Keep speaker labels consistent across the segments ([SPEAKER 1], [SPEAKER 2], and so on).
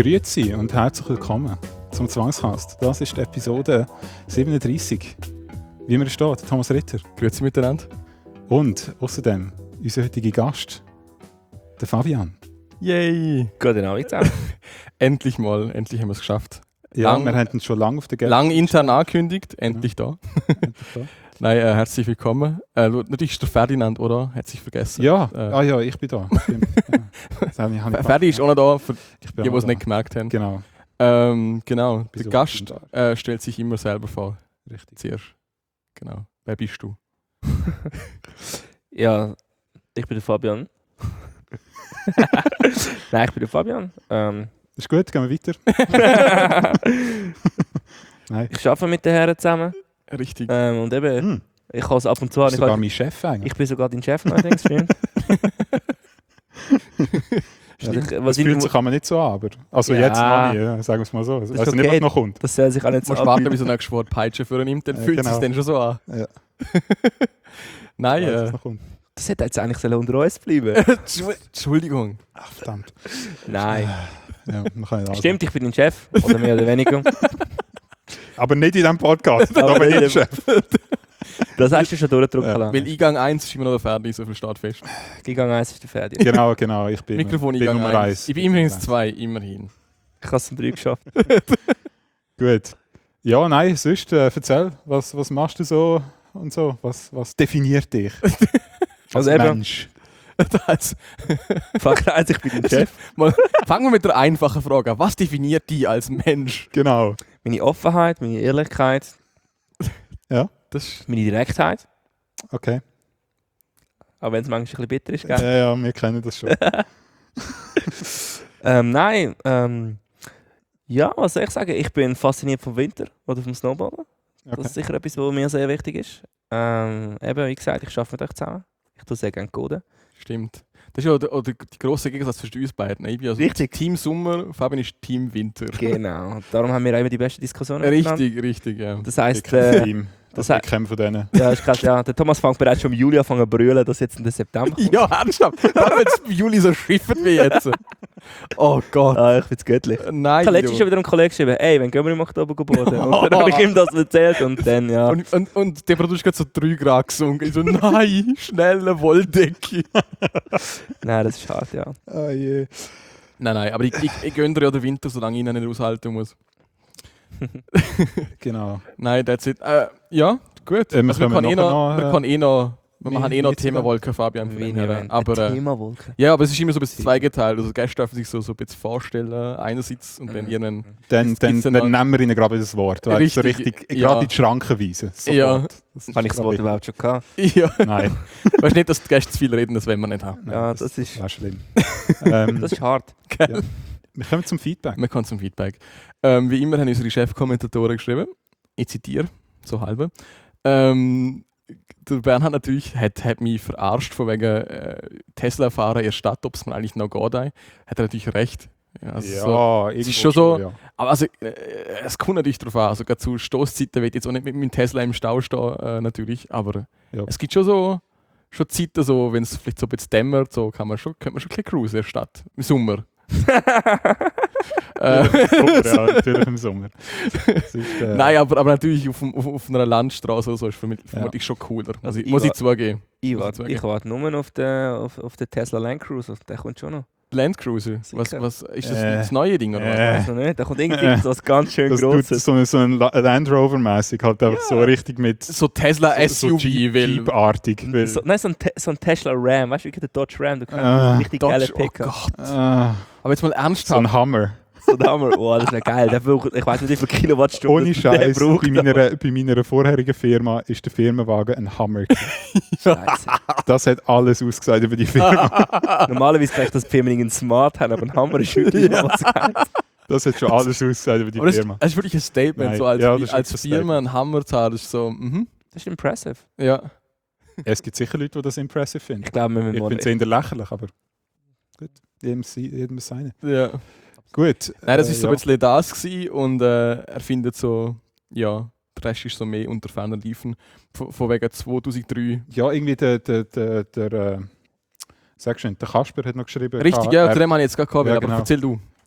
[SPEAKER 1] Grüezi und herzlich willkommen zum Zwangscast. Das ist die Episode 37. Wie mir steht, Thomas Ritter.
[SPEAKER 2] Grüezi miteinander.
[SPEAKER 1] Und außerdem unser heutiger Gast, der Fabian.
[SPEAKER 2] Yay!
[SPEAKER 3] Guten Abend zusammen.
[SPEAKER 2] Endlich haben wir es geschafft.
[SPEAKER 1] Ja, wir haben uns schon lange auf der Gäste.
[SPEAKER 2] Lang intern angekündigt, endlich da.
[SPEAKER 1] Endlich da.
[SPEAKER 2] Nein, herzlich willkommen. Natürlich ist der Ferdinand, oder? Hat sich vergessen.
[SPEAKER 1] Ja, ja, ich bin da. Stimmt. Ja.
[SPEAKER 2] Ferdi ist auch noch da, für
[SPEAKER 1] Ich bin
[SPEAKER 2] die,
[SPEAKER 1] auch
[SPEAKER 2] die es
[SPEAKER 1] da.
[SPEAKER 2] nicht gemerkt haben.
[SPEAKER 1] Genau,
[SPEAKER 2] Genau,
[SPEAKER 1] Bis
[SPEAKER 2] der
[SPEAKER 1] auf
[SPEAKER 2] Gast
[SPEAKER 1] den Tag.
[SPEAKER 2] stellt sich immer selber vor.
[SPEAKER 1] richtig.
[SPEAKER 2] Zuerst. Genau. Wer bist du?
[SPEAKER 3] Ja, ich bin der Fabian. Nein, ich bin der Fabian.
[SPEAKER 1] Ist gut, gehen wir weiter. Nein.
[SPEAKER 3] Ich arbeite mit den Herren zusammen.
[SPEAKER 2] Richtig.
[SPEAKER 3] Und eben, ich kann es ab und zu.
[SPEAKER 1] Bist sogar mein Chef eigentlich.
[SPEAKER 3] Ich bin sogar dein Chef neuerdings, stimmt.
[SPEAKER 1] Das fühlt sich aber nicht so an, aber... Also
[SPEAKER 3] Ja.
[SPEAKER 1] jetzt noch nicht, ja, sagen wir es mal so. Ich
[SPEAKER 3] ist
[SPEAKER 1] weiß nicht,
[SPEAKER 3] okay.
[SPEAKER 1] was noch kommt.
[SPEAKER 3] Das soll sich auch nicht
[SPEAKER 2] Du
[SPEAKER 3] so
[SPEAKER 2] musst warten,
[SPEAKER 3] anfühlen.
[SPEAKER 2] bis er nächstes Wort Peitsche für ihn nimmt, dann
[SPEAKER 1] Ja,
[SPEAKER 2] fühlt es
[SPEAKER 1] genau.
[SPEAKER 2] sich dann schon so an.
[SPEAKER 1] Ja.
[SPEAKER 2] Nein,
[SPEAKER 1] Ich weiß, was noch kommt.
[SPEAKER 3] Das hätte jetzt eigentlich unter uns bleiben.
[SPEAKER 2] Entschuldigung.
[SPEAKER 1] Ach, verdammt.
[SPEAKER 3] Nein.
[SPEAKER 1] Ja, man kann nicht alles
[SPEAKER 3] Stimmt, ich bin dein Chef. Oder mehr oder weniger.
[SPEAKER 1] machen. Aber nicht in diesem Podcast.
[SPEAKER 3] Aber
[SPEAKER 1] Da bin ich
[SPEAKER 3] nicht
[SPEAKER 1] der
[SPEAKER 3] im-
[SPEAKER 1] Chef.
[SPEAKER 3] Das hast du schon durchgedrückt.
[SPEAKER 1] Ja.
[SPEAKER 3] Ja.
[SPEAKER 2] Weil Eingang 1 ist immer noch der Ferdi, so viel steht fest.
[SPEAKER 3] Eingang 1 ist der fertig.
[SPEAKER 1] Genau. Ich bin,
[SPEAKER 2] Mikrofon
[SPEAKER 1] bin
[SPEAKER 2] Eingang
[SPEAKER 1] Nummer
[SPEAKER 2] 1.
[SPEAKER 1] 1.
[SPEAKER 2] Ich bin immerhin 2, immerhin.
[SPEAKER 3] Ich habe es zum 3 geschafft.
[SPEAKER 1] Gut. Ja, nein, sonst erzähl, was machst du so und so? Was definiert dich als
[SPEAKER 3] Also eben-
[SPEAKER 1] Mensch?
[SPEAKER 2] Das,
[SPEAKER 3] Frage 1, ich bin dein Chef.
[SPEAKER 2] fangen wir mit der einfachen Frage an. Was definiert dich als Mensch?
[SPEAKER 1] Genau.
[SPEAKER 3] Meine Offenheit, meine Ehrlichkeit,
[SPEAKER 2] Das
[SPEAKER 3] meine Direktheit.
[SPEAKER 1] Okay.
[SPEAKER 3] Auch wenn es manchmal ein bisschen bitter ist, gell?
[SPEAKER 1] Ja, wir kennen das schon.
[SPEAKER 3] Nein, ja, was soll ich sagen? Ich bin fasziniert vom Winter oder vom Snowboarden. Das
[SPEAKER 1] Okay.
[SPEAKER 3] ist sicher etwas, was mir sehr wichtig ist. Eben, wie gesagt, ich arbeite mit euch zusammen. Ich tue sehr gerne coden.
[SPEAKER 2] stimmt. Das ist ja der grosse Gegensatz zwischen uns beiden. Ich bin also
[SPEAKER 3] Richtig.
[SPEAKER 2] Team Sommer, Fabian ist Team Winter.
[SPEAKER 3] Genau. Darum haben wir auch immer die besten Diskussionen miteinander.
[SPEAKER 2] Richtig, ja.
[SPEAKER 3] Das
[SPEAKER 1] Ich
[SPEAKER 3] heisst,
[SPEAKER 1] kenne das Team.
[SPEAKER 3] das
[SPEAKER 1] Ich
[SPEAKER 3] he-
[SPEAKER 1] kenne von denen.
[SPEAKER 3] ja, ist krass, ja, der Thomas fängt bereits schon im Juli an zu brüllen, dass jetzt in den September kommt.
[SPEAKER 2] Ja, ernsthaft. Warum jetzt im Juli so schiffen wie jetzt? Oh Gott.
[SPEAKER 3] Ah, ich find's göttlich.
[SPEAKER 2] Nein,
[SPEAKER 3] Ich habe letztens
[SPEAKER 2] du.
[SPEAKER 3] schon wieder einem Kollegen geschrieben, ey, wenn gehen wir im Oktober boden? Und dann habe ich ihm das erzählt und dann, ja.
[SPEAKER 2] Und der Produkt hat so 3 Grad gesunken. Ich so, nein, schnell eine Wolldecke.
[SPEAKER 3] Nein, das ist hart, ja.
[SPEAKER 1] Oh je.
[SPEAKER 2] Nein, aber ich gönne dir ja den Winter, solange ich ihn nicht aushalten muss.
[SPEAKER 1] Genau.
[SPEAKER 2] Nein, that's it. Ja, gut.
[SPEAKER 1] Wir
[SPEAKER 2] Also, wir
[SPEAKER 1] können
[SPEAKER 2] können wir machen eh noch
[SPEAKER 1] wie
[SPEAKER 2] Themenwolken, Fabian. von dem her. Aber,
[SPEAKER 3] Themawolke.
[SPEAKER 2] ja, aber es ist immer so ein bisschen zweigeteilt. Also Gäste dürfen sich so ein bisschen vorstellen, einerseits und dann ihren...
[SPEAKER 1] Dann
[SPEAKER 2] gibt's dann
[SPEAKER 1] nehmen wir ihnen gerade das Wort. Weil so
[SPEAKER 2] Richtig,
[SPEAKER 1] richtig
[SPEAKER 2] ja.
[SPEAKER 1] gerade in die Schranken weisen. Sofort.
[SPEAKER 2] Ja.
[SPEAKER 1] Das ist
[SPEAKER 3] Habe ich das Wort
[SPEAKER 1] gerade
[SPEAKER 3] überhaupt schon gehabt?
[SPEAKER 2] Ja,
[SPEAKER 1] wichtig. Nein.
[SPEAKER 2] weißt nicht, dass die Gäste zu viel reden, das wollen wir nicht haben.
[SPEAKER 1] Nein,
[SPEAKER 3] Ja, das ist-
[SPEAKER 1] wäre schlimm.
[SPEAKER 3] Das ist hart.
[SPEAKER 1] Wir kommen zum Feedback.
[SPEAKER 2] Wir kommen zum Feedback. Wie immer haben unsere Chefkommentatoren geschrieben. Ich zitiere, so halbe. Der Bernhard natürlich hat mich verarscht von wegen Tesla-Fahrer in der Stadt, ob es mir eigentlich noch geht. Hat er natürlich recht. Ja, also so.
[SPEAKER 1] Ja,
[SPEAKER 2] es ist
[SPEAKER 1] irgendwo
[SPEAKER 2] schon so-
[SPEAKER 1] ja.
[SPEAKER 2] Aber also, es kommt natürlich darauf an. Also, gerade zu Stoßzeiten will ich jetzt auch nicht mit meinem Tesla im Stau stehen, natürlich. Aber
[SPEAKER 1] Ja.
[SPEAKER 2] es gibt schon Zeiten, so, wenn es vielleicht so ein bisschen dämmert, so könnte man schon ein bisschen cruisen in der Stadt. Im Sommer.
[SPEAKER 1] Super, ja, natürlich im Sommer. Das ist,
[SPEAKER 2] Nein, aber natürlich auf einer Landstraße oder so ist vermutlich schon cooler. Also, muss ich zugeben.
[SPEAKER 3] Ich
[SPEAKER 2] Muss
[SPEAKER 3] warte
[SPEAKER 2] ich
[SPEAKER 3] warte nur auf den Tesla Land Cruiser. Der kommt schon noch.
[SPEAKER 2] Land Cruiser.
[SPEAKER 3] Sicher.
[SPEAKER 2] Was ist das neue Ding oder was?
[SPEAKER 3] Also nicht, da kommt irgendwie was ganz schön
[SPEAKER 1] das tut
[SPEAKER 3] Grosses.
[SPEAKER 1] so ein Land Rover-mäßig, halt einfach so richtig mit
[SPEAKER 2] So Tesla
[SPEAKER 1] so
[SPEAKER 2] SUV, weil
[SPEAKER 1] Jeep-artig. weil-
[SPEAKER 3] Nein, so ein Tesla Ram, weißt du, wie der Dodge Ram, du kannst richtig geile
[SPEAKER 2] Dodge, oh
[SPEAKER 3] Pickup.
[SPEAKER 2] Gott.
[SPEAKER 1] Ah,
[SPEAKER 2] Aber jetzt mal
[SPEAKER 1] so
[SPEAKER 2] ernsthaft.
[SPEAKER 1] ein Hammer.
[SPEAKER 3] So ein Hammer, oh, das wäre geil. Der braucht, ich weiß nicht, wie viele Kilowattstunden
[SPEAKER 1] Ohne
[SPEAKER 3] der
[SPEAKER 1] Scheiß.
[SPEAKER 3] braucht.
[SPEAKER 1] Bei meiner vorherigen Firma ist der Firmenwagen ein Hammer.
[SPEAKER 3] Scheiße.
[SPEAKER 1] Das hat alles ausgesagt über die Firma.
[SPEAKER 3] Normalerweise kann ich das Firmen einen Smart haben, aber ein Hammer ist wirklich was geil.
[SPEAKER 1] Das hat schon alles ausgesagt über die
[SPEAKER 2] Aber das
[SPEAKER 1] Firma.
[SPEAKER 2] ist wirklich ein Statement,
[SPEAKER 1] Nein.
[SPEAKER 2] so als,
[SPEAKER 1] Ja, das ist
[SPEAKER 2] als
[SPEAKER 1] wirklich ein
[SPEAKER 2] Firma einen Hammer zu haben, das ist so,
[SPEAKER 3] Das ist impressive.
[SPEAKER 2] ja.
[SPEAKER 1] Es gibt sicher Leute, die das impressive finden.
[SPEAKER 3] Ich glaube, wir
[SPEAKER 1] Ich
[SPEAKER 3] müssen
[SPEAKER 1] finde es eher lächerlich, aber gut. Jedem seine.
[SPEAKER 2] ja.
[SPEAKER 1] Gut.
[SPEAKER 2] Nein, das war so
[SPEAKER 1] ja.
[SPEAKER 2] ein bisschen das gewesen und er findet so, ja, der Rest ist so mehr unter ferner Liefen. Von wegen 2003.
[SPEAKER 1] Ja, irgendwie der sag schon, der Kasper hat noch geschrieben.
[SPEAKER 2] Richtig, ja, zu dem habe ich jetzt gerade gehabt,
[SPEAKER 1] Ja,
[SPEAKER 2] aber
[SPEAKER 1] genau.
[SPEAKER 2] erzähl du.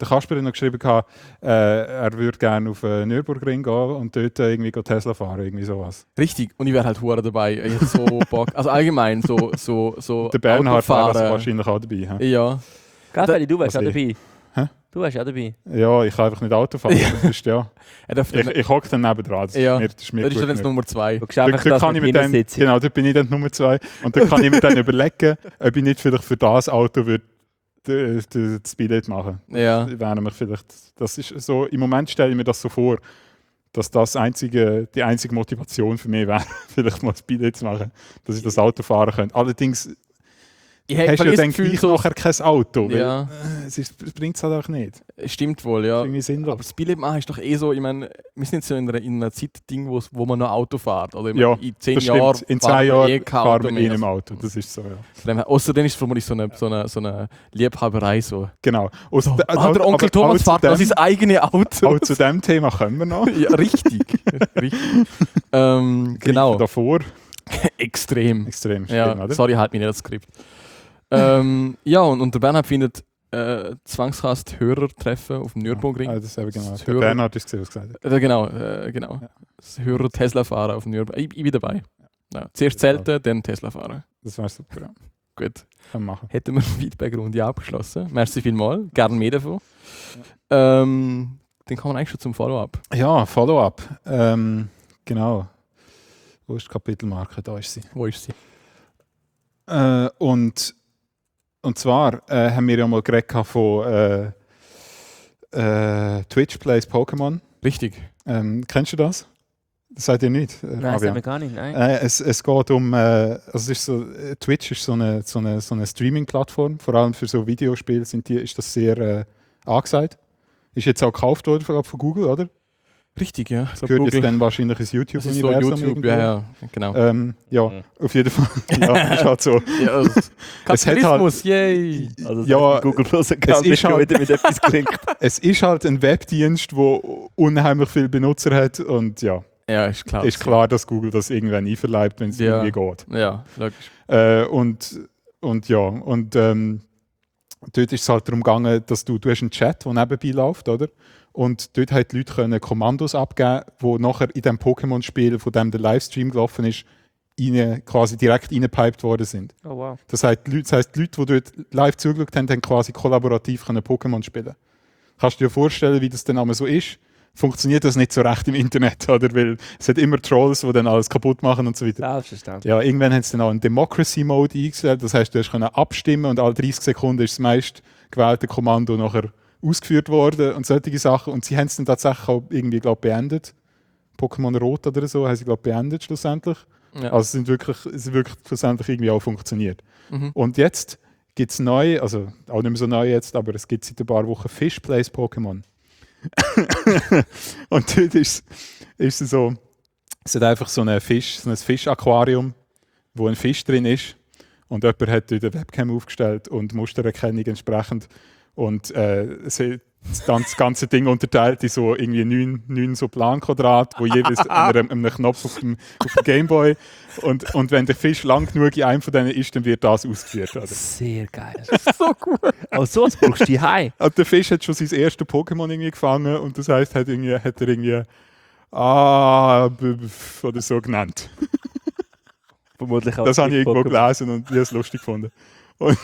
[SPEAKER 1] der Kasper hat noch geschrieben, er würde gerne auf Nürburgring gehen und dort irgendwie Tesla fahren, irgendwie sowas.
[SPEAKER 2] Richtig, und ich wäre halt hure dabei. Ich hätte so Bock. Also allgemein, so
[SPEAKER 1] Der Bernhard war
[SPEAKER 2] Autofahren.
[SPEAKER 1] wahrscheinlich auch dabei. He?
[SPEAKER 2] Ja.
[SPEAKER 3] Gaffeli, du wärst auch
[SPEAKER 1] Was
[SPEAKER 3] dabei.
[SPEAKER 1] Hä?
[SPEAKER 3] Du wärst auch dabei.
[SPEAKER 1] Ja, ich kann einfach nicht Auto fahren.
[SPEAKER 2] Ja.
[SPEAKER 1] Das ist, ja.
[SPEAKER 2] Er darf
[SPEAKER 1] Ich hocke dann nebendran. Das
[SPEAKER 2] Ja.
[SPEAKER 1] ist mir
[SPEAKER 2] das ist
[SPEAKER 1] gut
[SPEAKER 2] dann jetzt
[SPEAKER 1] genug.
[SPEAKER 2] Nummer 2.
[SPEAKER 3] Du kannst einfach das
[SPEAKER 1] kann ich mir dann,
[SPEAKER 3] sitzen.
[SPEAKER 1] genau, dort bin ich dann Nummer 2. Und dann kann ich mir dann überlegen, ob ich nicht vielleicht für das Auto das Billett machen würde.
[SPEAKER 2] Ja.
[SPEAKER 1] Das ist so, im Moment stelle ich mir das so vor, dass das die einzige Motivation für mich wäre, vielleicht mal das Billett zu machen, dass ich das Auto fahren könnte. Allerdings
[SPEAKER 2] Ich
[SPEAKER 1] hast du ja dann
[SPEAKER 2] Gefühl,
[SPEAKER 1] gleich nachher kein Auto, weil
[SPEAKER 2] Ja,
[SPEAKER 1] es bringt es halt auch nicht.
[SPEAKER 2] stimmt wohl,
[SPEAKER 1] Das
[SPEAKER 2] ja.
[SPEAKER 1] ist irgendwie sinnlos.
[SPEAKER 2] Aber das Billett machen ist doch so, ich meine, wir sind jetzt so in einer Zeit-Ding, wo man noch Auto fährt. Oder ich
[SPEAKER 1] Ja,
[SPEAKER 2] meine, in 10
[SPEAKER 1] Das
[SPEAKER 2] Jahren
[SPEAKER 1] stimmt. In
[SPEAKER 2] fahren
[SPEAKER 1] 10
[SPEAKER 2] wir
[SPEAKER 1] Jahren
[SPEAKER 2] kein
[SPEAKER 1] fahren wir
[SPEAKER 2] mehr.
[SPEAKER 1] in einem Auto. Das ist so, ja.
[SPEAKER 2] Außerdem ist es vermutlich so eine Liebhaberei. So.
[SPEAKER 1] Genau.
[SPEAKER 2] Der Onkel Thomas fährt noch sein eigenes Auto.
[SPEAKER 1] Auch zu diesem Thema kommen wir noch.
[SPEAKER 2] Ja, richtig. richtig. Genau.
[SPEAKER 1] Davor.
[SPEAKER 2] Extrem.
[SPEAKER 1] Extrem schlimm,
[SPEAKER 2] Ja,
[SPEAKER 1] oder?
[SPEAKER 2] sorry, halt mich nicht das Skript. Ja, und der Bernhard findet Zwangskast-Hörer-Treffen auf dem Nürburgring.
[SPEAKER 1] Ah, das ist eben genau.
[SPEAKER 2] Das
[SPEAKER 1] Der
[SPEAKER 2] Hörer-
[SPEAKER 1] Bernhard ist gesehen, was gesagt hat.
[SPEAKER 2] Genau.
[SPEAKER 1] Ja.
[SPEAKER 2] Das Hörer-Tesla-Fahren auf dem Nürburgring. Ich bin dabei. Ja. Zuerst Zelten, dann Tesla fahren.
[SPEAKER 1] Das wäre super. Ja.
[SPEAKER 2] Gut.
[SPEAKER 1] Können wir machen.
[SPEAKER 2] Hätten wir die Feedback-Runde abgeschlossen. Merci vielmals. Gerne mehr davon. Dann kommen wir eigentlich schon zum Follow-up.
[SPEAKER 1] Ja, Follow-up. Genau. Wo ist die Kapitelmarke? Da ist sie.
[SPEAKER 2] Wo ist sie?
[SPEAKER 1] Und zwar haben wir ja mal geredet von Twitch Plays Pokémon.
[SPEAKER 2] Richtig.
[SPEAKER 1] Kennst du das? Das seid ihr nicht?
[SPEAKER 3] Nein, das
[SPEAKER 1] Fabian?
[SPEAKER 3] haben wir gar nicht. Nein.
[SPEAKER 1] Es geht um, also es ist so, Twitch ist so eine Streaming-Plattform, vor allem für so Videospiele ist das sehr angesagt. Ist jetzt auch gekauft worden von Google, oder?
[SPEAKER 2] Richtig, ja.
[SPEAKER 1] Das gehört jetzt dann wahrscheinlich ins
[SPEAKER 2] das ist so
[SPEAKER 1] YouTube-Universum.
[SPEAKER 2] YouTube,
[SPEAKER 1] irgendwo.
[SPEAKER 2] ja, genau.
[SPEAKER 1] Ja,
[SPEAKER 3] Mhm.
[SPEAKER 1] auf jeden Fall. Ja, ist halt so.
[SPEAKER 2] Ja, Kapitalismus, yay!
[SPEAKER 3] Also das
[SPEAKER 1] Ja,
[SPEAKER 3] heißt, Google Plus Account
[SPEAKER 1] es ist
[SPEAKER 3] ist schon
[SPEAKER 1] halt-
[SPEAKER 3] wieder mit etwas gelinkt.
[SPEAKER 1] Es ist halt ein Webdienst, der unheimlich viele Benutzer hat und ja,
[SPEAKER 2] Ja, ist klar.
[SPEAKER 1] ist klar, dass Google das irgendwann einverleibt, wenn es
[SPEAKER 2] Ja.
[SPEAKER 1] irgendwie geht.
[SPEAKER 2] Ja, logisch.
[SPEAKER 1] Dort ist es halt darum gegangen, dass du hast einen Chat, der nebenbei läuft, oder? Und dort haben die Leute können Kommandos abgeben, die nachher in dem Pokémon-Spiel, von dem der Livestream gelaufen ist, quasi direkt reingepiped worden sind.
[SPEAKER 3] Oh wow.
[SPEAKER 1] Das heisst, die Leute, die dort live zugeschaut haben, haben quasi kollaborativ können Pokémon spielen. Kannst du dir vorstellen, wie das dann einmal so ist? Funktioniert das nicht so recht im Internet, oder? Weil es hat immer Trolls, die dann alles kaputt machen und so weiter.
[SPEAKER 3] Selbstverständlich.
[SPEAKER 1] Ja, irgendwann haben sie dann auch einen Democracy-Mode eingestellt. Das heisst, du hast können abstimmen und alle 30 Sekunden ist das meist gewählte Kommando nachher ausgeführt worden und solche Sachen. Und sie haben es dann tatsächlich auch irgendwie, glaube ich, beendet. Pokémon Rot oder so haben sie, glaube ich, beendet schlussendlich.
[SPEAKER 2] Ja.
[SPEAKER 1] Also es ist wirklich schlussendlich irgendwie auch funktioniert.
[SPEAKER 2] Mhm.
[SPEAKER 1] Und jetzt gibt es neu, also auch nicht mehr so neu jetzt, aber es gibt seit ein paar Wochen Fish Plays Pokémon. Und dort ist es so, es hat einfach so ein Fisch-Aquarium, wo ein Fisch drin ist. Und jemand hat dort eine Webcam aufgestellt und Mustererkennung entsprechend. Und es hat das ganze Ding unterteilt in so irgendwie 9 so Planquadrat, wo jeweils einem Knopf auf dem Gameboy. Und wenn der Fisch lang genug in einem von denen ist, dann wird das ausgeführt. Oder?
[SPEAKER 3] Sehr geil.
[SPEAKER 2] So cool.
[SPEAKER 3] Aber so was brauchst du die High.
[SPEAKER 1] Und der Fisch hat schon sein erstes Pokémon irgendwie gefangen und das heisst, hat er irgendwie oder so genannt.
[SPEAKER 3] Vermutlich auch
[SPEAKER 1] Das habe ich irgendwo
[SPEAKER 3] Pokémon.
[SPEAKER 1] gelesen und ich habe es lustig gefunden. Und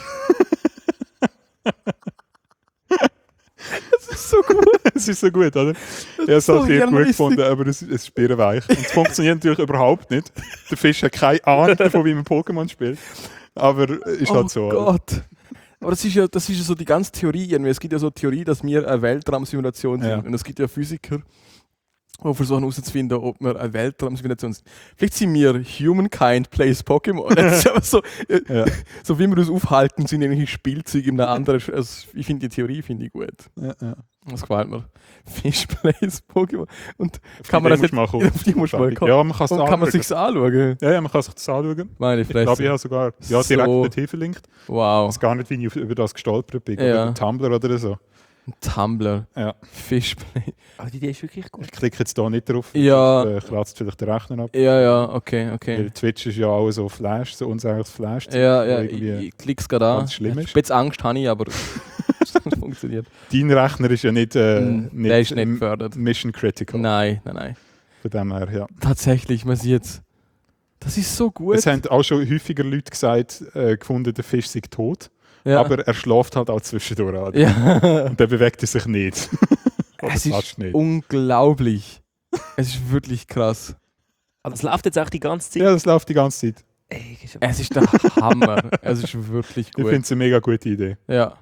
[SPEAKER 2] Das ist so cool.
[SPEAKER 1] es ist so gut, oder? Ich habe es
[SPEAKER 2] so
[SPEAKER 1] halt sehr gut
[SPEAKER 2] hirnrissig.
[SPEAKER 1] gefunden, aber es ist birrenweich. Und es funktioniert natürlich überhaupt nicht. Der Fisch hat keine Ahnung davon, wie man Pokémon spielt. Aber ist halt so.
[SPEAKER 2] Oh Gott. Aber das ist ja so die ganze Theorie. Irgendwie. Es gibt ja so die Theorie, dass wir eine Weltraumsimulation sind.
[SPEAKER 1] Ja.
[SPEAKER 2] Und es gibt ja Physiker, die versuchen herauszufinden, ob wir eine Weltraumsimulation sind. Vielleicht sind wir Humankind plays Pokémon. Das ist aber so,
[SPEAKER 1] Ja.
[SPEAKER 2] so wie wir uns aufhalten, sind irgendwelche Spielzeuge in einem anderen. Also ich finde die Theorie gut.
[SPEAKER 1] Ja, ja.
[SPEAKER 2] Das gefällt mir. Fish plays Pokémon. Und
[SPEAKER 1] Auf
[SPEAKER 2] kann
[SPEAKER 1] die
[SPEAKER 2] man das
[SPEAKER 1] Idee
[SPEAKER 2] jetzt
[SPEAKER 1] musst du mal
[SPEAKER 2] auf die musst du mal kommen.
[SPEAKER 1] Ja, man kann es
[SPEAKER 2] Und kann man sich's anschauen?
[SPEAKER 1] Ja, man kann sich das anschauen.
[SPEAKER 2] Meine
[SPEAKER 1] Ich glaube, ich
[SPEAKER 2] Fresse.
[SPEAKER 1] habe sogar direkt
[SPEAKER 2] So.
[SPEAKER 1] dorthin verlinkt. Ich
[SPEAKER 2] Wow.
[SPEAKER 1] weiß gar nicht, wie ich über das gestolpert bin.
[SPEAKER 2] Ja.
[SPEAKER 1] Über Tumblr oder so.
[SPEAKER 2] Tumblr.
[SPEAKER 1] Ja.
[SPEAKER 2] Fishplay.
[SPEAKER 3] Aber die Idee ist wirklich gut.
[SPEAKER 1] Ich klicke jetzt da nicht drauf.
[SPEAKER 2] Ja.
[SPEAKER 1] sonst, kratzt vielleicht den Rechner ab.
[SPEAKER 2] Ja, okay.
[SPEAKER 1] Weil Twitch ist ja auch so Flash, so unsägliches Flash.
[SPEAKER 2] Ja,
[SPEAKER 1] wo irgendwie
[SPEAKER 2] ich klick's gerade an.
[SPEAKER 1] ganz schlimm ist.
[SPEAKER 2] Jetzt Angst habe ich, aber das funktioniert. funktioniert.
[SPEAKER 1] Dein Rechner ist ja nicht,
[SPEAKER 2] Der ist nicht gefördert.
[SPEAKER 1] Mission Critical.
[SPEAKER 2] Nein.
[SPEAKER 1] Von dem her, ja.
[SPEAKER 2] Tatsächlich, man sieht, das ist so gut.
[SPEAKER 1] Es haben auch schon häufiger Leute gesagt, gefunden, der Fisch sei tot.
[SPEAKER 2] Ja.
[SPEAKER 1] Aber er schläft halt auch zwischendurch. Oder?
[SPEAKER 2] Ja.
[SPEAKER 1] Und der bewegt sich nicht. Oder
[SPEAKER 2] Es
[SPEAKER 1] fast
[SPEAKER 2] ist
[SPEAKER 1] nicht.
[SPEAKER 2] unglaublich. Es ist wirklich krass.
[SPEAKER 3] Aber das läuft jetzt auch die ganze Zeit.
[SPEAKER 1] Ja, das läuft die ganze Zeit.
[SPEAKER 3] Ey, ist
[SPEAKER 2] Es ist der Hammer. Es ist wirklich
[SPEAKER 1] Ich
[SPEAKER 2] gut.
[SPEAKER 1] finde es eine mega gute Idee.
[SPEAKER 2] Ja.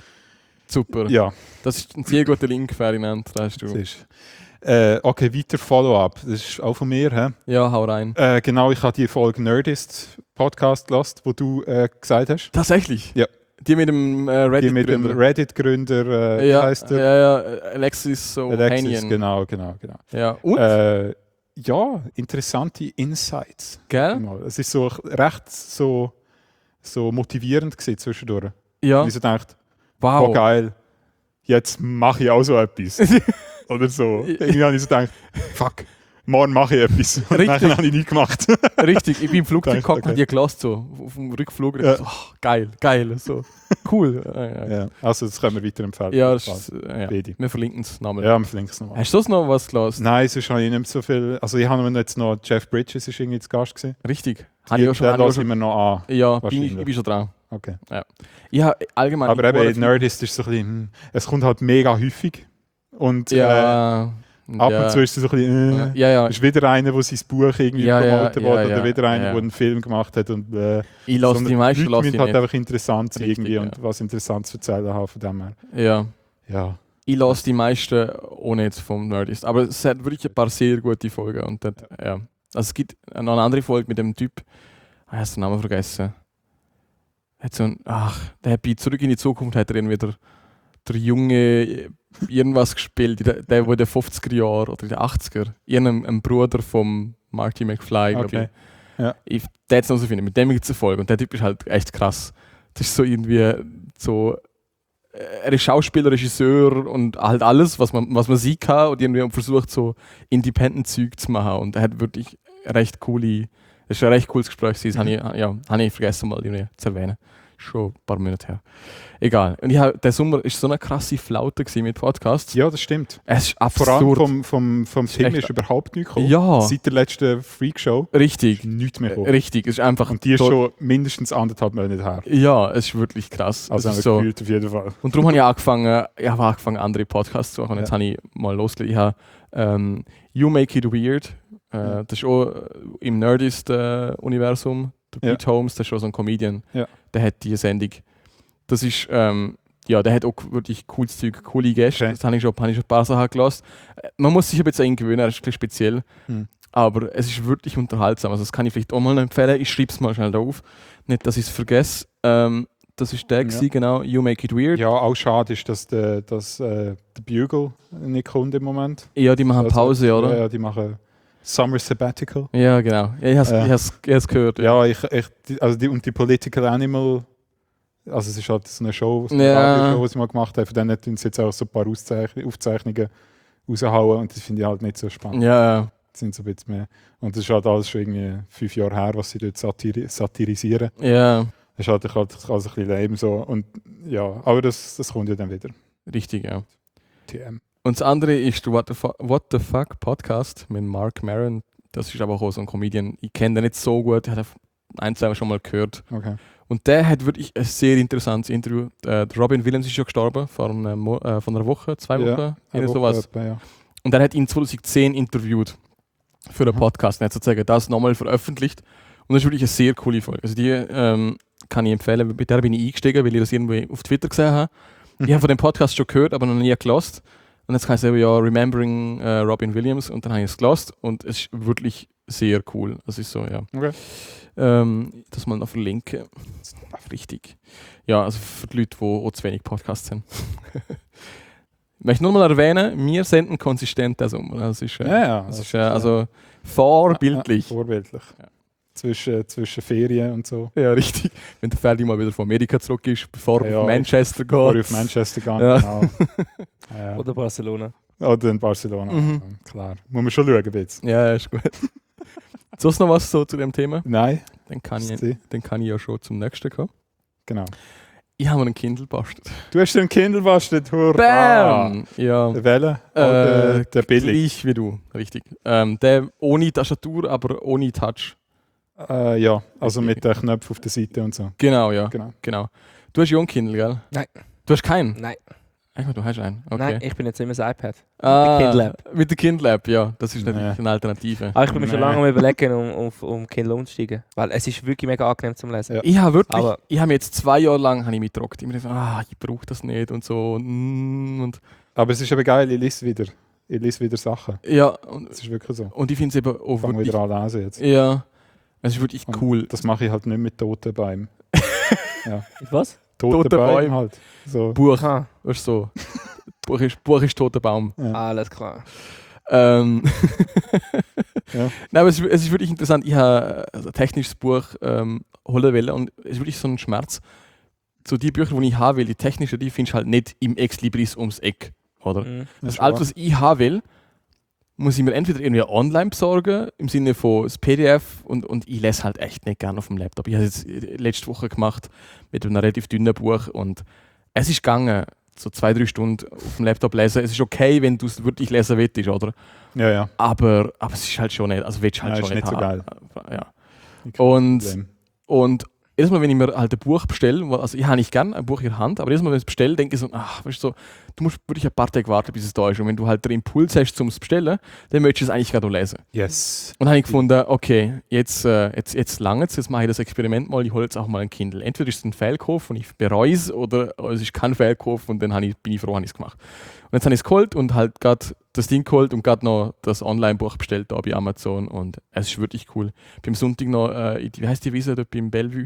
[SPEAKER 2] Super.
[SPEAKER 1] Ja,
[SPEAKER 2] Das ist ein sehr guter Link, Ferdinand. Da hast
[SPEAKER 1] das
[SPEAKER 2] du.
[SPEAKER 1] ist. Okay, weiter Follow-up. Das ist auch von mir. He?
[SPEAKER 2] Ja, hau rein.
[SPEAKER 1] Genau, ich habe die Folge Nerdist Podcast gehört, wo du gesagt hast.
[SPEAKER 2] Tatsächlich?
[SPEAKER 1] Ja.
[SPEAKER 2] Die mit dem
[SPEAKER 1] Die mit dem
[SPEAKER 2] Reddit-Gründer.
[SPEAKER 1] Reddit-Gründer, wie
[SPEAKER 2] Ja,
[SPEAKER 1] heißt der?
[SPEAKER 2] ja, Alexis
[SPEAKER 1] Alexis,
[SPEAKER 2] Ohanian.
[SPEAKER 1] genau.
[SPEAKER 2] Ja. Und?
[SPEAKER 1] Ja, interessante Insights.
[SPEAKER 2] Gell?
[SPEAKER 1] Es ist so recht so motivierend gewesen zwischendurch.
[SPEAKER 2] Ja.
[SPEAKER 1] Ich so gedacht, oh
[SPEAKER 2] Wow.
[SPEAKER 1] geil, jetzt mache ich auch so etwas. Oder so. Irgendwie habe ich so gedacht, fuck, morgen mache ich etwas. Und
[SPEAKER 2] Richtig.
[SPEAKER 1] dann habe ich nie gemacht.
[SPEAKER 2] Richtig, ich bin im Flugzeug
[SPEAKER 1] Danke,
[SPEAKER 2] gekommen und
[SPEAKER 1] okay.
[SPEAKER 2] die gelassen so. Auf dem Rückflug.
[SPEAKER 1] Ja.
[SPEAKER 2] So, oh, geil. So. Cool. Ja.
[SPEAKER 1] Ja, also das können wir weiterempfehlen.
[SPEAKER 2] Ja, das ist, ja.
[SPEAKER 1] Beide.
[SPEAKER 2] Wir verlinken es nochmal.
[SPEAKER 1] Ja, wir verlinken es nochmal.
[SPEAKER 2] Hast du sonst noch was gelassen?
[SPEAKER 1] Nein, sonst habe ich nicht mehr so viel. Also ich habe jetzt noch Jeff Bridges ist irgendwie zu Gast gewesen.
[SPEAKER 2] Richtig. Habe ich auch schon.
[SPEAKER 1] Den
[SPEAKER 2] habe ich auch
[SPEAKER 1] lasse ich
[SPEAKER 2] schon
[SPEAKER 1] mir noch an.
[SPEAKER 2] ja,
[SPEAKER 1] wahrscheinlich.
[SPEAKER 2] ich bin schon dran.
[SPEAKER 1] Okay.
[SPEAKER 2] Ich habe allgemein.
[SPEAKER 1] Aber eben, Nerdist ist so ein bisschen, es kommt halt mega häufig. Und
[SPEAKER 2] Ja.
[SPEAKER 1] ab und zu ist es so ein bisschen,
[SPEAKER 2] Ja.
[SPEAKER 1] ist wieder einer, der sein Buch irgendwie
[SPEAKER 2] Ja,
[SPEAKER 1] promoten
[SPEAKER 2] ja,
[SPEAKER 1] wollte
[SPEAKER 2] ja,
[SPEAKER 1] oder wieder einer,
[SPEAKER 2] ja.
[SPEAKER 1] der einen Film gemacht hat. Und,
[SPEAKER 2] Ich lasse die meisten
[SPEAKER 1] Leute
[SPEAKER 2] lasse ich
[SPEAKER 1] müssen halt
[SPEAKER 2] nicht.
[SPEAKER 1] einfach interessant sein
[SPEAKER 2] Richtig,
[SPEAKER 1] irgendwie
[SPEAKER 2] ja.
[SPEAKER 1] und was Interessantes zu erzählen haben von dem her.
[SPEAKER 2] Ja.
[SPEAKER 1] Ja.
[SPEAKER 2] Ich lasse die meisten ohne jetzt vom Nerdist. Aber es hat wirklich ein paar sehr gute Folgen. Und das, ja. Also es gibt noch eine andere Folge mit dem Typ, ich habe den Namen vergessen. Hat so der hat bei Zurück in die Zukunft hat er irgendwie der junge irgendwas gespielt, der in den 50er Jahren oder in den 80er. Ein Bruder vom Marty McFly, glaube
[SPEAKER 1] Okay.
[SPEAKER 2] ich.
[SPEAKER 1] Ja.
[SPEAKER 2] Der hat es noch so finden, mit dem gibt es eine Folge. Und der Typ ist halt echt krass. Das ist so irgendwie so. Er ist Schauspieler, Regisseur und halt alles, was man sieht kann und irgendwie versucht so Independent-Zeug zu machen. Und er hat wirklich recht coole. Das ist ein recht cooles Gespräch. Das habe ich vergessen mal irgendwie zu erwähnen. Schon ein paar Monate her. Egal. Und der Sommer war so eine krasse Flaute mit Podcasts.
[SPEAKER 1] Ja, das stimmt.
[SPEAKER 2] Es ist
[SPEAKER 1] Vor allem
[SPEAKER 2] absurd.
[SPEAKER 1] vom Tim
[SPEAKER 2] echt-
[SPEAKER 1] ist überhaupt nichts gekommen.
[SPEAKER 2] Ja.
[SPEAKER 1] Seit der letzten Freak-Show
[SPEAKER 2] Richtig.
[SPEAKER 1] ist nichts mehr gekommen.
[SPEAKER 2] Richtig. Es ist einfach.
[SPEAKER 1] Und die ist
[SPEAKER 2] to-
[SPEAKER 1] schon mindestens 1,5 Monate her.
[SPEAKER 2] Ja, es ist wirklich krass.
[SPEAKER 1] Also
[SPEAKER 2] es
[SPEAKER 1] haben
[SPEAKER 2] ist
[SPEAKER 1] wir
[SPEAKER 2] so.
[SPEAKER 1] gefühlt auf jeden Fall.
[SPEAKER 2] Und darum habe ich angefangen, andere Podcasts zu machen. Und jetzt habe ich mal losgelegt. Ich habe You Make It Weird. Das ist auch im Nerdist-Universum. Der
[SPEAKER 1] Ja.
[SPEAKER 2] Pete Holmes, der ist schon so ein Comedian.
[SPEAKER 1] Ja.
[SPEAKER 2] Der hat diese Sendung. Das ist, der hat auch wirklich cooles Zeug, coole Gäste.
[SPEAKER 1] Okay.
[SPEAKER 2] Das habe ich schon ein paar Sachen gelassen. Man muss sich ein bisschen gewöhnen, er ist ein bisschen speziell. Aber es ist wirklich unterhaltsam. Also das kann ich vielleicht auch mal empfehlen. Ich schreibe es mal schnell auf. Nicht, dass ich es vergesse. Das ist der gewesen, genau. You Make It Weird.
[SPEAKER 1] Ja, auch schade ist, dass der Bugle nicht kommt im Moment.
[SPEAKER 2] Ja, die machen
[SPEAKER 1] Also,
[SPEAKER 2] Pause, oder?
[SPEAKER 1] Ja, die machen Summer Sabbatical.
[SPEAKER 2] Ja, genau. Ja, ich habe es gehört.
[SPEAKER 1] Ja, und die Political Animal, also es ist halt so eine Show, so eine
[SPEAKER 2] Ja.
[SPEAKER 1] Radioshow, die sie mal gemacht haben. Von denen tun sie jetzt auch so ein paar Aufzeichnungen raushauen und das finde ich halt nicht so spannend.
[SPEAKER 2] Ja,
[SPEAKER 1] Das sind so ein bisschen mehr. Und das ist halt alles schon irgendwie 5 Jahre her, was sie dort satirisieren.
[SPEAKER 2] ja,
[SPEAKER 1] Das ist halt alles ein bisschen lame so. Und ja, aber das kommt ja dann wieder.
[SPEAKER 2] richtig, ja.
[SPEAKER 1] TM.
[SPEAKER 2] Und das andere ist der What the Fuck Podcast mit Mark Maron. Das ist aber auch so ein Comedian. Ich kenne den nicht so gut, ich habe ein, zwei Mal schon mal gehört.
[SPEAKER 1] Okay.
[SPEAKER 2] Und der hat wirklich ein sehr interessantes Interview. Der Robin Williams ist schon gestorben, von einer Woche, 2 Wochen, irgendwie sowas.
[SPEAKER 1] Etwa, ja.
[SPEAKER 2] Und er hat ihn 2010 interviewt für den Podcast. Und er hat sozusagen das nochmal veröffentlicht. Und das ist wirklich eine sehr coole Folge. Also die kann ich empfehlen. Bei der bin ich eingestiegen, weil ich das irgendwie auf Twitter gesehen habe. Ich habe von dem Podcast schon gehört, aber noch nie gelost. Und jetzt heißt es ja Remembering Robin Williams. Und dann habe ich es gelost. Und es ist wirklich sehr cool. Das ist so, ja.
[SPEAKER 1] Okay.
[SPEAKER 2] Das mal noch verlinken. Richtig. Ja, also für die Leute, die auch zu wenig Podcasts haben. Ich möchte nur mal erwähnen, wir senden konsistent den Sommer. Das ist, das ist also vorbildlich.
[SPEAKER 1] Vorbildlich.
[SPEAKER 2] Ja.
[SPEAKER 1] Zwischen Ferien und so.
[SPEAKER 2] Ja, richtig. Wenn der Ferdi mal wieder von Amerika zurück ist, bevor er
[SPEAKER 1] Ja,
[SPEAKER 2] auf Manchester geht.
[SPEAKER 1] Bevor ich auf Manchester gehe.
[SPEAKER 2] Ja.
[SPEAKER 1] Genau. Ja.
[SPEAKER 3] Oder Barcelona.
[SPEAKER 1] Oder in Barcelona.
[SPEAKER 2] Mhm.
[SPEAKER 1] Klar. Muss man schon schauen jetzt.
[SPEAKER 2] Ja, ist gut. Sonst noch was so zu dem Thema?
[SPEAKER 1] Nein.
[SPEAKER 2] Dann kann ich ja schon zum nächsten kommen.
[SPEAKER 1] Genau.
[SPEAKER 2] Ich habe mir einen Kindle gebastelt.
[SPEAKER 1] Du hast dir einen Kindle gebastelt, hurra!
[SPEAKER 2] Bam! Ja.
[SPEAKER 1] Welchen? Der billig?
[SPEAKER 2] Gleich wie du, richtig. Der ohne Tastatur, aber ohne Touch.
[SPEAKER 1] Ja, also mit den Knöpfen auf der Seite und so.
[SPEAKER 2] Genau, ja.
[SPEAKER 1] Genau.
[SPEAKER 2] Genau. Du hast ja einen Kindle, gell?
[SPEAKER 3] Nein.
[SPEAKER 2] Du hast keinen?
[SPEAKER 3] Nein.
[SPEAKER 2] Einfach, du hast einen. Okay.
[SPEAKER 3] Nein, ich bin jetzt immer das iPad.
[SPEAKER 2] Ah,
[SPEAKER 3] Kindle-App.
[SPEAKER 2] Mit der Kindle-App, ja. Das ist natürlich
[SPEAKER 1] Nee.
[SPEAKER 2] eine Alternative.
[SPEAKER 3] Aber ich bin mir schon
[SPEAKER 1] Nein.
[SPEAKER 3] lange am überlegen, um Kindle umzusteigen. Weil es ist wirklich mega angenehm zum Lesen.
[SPEAKER 1] Ja.
[SPEAKER 2] Ich habe wirklich,
[SPEAKER 3] Aber-
[SPEAKER 2] ich habe mir jetzt 2 Jahre lang habe ich mich gedruckt. Immer so, ich brauche das nicht und so. Und
[SPEAKER 1] Aber es ist eben geil, ich lese wieder Sachen.
[SPEAKER 2] ja, und,
[SPEAKER 1] Das ist wirklich so.
[SPEAKER 2] und ich finde es eben auch
[SPEAKER 1] Ich fange
[SPEAKER 2] wirklich,
[SPEAKER 1] wieder an lesen jetzt.
[SPEAKER 2] ja, es ist wirklich
[SPEAKER 1] Und
[SPEAKER 2] cool.
[SPEAKER 1] Das mache ich halt nicht mit toten Bäumen.
[SPEAKER 3] Was?
[SPEAKER 1] Tote
[SPEAKER 2] Tote
[SPEAKER 1] Bäume
[SPEAKER 2] Bäume.
[SPEAKER 1] halt. So.
[SPEAKER 2] Buch,
[SPEAKER 3] Aha,
[SPEAKER 2] weißt du, so. Buch ist toter Baum.
[SPEAKER 1] Ja.
[SPEAKER 3] alles klar.
[SPEAKER 2] Ähm
[SPEAKER 1] Ja.
[SPEAKER 2] Nein, aber es ist wirklich interessant. Ich habe ein technisches Buch holen wollen und es ist wirklich so ein Schmerz. So die Bücher, die ich haben will, die technischen, die findest du halt nicht im Ex-Libris ums Eck. Oder?
[SPEAKER 3] Mhm.
[SPEAKER 1] Das
[SPEAKER 2] Das
[SPEAKER 1] ist
[SPEAKER 2] alles,
[SPEAKER 1] wahr.
[SPEAKER 2] was ich haben will, muss ich mir entweder irgendwie online besorgen, im Sinne von das PDF, und ich lese halt echt nicht gerne auf dem Laptop. Ich habe es jetzt letzte Woche gemacht mit einem relativ dünnen Buch und es ist gegangen, so 2-3 Stunden auf dem Laptop lesen. Es ist okay, wenn du es wirklich lesen willst, oder?
[SPEAKER 1] Ja, ja.
[SPEAKER 2] Aber es ist halt schon nicht, also willst du halt
[SPEAKER 1] Nein,
[SPEAKER 2] schon
[SPEAKER 1] ist nicht so
[SPEAKER 2] haben.
[SPEAKER 1] geil.
[SPEAKER 2] Ja.
[SPEAKER 1] Kein
[SPEAKER 2] Und,
[SPEAKER 1] Problem.
[SPEAKER 2] und jedes Mal, wenn ich mir halt ein Buch bestelle, also ich habe nicht gern ein Buch in der Hand, aber jedes Mal, wenn ich es bestelle, denke ich so, weißt du, so, du musst wirklich ein paar Tage warten, bis es da ist. Und wenn du halt den Impuls hast, zum es bestellen, dann möchtest du es eigentlich gerade auch lesen.
[SPEAKER 1] Yes.
[SPEAKER 2] Und dann habe ich gefunden, okay, jetzt lange jetzt mache ich das Experiment mal, ich hole jetzt auch mal einen Kindle. Entweder ist es ein Fehlkauf und ich bereue es, oder es ist kein Fehlkauf und dann bin ich froh, habe ich es gemacht. Und jetzt habe ich es geholt und halt gerade das Ding geholt und gerade noch das Online-Buch bestellt da bei Amazon und es ist wirklich cool. Beim Sonntag noch, wie heißt die Wiese dort beim Bellevue?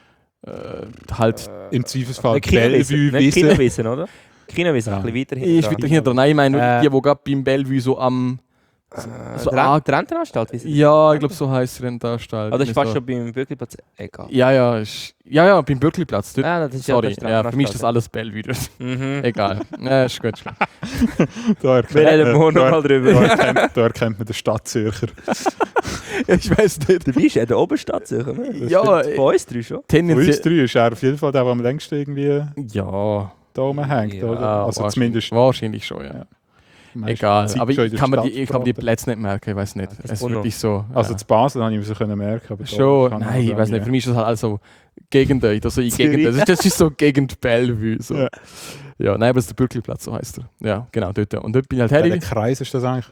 [SPEAKER 1] Im Zweifelsfall
[SPEAKER 3] Nicht Kinowissen, nicht
[SPEAKER 1] Bellevue-Wiese.
[SPEAKER 3] Kinowissen, oder? Kinowissen,
[SPEAKER 1] Ja.
[SPEAKER 3] ein bisschen weiter
[SPEAKER 2] Ich bin hinter dran. Nein, ich meine, die gerade beim Bellevue so am. so
[SPEAKER 3] die Rentenanstalt, wie sie
[SPEAKER 2] Ja, ich glaube, so heisst sie da Anstalt.
[SPEAKER 3] Oh, das ist fast
[SPEAKER 2] so.
[SPEAKER 3] schon beim Bürgerplatz. Egal.
[SPEAKER 2] Ja, beim Bürkliplatz. Dort.
[SPEAKER 3] Ah, das ist
[SPEAKER 2] Sorry,
[SPEAKER 3] ja,
[SPEAKER 2] ja, für mich ist das alles Bellevue.
[SPEAKER 3] Mhm.
[SPEAKER 2] Egal. Ja, ist gut.
[SPEAKER 1] Da
[SPEAKER 3] Wir reden morgen noch mal
[SPEAKER 1] da
[SPEAKER 3] drüber.
[SPEAKER 1] erkennt man den Stadtzürcher.
[SPEAKER 2] Ich weiß nicht.
[SPEAKER 3] Du bist ja der Oberstadtzürcher, ne?
[SPEAKER 2] Ja,
[SPEAKER 3] Bei uns drei schon.
[SPEAKER 1] Von uns
[SPEAKER 2] tendenziell.
[SPEAKER 1] 3 ist er auf jeden Fall der, der am längsten irgendwie
[SPEAKER 2] Ja,
[SPEAKER 1] da oben hängt,
[SPEAKER 3] Ja,
[SPEAKER 1] oder? Also zumindest
[SPEAKER 2] wahrscheinlich schon, ja.
[SPEAKER 1] Ja. meistens
[SPEAKER 2] Egal.
[SPEAKER 1] Zeit
[SPEAKER 2] Aber
[SPEAKER 1] schon in
[SPEAKER 2] ich
[SPEAKER 1] der
[SPEAKER 2] kann mir
[SPEAKER 1] Stadt
[SPEAKER 2] die, ich kann mir die
[SPEAKER 1] verbraten.
[SPEAKER 2] Plätze nicht merken, ich weiß nicht.
[SPEAKER 3] Ja, das
[SPEAKER 2] Es ist
[SPEAKER 3] Uno.
[SPEAKER 2] wirklich so.
[SPEAKER 1] Also
[SPEAKER 2] ja.
[SPEAKER 1] zu Basel habe ich mir so können merken, aber da
[SPEAKER 2] Schon,
[SPEAKER 1] kann
[SPEAKER 2] nein, ich weiß nicht. Für mich ist das halt also Gegenden. Also in
[SPEAKER 3] Zürich.
[SPEAKER 2] Gegend, das ist so Gegend Bellevue. So.
[SPEAKER 1] Ja.
[SPEAKER 2] Ja, nein, aber das ist der Bürkliplatz, so heißt er. Ja, genau, dort. Und dort bin ich halt
[SPEAKER 1] Welcher
[SPEAKER 2] hergegangen.
[SPEAKER 1] Kreis ist das eigentlich?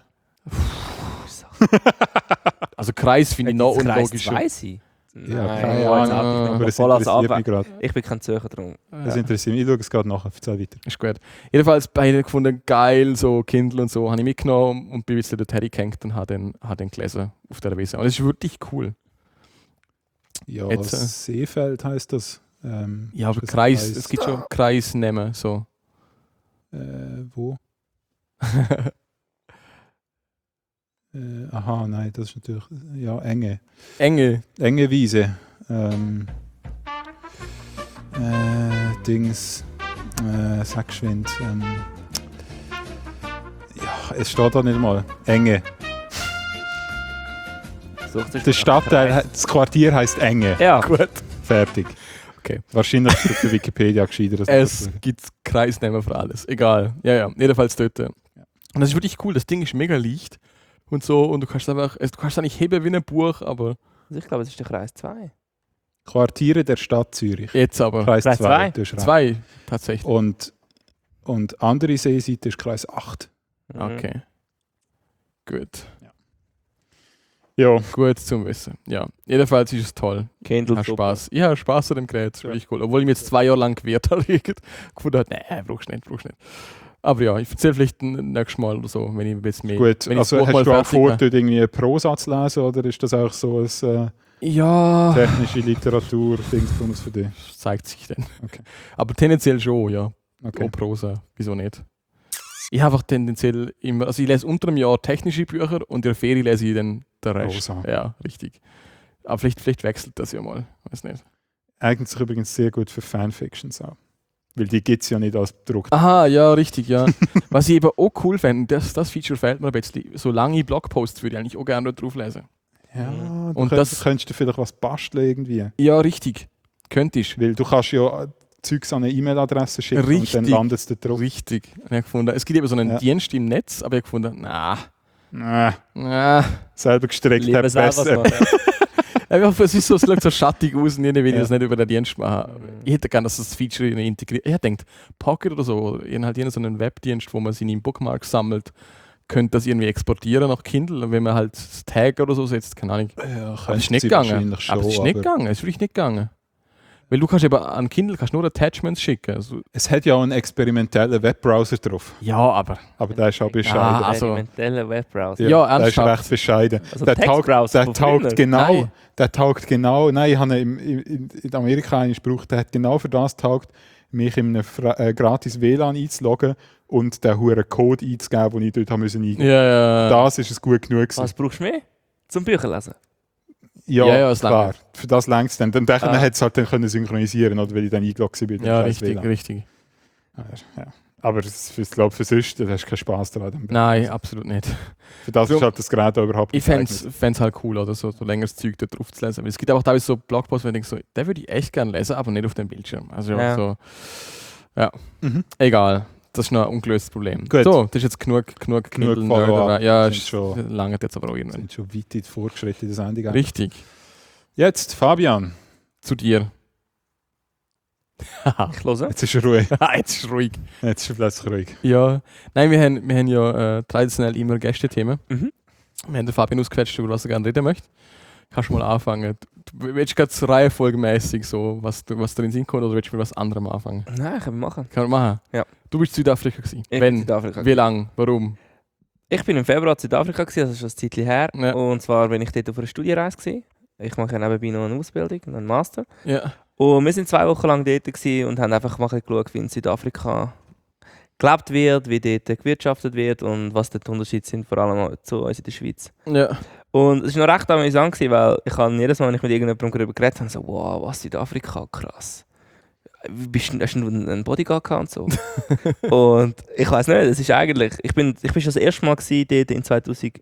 [SPEAKER 2] Also Kreis finde ich noch
[SPEAKER 3] Kreis
[SPEAKER 2] unlogisch.
[SPEAKER 3] 2 sein?
[SPEAKER 1] Ja,
[SPEAKER 3] Nein,
[SPEAKER 1] keine
[SPEAKER 3] oh, jetzt
[SPEAKER 1] Ahnung.
[SPEAKER 3] hab ich
[SPEAKER 1] Aber
[SPEAKER 3] mich
[SPEAKER 1] das
[SPEAKER 3] voll als
[SPEAKER 1] interessiert
[SPEAKER 3] Abwe-
[SPEAKER 1] mich gerade.
[SPEAKER 3] Ich bin kein Zürcher drum.
[SPEAKER 1] Das interessiert mich. Ich schaue es gerade nach. Erzähl weiter.
[SPEAKER 2] Ist gut. Jedenfalls beide gefunden, geil, so Kindle und so, habe ich mitgenommen und bin ein bisschen dort hergehängt und habe den gelesen auf der Wiese. Und es ist wirklich cool.
[SPEAKER 1] Ja,
[SPEAKER 2] Jetzt,
[SPEAKER 1] Seefeld heisst das.
[SPEAKER 2] Ja, aber
[SPEAKER 1] ist das
[SPEAKER 2] Kreis, es gibt schon Kreisnamen, so.
[SPEAKER 1] Wo? Aha, nein, das ist natürlich. Ja, Enge.
[SPEAKER 2] Enge.
[SPEAKER 1] Enge Wiese. Dings. Sag geschwind. Ja, es steht da nicht mal. Enge. Der Stadtteil, das Quartier heisst Enge.
[SPEAKER 3] Ja,
[SPEAKER 2] Gut.
[SPEAKER 1] Fertig.
[SPEAKER 2] Okay.
[SPEAKER 1] Wahrscheinlich ist auf der Wikipedia gescheiter.
[SPEAKER 2] Es gibt Kreisnamen für alles. Egal. Ja, jedenfalls dort. Und das ist wirklich cool. Das Ding ist mega leicht und so. Und du kannst einfach, du kannst es nicht heben wie ein Buch, aber
[SPEAKER 3] also ich glaube, es ist der Kreis 2.
[SPEAKER 1] Quartiere der Stadt Zürich.
[SPEAKER 2] jetzt aber.
[SPEAKER 1] Kreis
[SPEAKER 3] Kreis
[SPEAKER 1] 2.
[SPEAKER 3] zwei?
[SPEAKER 1] Du hast recht.
[SPEAKER 2] 2 tatsächlich.
[SPEAKER 1] Und andere Seeseite ist Kreis 8.
[SPEAKER 3] Mhm.
[SPEAKER 2] Okay. Gut.
[SPEAKER 1] Ja.
[SPEAKER 2] Gut zum Wissen. Ja. Jedenfalls ist es toll.
[SPEAKER 3] Kindle
[SPEAKER 2] Hat
[SPEAKER 3] super.
[SPEAKER 2] Spaß. Ich habe Spaß an dem Gerät. Das ist wirklich cool. Obwohl ich mir jetzt 2 Jahre lang gewehrt habe. Gefunden habe, nee, brauchst du nicht. Aber ja, ich erzähle vielleicht nächstes Mal oder so, wenn ich ein bisschen mehr.
[SPEAKER 1] Gut,
[SPEAKER 2] wenn ich das
[SPEAKER 1] also
[SPEAKER 2] Buch
[SPEAKER 1] hast
[SPEAKER 2] mal
[SPEAKER 1] du auch
[SPEAKER 2] fertig
[SPEAKER 1] vor,
[SPEAKER 2] habe.
[SPEAKER 1] dort irgendwie einen Prosa zu lesen oder ist das auch so ein
[SPEAKER 2] Ja,
[SPEAKER 1] technische Literatur-Dingsbums für dich?
[SPEAKER 2] zeigt sich dann.
[SPEAKER 1] Okay.
[SPEAKER 2] Aber tendenziell schon, ja.
[SPEAKER 1] Okay.
[SPEAKER 2] Auch Prosa. Wieso nicht? Ich habe einfach tendenziell immer, also ich lese unter einem Jahr technische Bücher und in der Ferie lese ich dann den Rest.
[SPEAKER 1] Prosa.
[SPEAKER 2] Ja, richtig. Aber vielleicht wechselt das ja mal. Weiß nicht.
[SPEAKER 1] Eignet sich übrigens sehr gut für Fanfictions auch. Weil die gibt es ja nicht als Druck.
[SPEAKER 2] Aha, ja, richtig, ja. Was ich eben auch cool fände, das Feature fehlt mir ein bisschen. So lange Blogposts würde ich eigentlich auch gerne drauf lesen.
[SPEAKER 1] Ja,
[SPEAKER 2] Und
[SPEAKER 1] du
[SPEAKER 2] das-
[SPEAKER 1] könntest du vielleicht was basteln irgendwie.
[SPEAKER 2] Ja, richtig. Könntest.
[SPEAKER 1] Weil du kannst ja Zeugs an eine E-Mail-Adresse schicken und
[SPEAKER 2] Richtig.
[SPEAKER 1] dann landet es da drauf.
[SPEAKER 2] Richtig. Und ich habe gefunden, es gibt eben so einen
[SPEAKER 1] Ja.
[SPEAKER 2] Dienst im Netz, aber ich habe gefunden,
[SPEAKER 1] Selber gestrickt,
[SPEAKER 3] Lieber
[SPEAKER 1] hat
[SPEAKER 3] selber
[SPEAKER 1] besser.
[SPEAKER 3] machen.
[SPEAKER 2] es ist so, es schaut so schattig aus und irgendwie will ich das nicht über den Dienst machen. Ich hätte gerne, dass das Feature integriert. Ich denke, Pocket oder so, halt so einen Webdienst, wo man seine Bookmarks sammelt, könnte das irgendwie exportieren nach Kindle. Und wenn man halt das Tag oder so setzt, keine Ahnung.
[SPEAKER 1] Ja,
[SPEAKER 2] Aber es ist nicht gegangen.
[SPEAKER 1] wahrscheinlich schon,
[SPEAKER 2] Aber es ist nicht gegangen. Es ist wirklich nicht gegangen. Weil du kannst eben an Kindle nur Attachments schicken. Also,
[SPEAKER 1] Es hat ja auch einen experimentellen Webbrowser drauf,
[SPEAKER 2] ja, aber
[SPEAKER 1] aber der ist auch bescheiden.
[SPEAKER 2] Ah, also-
[SPEAKER 3] Experimenteller Webbrowser.
[SPEAKER 2] Ja,
[SPEAKER 1] der ist
[SPEAKER 2] ernsthaft.
[SPEAKER 1] recht bescheiden.
[SPEAKER 3] Also
[SPEAKER 1] der
[SPEAKER 3] Textbrowser von früher?
[SPEAKER 1] der taugt genau, nein, ich habe ihn in Amerika einen gebraucht, der hat genau für das taugt, mich in einem gratis WLAN einzuloggen und den huren Code einzugeben, den ich dort haben müssen eingeben.
[SPEAKER 2] ja.
[SPEAKER 1] Das ist es gut genug gewesen.
[SPEAKER 3] Was brauchst du mehr? Zum Bücher lesen?
[SPEAKER 1] Ja,
[SPEAKER 2] es
[SPEAKER 1] klar.
[SPEAKER 2] langt.
[SPEAKER 1] Für das längst dann. Dann hätte
[SPEAKER 3] Ah.
[SPEAKER 1] es halt dann können synchronisieren, oder weil ich dann eingeloggt bin.
[SPEAKER 2] Ja, richtig, richtig.
[SPEAKER 1] Ja. Aber ich glaube, für sonst, da hast du keinen Spass daran.
[SPEAKER 2] Nein, absolut nicht.
[SPEAKER 1] Für das ist halt das Gerät auch überhaupt
[SPEAKER 2] Ich
[SPEAKER 1] nicht
[SPEAKER 2] fände es halt cool, oder so längeres Zeug da drauf zu lesen. Weil es gibt auch teilweise so Blogposts, wo ich denke, so, den würde ich echt gerne lesen, aber nicht auf dem Bildschirm. Also
[SPEAKER 3] Ja.
[SPEAKER 2] so, ja,
[SPEAKER 1] Mhm.
[SPEAKER 2] egal. Das ist noch ein ungelöstes Problem.
[SPEAKER 1] Gut.
[SPEAKER 2] So, das ist jetzt genug Kindle
[SPEAKER 1] Follow-up.
[SPEAKER 2] Ja,
[SPEAKER 1] Sind
[SPEAKER 2] ist
[SPEAKER 1] schon-
[SPEAKER 2] lange jetzt aber auch
[SPEAKER 1] Wir
[SPEAKER 2] irgendwann.
[SPEAKER 1] sind schon weit in die fortgeschrittene Sendung.
[SPEAKER 2] Richtig.
[SPEAKER 1] Jetzt, Fabian.
[SPEAKER 2] Zu dir.
[SPEAKER 3] Ich höre.
[SPEAKER 1] Jetzt ist er ruhig.
[SPEAKER 2] Jetzt ist es ruhig.
[SPEAKER 1] Jetzt ist er plötzlich ruhig.
[SPEAKER 2] Ja. Nein, wir haben ja traditionell immer Gästethemen.
[SPEAKER 3] Mhm.
[SPEAKER 2] Wir haben den Fabian ausgequetscht, über was er gerne reden möchte. Kannst du mal anfangen? Du willst gerade so reihenfolgemäßig so, was dir in den Sinn kommt, oder willst du mit was anderem anfangen?
[SPEAKER 3] Nein, können wir machen.
[SPEAKER 2] Kann man machen?
[SPEAKER 3] Ja.
[SPEAKER 2] Du bist in Südafrika gewesen.
[SPEAKER 3] Ich bin
[SPEAKER 2] Wenn?
[SPEAKER 3] in Südafrika.
[SPEAKER 2] Wie lange? Warum?
[SPEAKER 3] Ich bin im Februar in Südafrika, gewesen, also schon ein Zeitchen her.
[SPEAKER 2] Ja.
[SPEAKER 3] Und zwar bin ich dort auf einer Studienreise. Gewesen. Ich mache ja nebenbei noch eine Ausbildung, einen Master.
[SPEAKER 2] Ja.
[SPEAKER 3] Und wir sind 2 Wochen lang dort gewesen und haben einfach mal geschaut, wie in Südafrika gelebt wird, wie dort gewirtschaftet wird und was dort die Unterschiede sind, vor allem zu uns in der Schweiz.
[SPEAKER 2] Ja.
[SPEAKER 3] Und es war noch recht amüsant, gewesen, weil ich habe jedes Mal, wenn ich mit irgendjemandem darüber geredet habe, so, wow, was Südafrika, krass. Hast du einen Bodyguard gehabt und so? Und ich weiß nicht, es ist eigentlich, ich bin schon das erste Mal gewesen, dort in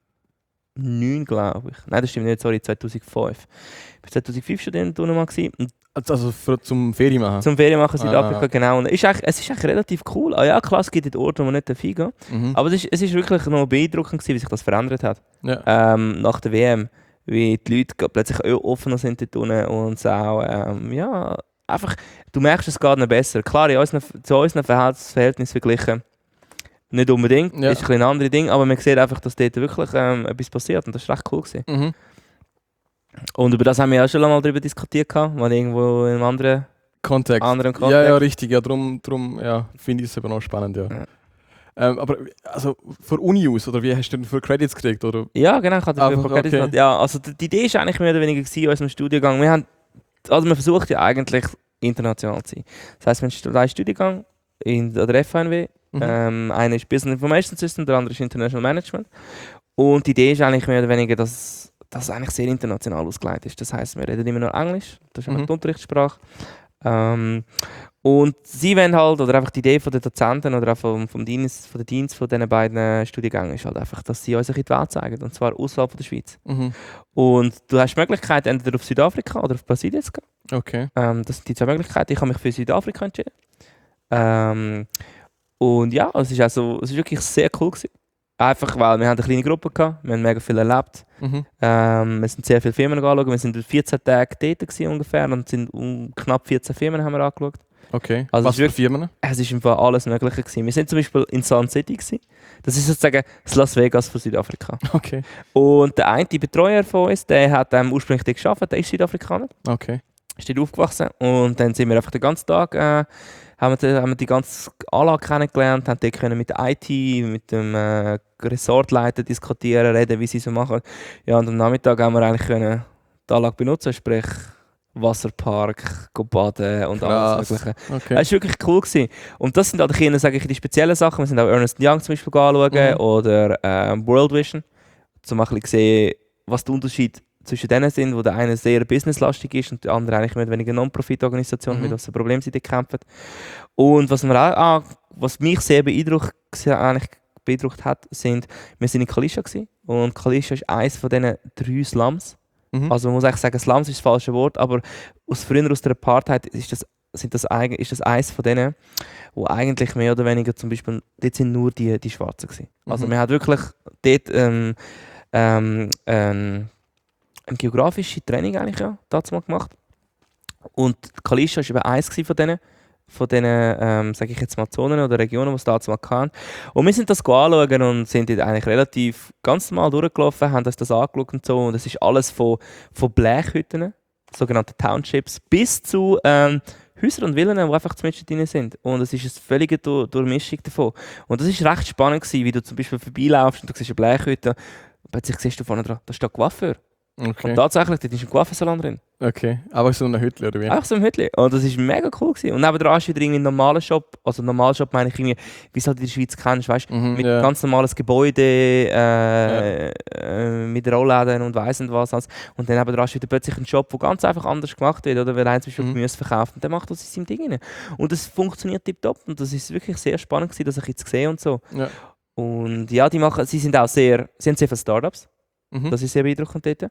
[SPEAKER 3] 2009, glaube ich. Nein, das stimmt nicht, sorry, 2005. Ich war 2005 schon dort mal gewesen. Und
[SPEAKER 2] Also zum Ferien machen?
[SPEAKER 3] zum Ferienmachen in Südafrika,
[SPEAKER 2] Ah.
[SPEAKER 3] genau. Und es ist eigentlich relativ cool. Ah ja, klar, es gibt dort Orte, wo man nicht hingehen darf.
[SPEAKER 2] Mhm.
[SPEAKER 3] Aber es ist wirklich noch beeindruckend gewesen, wie sich das verändert hat.
[SPEAKER 2] Ja.
[SPEAKER 3] Nach der WM, wie die Leute plötzlich offener sind dort unten und es auch, ja, einfach, du merkst, es geht nicht besser. Klar, zu unseren Verhältnissen verglichen, nicht unbedingt,
[SPEAKER 2] Ja.
[SPEAKER 3] ist ein bisschen ein anderes Ding, aber man sieht einfach, dass dort wirklich etwas passiert und das war recht cool gewesen.
[SPEAKER 2] Mhm.
[SPEAKER 3] Und über das haben wir auch schon einmal darüber diskutiert, mal irgendwo in einem anderen
[SPEAKER 2] Kontext.
[SPEAKER 3] Kontext.
[SPEAKER 2] Ja, richtig. Ja, drum ja, finde ich es eben auch spannend, ja.
[SPEAKER 3] Ja.
[SPEAKER 2] Aber also für Uni aus, oder wie hast du denn für Credits gekriegt? Oder?
[SPEAKER 3] Ja, genau, ich hatte
[SPEAKER 2] Einfach,
[SPEAKER 3] dafür Credits
[SPEAKER 2] okay.
[SPEAKER 3] gehabt. Ja, also die Idee ist eigentlich mehr oder weniger gewesen in unserem Studiengang. Man versucht ja eigentlich international zu sein. Das heisst, wir haben einen Studiengang an der FHNW.
[SPEAKER 2] Mhm.
[SPEAKER 3] Einer ist Business Information System, der andere ist International Management. Und die Idee ist eigentlich mehr oder weniger, dass das eigentlich sehr international ausgelegt ist. Das heisst, wir reden immer nur Englisch, das ist einfach die Unterrichtssprache. Und sie wollen halt, oder einfach die Idee von den Dozenten oder auch vom Dienst von diesen beiden Studiengängen ist halt einfach, dass sie uns ein bisschen die Welt zeigen, und zwar außerhalb von der Schweiz.
[SPEAKER 2] Mhm.
[SPEAKER 3] Und du hast die Möglichkeit, entweder auf Südafrika oder auf Brasilien zu gehen.
[SPEAKER 2] Okay.
[SPEAKER 3] Das sind die 2 Möglichkeiten. Ich habe mich für Südafrika entschieden. Und ja, es ist wirklich sehr cool gewesen. Einfach, weil wir haben eine kleine Gruppe gehabt, wir haben mega viel erlebt.
[SPEAKER 2] Mhm.
[SPEAKER 3] Wir sind sehr viele Firmen angeschaut. Wir sind 14 Tage dort gewesen ungefähr und sind knapp 14 Firmen haben wir angeschaut.
[SPEAKER 2] Okay.
[SPEAKER 3] Also
[SPEAKER 2] was
[SPEAKER 3] es ist
[SPEAKER 2] für Firmen?
[SPEAKER 3] Es ist einfach alles Mögliche gewesen. Wir sind zum Beispiel in Sun City gewesen. Das ist sozusagen das Las Vegas von Südafrika.
[SPEAKER 2] Okay.
[SPEAKER 3] Und der eine Betreuer von uns, der hat ursprünglich dort gearbeitet, der ist Südafrikaner.
[SPEAKER 2] Okay.
[SPEAKER 3] Ist dort aufgewachsen und dann sind wir einfach den ganzen Tag haben wir die ganze Anlage kennengelernt, haben dort können mit der IT, mit dem Resortleiter diskutieren, reden, wie sie so machen. Ja, und am Nachmittag haben wir eigentlich können die Anlage benutzen, sprich Wasserpark, go baden und alles Mögliche.
[SPEAKER 2] Okay.
[SPEAKER 3] Es war wirklich cool gewesen. Und das sind auch die speziellen Sachen. Wir sind auch Ernst Young zum Beispiel anschauen oder World Vision, um ein bisschen zu sehen, was der Unterschied zwischen denen sind, wo der eine sehr businesslastig ist und der andere eigentlich mehr oder weniger Non-Profit-Organisation, mit was für Probleme sie kämpfen. Und was mich sehr beeindruckt hat, sind, wir sind in Kalisha gewesen, und Kalisha ist eines von diesen 3 Slums.
[SPEAKER 2] Mhm.
[SPEAKER 3] Also man muss eigentlich sagen, Slums ist das falsche Wort, aber früher aus der Apartheid ist das ist das eins von denen, wo eigentlich mehr oder weniger zum Beispiel, dort sind nur die Schwarzen gewesen. Also wir haben wirklich dort ein geografisches Training eigentlich dazu mal gemacht. Und Kalischa war eben eins von diesen sage ich jetzt mal, Zonen oder Regionen, die es dazu mal hatten. Und wir sind das anschauen und sind dort eigentlich relativ ganz normal durchgelaufen, haben uns das angeschaut und so. Und es ist alles von Blechhütten, sogenannte Townships, bis zu Häusern und Villen, die einfach mitten drin sind. Und es ist eine völlige Durchmischung davon. Und das war recht spannend gewesen, wie du zum Beispiel vorbeilaufst und du siehst eine Blechhütte und plötzlich siehst du vorne dran, da steht Coiffeur.
[SPEAKER 2] Okay.
[SPEAKER 3] Und tatsächlich, dort ist ein Coiffeursalon drin.
[SPEAKER 2] Okay, aber so eine Hütte oder wie?
[SPEAKER 3] Einfach so ein Hütchen. Und das war mega cool gewesen. Und nebenan ist wieder irgendwie ein normaler Shop. Also normaler Shop meine ich irgendwie, wie es halt in der Schweiz kennst, weißt du? Mit ganz normales Gebäude, mit Rollläden und weiss nicht was. Und dann nebenan ist wieder plötzlich ein Shop, der ganz einfach anders gemacht wird. Oder wenn einer zum Beispiel Gemüse verkauft und der macht das in seinem Ding rein. Und das funktioniert tipptopp. Und das ist wirklich sehr spannend gewesen, das jetzt zu sehen und so.
[SPEAKER 2] Ja.
[SPEAKER 3] Und ja, sie haben sehr viele Startups. Das ist sehr beeindruckend dort.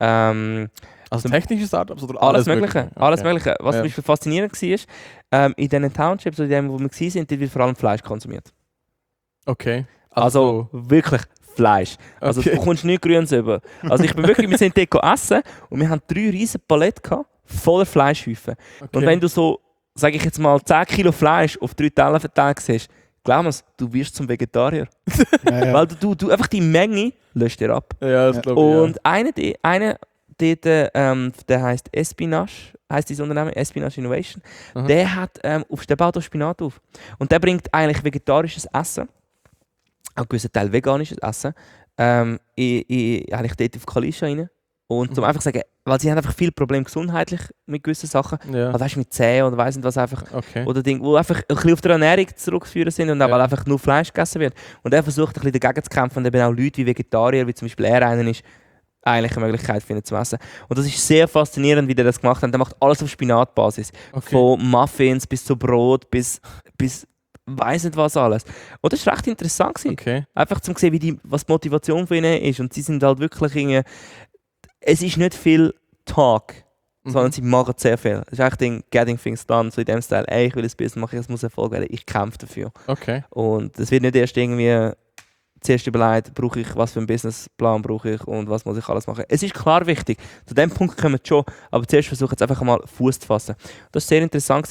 [SPEAKER 2] Also technische Startups oder
[SPEAKER 3] alles Mögliche.
[SPEAKER 2] Okay.
[SPEAKER 3] Alles Mögliche. Was zum Beispiel faszinierend war, in diesen Townships, oder in dem, wo wir waren, wird vor allem Fleisch konsumiert.
[SPEAKER 2] Okay.
[SPEAKER 3] Also wirklich Fleisch. Also du bekommst nichts Grünes über. Also wir sind dort essen und wir hatten 3 riesige Paletten voller Fleischhäufen. Okay. Und wenn du so, sage ich jetzt mal, 10 Kilo Fleisch auf 3 Teller verteilt siehst, glaub mir's, du wirst zum Vegetarier. Weil du einfach die Menge löscht dir ab.
[SPEAKER 2] Ja, das glaube ich.
[SPEAKER 3] Und einer dort, der heisst Espinache, heisst dieses Unternehmen, Espinache Innovation. Der baut auch Spinat auf. Und der bringt eigentlich vegetarisches Essen, auch einen gewissen Teil veganisches Essen, eigentlich dort auf Kalischa rein. Und zum einfach sagen, weil sie haben einfach viele Probleme gesundheitlich mit gewissen Sachen.
[SPEAKER 2] Ja.
[SPEAKER 3] Also weißt du, mit Zähnen oder weiss nicht was einfach.
[SPEAKER 2] Okay.
[SPEAKER 3] Oder Dinge, die einfach ein bisschen auf der Ernährung zurückzuführen sind und weil einfach nur Fleisch gegessen wird. Und er versucht ein bisschen dagegen zu kämpfen und eben auch Leute wie Vegetarier, wie zum Beispiel er einer ist, eigentlich eine Möglichkeit finden zu essen. Und das ist sehr faszinierend, wie der das gemacht hat. Der macht alles auf Spinatbasis. Okay. Von Muffins bis zu Brot, bis weiss nicht was alles. Und das war recht interessant.
[SPEAKER 2] Okay.
[SPEAKER 3] Einfach zu sehen, was die Motivation von ihnen ist. Und sie sind halt wirklich irgendwie... Es ist nicht viel Talk, sondern sie machen sehr viel. Es ist eigentlich Getting Things Done, so in dem Style, ich will ein Business machen, es muss Erfolg werden, ich kämpfe dafür.
[SPEAKER 2] Okay.
[SPEAKER 3] Und es wird nicht erst irgendwie zuerst überlegt, brauche ich, was für einen Businessplan brauche ich und was muss ich alles machen. Es ist klar wichtig, zu dem Punkt kommen wir schon, aber zuerst versuche ich jetzt einfach mal Fuß zu fassen. Das war sehr interessant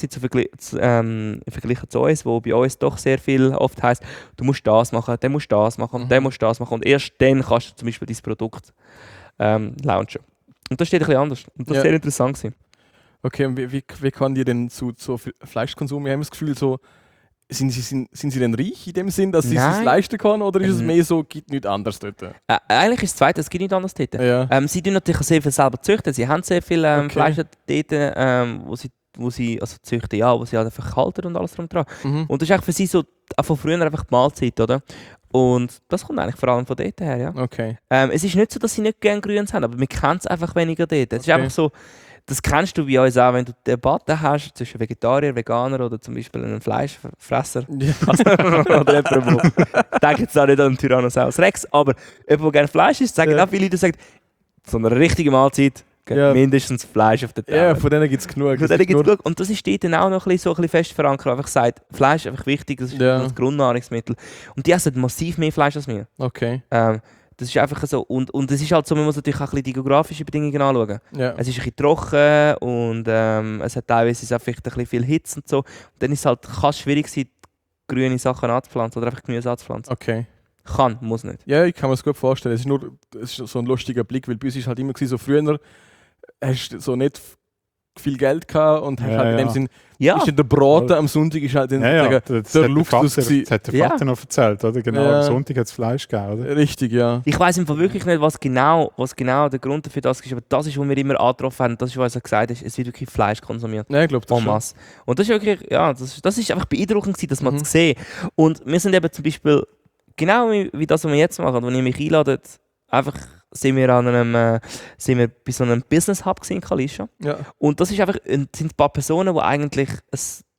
[SPEAKER 3] im Vergleich zu uns, wo bei uns doch sehr viel oft heisst, du musst das machen, der muss das machen, der muss das machen und erst dann kannst du zum Beispiel dein Produkt launchen. Und das steht ein bisschen anders. Und das war sehr interessant gewesen.
[SPEAKER 2] Okay, und wie kann die denn zu Fleischkonsum? Wir haben das Gefühl, so, sind sie denn reich in dem Sinn, dass sie es leisten können? Oder ist es mehr so, gibt nichts anderes dort?
[SPEAKER 3] Eigentlich ist es zweite, es gibt nichts anderes dort. Ja. Sie tun natürlich sehr viel selber züchten. Sie haben sehr viel Fleisch dort, wo sie also züchten, wo sie halt einfach halten und alles drum dran. Und das ist eigentlich für sie so von früher einfach die Mahlzeit, oder? Und das kommt eigentlich vor allem von dort her, ja.
[SPEAKER 2] Okay.
[SPEAKER 3] Es ist nicht so, dass sie nicht gerne Grüns haben, aber man kennt es einfach weniger dort. Es ist einfach so, das kennst du bei uns auch, wenn du Debatten hast zwischen Vegetarier, Veganer oder zum Beispiel einem Fleischfresser. Oder jemandem, ich denke jetzt auch nicht an einen Tyrannosaurus Rex, aber jemand, der gerne Fleisch isst, sagen auch viele Leute, sagen, so eine richtige Mahlzeit, mindestens Fleisch auf der Teller.
[SPEAKER 2] Ja, von denen gibt es genug.
[SPEAKER 3] Und das ist dort dann auch noch ein bisschen fest verankert. Einfach gesagt, Fleisch ist einfach wichtig, das ist das Grundnahrungsmittel. Und die essen massiv mehr Fleisch als wir.
[SPEAKER 2] Okay.
[SPEAKER 3] Das ist einfach so. Und es ist halt so, man muss natürlich auch ein bisschen die geografischen Bedingungen anschauen. Ja. Es ist ein bisschen trocken und es hat teilweise auch vielleicht ein bisschen viel Hitze und so. Und dann ist es halt, kann es schwierig sein, grüne Sachen anzupflanzen oder einfach Gemüse anzupflanzen.
[SPEAKER 2] Okay.
[SPEAKER 3] Kann, muss nicht.
[SPEAKER 2] Ja, ich kann mir das gut vorstellen. Es ist so ein lustiger Blick, weil bei uns ist halt immer so früher hast du so nicht viel Geld gehabt und hast halt in dem Sinn, ist der Braten am Sonntag ist halt der Luxus gewesen.
[SPEAKER 1] Das hat der Vater noch erzählt, oder? Genau, am Sonntag hat es Fleisch gegeben, oder?
[SPEAKER 2] Richtig, ja.
[SPEAKER 3] Ich weiss einfach wirklich nicht, was genau der Grund dafür ist, aber das ist, was wir immer angetroffen haben, das ist, was er gesagt hat, es wird wirklich Fleisch konsumiert.
[SPEAKER 2] Ja, ich glaube das schon.
[SPEAKER 3] Und das ist wirklich, das ist einfach beeindruckend gewesen, das mal zu sehen. Und wir sind eben zum Beispiel, genau wie das, was wir jetzt machen, wo ihr mich einladet, einfach sind wir bei so einem Business Hub in Kalischa. Ja. Und das ist einfach, sind ein paar Personen, die eigentlich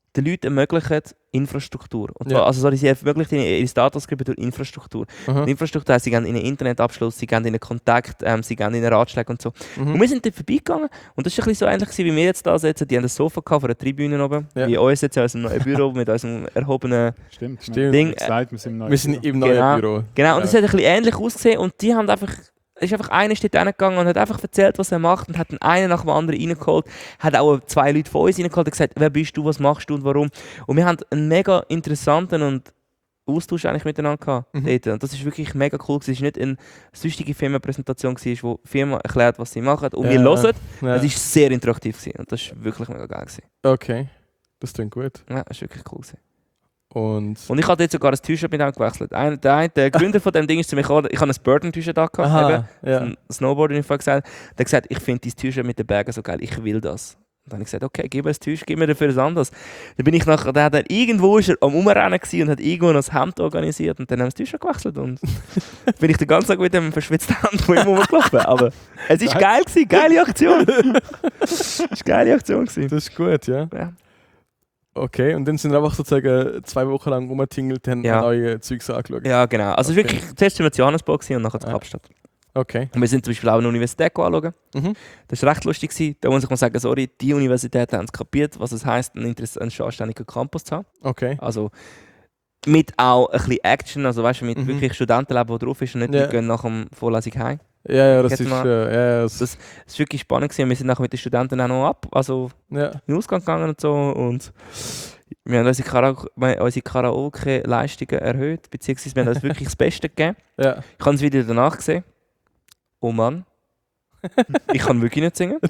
[SPEAKER 3] den Leuten ermöglichen Infrastruktur. Und
[SPEAKER 2] Ja.
[SPEAKER 3] zwar, also sie ermöglichen ihre Statusgruppe durch Infrastruktur.
[SPEAKER 2] Aha.
[SPEAKER 3] Und Infrastruktur heisst, sie gehen in einen Internetabschluss, sie gehen in einen Kontakt, sie gehen in einen Ratschlag und so.
[SPEAKER 2] Mhm.
[SPEAKER 3] Und wir sind dort vorbeigegangen und das war ein bisschen so ähnlich gewesen, wie wir jetzt da sitzen. Die haben ein Sofa gehabt vor der Tribüne oben,
[SPEAKER 2] Ja.
[SPEAKER 3] wie uns jetzt in unserem neuen Büro mit unserem erhobenen
[SPEAKER 1] Stimmt.
[SPEAKER 2] Stimmt.
[SPEAKER 3] Ding.
[SPEAKER 1] Gesagt, wir sind im neuen
[SPEAKER 2] Wir sind
[SPEAKER 1] Büro.
[SPEAKER 2] im neuen
[SPEAKER 3] Genau.
[SPEAKER 2] Büro.
[SPEAKER 3] Genau, und
[SPEAKER 2] Ja.
[SPEAKER 3] es hat ein bisschen ähnlich ausgesehen und die haben einfach, es ist einfach einer dort hingegangen und hat einfach erzählt, was er macht und hat den einen nach dem anderen reingeholt, hat auch 2 Leute von uns reingeholt und gesagt, wer bist du, was machst du und warum. Und wir haben einen mega interessanten und Austausch eigentlich miteinander gehabt dort. Und das ist wirklich mega cool gewesen. Es war nicht eine sonstige Firmenpräsentation gewesen, wo die Firma erklärt, was sie machen und wir hören.
[SPEAKER 2] Ja.
[SPEAKER 3] Es war sehr interaktiv gewesen und das war wirklich mega geil gewesen.
[SPEAKER 2] Okay, das klingt gut.
[SPEAKER 3] Ja, das war wirklich cool gewesen.
[SPEAKER 2] Und
[SPEAKER 3] Und ich habe jetzt sogar ein T-Shirt mit ihm gewechselt. Der Gründer von dem Ding ist zu mir gekommen, ich habe ein Burton-T-Shirt da gehabt, eben,
[SPEAKER 2] ja.
[SPEAKER 3] ein Snowboarder, wie ich vorhin gesagt habe. Der hat gesagt, ich finde dein T-Shirt mit den Bergen so geil, ich will das. Und dann habe ich gesagt, okay, gib mir ein T-Shirt, gib mir dafür ein anderes. Dann bin ich nachher, irgendwo ist er am Umrennen gewesen und hat irgendwo noch ein Hemd organisiert und dann haben wir das T-Shirt gewechselt und bin ich den ganzen Tag mit dem verschwitzten Hemd von ihm rumgelaufen. Aber es ist geil gewesen, geile Aktion. Es war eine geile Aktion gewesen.
[SPEAKER 2] Das ist gut, ja.
[SPEAKER 3] Ja.
[SPEAKER 2] Okay, und dann sind wir einfach sozusagen 2 Wochen lang rumgetingelt, haben
[SPEAKER 3] Ja.
[SPEAKER 2] neue Zeugs angeschaut.
[SPEAKER 3] Ja, genau. Also
[SPEAKER 2] Okay.
[SPEAKER 3] wirklich, zuerst sind wir zu Johannesburg gewesen und nachher zu
[SPEAKER 2] Ja.
[SPEAKER 3] Kapstadt.
[SPEAKER 2] Okay.
[SPEAKER 3] Und wir sind zum Beispiel auch eine Universität anschauen.
[SPEAKER 2] Mhm.
[SPEAKER 3] Das war recht lustig gewesen. Da muss ich mal sagen, sorry, die Universitäten haben es kapiert, was es heisst, einen anständigen Campus zu haben.
[SPEAKER 2] Okay.
[SPEAKER 3] Also mit auch ein bisschen Action, also weißt du, mit
[SPEAKER 2] Mhm.
[SPEAKER 3] wirklich Studentenleben, der drauf ist und nicht
[SPEAKER 2] Ja.
[SPEAKER 3] die gehen nach der Vorlesung heim.
[SPEAKER 2] Ja, das
[SPEAKER 3] Jetzt
[SPEAKER 2] ist.
[SPEAKER 3] mal-
[SPEAKER 2] Das,
[SPEAKER 3] Das war wirklich spannend gewesen. Wir sind nachher mit den Studenten auch noch also
[SPEAKER 2] ja.
[SPEAKER 3] in den Ausgang gegangen und so und wir haben unsere Karaoke-Leistungen erhöht, beziehungsweise wir haben uns wirklich das Beste gegeben.
[SPEAKER 2] Ja.
[SPEAKER 3] Ich habe das Video danach gesehen. Oh Mann. Ich kann wirklich nicht singen.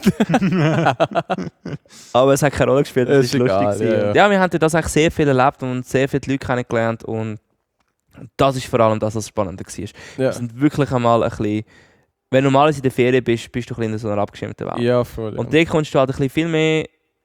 [SPEAKER 3] Aber es hat keine Rolle gespielt, das
[SPEAKER 2] Ist
[SPEAKER 3] war lustig.
[SPEAKER 2] egal,
[SPEAKER 3] gewesen.
[SPEAKER 2] ja, ja.
[SPEAKER 3] Und ja, wir haben das eigentlich sehr viel erlebt und sehr viele Leute kennengelernt und das ist vor allem das, was spannender war.
[SPEAKER 2] Ja.
[SPEAKER 3] Wir sind wirklich einmal ein bisschen, wenn du normalerweise in der Ferien bist, bist du ein bisschen in so einer abgeschirmten Welt.
[SPEAKER 2] Ja, voll.
[SPEAKER 3] Und da kommst du halt ein bisschen viel mehr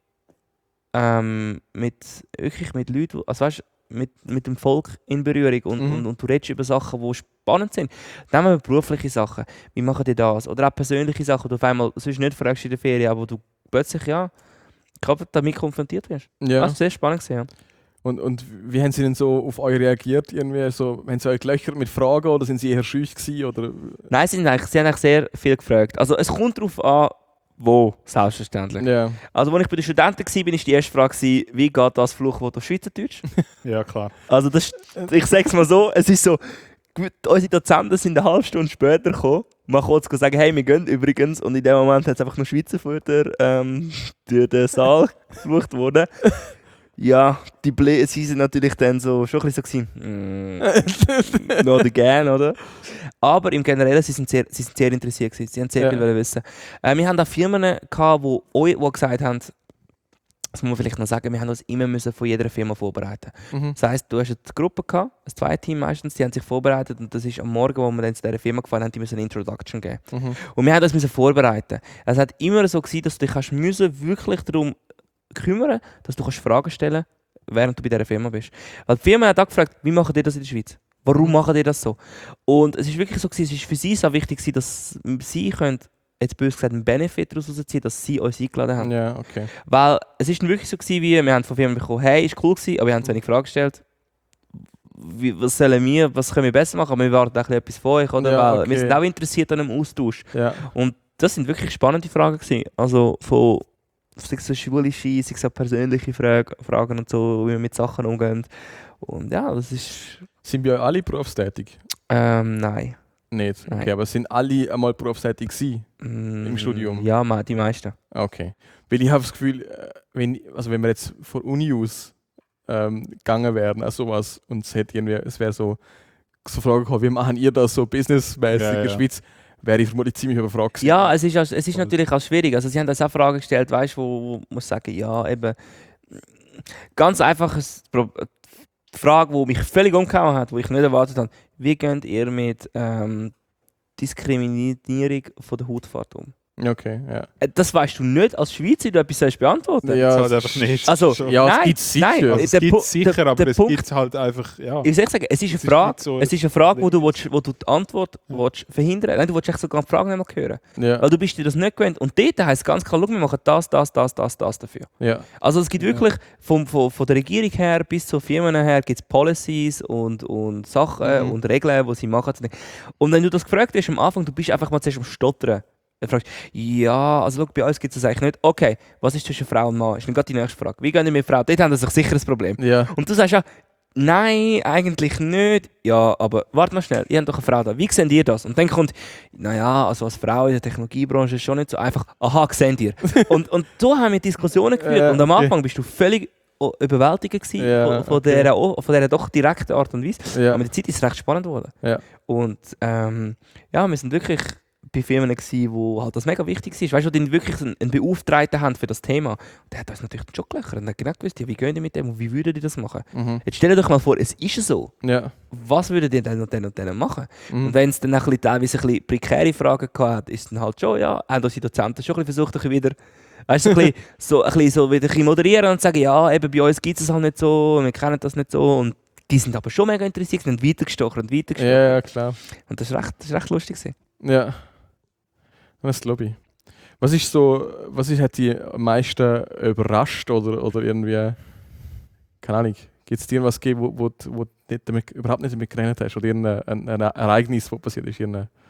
[SPEAKER 3] wirklich mit Leuten, also weißt, mit dem Volk in Berührung
[SPEAKER 2] Mhm.
[SPEAKER 3] und du redest über Sachen, die spannend sind. Nehmen wir berufliche Sachen, wie machen die das? Oder auch persönliche Sachen, die du auf einmal sonst nicht fragst in der Ferien, aber du plötzlich damit konfrontiert wirst.
[SPEAKER 2] Ja.
[SPEAKER 3] Das war sehr spannend gewesen, ja.
[SPEAKER 2] Und wie haben sie denn so auf euch reagiert? Irgendwie so, haben sie euch gelöchert mit Fragen oder sind sie eher schüch gewesen? Oder?
[SPEAKER 3] Nein, sie haben eigentlich sehr viel gefragt. Also es kommt darauf an, wo, selbstverständlich.
[SPEAKER 2] Ja.
[SPEAKER 3] Also als ich bei den Studenten war, war die erste Frage, wie geht das Fluchwort auf Schweizerdeutsch?
[SPEAKER 1] Ja, klar.
[SPEAKER 3] Also ich sage es mal so, es ist so, unsere Dozenten sind eine halbe Stunde später gekommen, mal kurz sagen, hey, wir gehen übrigens, und in dem Moment hat es einfach noch Schweizer vor durch den Saal geflucht worden. Ja, sie sind natürlich dann so, schon ein bisschen so gewesen, not again, oder? Aber im Generellen, sie sind sehr interessiert gewesen, sie haben sehr
[SPEAKER 2] Ja.
[SPEAKER 3] viel wollen wissen. Wir haben auch Firmen gehabt, die gesagt haben, das muss man vielleicht noch sagen, wir haben uns immer müssen von jeder Firma vorbereiten.
[SPEAKER 2] Mhm.
[SPEAKER 3] Das heisst, du hast eine Gruppe gehabt, ein Zweiteam meistens, die haben sich vorbereitet und das ist am Morgen, wo wir dann zu dieser Firma gefahren haben, die müssen eine Introduction geben.
[SPEAKER 2] Mhm.
[SPEAKER 3] Und wir haben uns müssen vorbereiten. Es hat immer so gewesen, dass du dich wirklich darum kümmern, dass du Fragen stellen kannst, während du bei dieser Firma bist. Weil die Firma hat auch gefragt, wie machen die das in der Schweiz? Warum machen die das so? Und es ist wirklich so gewesen, es ist für sie so wichtig gewesen, dass sie können, jetzt bös gesagt, einen Benefit daraus ziehen, dass sie uns eingeladen haben.
[SPEAKER 2] Ja, okay.
[SPEAKER 3] Weil es ist dann wirklich so gewesen, wie wir haben von Firmen bekommen, hey, ist cool gewesen, aber wir haben zu wenig Fragen gestellt. Was können wir besser machen? Aber wir warten auch ein bisschen etwas von euch, oder?
[SPEAKER 2] Ja,
[SPEAKER 3] Weil
[SPEAKER 2] okay.
[SPEAKER 3] wir sind auch interessiert an einem Austausch.
[SPEAKER 2] Ja.
[SPEAKER 3] Und das sind wirklich spannende Fragen gewesen. Also von sei es so schulische, sei es auch persönliche Fragen und so, wie wir mit Sachen umgehen. Und ja, das ist...
[SPEAKER 2] Sind wir alle berufstätig?
[SPEAKER 3] Nein.
[SPEAKER 2] Nicht.
[SPEAKER 3] Nein.
[SPEAKER 2] Okay, aber sind alle einmal berufstätig gewesen? Im Studium?
[SPEAKER 3] Ja, die meisten.
[SPEAKER 2] Okay. Weil ich habe das Gefühl, wenn wir jetzt von Uni aus gegangen wären, also sowas, und es wäre so Fragen gekommen, wie machen ihr das so businessmäßig
[SPEAKER 1] Ja,
[SPEAKER 2] in der
[SPEAKER 1] ja.
[SPEAKER 2] Schweiz, wäre ich vermutlich ziemlich überfragt gewesen.
[SPEAKER 3] Ja, es ist natürlich auch schwierig. Also sie haben uns auch Fragen gestellt, weißt, wo muss sagen, ja, eben ganz einfach die Frage, die mich völlig umgehauen hat, die ich nicht erwartet habe. Wie geht ihr mit Diskriminierung von der Hautfarbe um?
[SPEAKER 2] Okay, ja.
[SPEAKER 3] Das weißt du nicht als Schweizer, du etwas sollst beantworten.
[SPEAKER 2] Ja,
[SPEAKER 1] Das halt einfach nicht.
[SPEAKER 3] Also,
[SPEAKER 1] Schon.
[SPEAKER 2] Ja, es
[SPEAKER 3] nein,
[SPEAKER 2] gibt's sicher.
[SPEAKER 3] nein,
[SPEAKER 1] Also, es
[SPEAKER 3] der
[SPEAKER 1] gibt
[SPEAKER 3] Pu-
[SPEAKER 1] sicher,
[SPEAKER 3] der-
[SPEAKER 1] aber
[SPEAKER 3] der
[SPEAKER 1] es
[SPEAKER 3] Punkt-
[SPEAKER 1] gibt halt einfach, ja.
[SPEAKER 3] Ich soll sagen, es ist eine
[SPEAKER 1] Es ist
[SPEAKER 3] Frage,
[SPEAKER 1] nicht so-
[SPEAKER 3] es ist eine Frage, wo du die Antwort willst verhindern. Nein, du willst echt sogar die Frage nicht mehr hören.
[SPEAKER 2] Ja.
[SPEAKER 3] Weil du bist dir das nicht gewöhnt. Und dort heisst es ganz klar, schau, wir machen das dafür.
[SPEAKER 2] Ja.
[SPEAKER 3] Also es gibt wirklich, von der Regierung her bis zu Firmen her, gibt es Policies und Sachen und Regeln, die sie machen. Und wenn du das gefragt hast am Anfang, du bist einfach mal zuerst am Stottern. Dann fragst du, ja, also schau, bei uns gibt es das eigentlich nicht. Okay, was ist zwischen Frau und Mann? Ist dann gerade die nächste Frage. Wie gehen wir mit Frau? Dort haben sie sicher ein Problem.
[SPEAKER 2] Ja.
[SPEAKER 3] Und du sagst ja, nein, eigentlich nicht. Ja, aber warte mal schnell, ihr habt doch eine Frau da. Wie seht ihr das? Und dann kommt, naja, also als Frau in der Technologiebranche ist schon nicht so einfach. Aha, seht ihr. und so haben wir Diskussionen geführt. Und am Anfang bist du völlig überwältigt gewesen von dieser doch direkten Art und Weise.
[SPEAKER 2] Ja.
[SPEAKER 3] Aber mit der Zeit ist es recht spannend geworden.
[SPEAKER 2] Ja.
[SPEAKER 3] Und ja, wir sind wirklich bei Firmen gewesen, wo halt das mega wichtig ist. Weißt du, die wirklich einen Beauftragten haben für das Thema. Und der hat uns natürlich schon gelöchert und hat genau gewusst, ja, wie gehen die mit dem und wie würden die das machen? Jetzt stellt euch mal vor, es ist so.
[SPEAKER 2] Ja.
[SPEAKER 3] Was würdet ihr denn und dann machen?
[SPEAKER 2] Mhm.
[SPEAKER 3] Und wenn es dann ein bisschen, teilweise ein bisschen prekäre Fragen gehabt, ist dann halt schon, ja, haben unsere Dozenten schon ein bisschen versucht, wieder weißt du, ein bisschen so wieder ein bisschen moderieren und sagen, ja, eben bei uns gibt es halt nicht so, wir kennen das nicht so. Und die sind aber schon mega interessiert und weitergestochen.
[SPEAKER 2] Ja, klar.
[SPEAKER 3] Und das ist recht lustig gewesen.
[SPEAKER 2] Ja. Das glaube ich. Was hat dich am meisten überrascht oder irgendwie, keine Ahnung, gibt es dir irgendwas gegeben, wo du überhaupt nicht damit gerechnet hast oder irgendein Ereignis, das passiert ist?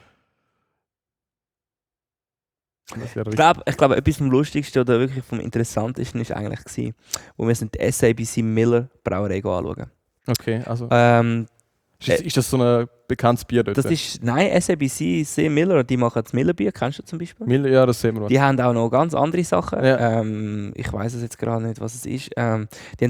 [SPEAKER 3] Ich glaube, etwas vom Lustigsten oder wirklich vom Interessantesten war eigentlich gewesen, wo wir die SABC Miller Brauerei anschauen.
[SPEAKER 2] Okay, also. Ist das so ein bekanntes Bier dort?
[SPEAKER 3] Das ist, nein, SABC, C. Miller, die machen das Miller-Bier, kennst du zum Beispiel?
[SPEAKER 2] Miller, ja, das sehen wir.
[SPEAKER 3] Die haben auch noch ganz andere Sachen.
[SPEAKER 2] Ja.
[SPEAKER 3] Ich weiß es jetzt gerade nicht, was es ist. Die haben,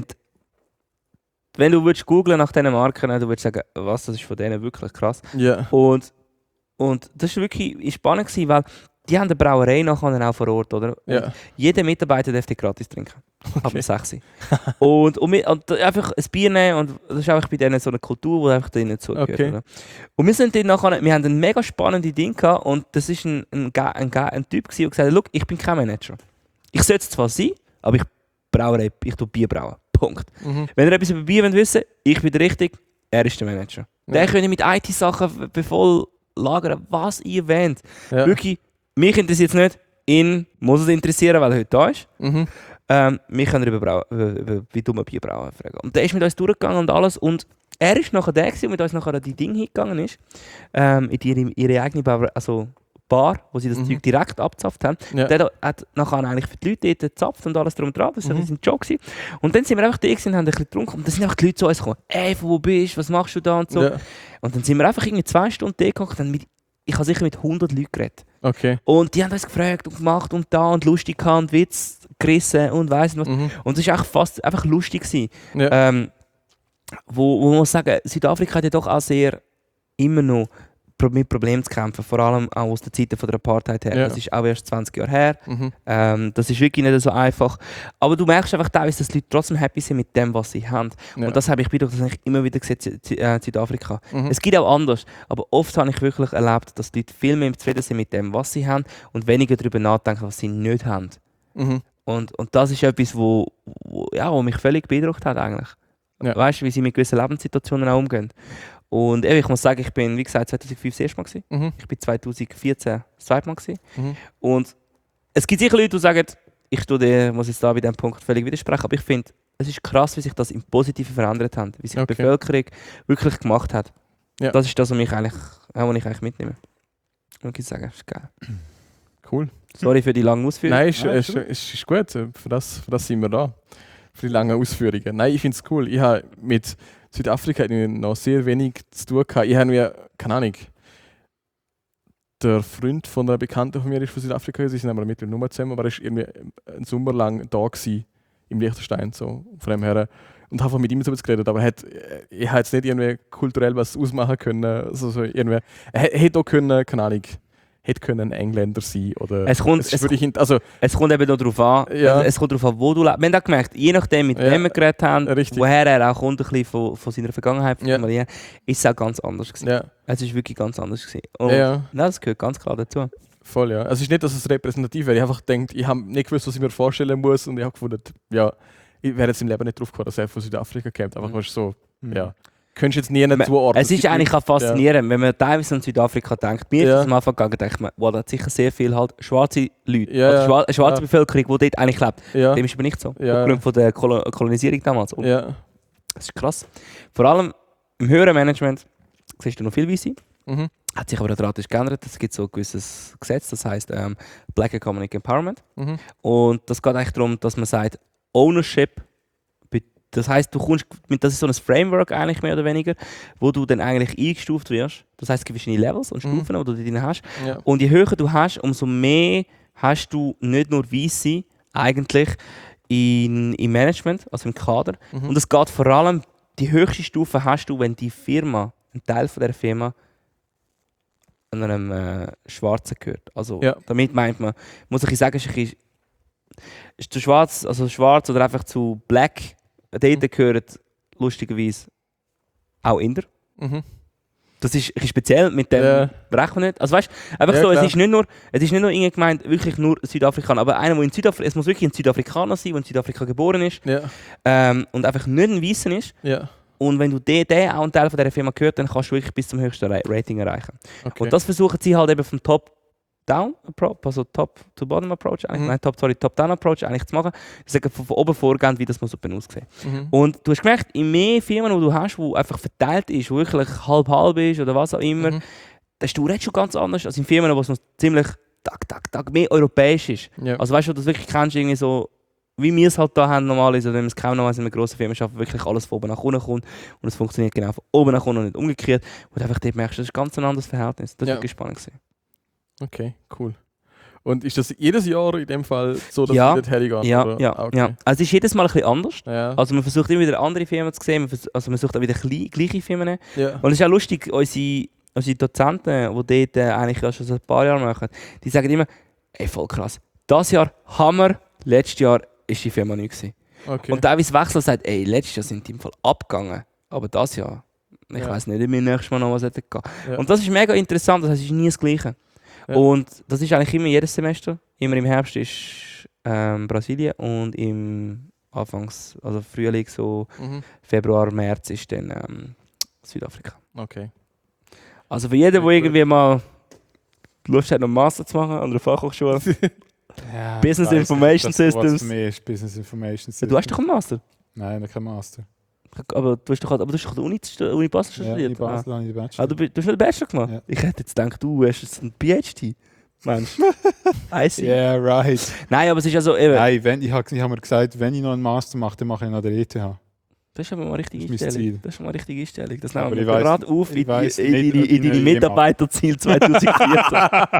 [SPEAKER 3] wenn du würdest googlen nach diesen Marken, du würdest sagen, was, das ist von denen wirklich krass.
[SPEAKER 2] Ja.
[SPEAKER 3] Und das war wirklich spannend, gewesen, weil die haben eine Brauerei nachher auch vor Ort, oder? Und
[SPEAKER 2] Ja.
[SPEAKER 3] jeder Mitarbeiter darf die gratis trinken. Ab
[SPEAKER 2] Okay.
[SPEAKER 3] 6 und einfach ein Bier nehmen und das ist einfach bei denen so eine Kultur, die einfach denen zugehört.
[SPEAKER 2] Okay.
[SPEAKER 3] Oder? Und wir haben ein mega spannendes Ding gehabt und das war ein Typ, der gesagt hat, «Schau, ich bin kein Manager. Ich sollte es zwar sein, aber ich tue Bier brauen. Punkt.
[SPEAKER 2] Mhm.
[SPEAKER 3] Wenn ihr etwas über Bier wissen wollt, ich bin der Richtige, er ist der Manager.
[SPEAKER 2] Ja.
[SPEAKER 3] Der könnt mit IT-Sachen bevoll lagern, was ihr wollt.
[SPEAKER 2] Ja.
[SPEAKER 3] Wirklich, mich interessiert es nicht, ihn muss es interessieren, weil er heute da ist.
[SPEAKER 2] Mhm.
[SPEAKER 3] Wir können über wie dumme Bier brauen fragen. Und der ist mit uns durchgegangen und alles. Und er ist nachher der, der mit uns nachher an die Dinge hingegangen ist. In ihre eigene Bar, wo sie das Zeug direkt abgezapft haben.
[SPEAKER 2] Ja.
[SPEAKER 3] Der hat nachher eigentlich für die Leute dort gezapft und alles drum und dran. Das war sein Job gewesen. Und dann sind wir einfach da gewesen und haben ein bisschen getrunken. Und dann sind einfach die Leute zu uns gekommen. «Ey, von wo bist du? Was machst du da?» und so.
[SPEAKER 2] Ja.
[SPEAKER 3] Und dann sind wir einfach irgendwie 2 Stunden da gekocht und ich habe sicher mit 100 Leuten geredet.
[SPEAKER 2] Okay.
[SPEAKER 3] Und die haben uns gefragt und gemacht und da und lustig gehabt und Witz gerissen und weiss nicht was.
[SPEAKER 2] Mhm.
[SPEAKER 3] Und es war fast einfach lustig gewesen.
[SPEAKER 2] Ja.
[SPEAKER 3] Wo man muss sagen, Südafrika hat ja doch auch sehr immer noch mit Problemen zu kämpfen, vor allem auch aus der Zeit von der Apartheid her.
[SPEAKER 2] Ja.
[SPEAKER 3] Das ist auch erst 20 Jahre her.
[SPEAKER 2] Mhm.
[SPEAKER 3] Das ist wirklich nicht so einfach. Aber du merkst einfach teilweise, dass die Leute trotzdem happy sind mit dem, was sie haben.
[SPEAKER 2] Ja.
[SPEAKER 3] Und das habe ich bei eigentlich immer wieder gesehen in Südafrika.
[SPEAKER 2] Mhm.
[SPEAKER 3] Es gibt auch anders, aber oft habe ich wirklich erlebt, dass die Leute viel mehr zufrieden sind mit dem, was sie haben und weniger darüber nachdenken, was sie nicht haben.
[SPEAKER 2] Mhm.
[SPEAKER 3] Und das ist etwas, wo mich völlig beeindruckt hat eigentlich.
[SPEAKER 2] Ja.
[SPEAKER 3] Weißt du, wie sie mit gewissen Lebenssituationen auch umgehen. Und ich muss sagen, ich bin, wie gesagt, 2005 das erste Mal gewesen.
[SPEAKER 2] Mhm.
[SPEAKER 3] Ich bin 2014 das zweite Mal gewesen.
[SPEAKER 2] Mhm.
[SPEAKER 3] Und es gibt sicher Leute, die sagen, muss jetzt da bei diesem Punkt völlig widersprechen, aber ich finde, es ist krass, wie sich das im Positiven verändert hat, wie sich
[SPEAKER 2] Okay.
[SPEAKER 3] die Bevölkerung wirklich gemacht hat.
[SPEAKER 2] Ja.
[SPEAKER 3] Das ist das, was ich eigentlich mitnehme. Und ich sagen, das ist geil.
[SPEAKER 2] Cool.
[SPEAKER 3] Sorry für die langen Ausführungen.
[SPEAKER 2] Nein,
[SPEAKER 1] Ja,
[SPEAKER 2] ist gut. Für das sind wir da. Für die langen Ausführungen. Nein, ich finde es cool. Ich habe mit Südafrika noch sehr wenig zu tun gehabt. Ich habe mir, keine Ahnung, der Freund von einer Bekannten von mir ist von Südafrika. Sie sind aber mittlerweile nur zusammen, aber er war irgendwie einen Sommer lang da gewesen, im Liechtenstein. So, von dem her. Und habe mit ihm so geredet, aber ich hätte jetzt nicht irgendwie kulturell was ausmachen können. Also so irgendwie, er hätte auch können, keine Ahnung, hätte können Engländer sein oder
[SPEAKER 3] Es kommt eben noch darauf an,
[SPEAKER 2] Ja.
[SPEAKER 3] es kommt darauf an, wo du lebst. Wir haben auch gemerkt, je nachdem, mit
[SPEAKER 2] Ja,
[SPEAKER 3] wem wir geredet haben,
[SPEAKER 2] richtig.
[SPEAKER 3] woher er auch kommt, ein bisschen von seiner Vergangenheit,
[SPEAKER 2] Ja.
[SPEAKER 3] ist es auch ganz anders gewesen.
[SPEAKER 2] Ja,
[SPEAKER 3] Es ist wirklich ganz anders gewesen. Und
[SPEAKER 2] ja.
[SPEAKER 3] nein, das gehört ganz klar dazu.
[SPEAKER 2] Voll, ja. Also es ist nicht, dass es repräsentativ wäre. Ich habe einfach gedacht, ich habe nicht gewusst, was ich mir vorstellen muss und ich habe gefunden, ja, ich wäre jetzt im Leben nicht drauf gekommen, dass er von Südafrika kommt. Einfach weißt du, so, ja. Könntest jetzt nie zuordnen.
[SPEAKER 3] Es ist eigentlich auch faszinierend, wenn man teilweise an Südafrika denkt. Mir ist das am Anfang gegangen, denkt man, wow, da hat sicher sehr viel halt schwarze Leute, also schwarze Bevölkerung, die dort eigentlich lebt. Dem ist aber nicht so, aufgrund von der Kolonisierung damals. Und das ist krass. Vor allem im höheren Management siehst du noch viel Weisse. Hat sich aber daran geändert. Es gibt so ein gewisses Gesetz, das heisst Black Economic Empowerment. Und das geht eigentlich darum, dass man sagt, Ownership. Das heisst, das ist so ein Framework eigentlich mehr oder weniger, wo du dann eigentlich eingestuft wirst. Das heisst, es gibt verschiedene Levels und Stufen, die du drin hast. Ja. Und je höher du hast, umso mehr hast du nicht nur Weisse eigentlich im Management, also im Kader. Und es geht vor allem, die höchste Stufe hast du, wenn die Firma, ein Teil von der Firma, an einem Schwarzen gehört. Also damit meint man, muss ich sagen, ist zu schwarz, also schwarz oder einfach zu black. Dort gehören lustigerweise auch Inder. Das ist ein speziell, mit dem rechnen wir nicht. Also weißt, einfach so, es ist nicht nur irgendwie gemeint, wirklich nur Südafrikaner, aber einer, der in Südafrika, es muss wirklich ein Südafrikaner sein, der in Südafrika geboren ist und einfach nicht ein Weißer ist. Und wenn du den auch einen Teil von dieser Firma gehört, dann kannst du wirklich bis zum höchsten Rating erreichen. Okay. Und das versuchen sie halt eben vom Top-Down-Approach, also Top-to-Bottom-Approach, Top-Down-Approach eigentlich zu machen. Sie sagen von oben vorgehend, wie das muss aussehen. Und du hast gemerkt, in mehr Firmen, die du hast, die einfach verteilt ist, wo wirklich halb-halb ist oder was auch immer, da ist du schon ganz anders als in Firmen, wo es noch ziemlich mehr europäisch ist. Also weißt du, das wirklich kennst, irgendwie so, wie wir es halt da haben normalerweise, wenn wir es kaum noch in einer grossen Firma schaffen, wirklich alles von oben nach unten kommt und es funktioniert genau von oben nach unten und nicht umgekehrt. Und einfach dort merkst du, das ist ganz ein anderes Verhältnis. Das war wirklich spannend.
[SPEAKER 2] Okay, cool. Und ist das jedes Jahr in dem Fall so, dass ihr dort hergehen?
[SPEAKER 3] Ja. Also es ist jedes Mal ein bisschen anders.
[SPEAKER 2] Ja.
[SPEAKER 3] Also man versucht immer wieder andere Firmen zu sehen, also man versucht auch wieder gleiche Firmen. Ja. Und es ist auch lustig, unsere Dozenten, die dort eigentlich schon seit ein paar Jahren machen, die sagen immer, ey, voll krass, das Jahr Hammer, letztes Jahr ist die Firma nicht gewesen. Okay. Und teilweise wechseln und sagt, ey, letztes Jahr sind die im Fall abgegangen, aber das Jahr, ich weiss nicht, ob wir nächstes Mal noch was hätten gehen. Ja. Und das ist mega interessant, das heißt, es ist nie das Gleiche. Ja. Und das ist eigentlich immer jedes Semester. Immer im Herbst ist Brasilien und im also Frühling, so Februar, März ist dann Südafrika.
[SPEAKER 2] Okay.
[SPEAKER 3] Also für jeden, der irgendwie mal Lust hat, noch einen Master zu machen an der Fachhochschule. Business Information Systems.
[SPEAKER 1] Für mich ist Business Information Systems.
[SPEAKER 3] Du hast doch einen Master?
[SPEAKER 1] Nein, kein Master.
[SPEAKER 3] Aber du hast doch an der Uni Basel studiert?
[SPEAKER 1] Ja, in Basel habe ich den Bachelor.
[SPEAKER 3] Du hast schon den Bachelor gemacht? Ja. Ich hätte jetzt gedacht, du hast jetzt einen PhD. Mensch. I see.
[SPEAKER 1] Yeah, right.
[SPEAKER 3] Nein, aber es ist ja so eben...
[SPEAKER 1] Nein, ich habe mir gesagt, wenn ich noch einen Master mache, dann mache ich noch der ETH.
[SPEAKER 3] Das ist aber mal eine richtige Einstellung. Das ist mal eine richrichtige Einstellung. Das nehmen wir gerade auf in deine Mitarbeiterziel 2014.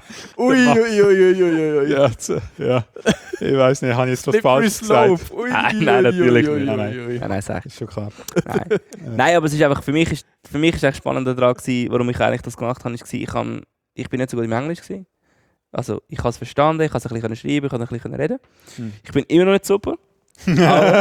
[SPEAKER 1] Ui. Ja. Ich weiß nicht, habe ich jetzt was falsch gesagt?
[SPEAKER 3] Nein, natürlich nicht. Nein, sag ich.
[SPEAKER 1] Ist schon klar.
[SPEAKER 3] Nein, aber es ist einfach, für mich ist echt spannend daran gewesen, warum ich eigentlich das gemacht habe, ich bin nicht so gut im Englisch gewesen. Also ich habe es verstanden, ich konnte es ein bisschen schreiben, ich konnte ein bisschen reden. Ich bin immer noch nicht super. Aber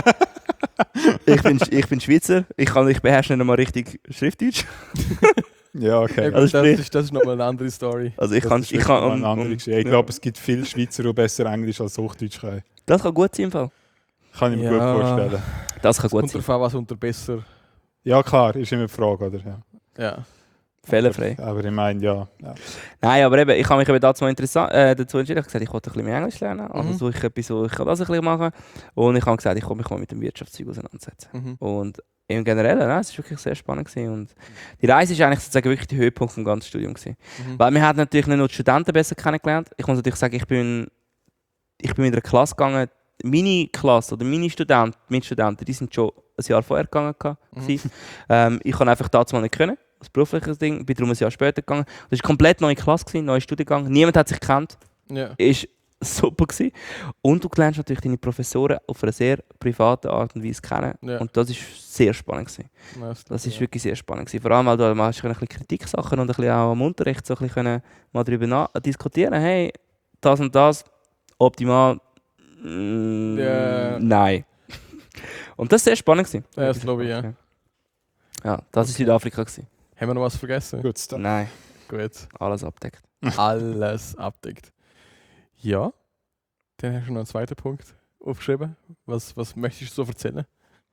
[SPEAKER 3] ich bin Schweizer, ich beherrsche nicht einmal richtig Schriftdeutsch.
[SPEAKER 1] Ja, okay.
[SPEAKER 2] Also das ist nochmal eine andere Story.
[SPEAKER 3] Also ich
[SPEAKER 1] glaube, es gibt viele Schweizer, die besser Englisch als Hochdeutsch können.
[SPEAKER 3] Das kann gut sein im Fall.
[SPEAKER 1] Kann ich mir gut vorstellen.
[SPEAKER 3] Das kann gut sein.
[SPEAKER 2] Kommt drauf an, was unter besser...
[SPEAKER 1] Ja klar, ist immer die Frage, oder?
[SPEAKER 2] Ja.
[SPEAKER 3] Fehlerfrei.
[SPEAKER 1] Aber ich meine, ja.
[SPEAKER 3] Nein, aber eben, ich habe mich eben dazu entschieden. Ich habe gesagt, ich wollte ein bisschen mehr Englisch lernen. Also suche ich etwas, so, ich kann das ein bisschen machen. Und ich habe gesagt, ich will mich mal mit dem Wirtschaftszeug auseinandersetzen. Und im Generellen, es war wirklich sehr spannend gewesen. Und die Reise war eigentlich sozusagen wirklich der Höhepunkt vom ganzen Studium gewesen. Weil wir haben natürlich nicht nur die Studenten besser kennengelernt. Ich muss natürlich sagen, ich bin mit einer Klasse gegangen. Meine Klasse oder meine Mitstudenten, die sind schon ein Jahr vorher gegangen. Ich kann einfach dazu mal nicht können. Das berufliche Ding, bin darum ein Jahr später gegangen. Das war eine komplett neue Klasse, neuer Studiengang. Niemand hat sich gekannt. Ja. Ist super gewesen. Und du lernst natürlich deine Professoren auf eine sehr private Art und Weise kennen. Ja. Und das war sehr spannend gewesen. Das ist wirklich sehr spannend gewesen. Vor allem, weil du ein bisschen Kritiksachen und ein bisschen auch am Unterricht so ein bisschen mal darüber diskutieren. Hey, das und das, optimal. Nein. Und das war sehr spannend gewesen.
[SPEAKER 2] Ja, das glaube ich, ja.
[SPEAKER 3] Ja, das war Südafrika gewesen.
[SPEAKER 2] Haben wir noch was vergessen?
[SPEAKER 1] Gut,
[SPEAKER 3] Nein.
[SPEAKER 2] Gut.
[SPEAKER 3] Alles abdeckt.
[SPEAKER 2] alles abdeckt. Ja, dann hast du noch einen zweiten Punkt aufgeschrieben. Was möchtest du so erzählen?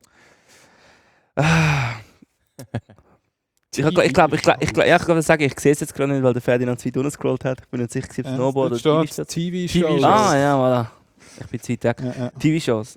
[SPEAKER 3] Ich glaube, sagen, ich sehe es jetzt gerade nicht, weil der Ferdinand zu weit runtergescrollt hat. Ich bin nicht sicher, ob es Snowboard oder TV-Shows.
[SPEAKER 1] TV-Shows.
[SPEAKER 3] Ah, ja, voilà. Ich bin zu weit weg.
[SPEAKER 1] Ja.
[SPEAKER 3] TV-Shows.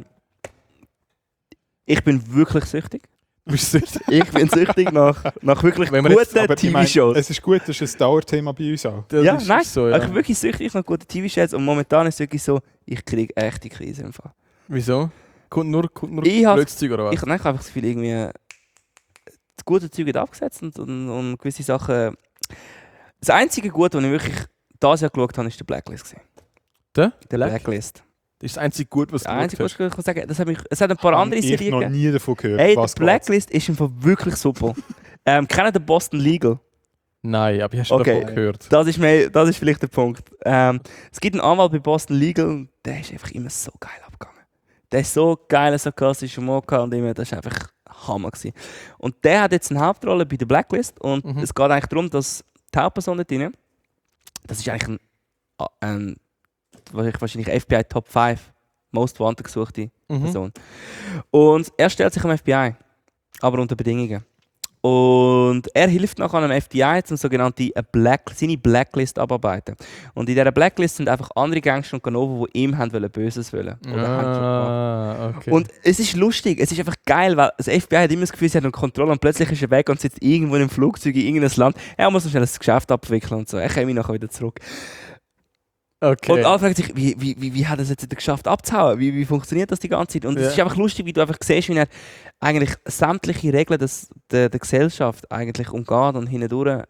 [SPEAKER 3] Ich bin wirklich süchtig.
[SPEAKER 2] Du bist süchtig.
[SPEAKER 3] Ich bin süchtig nach wirklich
[SPEAKER 2] Wenn wir jetzt-
[SPEAKER 3] guten
[SPEAKER 1] Aber ich meine,
[SPEAKER 3] TV-Shows.
[SPEAKER 1] es ist gut, das ist ein Dauerthema bei uns auch.
[SPEAKER 2] Das
[SPEAKER 3] Ja,
[SPEAKER 2] ist
[SPEAKER 3] nein,
[SPEAKER 2] so, ja.
[SPEAKER 3] ich bin wirklich süchtig nach guten TV-Shows und momentan ist es wirklich so, ich kriege echt die Krise im Fall.
[SPEAKER 2] Wieso? Kommt nur
[SPEAKER 3] Ich has-
[SPEAKER 2] blödes Zeug oder was?
[SPEAKER 3] Ich habe einfach das Gefühl, irgendwie das gute Zeug hat abgesetzt und gewisse Sachen... Das einzige Gute, was ich wirklich dieses Jahr geschaut habe, ist der Blacklist. Gewesen.
[SPEAKER 2] Der?
[SPEAKER 3] Der Blacklist.
[SPEAKER 2] Das ist das einzige Gut, was du
[SPEAKER 3] Das Einzige, was
[SPEAKER 2] geschaut
[SPEAKER 3] ich kann sagen, es hat ein paar andere
[SPEAKER 1] Ich
[SPEAKER 3] Serien
[SPEAKER 1] noch
[SPEAKER 3] gegeben.
[SPEAKER 1] nie davon gehört.
[SPEAKER 3] Hey,
[SPEAKER 1] was
[SPEAKER 3] der Blacklist ist einfach wirklich super. Kennt ihr den Boston Legal?
[SPEAKER 2] hast. Nein, aber ich habe schon
[SPEAKER 3] Okay.
[SPEAKER 2] davon gehört.
[SPEAKER 3] Das ist vielleicht der Punkt. Es gibt einen Anwalt bei Boston Legal, der ist einfach immer so geil abgegangen. Der ist so geil, sarkastischer Moka und immer, das war einfach Hammer gewesen. Und der hat jetzt eine Hauptrolle bei der Blacklist und es geht eigentlich darum, dass die Hauptperson dort drin, das ist eigentlich ein wahrscheinlich FBI Top 5 Most Wanted gesuchte Person. Und er stellt sich am FBI, aber unter Bedingungen. Und er hilft nachher einem FBI, zum sogenannten seine Blacklist abarbeiten. Und in dieser Blacklist sind einfach andere Gangster und Ganoven, die ihm haben wollen, Böses wollen. Oder haben schon gemacht.
[SPEAKER 2] Okay.
[SPEAKER 3] Und es ist lustig, es ist einfach geil, weil das FBI hat immer das Gefühl, sie hat eine Kontrolle und plötzlich ist er weg und sitzt irgendwo in einem Flugzeug in irgendein Land. Er muss noch schnell das Geschäft abwickeln und so. Er kommt nachher wieder zurück.
[SPEAKER 2] okay.
[SPEAKER 3] Und alle fragen sich, wie hat er es jetzt geschafft abzuhauen? Wie funktioniert das die ganze Zeit? Und es
[SPEAKER 2] Ja.
[SPEAKER 3] ist einfach lustig, wie du einfach siehst, wie er eigentlich sämtliche Regeln der Gesellschaft eigentlich umgeht und hindurch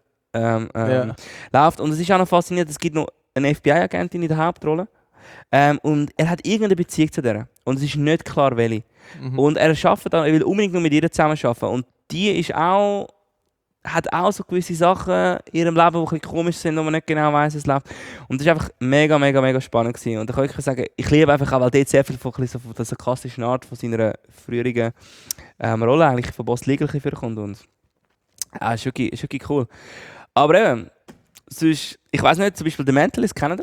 [SPEAKER 3] läuft. Und es ist auch noch faszinierend, es gibt noch eine FBI-Agentin in der Hauptrolle. Und er hat irgendeine Beziehung zu der. Und es ist nicht klar, welche. Und er will unbedingt nur mit ihr zusammen arbeiten. Und die ist auch, hat auch so gewisse Sachen in ihrem Leben, die ein bisschen komisch sind, wo man nicht genau weiss, wie es läuft. Und das war einfach mega spannend gewesen. Und da kann ich sagen, ich liebe einfach auch, weil dort sehr viel von der sarkastischen Art von seiner früheren Rolle eigentlich von Boss Legal vorkommt. Und ist wirklich cool. Aber eben, sonst, ich weiss nicht, zum Beispiel The Mentalist, kennt ihr?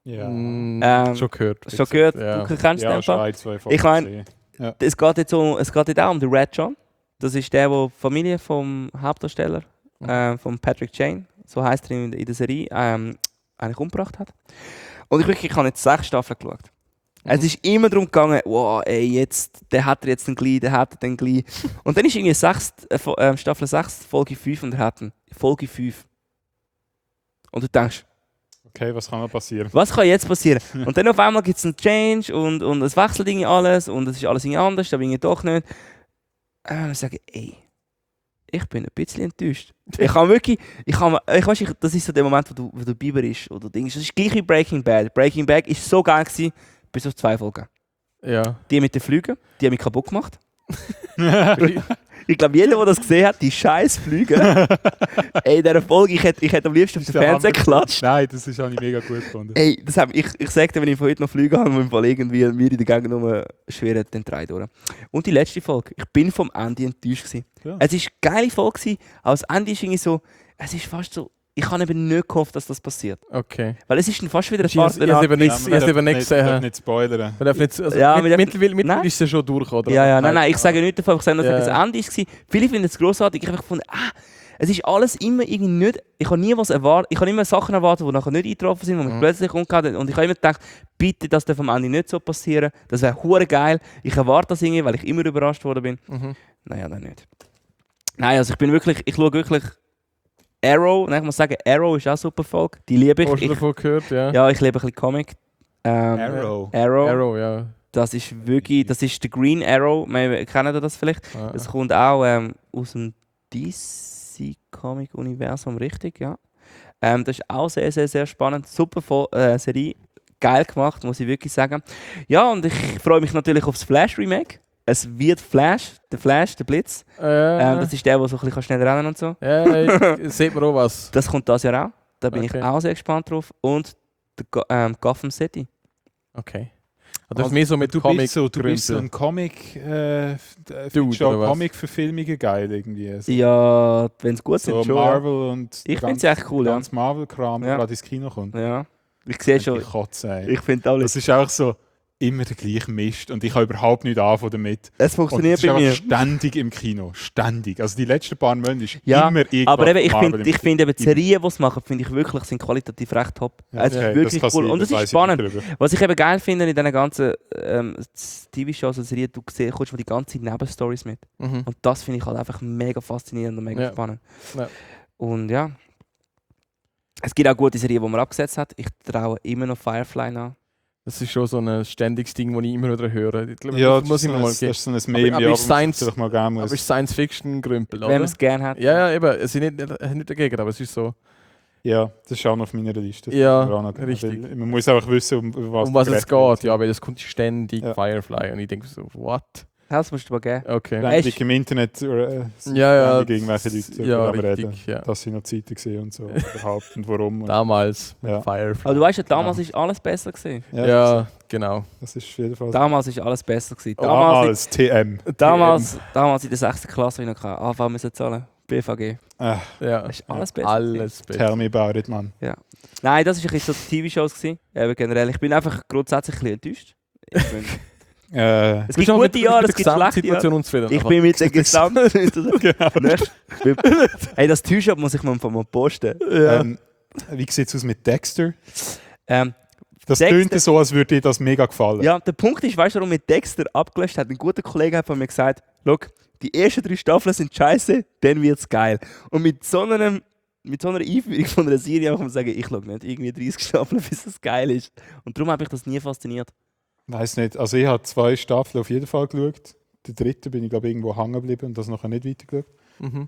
[SPEAKER 1] Ja.
[SPEAKER 2] Schon gehört.
[SPEAKER 3] Schon gehört?
[SPEAKER 2] Ja.
[SPEAKER 3] Du kennst
[SPEAKER 1] Ja,
[SPEAKER 3] den
[SPEAKER 1] schon
[SPEAKER 3] Fall?
[SPEAKER 1] ein, zwei Folgen
[SPEAKER 3] Ich mein,
[SPEAKER 1] gesehen.
[SPEAKER 3] Es geht jetzt auch um den Red John. Das ist der die Familie vom Hauptdarsteller, von Patrick Jane, so heisst er in der Serie, eigentlich umgebracht hat. Und ich habe jetzt 6 Staffeln geschaut. Es ist immer darum gegangen, wow, ey, der hat er jetzt den gleich, der hat er den gleich. Und dann ist irgendwie Staffel 6, Folge 5 und er hat Folge 5. Und du denkst,
[SPEAKER 1] Okay, was kann noch passieren?
[SPEAKER 3] was kann jetzt passieren? Und dann auf einmal gibt es einen Change und es wechselt irgendwie alles und es ist alles irgendwie anders, aber irgendwie doch nicht. Und ich sage, ey, ich bin ein bisschen enttäuscht. Das ist so der Moment, wo du Biber ist oder denkst, das ist gleich wie Breaking Bad. Breaking Bad ist so geil gewesen, bis auf 2 Folgen.
[SPEAKER 2] Ja.
[SPEAKER 3] Die mit den Flügen, die haben mich kaputt gemacht. Ich glaube, jeder, der das gesehen hat, die scheiß Flüge. Ey, in dieser Folge, ich hätte am liebsten auf den Fernseher geklatscht.
[SPEAKER 1] Nein, das ist auch mega gut gefunden.
[SPEAKER 3] Ey, ich sage dir, wenn ich von heute noch fliegen habe, im Fall irgendwie mir in der Gegend rumschwirren, dann 3 durch. Und die letzte Folge, ich bin vom Ende enttäuscht gewesen.
[SPEAKER 1] Ja.
[SPEAKER 3] Es war eine geile Folge gewesen, aber das Ende ist irgendwie so, es ist fast so, ich habe eben nicht gehofft, dass das passiert.
[SPEAKER 2] Okay.
[SPEAKER 3] Weil es ist dann fast wieder
[SPEAKER 2] Ich habe eben nicht gesehen.
[SPEAKER 1] Nicht spoilern.
[SPEAKER 2] Man darf nicht, also
[SPEAKER 3] Ja,
[SPEAKER 2] mittlerweile ist es ja schon durch, oder?
[SPEAKER 3] Ja, nein, ich sage nichts davon, ich sage nur,
[SPEAKER 2] Ja.
[SPEAKER 3] dass das Ende war. Viele finden es grossartig, ich habe gefunden, es ist alles immer irgendwie nicht, ich habe nie was erwartet, ich habe immer Sachen erwartet, die nachher nicht eingetroffen sind, die mich plötzlich umgehauen haben. Und ich habe immer gedacht, bitte, das darf am Ende nicht so passieren, das wäre hure geil, ich erwarte das irgendwie, weil ich immer überrascht worden bin. Naja, dann nicht. Nein, also ich schaue wirklich Arrow, ich muss sagen, Arrow ist auch eine super Folge, die liebe ich.
[SPEAKER 2] Hast du davon gehört, ja?
[SPEAKER 3] Ja, ich liebe ein bisschen Comic.
[SPEAKER 1] Arrow.
[SPEAKER 2] Arrow, ja.
[SPEAKER 3] Das ist wirklich, das ist der Green Arrow, kennt ihr das vielleicht?
[SPEAKER 2] Ah,
[SPEAKER 3] Das kommt auch aus dem DC-Comic-Universum, richtig, ja. Das ist auch sehr, sehr, sehr spannend. Super Serie, geil gemacht, muss ich wirklich sagen. Ja, und ich freue mich natürlich auf das Flash-Remake. Es wird der Blitz. Das ist der so ein bisschen schnell rennen und so.
[SPEAKER 2] Ja, sieht man auch was.
[SPEAKER 3] Das kommt das Jahr auch. Da bin
[SPEAKER 2] Okay.
[SPEAKER 3] ich auch sehr gespannt drauf. Und der Gotham City.
[SPEAKER 2] Okay. Das ist mehr so mit
[SPEAKER 1] Du
[SPEAKER 2] Comic.
[SPEAKER 1] bist so ein
[SPEAKER 2] Dude, oder was?
[SPEAKER 1] Comic-Verfilmungen geil irgendwie. Also,
[SPEAKER 3] Ja, wenn es gut
[SPEAKER 1] so
[SPEAKER 3] sind, schon.
[SPEAKER 1] Marvel und
[SPEAKER 3] Ich finde es echt cool, ja.
[SPEAKER 1] ganz Marvel-Kram, der
[SPEAKER 3] Ja.
[SPEAKER 1] gerade ins Kino kommt.
[SPEAKER 3] Ja. Ich sehe schon,
[SPEAKER 1] Ich kotze, ey.
[SPEAKER 3] ich finde alles.
[SPEAKER 1] Das ist auch so immer der gleiche Mist und ich habe überhaupt nichts anfangen damit.
[SPEAKER 3] Es
[SPEAKER 1] Und
[SPEAKER 3] funktioniert
[SPEAKER 1] es ist
[SPEAKER 3] bei mir.
[SPEAKER 1] einfach ständig im Kino. Ständig. Also die letzten paar Monate ist
[SPEAKER 3] Ja,
[SPEAKER 1] immer irgendwas
[SPEAKER 3] Aber eben,
[SPEAKER 1] von Marvel
[SPEAKER 3] ich finde eben die Serien, die sie machen, finde ich wirklich, sind qualitativ recht top.
[SPEAKER 1] Ja,
[SPEAKER 3] Es ist
[SPEAKER 1] okay,
[SPEAKER 3] wirklich
[SPEAKER 1] das kann
[SPEAKER 3] cool.
[SPEAKER 1] sein,
[SPEAKER 3] Und es
[SPEAKER 1] das
[SPEAKER 3] ist
[SPEAKER 1] weiss ich
[SPEAKER 3] spannend.
[SPEAKER 1] nicht drüber.
[SPEAKER 3] Was ich eben geil finde in diesen ganzen TV-Shows und Serien, du kommst von die ganzen Nebenstories mit.
[SPEAKER 2] Mhm.
[SPEAKER 3] Und das finde ich halt einfach mega faszinierend und mega
[SPEAKER 2] Ja.
[SPEAKER 3] spannend.
[SPEAKER 2] Ja.
[SPEAKER 3] Und ja. Es gibt auch gute Serien, die man abgesetzt hat. Ich traue immer noch Firefly nach.
[SPEAKER 2] Das ist schon so ein ständiges Ding, das ich immer wieder höre. Ich glaube,
[SPEAKER 1] Ja,
[SPEAKER 2] das muss ich mir mal
[SPEAKER 1] das
[SPEAKER 2] geben.
[SPEAKER 1] ist so ein Meme,
[SPEAKER 2] aber
[SPEAKER 1] ja,
[SPEAKER 2] ist Science-
[SPEAKER 1] vielleicht mal geben
[SPEAKER 2] Aber
[SPEAKER 1] muss.
[SPEAKER 2] es ist Science-Fiction-Grümpel,
[SPEAKER 3] Wenn man
[SPEAKER 2] oder?
[SPEAKER 3] es gerne hat.
[SPEAKER 2] Ja, ja, eben. Es ist nicht dagegen, aber es ist so,
[SPEAKER 1] Ja, das ist auch noch auf meiner Liste.
[SPEAKER 2] Ja,
[SPEAKER 1] Auch noch-
[SPEAKER 2] richtig.
[SPEAKER 1] weil Man muss einfach wissen, um was
[SPEAKER 2] es
[SPEAKER 1] geredet
[SPEAKER 2] geht. Ja, weil es kommt ständig
[SPEAKER 1] Ja.
[SPEAKER 2] Firefly. Und ich denke so, what?
[SPEAKER 3] Das musst du mal geben.
[SPEAKER 2] Okay.
[SPEAKER 1] Ständig im Internet sind
[SPEAKER 2] Ja,
[SPEAKER 1] ständig irgendwelche Leute
[SPEAKER 2] ja,
[SPEAKER 1] darüber
[SPEAKER 2] richtig.
[SPEAKER 1] reden,
[SPEAKER 2] Ja.
[SPEAKER 1] dass sie noch Zeiten gesehen und so überhaupt und warum. Und
[SPEAKER 2] Damals mit
[SPEAKER 1] Ja.
[SPEAKER 2] Firefly.
[SPEAKER 3] Aber du weißt ja, damals ist alles besser gewesen.
[SPEAKER 2] Ja, genau.
[SPEAKER 1] das ist auf jeden Fall
[SPEAKER 3] Damals ist alles besser gewesen.
[SPEAKER 1] damals TM.
[SPEAKER 3] Damals in der 6. Klasse, wie ich noch AV müssen zahlen. BVG.
[SPEAKER 1] Ah,
[SPEAKER 2] Ja.
[SPEAKER 3] Ist alles besser.
[SPEAKER 2] Alles besser.
[SPEAKER 1] tell me about it, Mann.
[SPEAKER 3] Nein, das war ein bisschen so die TV-Shows gewesen. Aber generell, ich bin einfach grundsätzlich ein bisschen enttäuscht. Ich bin, es gibt gute Jahre, es gibt schlechte Jahre.
[SPEAKER 2] Situation unzufrieden.
[SPEAKER 3] Ich bin mit der Gesamt...
[SPEAKER 1] Genau.
[SPEAKER 3] Hey, das T-Shirt muss ich mir mal posten.
[SPEAKER 1] Wie sieht es aus mit Dexter?
[SPEAKER 3] Ähm,
[SPEAKER 1] Das
[SPEAKER 3] Dexter-
[SPEAKER 1] tönt so, als würde dir das mega gefallen.
[SPEAKER 3] ja, der Punkt ist, weißt du, warum mit Dexter abgelöscht hat? Ein guter Kollege hat von mir gesagt, schau, die ersten 3 Staffeln sind scheiße, dann wird's geil. Und mit so einer Einführung von einer Serie kann man sagen, ich schaue nicht irgendwie 30 Staffeln, bis es geil ist. Und darum habe ich das nie fasziniert.
[SPEAKER 1] Weiß nicht. Also ich habe 2 Staffeln auf jeden Fall geschaut. Die 3. bin ich glaube irgendwo hängen geblieben und das nachher nicht weitergeschaut.
[SPEAKER 2] Mhm.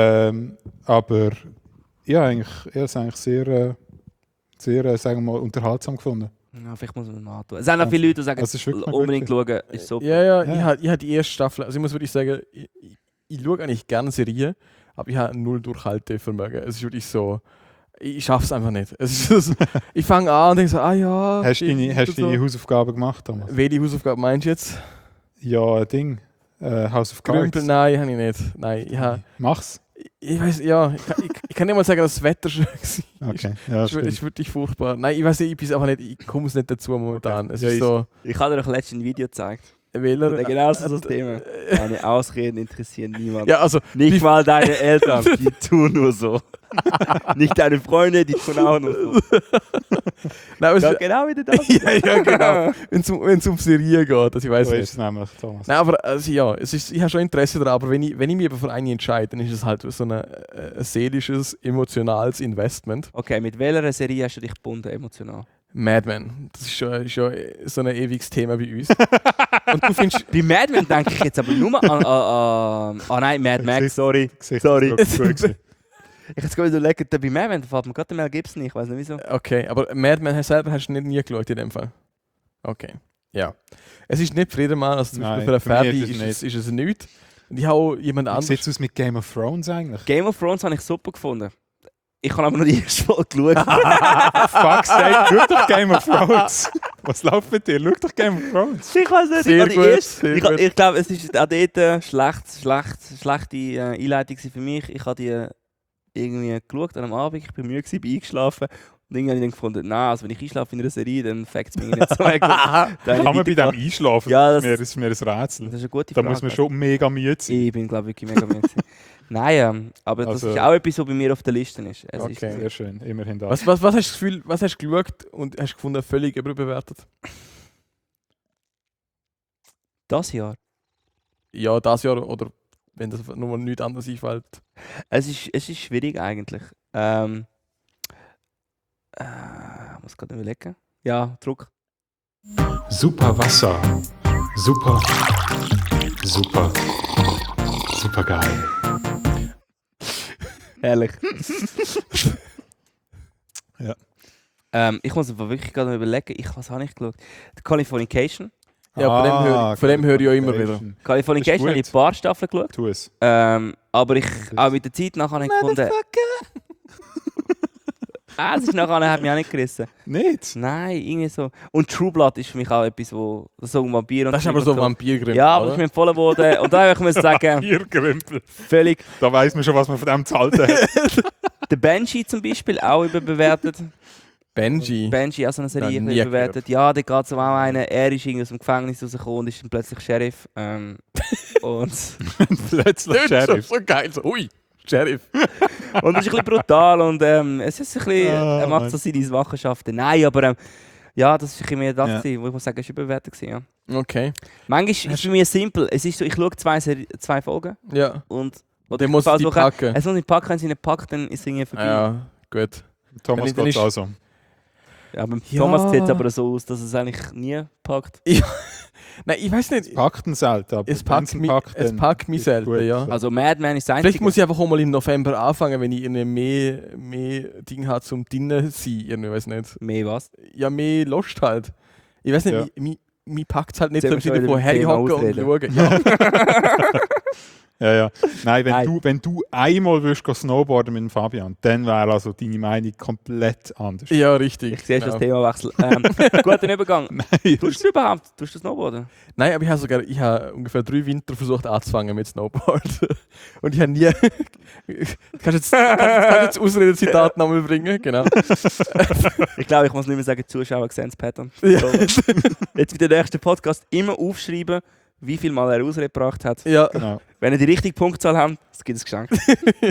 [SPEAKER 1] Aber ja, ich habe es eigentlich sehr sagen wir mal, unterhaltsam gefunden.
[SPEAKER 3] Ja, vielleicht muss man mal antun. Es sind auch viele Leute, die sagen,
[SPEAKER 1] Das ist wirklich
[SPEAKER 3] unbedingt
[SPEAKER 1] gut.
[SPEAKER 3] schauen, ist super.
[SPEAKER 2] Ja,
[SPEAKER 1] Ja.
[SPEAKER 2] ich habe die erste Staffel, also ich muss wirklich sagen, ich schaue eigentlich gerne Serien, aber ich habe null Durchhaltevermögen. Es ist wirklich so, ich schaffe es einfach nicht. Es ist so, ich fange an und denke so, ja.
[SPEAKER 1] Hast du deine
[SPEAKER 2] so.
[SPEAKER 1] Hausaufgaben gemacht damals?
[SPEAKER 2] Welche Hausaufgabe meinst du jetzt?
[SPEAKER 1] Ja, Ding. House of Cards.
[SPEAKER 2] Grümpel? Nein, habe ich nicht. Nein,
[SPEAKER 1] Mach's.
[SPEAKER 2] ich weiß, ja, ich kann nicht mal sagen, dass das Wetter schön war.
[SPEAKER 1] Okay. Ja,
[SPEAKER 2] Es
[SPEAKER 1] stimmt.
[SPEAKER 2] ist wirklich furchtbar. Nein, ich weiß nicht, ich bin einfach nicht, ich komme es nicht dazu momentan. Es
[SPEAKER 1] Ja,
[SPEAKER 2] ist so,
[SPEAKER 3] Ich habe dir doch letztens ein Video gezeigt.
[SPEAKER 2] Wähler.
[SPEAKER 3] Genau so das Thema. Deine Ausreden interessieren niemanden.
[SPEAKER 2] Ja, also,
[SPEAKER 3] Nicht mal deine Eltern, die tun nur so. Nicht deine Freunde, die tun auch nur so.
[SPEAKER 2] nein, aber es
[SPEAKER 3] Ja,
[SPEAKER 2] ist,
[SPEAKER 3] genau wie du das.
[SPEAKER 2] ja, genau. Wenn es um Serien geht, also ich weiß
[SPEAKER 1] So
[SPEAKER 2] nicht.
[SPEAKER 1] ist es nämlich, Thomas.
[SPEAKER 2] Nein, aber also, ja, ich habe schon Interesse daran, aber wenn ich mich eben für eine entscheide, dann ist es halt so ein seelisches, emotionales Investment.
[SPEAKER 3] Okay, mit welcher Serie hast du dich gebunden emotional?
[SPEAKER 2] Mad Men, das ist schon so ein ewiges Thema bei uns. Und du findest,
[SPEAKER 3] Bei Mad Men denke ich jetzt aber nur an nein, Mad Max, sorry.
[SPEAKER 1] Gesicht
[SPEAKER 3] Sorry.
[SPEAKER 1] ist wirklich gut gewesen.
[SPEAKER 3] Ich hätte es gerade überlegt, bei Mad Men fällt mir gerade der Mel Gibson, ich weiß nicht wieso.
[SPEAKER 2] okay, aber Mad Men selber hast du nie geschaut in dem Fall? Okay, ja. Es ist nicht für jedermann, also zum Beispiel
[SPEAKER 1] Nein,
[SPEAKER 2] für eine
[SPEAKER 1] für mich
[SPEAKER 2] Ferdi
[SPEAKER 1] ist es
[SPEAKER 2] ist es nichts. Und ich habe auch jemand
[SPEAKER 1] Wie
[SPEAKER 2] anderes.
[SPEAKER 1] sieht es aus mit Game of Thrones eigentlich?
[SPEAKER 3] Game of Thrones habe ich super gefunden. Ich habe aber nur die erste Folge geschaut.
[SPEAKER 1] Fuck's sake, schau doch Game of Thrones. Was läuft mit dir? Schau doch Game of Thrones.
[SPEAKER 3] Ich weiß nicht,
[SPEAKER 2] Sehr
[SPEAKER 3] ich habe die
[SPEAKER 2] gut,
[SPEAKER 3] erste.
[SPEAKER 2] sehr
[SPEAKER 3] Ich,
[SPEAKER 2] gut.
[SPEAKER 3] ich glaube, es ist auch dort schlechte Einleitung für mich. Ich habe die irgendwie geschaut an einem Abend, ich bin müde gewesen, bin eingeschlafen. Und irgendwann habe ich dann gefunden, nein, also wenn ich einschlafe in einer Serie, dann fängt es mich nicht so an.
[SPEAKER 1] Kann man bei dem einschlafen?
[SPEAKER 3] Ja,
[SPEAKER 1] das ist mir ein Rätsel.
[SPEAKER 3] Das ist eine gute
[SPEAKER 1] Da
[SPEAKER 3] Frage.
[SPEAKER 1] muss man schon mega müde sein.
[SPEAKER 3] Ich bin, glaube ich, wirklich mega müde gewesen. Nein, aber das
[SPEAKER 1] Also-
[SPEAKER 3] ist auch etwas, was bei mir auf der Liste ist. Es ist
[SPEAKER 1] Okay, sehr schön. Immerhin das.
[SPEAKER 2] Was hast du das Gefühl, was hast du geschaut und hast gefunden, völlig überbewertet?
[SPEAKER 3] das Jahr.
[SPEAKER 2] Ja, das Jahr oder wenn das nur nichts anderes einfällt.
[SPEAKER 3] Es ist schwierig eigentlich. Muss gerade überlegen. Ja, Druck.
[SPEAKER 1] Super Wasser. Super. Super. Super geil.
[SPEAKER 3] Herrlich.
[SPEAKER 1] Ja.
[SPEAKER 3] Ich muss aber wirklich gerade mal überlegen, was habe ich geschaut? The Californication.
[SPEAKER 2] Ja, von dem höre ich auch immer wieder.
[SPEAKER 1] Californication.
[SPEAKER 3] Californication habe ich
[SPEAKER 1] gut.
[SPEAKER 3] ein paar Staffeln geschaut.
[SPEAKER 1] Tu es.
[SPEAKER 3] Aber auch mit der Zeit nachher habe ich gefunden, Es ist nachher, hat mich auch nicht gerissen.
[SPEAKER 1] Nicht?
[SPEAKER 3] Nein, irgendwie so. Und True Blood ist für mich auch etwas, wo so ein Vampir und
[SPEAKER 2] Das ist aber so Vampirgrimm.
[SPEAKER 3] Ja, aber ich bin empfohlen worden. Und da muss ich sagen,
[SPEAKER 1] Biergrümpel.
[SPEAKER 3] völlig.
[SPEAKER 1] Da weiss man schon, was man von dem zu halten hat.
[SPEAKER 3] Der Banshee zum Beispiel, auch überbewertet.
[SPEAKER 2] Benji.
[SPEAKER 3] Banshee, also eine Serie,
[SPEAKER 2] Ja, nie
[SPEAKER 3] überbewertet. Ja, da geht es um auch einen, er ist irgendwie aus dem Gefängnis rausgekommen und ist dann plötzlich Sheriff. Und
[SPEAKER 1] Plötzlich Sheriff.
[SPEAKER 2] So geil. So, ui, Sheriff.
[SPEAKER 3] Und das ist ein bisschen brutal und es ist ein bisschen, er macht
[SPEAKER 1] Mann.
[SPEAKER 3] so seine Machenschaften. Nein, aber ja, das war ein bisschen mehr das,
[SPEAKER 1] Ja.
[SPEAKER 3] gewesen, wo ich muss sagen, es war überbewertet. Gewesen, ja.
[SPEAKER 2] Okay.
[SPEAKER 3] Manchmal ist es für mich simpel. Es ist so, ich schaue zwei Folgen
[SPEAKER 2] Ja.
[SPEAKER 3] und
[SPEAKER 2] Der muss die packen.
[SPEAKER 3] es muss nicht packen, wenn sie nicht packt, dann ist es irgendwie vorbei.
[SPEAKER 2] Ja, gut.
[SPEAKER 1] Thomas
[SPEAKER 2] Dann
[SPEAKER 1] geht
[SPEAKER 2] ist-
[SPEAKER 1] also.
[SPEAKER 3] Ja, beim
[SPEAKER 2] Ja.
[SPEAKER 3] Thomas sieht es aber so aus, dass es eigentlich nie packt.
[SPEAKER 2] Nein, ich weiß nicht.
[SPEAKER 1] Packt ihn selten, aber
[SPEAKER 2] Es
[SPEAKER 1] wenn's
[SPEAKER 2] packt
[SPEAKER 1] ihn
[SPEAKER 2] mich, es
[SPEAKER 1] dann
[SPEAKER 2] packt mich
[SPEAKER 1] ist
[SPEAKER 2] selten,
[SPEAKER 1] gut.
[SPEAKER 2] ja.
[SPEAKER 3] Also Mad Men ist das
[SPEAKER 2] Vielleicht
[SPEAKER 3] Einzige.
[SPEAKER 2] muss ich einfach auch mal im November anfangen, wenn ich irgendwie mehr Ding habe zum Dinnen sein. Ich weiß nicht.
[SPEAKER 3] Mehr was?
[SPEAKER 2] Ja, mehr Lust halt. Ich weiß nicht,
[SPEAKER 1] Ja.
[SPEAKER 2] mich packt es halt nicht
[SPEAKER 3] Jetzt
[SPEAKER 2] so im
[SPEAKER 3] haben wir
[SPEAKER 2] Sinne
[SPEAKER 3] schon
[SPEAKER 2] von
[SPEAKER 3] wieder
[SPEAKER 2] hey,
[SPEAKER 3] mit dem
[SPEAKER 2] hocken
[SPEAKER 3] Thema
[SPEAKER 2] und schauen. Ja.
[SPEAKER 1] Ja. Nein,
[SPEAKER 3] Nein.
[SPEAKER 1] wenn du einmal würdest gehen snowboarden mit dem Fabian, dann wäre also deine Meinung komplett anders.
[SPEAKER 2] Ja, richtig.
[SPEAKER 3] Ich sehe schon
[SPEAKER 2] Genau.
[SPEAKER 3] das Themawechsel. Guter Übergang.
[SPEAKER 1] Nein,
[SPEAKER 3] Tust du überhaupt? Tust du Snowboarden?
[SPEAKER 2] Nein, aber ich habe ungefähr 3 Winter versucht anzufangen mit Snowboard. Und ich habe nie. kannst du jetzt Ausrede-Zitat nochmal bringen? Genau.
[SPEAKER 3] Ich glaube, ich muss nicht mehr sagen, die Zuschauer sehen das Pattern.
[SPEAKER 2] Ja.
[SPEAKER 3] So. Jetzt mit dem nächsten Podcast immer aufschreiben, wie viel Mal er Ausrede gebracht hat.
[SPEAKER 2] Ja.
[SPEAKER 1] genau.
[SPEAKER 3] Wenn ihr die richtige Punktzahl habt, es gibt ein Geschenk.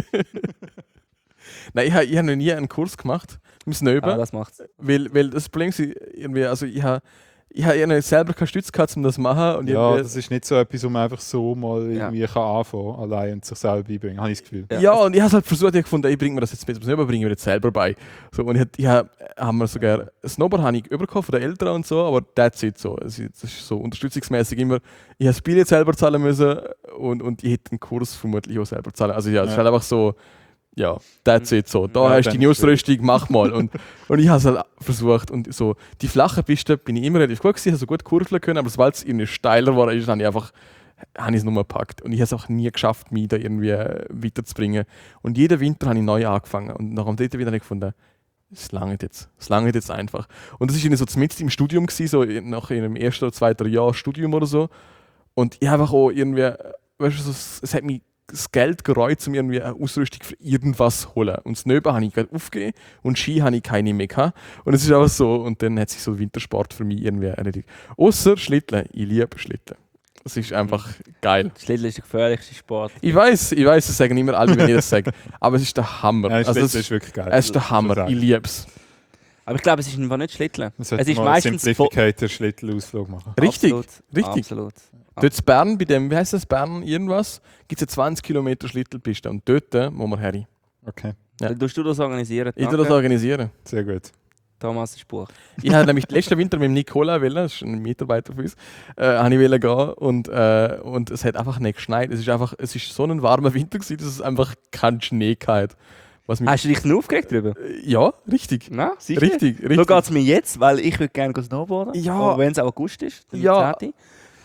[SPEAKER 2] Nein, ich habe noch nie einen Kurs gemacht mit Snowboard.
[SPEAKER 3] Ah, das macht's.
[SPEAKER 2] Weil das Problem ist irgendwie, also ich habe selber keine Stütze gehabt, um das zu machen. Und
[SPEAKER 1] Ja,
[SPEAKER 2] irgendwie-
[SPEAKER 1] das ist nicht so etwas, wo man einfach so mal irgendwie kann anfangen allein und sich selber beibringen, habe ich das Gefühl.
[SPEAKER 2] Ja, und ich habe halt versucht, ich habe gefunden, ich bringe mir das jetzt mit dem Snowboard, bringe ich mir jetzt selber bei. So, und ich habe mir sogar Snowboard habe ich bekommen von den Eltern und so, aber that's it so. Das ist so unterstützungsmäßig immer, ich habe das Bier jetzt selber zahlen müssen und ich hätte den Kurs vermutlich auch selber zahlen. Also ja, es ist halt einfach so, ja, that's it so. Da
[SPEAKER 1] Ja,
[SPEAKER 2] hast du
[SPEAKER 1] dann
[SPEAKER 2] deine
[SPEAKER 1] ist
[SPEAKER 2] Ausrüstung, mach mal. Und ich habe es halt versucht und so, die flachen Pisten bin ich immer relativ gut gewesen, habe so gut kurveln können, aber sobald es irgendwie steiler war, habe ich es nur gepackt. Und ich habe es auch nie geschafft, mich da irgendwie weiterzubringen. Und jeden Winter habe ich neu angefangen. Und nach dem dritten Winter habe ich gefunden, es langt jetzt einfach. Und das war irgendwie so mitten im Studium, gewesen, so nach einem ersten oder zweiten Jahr Studium oder so. Und ich habe einfach auch irgendwie, weißt du, so, es hat mich das Geld gereut, um irgendwie eine Ausrüstung für irgendwas zu holen. Und Snowboard habe ich gerade aufgegeben und Ski habe ich keine mehr gehabt. Und es ist einfach so, und dann hat sich so Wintersport für mich irgendwie erledigt. Ausser Schlitteln, ich liebe Schlitteln. Das ist einfach geil.
[SPEAKER 3] Schlitteln ist der gefährlichste Sport.
[SPEAKER 2] Ich weiß, das sagen immer alle, wenn ich das sage. Aber es ist der Hammer.
[SPEAKER 1] Ja,
[SPEAKER 2] Also
[SPEAKER 1] das
[SPEAKER 2] es
[SPEAKER 1] ist wirklich geil.
[SPEAKER 2] es ist der Hammer,
[SPEAKER 1] Das
[SPEAKER 2] ich liebe es.
[SPEAKER 3] Aber ich glaube, es ist einfach nicht Schlitteln.
[SPEAKER 1] Man
[SPEAKER 3] Es
[SPEAKER 1] sollte
[SPEAKER 3] ist
[SPEAKER 1] mal
[SPEAKER 3] meistens
[SPEAKER 1] Simplificator Schlittelausflug machen.
[SPEAKER 2] Richtig,
[SPEAKER 3] Absolut,
[SPEAKER 2] richtig.
[SPEAKER 3] Absolut.
[SPEAKER 2] Dort in Bern, bei dem, wie heißt das, Bern irgendwas, gibt es eine 20 Kilometer Schlittelpiste und dort muss man her.
[SPEAKER 1] Okay,
[SPEAKER 2] Ja.
[SPEAKER 3] Dann tust du das organisieren.
[SPEAKER 2] Ich will das organisieren.
[SPEAKER 1] sehr gut.
[SPEAKER 3] Thomas ist Buch.
[SPEAKER 2] Ich habe nämlich letzten Winter mit dem Nicola wollen, das ist ein Mitarbeiter von uns, habe ich wollen gehen und es hat einfach nicht geschneit. Es ist so ein warmer Winter gewesen, dass es einfach keinen Schnee hatte. Was mich,
[SPEAKER 3] Hast du dich denn aufgeregt darüber?
[SPEAKER 2] ja, richtig.
[SPEAKER 3] Nein, sicher.
[SPEAKER 2] Richtig,
[SPEAKER 3] So
[SPEAKER 2] richtig.
[SPEAKER 3] geht es mir jetzt, weil ich würde gerne snowboarden.
[SPEAKER 2] Ja.
[SPEAKER 3] Aber wenn es auch August ist, dann
[SPEAKER 2] Ja.
[SPEAKER 3] 10.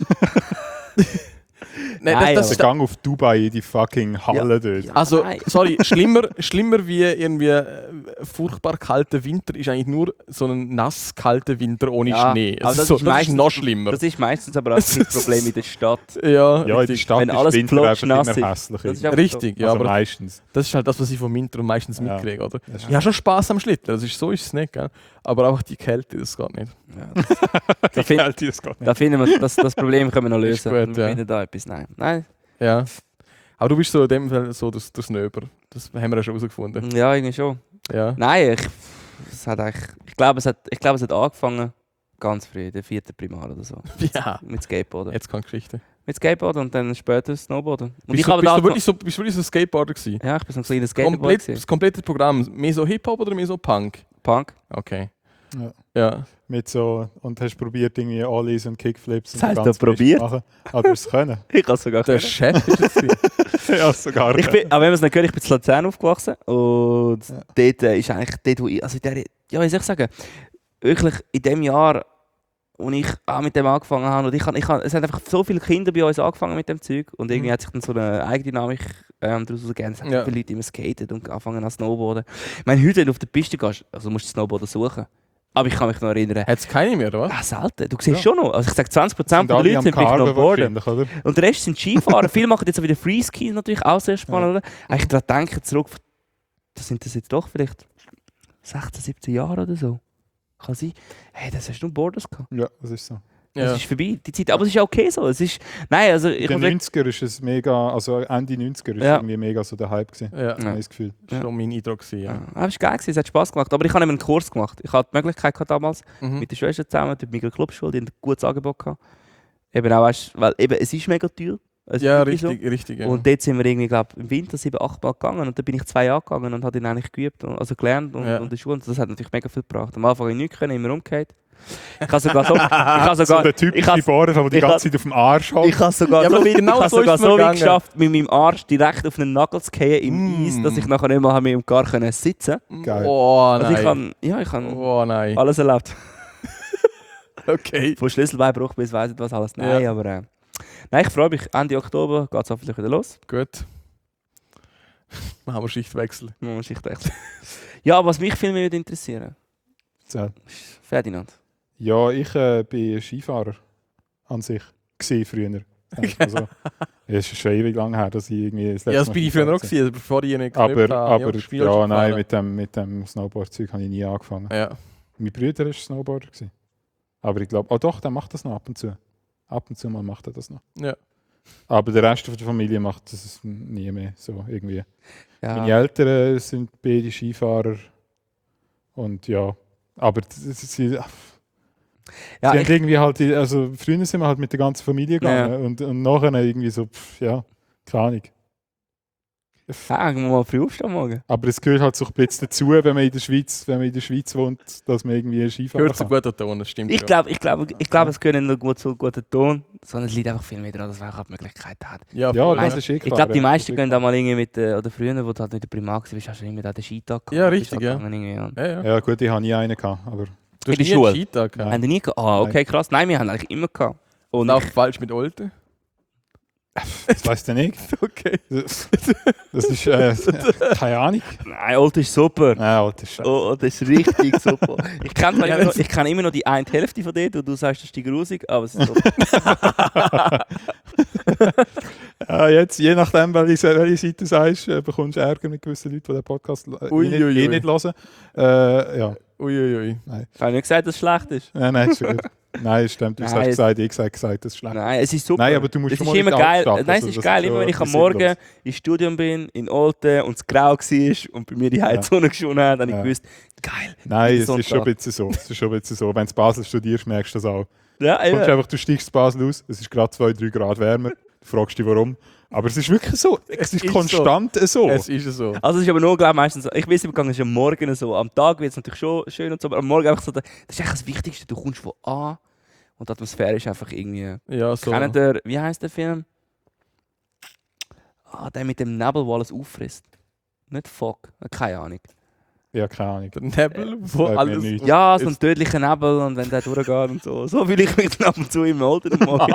[SPEAKER 2] Nein,
[SPEAKER 3] Nein,
[SPEAKER 1] Der Gang auf Dubai in die fucking Halle dort.
[SPEAKER 2] Also,
[SPEAKER 3] Nein.
[SPEAKER 2] sorry, schlimmer wie irgendwie furchtbar kalter Winter ist eigentlich nur so ein nass kalter Winter ohne
[SPEAKER 3] Ja,
[SPEAKER 2] Schnee.
[SPEAKER 3] aber
[SPEAKER 2] Das ist
[SPEAKER 3] meistens-
[SPEAKER 2] noch schlimmer.
[SPEAKER 3] Das ist meistens aber auch das Problem in der Stadt.
[SPEAKER 2] Ja,
[SPEAKER 1] Ja, in der
[SPEAKER 2] richtig.
[SPEAKER 1] Stadt
[SPEAKER 3] Wenn
[SPEAKER 1] ist
[SPEAKER 3] alles
[SPEAKER 1] Winter einfach
[SPEAKER 3] plotschnass
[SPEAKER 1] immer
[SPEAKER 3] ist.
[SPEAKER 1] hässlich.
[SPEAKER 3] Das ist einfach
[SPEAKER 2] Richtig, ja,
[SPEAKER 1] also
[SPEAKER 2] aber
[SPEAKER 1] meistens.
[SPEAKER 2] das ist halt das, was ich vom Winter meistens
[SPEAKER 1] Ja.
[SPEAKER 2] mitkriege, oder?
[SPEAKER 1] Das
[SPEAKER 2] Ich habe schon Spaß am Schlitteln, so ist es nicht, gell? Aber auch die Kälte, das geht nicht.
[SPEAKER 3] So. Ja, da, find,
[SPEAKER 1] Kälte, das geht nicht.
[SPEAKER 3] da finden wir, das Problem können wir noch
[SPEAKER 2] Ist
[SPEAKER 3] lösen.
[SPEAKER 2] gut,
[SPEAKER 3] wir
[SPEAKER 2] ja.
[SPEAKER 3] finden da etwas. Nein.
[SPEAKER 2] Ja. Aber du bist so in dem Fall so der Snöber. Das haben wir ja schon herausgefunden.
[SPEAKER 3] Ja, irgendwie schon.
[SPEAKER 2] Ja.
[SPEAKER 3] Nein, ich glaube, es hat angefangen ganz früh, der 4. Primar oder so.
[SPEAKER 2] Ja.
[SPEAKER 3] Mit Skateboarden.
[SPEAKER 2] Jetzt kommt Geschichte.
[SPEAKER 3] Mit Skateboarden und dann später Snowboarden. Und
[SPEAKER 2] Bist
[SPEAKER 3] ich
[SPEAKER 2] du
[SPEAKER 3] habe
[SPEAKER 2] wirklich so ein Skateboarder gewesen?
[SPEAKER 3] Ja, ich bin so ein kleiner Skateboard.
[SPEAKER 2] Das komplette Programm, mehr so Hip-Hop oder mehr so Punk?
[SPEAKER 3] Punk.
[SPEAKER 2] Okay.
[SPEAKER 1] Ja.
[SPEAKER 2] Ja.
[SPEAKER 1] Mit so, und hast probiert irgendwie Ollies und Kickflips
[SPEAKER 3] Das heißt,
[SPEAKER 1] und ganz
[SPEAKER 3] du probiert?
[SPEAKER 1] machen. Aber du hast es können.
[SPEAKER 3] Ich kann es sogar
[SPEAKER 2] Der
[SPEAKER 3] können.
[SPEAKER 2] Chef ist es gewesen.
[SPEAKER 1] Ja, sogar.
[SPEAKER 3] Aber wenn man es nicht gehört, ich bin in Luzern aufgewachsen und
[SPEAKER 1] Ja.
[SPEAKER 3] dort ist eigentlich, dort, wo ich, also ja, wie soll ich sagen, wirklich in dem Jahr, als ich auch mit dem angefangen habe, und es haben einfach so viele Kinder bei uns angefangen mit dem Zeug und irgendwie hat sich dann so eine Eigendynamik daraus gerne. Es hat
[SPEAKER 2] Ja.
[SPEAKER 3] viele Leute immer skaten und anfangen an Snowboarden. Ich meine, heute, wenn du auf der Piste gehst, also musst du Snowboarden suchen. Aber ich kann mich noch erinnern,
[SPEAKER 2] Hat es keine mehr, oder was?
[SPEAKER 3] selten. Du siehst
[SPEAKER 1] Ja.
[SPEAKER 3] schon noch. Also ich sage, 20%
[SPEAKER 1] Sind
[SPEAKER 3] der
[SPEAKER 1] alle
[SPEAKER 3] Leute
[SPEAKER 1] am
[SPEAKER 3] sind vielleicht
[SPEAKER 1] Carven
[SPEAKER 3] noch boarden.
[SPEAKER 1] wahrscheinlich, oder?
[SPEAKER 3] Und der Rest sind Skifahrer. Viele machen jetzt auch wieder Freeski, natürlich auch sehr spannend. Oder? Wenn ich daran denke, zurück, das sind das jetzt doch vielleicht 16, 17 Jahre oder so. Kann sein. Hey, das hast du nur Borders gehabt.
[SPEAKER 1] Ja, das ist so.
[SPEAKER 3] Es ist vorbei, die Zeit. Aber es ist okay so. Es ist, nein, also ich
[SPEAKER 1] In
[SPEAKER 3] muss
[SPEAKER 1] den
[SPEAKER 3] sagen,
[SPEAKER 1] 90er ist es mega, also Ende 90er ist
[SPEAKER 3] Ja.
[SPEAKER 1] irgendwie mega so der Hype gewesen.
[SPEAKER 2] Ja,
[SPEAKER 1] Habe ich das Gefühl.
[SPEAKER 2] das war schon mein Eindruck. Gewesen, ja.
[SPEAKER 3] aber es war geil, gewesen, es hat Spass gemacht. Aber ich habe eben einen Kurs gemacht. Ich hatte die Möglichkeit gehabt damals,
[SPEAKER 2] Mhm.
[SPEAKER 3] mit der Schwester zusammen, durch die Migros Clubschule, die haben ein gutes Angebot gehabt. Eben auch, weißt, weil eben, es ist mega teuer. Es ist
[SPEAKER 2] Ja,
[SPEAKER 3] wirklich
[SPEAKER 2] richtig, richtig. Ja.
[SPEAKER 3] Und dort sind wir irgendwie, glaube im Winter 7, 8 Mal gegangen und dann bin ich 2 Jahre gegangen und habe ihn eigentlich geübt, also gelernt und
[SPEAKER 2] Ja.
[SPEAKER 3] in der Schule. Und das hat natürlich mega viel gebracht. Am Anfang habe ich nichts können, immer umgekehrt. Ich habe sogar so,
[SPEAKER 1] So der typische Bohrer, der die
[SPEAKER 3] ich
[SPEAKER 1] ganze
[SPEAKER 3] has-
[SPEAKER 1] Zeit auf dem Arsch hat.
[SPEAKER 3] ich habe sogar
[SPEAKER 2] Ja,
[SPEAKER 3] so
[SPEAKER 2] aber
[SPEAKER 3] weit,
[SPEAKER 2] genau
[SPEAKER 3] ich habe
[SPEAKER 2] so
[SPEAKER 3] sogar
[SPEAKER 2] ist es mir
[SPEAKER 3] so weit
[SPEAKER 2] gegangen.
[SPEAKER 3] geschafft, mit meinem Arsch direkt auf einen Nagel zu fallen im Eis, dass ich nachher nicht mehr mit dem Gar können sitzen.
[SPEAKER 1] Geil.
[SPEAKER 2] Oh
[SPEAKER 3] Also
[SPEAKER 2] nein.
[SPEAKER 3] ich kann
[SPEAKER 2] Oh nein.
[SPEAKER 3] alles erlebt.
[SPEAKER 2] Okay.
[SPEAKER 3] Von Schlüsselbeinbruch bis weiss nicht was alles. Nein,
[SPEAKER 2] Ja.
[SPEAKER 3] aber nein, ich freue mich. Ende Oktober geht es hoffentlich wieder los.
[SPEAKER 2] Gut. Machen wir Schichtwechsel.
[SPEAKER 3] Man muss sich wechseln. Ja, was mich viel mehr würde interessieren.
[SPEAKER 1] So.
[SPEAKER 3] Ferdinand.
[SPEAKER 1] Ja, ich bin Skifahrer an sich. Gewesen früher. Also, ja, es ist schon ewig lang her, dass ich irgendwie das
[SPEAKER 2] Ja,
[SPEAKER 1] letzte
[SPEAKER 2] das
[SPEAKER 1] Mal
[SPEAKER 2] bin ich früher auch
[SPEAKER 1] Skifahren
[SPEAKER 2] gewesen, bevor ich nicht
[SPEAKER 1] Aber,
[SPEAKER 2] geknüpft habe.
[SPEAKER 1] aber ja, nein, mit dem Snowboard-Zeug habe ich nie angefangen.
[SPEAKER 2] Ja.
[SPEAKER 1] Mein Bruder war Snowboarder. Gewesen. Aber ich glaube, oh doch, der macht das noch ab und zu. Ab und zu mal macht er das noch.
[SPEAKER 2] Ja.
[SPEAKER 1] Aber der Rest von der Familie macht das nie mehr so irgendwie. Meine
[SPEAKER 3] Ja.
[SPEAKER 1] Eltern sind beide Skifahrer. Und ja, aber sie
[SPEAKER 3] Ja,
[SPEAKER 1] haben irgendwie halt, also früher sind wir halt mit der ganzen Familie gegangen und nachher irgendwie so, ja, keine Ahnung.
[SPEAKER 3] Ja, wir mal früh aufstehen morgen.
[SPEAKER 1] Aber es gehört halt so ein bisschen dazu, wenn man in der Schweiz wohnt, dass man irgendwie Skifahren
[SPEAKER 2] Hört zu
[SPEAKER 1] kann.
[SPEAKER 2] guter Ton, das stimmt.
[SPEAKER 3] Ich glaube, es gehört nicht nur gut zu guten Ton, sondern es liegt einfach viel mehr daran, dass man auch die Möglichkeit hat.
[SPEAKER 2] Ja,
[SPEAKER 1] Ja,
[SPEAKER 2] voll.
[SPEAKER 1] das
[SPEAKER 3] Nein,
[SPEAKER 1] ist eh
[SPEAKER 3] Ich
[SPEAKER 1] klar.
[SPEAKER 3] glaube, die
[SPEAKER 1] ja,
[SPEAKER 3] meisten
[SPEAKER 1] das
[SPEAKER 3] gehen
[SPEAKER 1] ist
[SPEAKER 3] da mal irgendwie mit, oder früher, wo du halt mit der Primar warst, hast du immer da den Skitag gehabt.
[SPEAKER 2] Ja,
[SPEAKER 3] Bist
[SPEAKER 2] richtig,
[SPEAKER 3] halt
[SPEAKER 2] ja.
[SPEAKER 3] gegangen irgendwie und-
[SPEAKER 2] Ja, ja.
[SPEAKER 1] klar. Ja gut, ich habe nie einen gehabt, aber
[SPEAKER 2] Du
[SPEAKER 3] In der
[SPEAKER 2] nie
[SPEAKER 3] Schule?
[SPEAKER 2] einen Skitag gehabt.
[SPEAKER 3] Haben die nie gehabt? Ah, okay, krass. Nein, wir haben eigentlich immer gehabt. Und
[SPEAKER 2] Und auch falsch mit Olten.
[SPEAKER 1] das weiss ich nicht.
[SPEAKER 2] Okay.
[SPEAKER 1] Das ist, keine Ahnung.
[SPEAKER 3] nein, Alter ist super.
[SPEAKER 1] Nein, Alter, Scheiße.
[SPEAKER 3] Oh, das ist richtig super. Ich kenne immer noch die eine Hälfte von denen, und du sagst, das ist die grusig, aber es ist super.
[SPEAKER 1] Jetzt, je nachdem, welche Seite du sagst, bekommst du Ärger mit gewissen Leuten, die den Podcast
[SPEAKER 2] Ui.
[SPEAKER 1] nicht hören. Ja,
[SPEAKER 2] Uiuiui.
[SPEAKER 3] Ich habe nicht gesagt, dass es schlecht ist.
[SPEAKER 1] nein, ist schon gut. Nein, es stimmt, du
[SPEAKER 3] Nein,
[SPEAKER 1] hast gesagt, ich habe gesagt, das ist schlecht.
[SPEAKER 3] Nein, es ist super.
[SPEAKER 1] Nein, aber du musst
[SPEAKER 3] es
[SPEAKER 1] schon
[SPEAKER 3] ist
[SPEAKER 1] mal
[SPEAKER 3] immer
[SPEAKER 1] mit der
[SPEAKER 3] geil.
[SPEAKER 1] Altstadt,
[SPEAKER 3] Nein,
[SPEAKER 1] also
[SPEAKER 3] es ist
[SPEAKER 1] das
[SPEAKER 3] geil,
[SPEAKER 1] ist
[SPEAKER 3] immer
[SPEAKER 1] schon
[SPEAKER 3] wenn ich am
[SPEAKER 1] ein bisschen
[SPEAKER 3] Morgen
[SPEAKER 1] sinnlos.
[SPEAKER 3] ins Studium bin, in Olten und es grau war und bei mir die Heizung geschonen hat, habe ich
[SPEAKER 1] Ja.
[SPEAKER 3] gewusst, geil.
[SPEAKER 1] Nein, es
[SPEAKER 3] Sonntag.
[SPEAKER 1] ist schon ein bisschen so. Es ist schon ein bisschen so. Wenn du in Basel studierst, merkst du das auch.
[SPEAKER 3] Ja,
[SPEAKER 1] Du steigst in Basel aus, es ist gerade 2-3 Grad wärmer, du fragst dich warum. Aber es ist wirklich so. Es ist
[SPEAKER 2] ist
[SPEAKER 1] konstant so.
[SPEAKER 2] Es ist so.
[SPEAKER 3] Also es ist aber nur, glaube ich, meistens so. Ich weiß im Gang, es ist am Morgen so. Am Tag wird es natürlich schon schön und so, aber am Morgen einfach so, das ist eigentlich das Wichtigste. Du kommst von A und die Atmosphäre ist einfach irgendwie...
[SPEAKER 2] Ja, so.
[SPEAKER 3] Kennt ihr, wie heisst der Film? Der mit dem Nebel, der alles auffrisst. Nicht Fog, keine Ahnung.
[SPEAKER 1] Ja, keine Ahnung.
[SPEAKER 2] Der Nebel, wo
[SPEAKER 1] sagt mir
[SPEAKER 2] alles...
[SPEAKER 1] nichts.
[SPEAKER 3] Ja, so ein tödlicher Nebel und wenn der durchgeht und so. So fühle ich mich dann ab und zu im Alter am Morgen.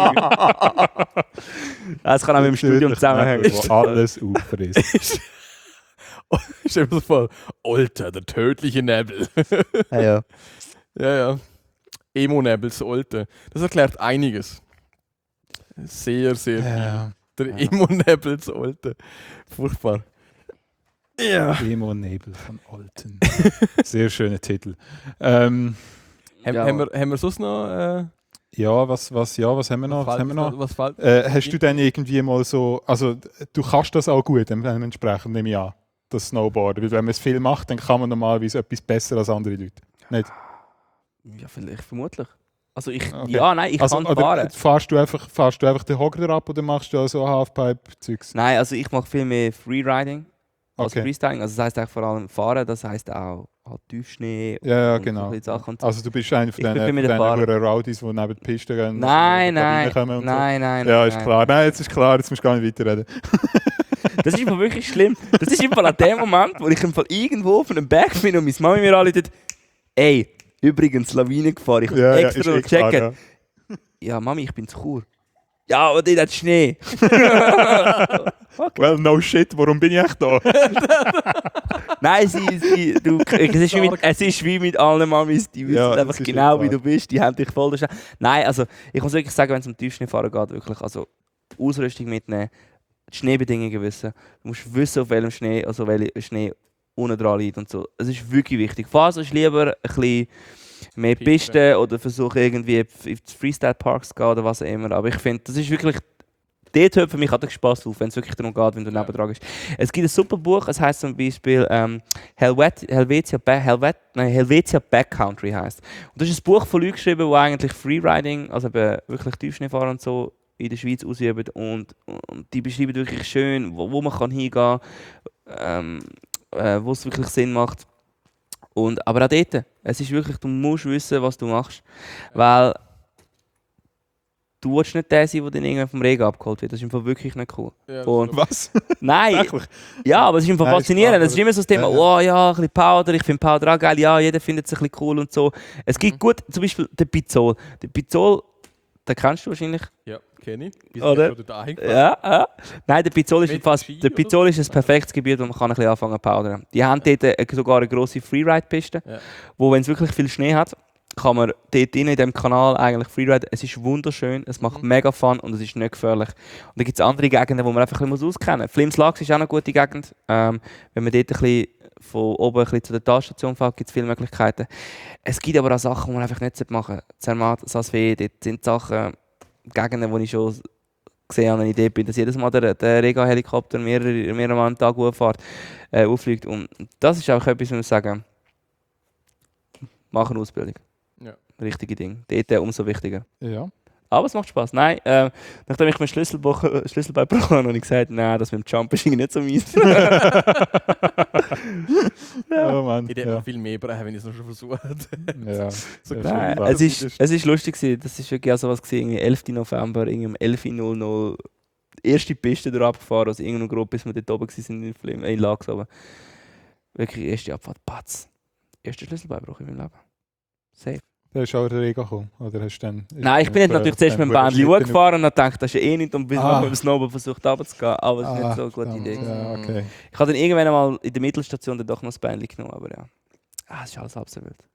[SPEAKER 3] Das kann auch mit dem Studium zusammenhängen.
[SPEAKER 1] Wo alles auffrisst.
[SPEAKER 2] Stell dir vor, Alter, der tödliche Nebel.
[SPEAKER 3] Ja.
[SPEAKER 2] Ja. Emo-Nebel, das Alte. Das erklärt einiges. Sehr, sehr viel.
[SPEAKER 1] Ja.
[SPEAKER 2] Der Emo-Nebel, das Alte. Furchtbar. Ja.
[SPEAKER 1] Demo-Nebel von Olten. Sehr schöner Titel.
[SPEAKER 2] Haben wir sonst noch...
[SPEAKER 1] Ja, was haben wir noch? Was haben wir noch?
[SPEAKER 2] Was fällt?
[SPEAKER 1] Hast du dann irgendwie mal so, also du kannst das auch gut dementsprechend, nehme ich an, das Snowboarden. Weil wenn man es viel macht, dann kann man normalerweise etwas besser als andere Leute. Nicht?
[SPEAKER 3] Ja, vielleicht, vermutlich. Also ich,
[SPEAKER 1] Okay.
[SPEAKER 3] ja, nein, ich
[SPEAKER 1] Also,
[SPEAKER 3] kann
[SPEAKER 1] oder
[SPEAKER 3] fahren.
[SPEAKER 1] fahrst du einfach den Hocker ab oder machst du auch so Halfpipe-Zeugs?
[SPEAKER 3] Nein, also ich mache viel mehr Freeriding als
[SPEAKER 1] Okay.
[SPEAKER 3] Freestyling. Also das heisst eigentlich vor allem fahren, das heisst auch halt Tiefschnee
[SPEAKER 1] Ja,
[SPEAKER 3] und
[SPEAKER 1] genau.
[SPEAKER 3] solche Sachen. Und so.
[SPEAKER 1] Also du bist einer von
[SPEAKER 3] Ich bin
[SPEAKER 1] den
[SPEAKER 3] mit der Fahrer.
[SPEAKER 1] Rowdies, die neben die Piste gehen.
[SPEAKER 3] Nein,
[SPEAKER 1] und in die
[SPEAKER 3] nein,
[SPEAKER 1] Kabine kommen und
[SPEAKER 3] nein, nein.
[SPEAKER 1] So. Ja, ist
[SPEAKER 3] nein.
[SPEAKER 1] klar. Nein, jetzt ist klar, jetzt musst du gar nicht weiterreden.
[SPEAKER 3] Das ist einfach wirklich schlimm. Das ist einfach an dem Moment, wo ich im Fall irgendwo auf einem Berg bin und meine Mami mir anruft, ey, übrigens Lawine gefahren, ich habe extra noch
[SPEAKER 1] klar,
[SPEAKER 3] gecheckt.
[SPEAKER 1] ja.
[SPEAKER 3] Ja, Mami, ich bin zu Chur. Ja, aber dort hat Schnee.
[SPEAKER 1] Well, no shit, warum bin ich echt da?
[SPEAKER 3] Nein, es ist wie mit allen Mamis, die wissen
[SPEAKER 1] Ja, das
[SPEAKER 3] einfach
[SPEAKER 1] ist
[SPEAKER 3] genau, wie
[SPEAKER 1] klar.
[SPEAKER 3] du bist, die haben dich voll da. Nein, also ich muss wirklich sagen, wenn es um Tiefschneefahren geht, wirklich, also Ausrüstung mitnehmen, die Schneebedingungen wissen. Du musst wissen, auf welchem Schnee, also welcher Schnee unten dran liegt und so. Es ist wirklich wichtig. Fahr sonst lieber ein bisschen mehr Pisten oder versuche irgendwie in die Freestyle-Parks zu gehen oder was auch immer. Aber ich finde, das ist wirklich... Dort hört für mich auch der Spass auf, wenn es wirklich darum geht, wenn du nebendran bist. Es gibt ein super Buch, es heisst zum Beispiel Helvetia Backcountry heisst. Und das ist ein Buch von Leuten geschrieben, die eigentlich Freeriding, also eben wirklich Tiefschneefahren und so, in der Schweiz ausüben. Und die beschreiben wirklich schön, wo man kann hingehen kann, wo es wirklich Sinn macht. Aber auch dort, es ist wirklich, du musst wissen, was du machst. Weil du willst nicht der sein, der dann irgendwann vom Regen abgeholt wird. Das ist einfach wirklich nicht cool.
[SPEAKER 2] Ja,
[SPEAKER 3] Und
[SPEAKER 1] Was?
[SPEAKER 3] nein,
[SPEAKER 1] Wirklich?
[SPEAKER 3] ja, aber es ist einfach
[SPEAKER 1] Nein,
[SPEAKER 3] faszinierend.
[SPEAKER 1] ist
[SPEAKER 3] Es ist immer so das Thema,
[SPEAKER 1] Ja, ja.
[SPEAKER 3] oh ja, ein bisschen Powder, ich finde Powder auch geil, ja, jeder findet es ein bisschen cool und so. Es gibt gut, zum Beispiel den Pizol. Den Pizol, den kennst du wahrscheinlich.
[SPEAKER 2] Ja, kenne ich.
[SPEAKER 3] Oder?
[SPEAKER 2] Da
[SPEAKER 3] Ja, ja. Nein, der Pizol ist,
[SPEAKER 2] Mit
[SPEAKER 3] fast,
[SPEAKER 2] Ski
[SPEAKER 3] der
[SPEAKER 2] oder
[SPEAKER 3] Pizol ist
[SPEAKER 2] so?
[SPEAKER 3] ein perfektes Gebiet, wo man kann ein bisschen anfangen zu powdern. Die haben dort sogar eine grosse Freeride-Piste,
[SPEAKER 2] Ja.
[SPEAKER 3] wo, wenn es wirklich viel Schnee hat, kann man dort in diesem Kanal eigentlich Freeride. Es ist wunderschön, es macht mega Fun und es ist nicht gefährlich. Und dann gibt es andere Gegenden, wo man einfach ein bisschen auskennen muss. Flimslax ist auch eine gute Gegend. Wenn man dort ein bisschen von oben ein bisschen zu der Talstation fährt, gibt es viele Möglichkeiten. Es gibt aber auch Sachen, die man einfach nicht machen sollte. Zermatt, Sasfee, dort sind Sachen, Gegenden, wo ich schon gesehen habe, wenn ich dort bin, dass jedes Mal der Rega-Helikopter mehrere Mal am Tag auffliegt. Und das ist auch etwas, was ich sagen, mach eine Ausbildung.
[SPEAKER 2] Ja.
[SPEAKER 3] Richtige Ding. Dort umso wichtiger.
[SPEAKER 1] Ja.
[SPEAKER 3] Aber es macht Spaß. Nein, nachdem ich mein Schlüsselbein gebrochen habe, habe ich gesagt, nein, das mit dem Jump ist irgendwie nicht so mies.
[SPEAKER 1] Oh Mann.
[SPEAKER 2] Ich hätte
[SPEAKER 1] Ja.
[SPEAKER 2] noch viel mehr brechen, wenn ich es noch schon versucht hätte.
[SPEAKER 1] Ja.
[SPEAKER 2] So
[SPEAKER 1] Ja,
[SPEAKER 3] Nein,
[SPEAKER 1] schon
[SPEAKER 3] es ist lustig gewesen. Das ist wirklich auch so was gewesen, irgendwie 11. November, irgendwie um 11.00 Uhr, erste Piste durch abgefahren, also irgendeine Gruppe, bis wir dort oben waren in Lags oben. Wirklich erste Abfahrt, patz. Erster Schlüsselbeinbruch in meinem Leben. Safe.
[SPEAKER 1] Da ist auch der Regen gekommen, oder hast du dann...
[SPEAKER 3] Nein, ich bin jetzt natürlich zuerst mit dem Bändchen gefahren und dann gedacht, das ist ja eh nicht, und bis
[SPEAKER 1] Ah.
[SPEAKER 3] mit dem Snowboard versucht runterzugehen. Aber es ist nicht so eine gute Idee.
[SPEAKER 1] Ja, okay.
[SPEAKER 3] Ich habe dann irgendwann mal in der Mittelstation dann doch noch das Bändchen genommen, aber ja. Es ist alles halb so wild.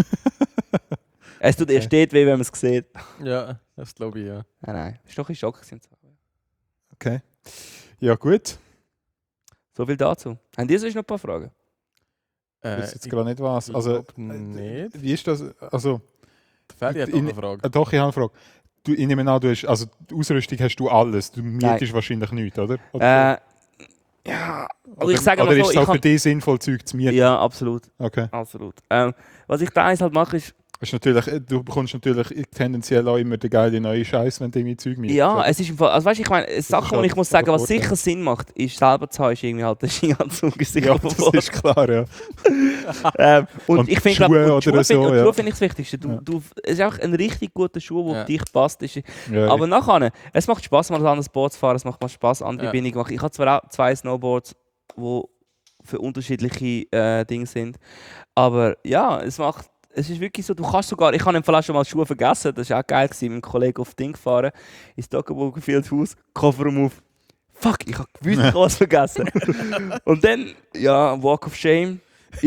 [SPEAKER 3] Es tut erst dort weh, wenn man es sieht.
[SPEAKER 2] Ja, das glaube ich, ja.
[SPEAKER 3] Nein. Es war doch ein Schock gewesen.
[SPEAKER 1] Okay. Ja, gut.
[SPEAKER 3] So viel dazu. Haben die sonst noch ein paar Fragen?
[SPEAKER 1] Ich weiß jetzt gerade nicht was.
[SPEAKER 2] ich
[SPEAKER 1] Also,
[SPEAKER 2] glaub nicht.
[SPEAKER 1] wie ist das? Also,
[SPEAKER 2] Ferdi hat noch eine Frage.
[SPEAKER 1] doch, ich habe eine Frage. Ich nehme an, du hast, also die Ausrüstung hast du alles. Du mietest wahrscheinlich nichts, oder?
[SPEAKER 3] Ja, also ich sage
[SPEAKER 1] oder
[SPEAKER 3] mal
[SPEAKER 1] ist
[SPEAKER 3] so,
[SPEAKER 1] es auch für dich sinnvoll, Zeug zu mieten?
[SPEAKER 3] ja, absolut.
[SPEAKER 1] Okay.
[SPEAKER 3] Absolut. Was ich da eins halt mache, ist,
[SPEAKER 1] Ist natürlich, du bekommst natürlich tendenziell auch immer den geilen neuen Scheiß, wenn du irgendwie Zeug mietest.
[SPEAKER 3] ja,
[SPEAKER 1] oder?
[SPEAKER 3] es ist im Fall, also weißt du, ich meine, Sachen,
[SPEAKER 1] halt
[SPEAKER 3] die ich muss sagen, was
[SPEAKER 1] Vorteil.
[SPEAKER 3] sicher Sinn macht, ist selber zu haben, ist irgendwie halt der Skianzug, ist sicher
[SPEAKER 1] Ja, das ist klar, ja.
[SPEAKER 3] und
[SPEAKER 1] Und
[SPEAKER 3] ich finde,
[SPEAKER 1] Schuhe
[SPEAKER 3] glaub,
[SPEAKER 1] oder
[SPEAKER 3] Schuhe
[SPEAKER 1] so,
[SPEAKER 3] finde
[SPEAKER 1] ja.
[SPEAKER 3] ich das Wichtigste. Es ist auch ein richtig guter Schuh, der
[SPEAKER 2] Ja.
[SPEAKER 3] auf dich passt.
[SPEAKER 1] Ja,
[SPEAKER 3] Aber nachher, es macht Spaß, mal ein anderes Board zu fahren, es macht mal Spaß, andere
[SPEAKER 2] Ja.
[SPEAKER 3] Bindungen zu machen. Ich habe zwar auch 2 Snowboards, die für unterschiedliche Dinge sind, aber ja, es ist wirklich so, du kannst sogar, ich habe im Fall auch schon mal Schuhe vergessen, das war auch geil, mit einem Kollegen auf Ding gefahren, ins Toggenburger Haus, Kofferraum auf. Fuck, ich habe gewusst, ich habe was vergessen. Und dann, ja, Walk of Shame,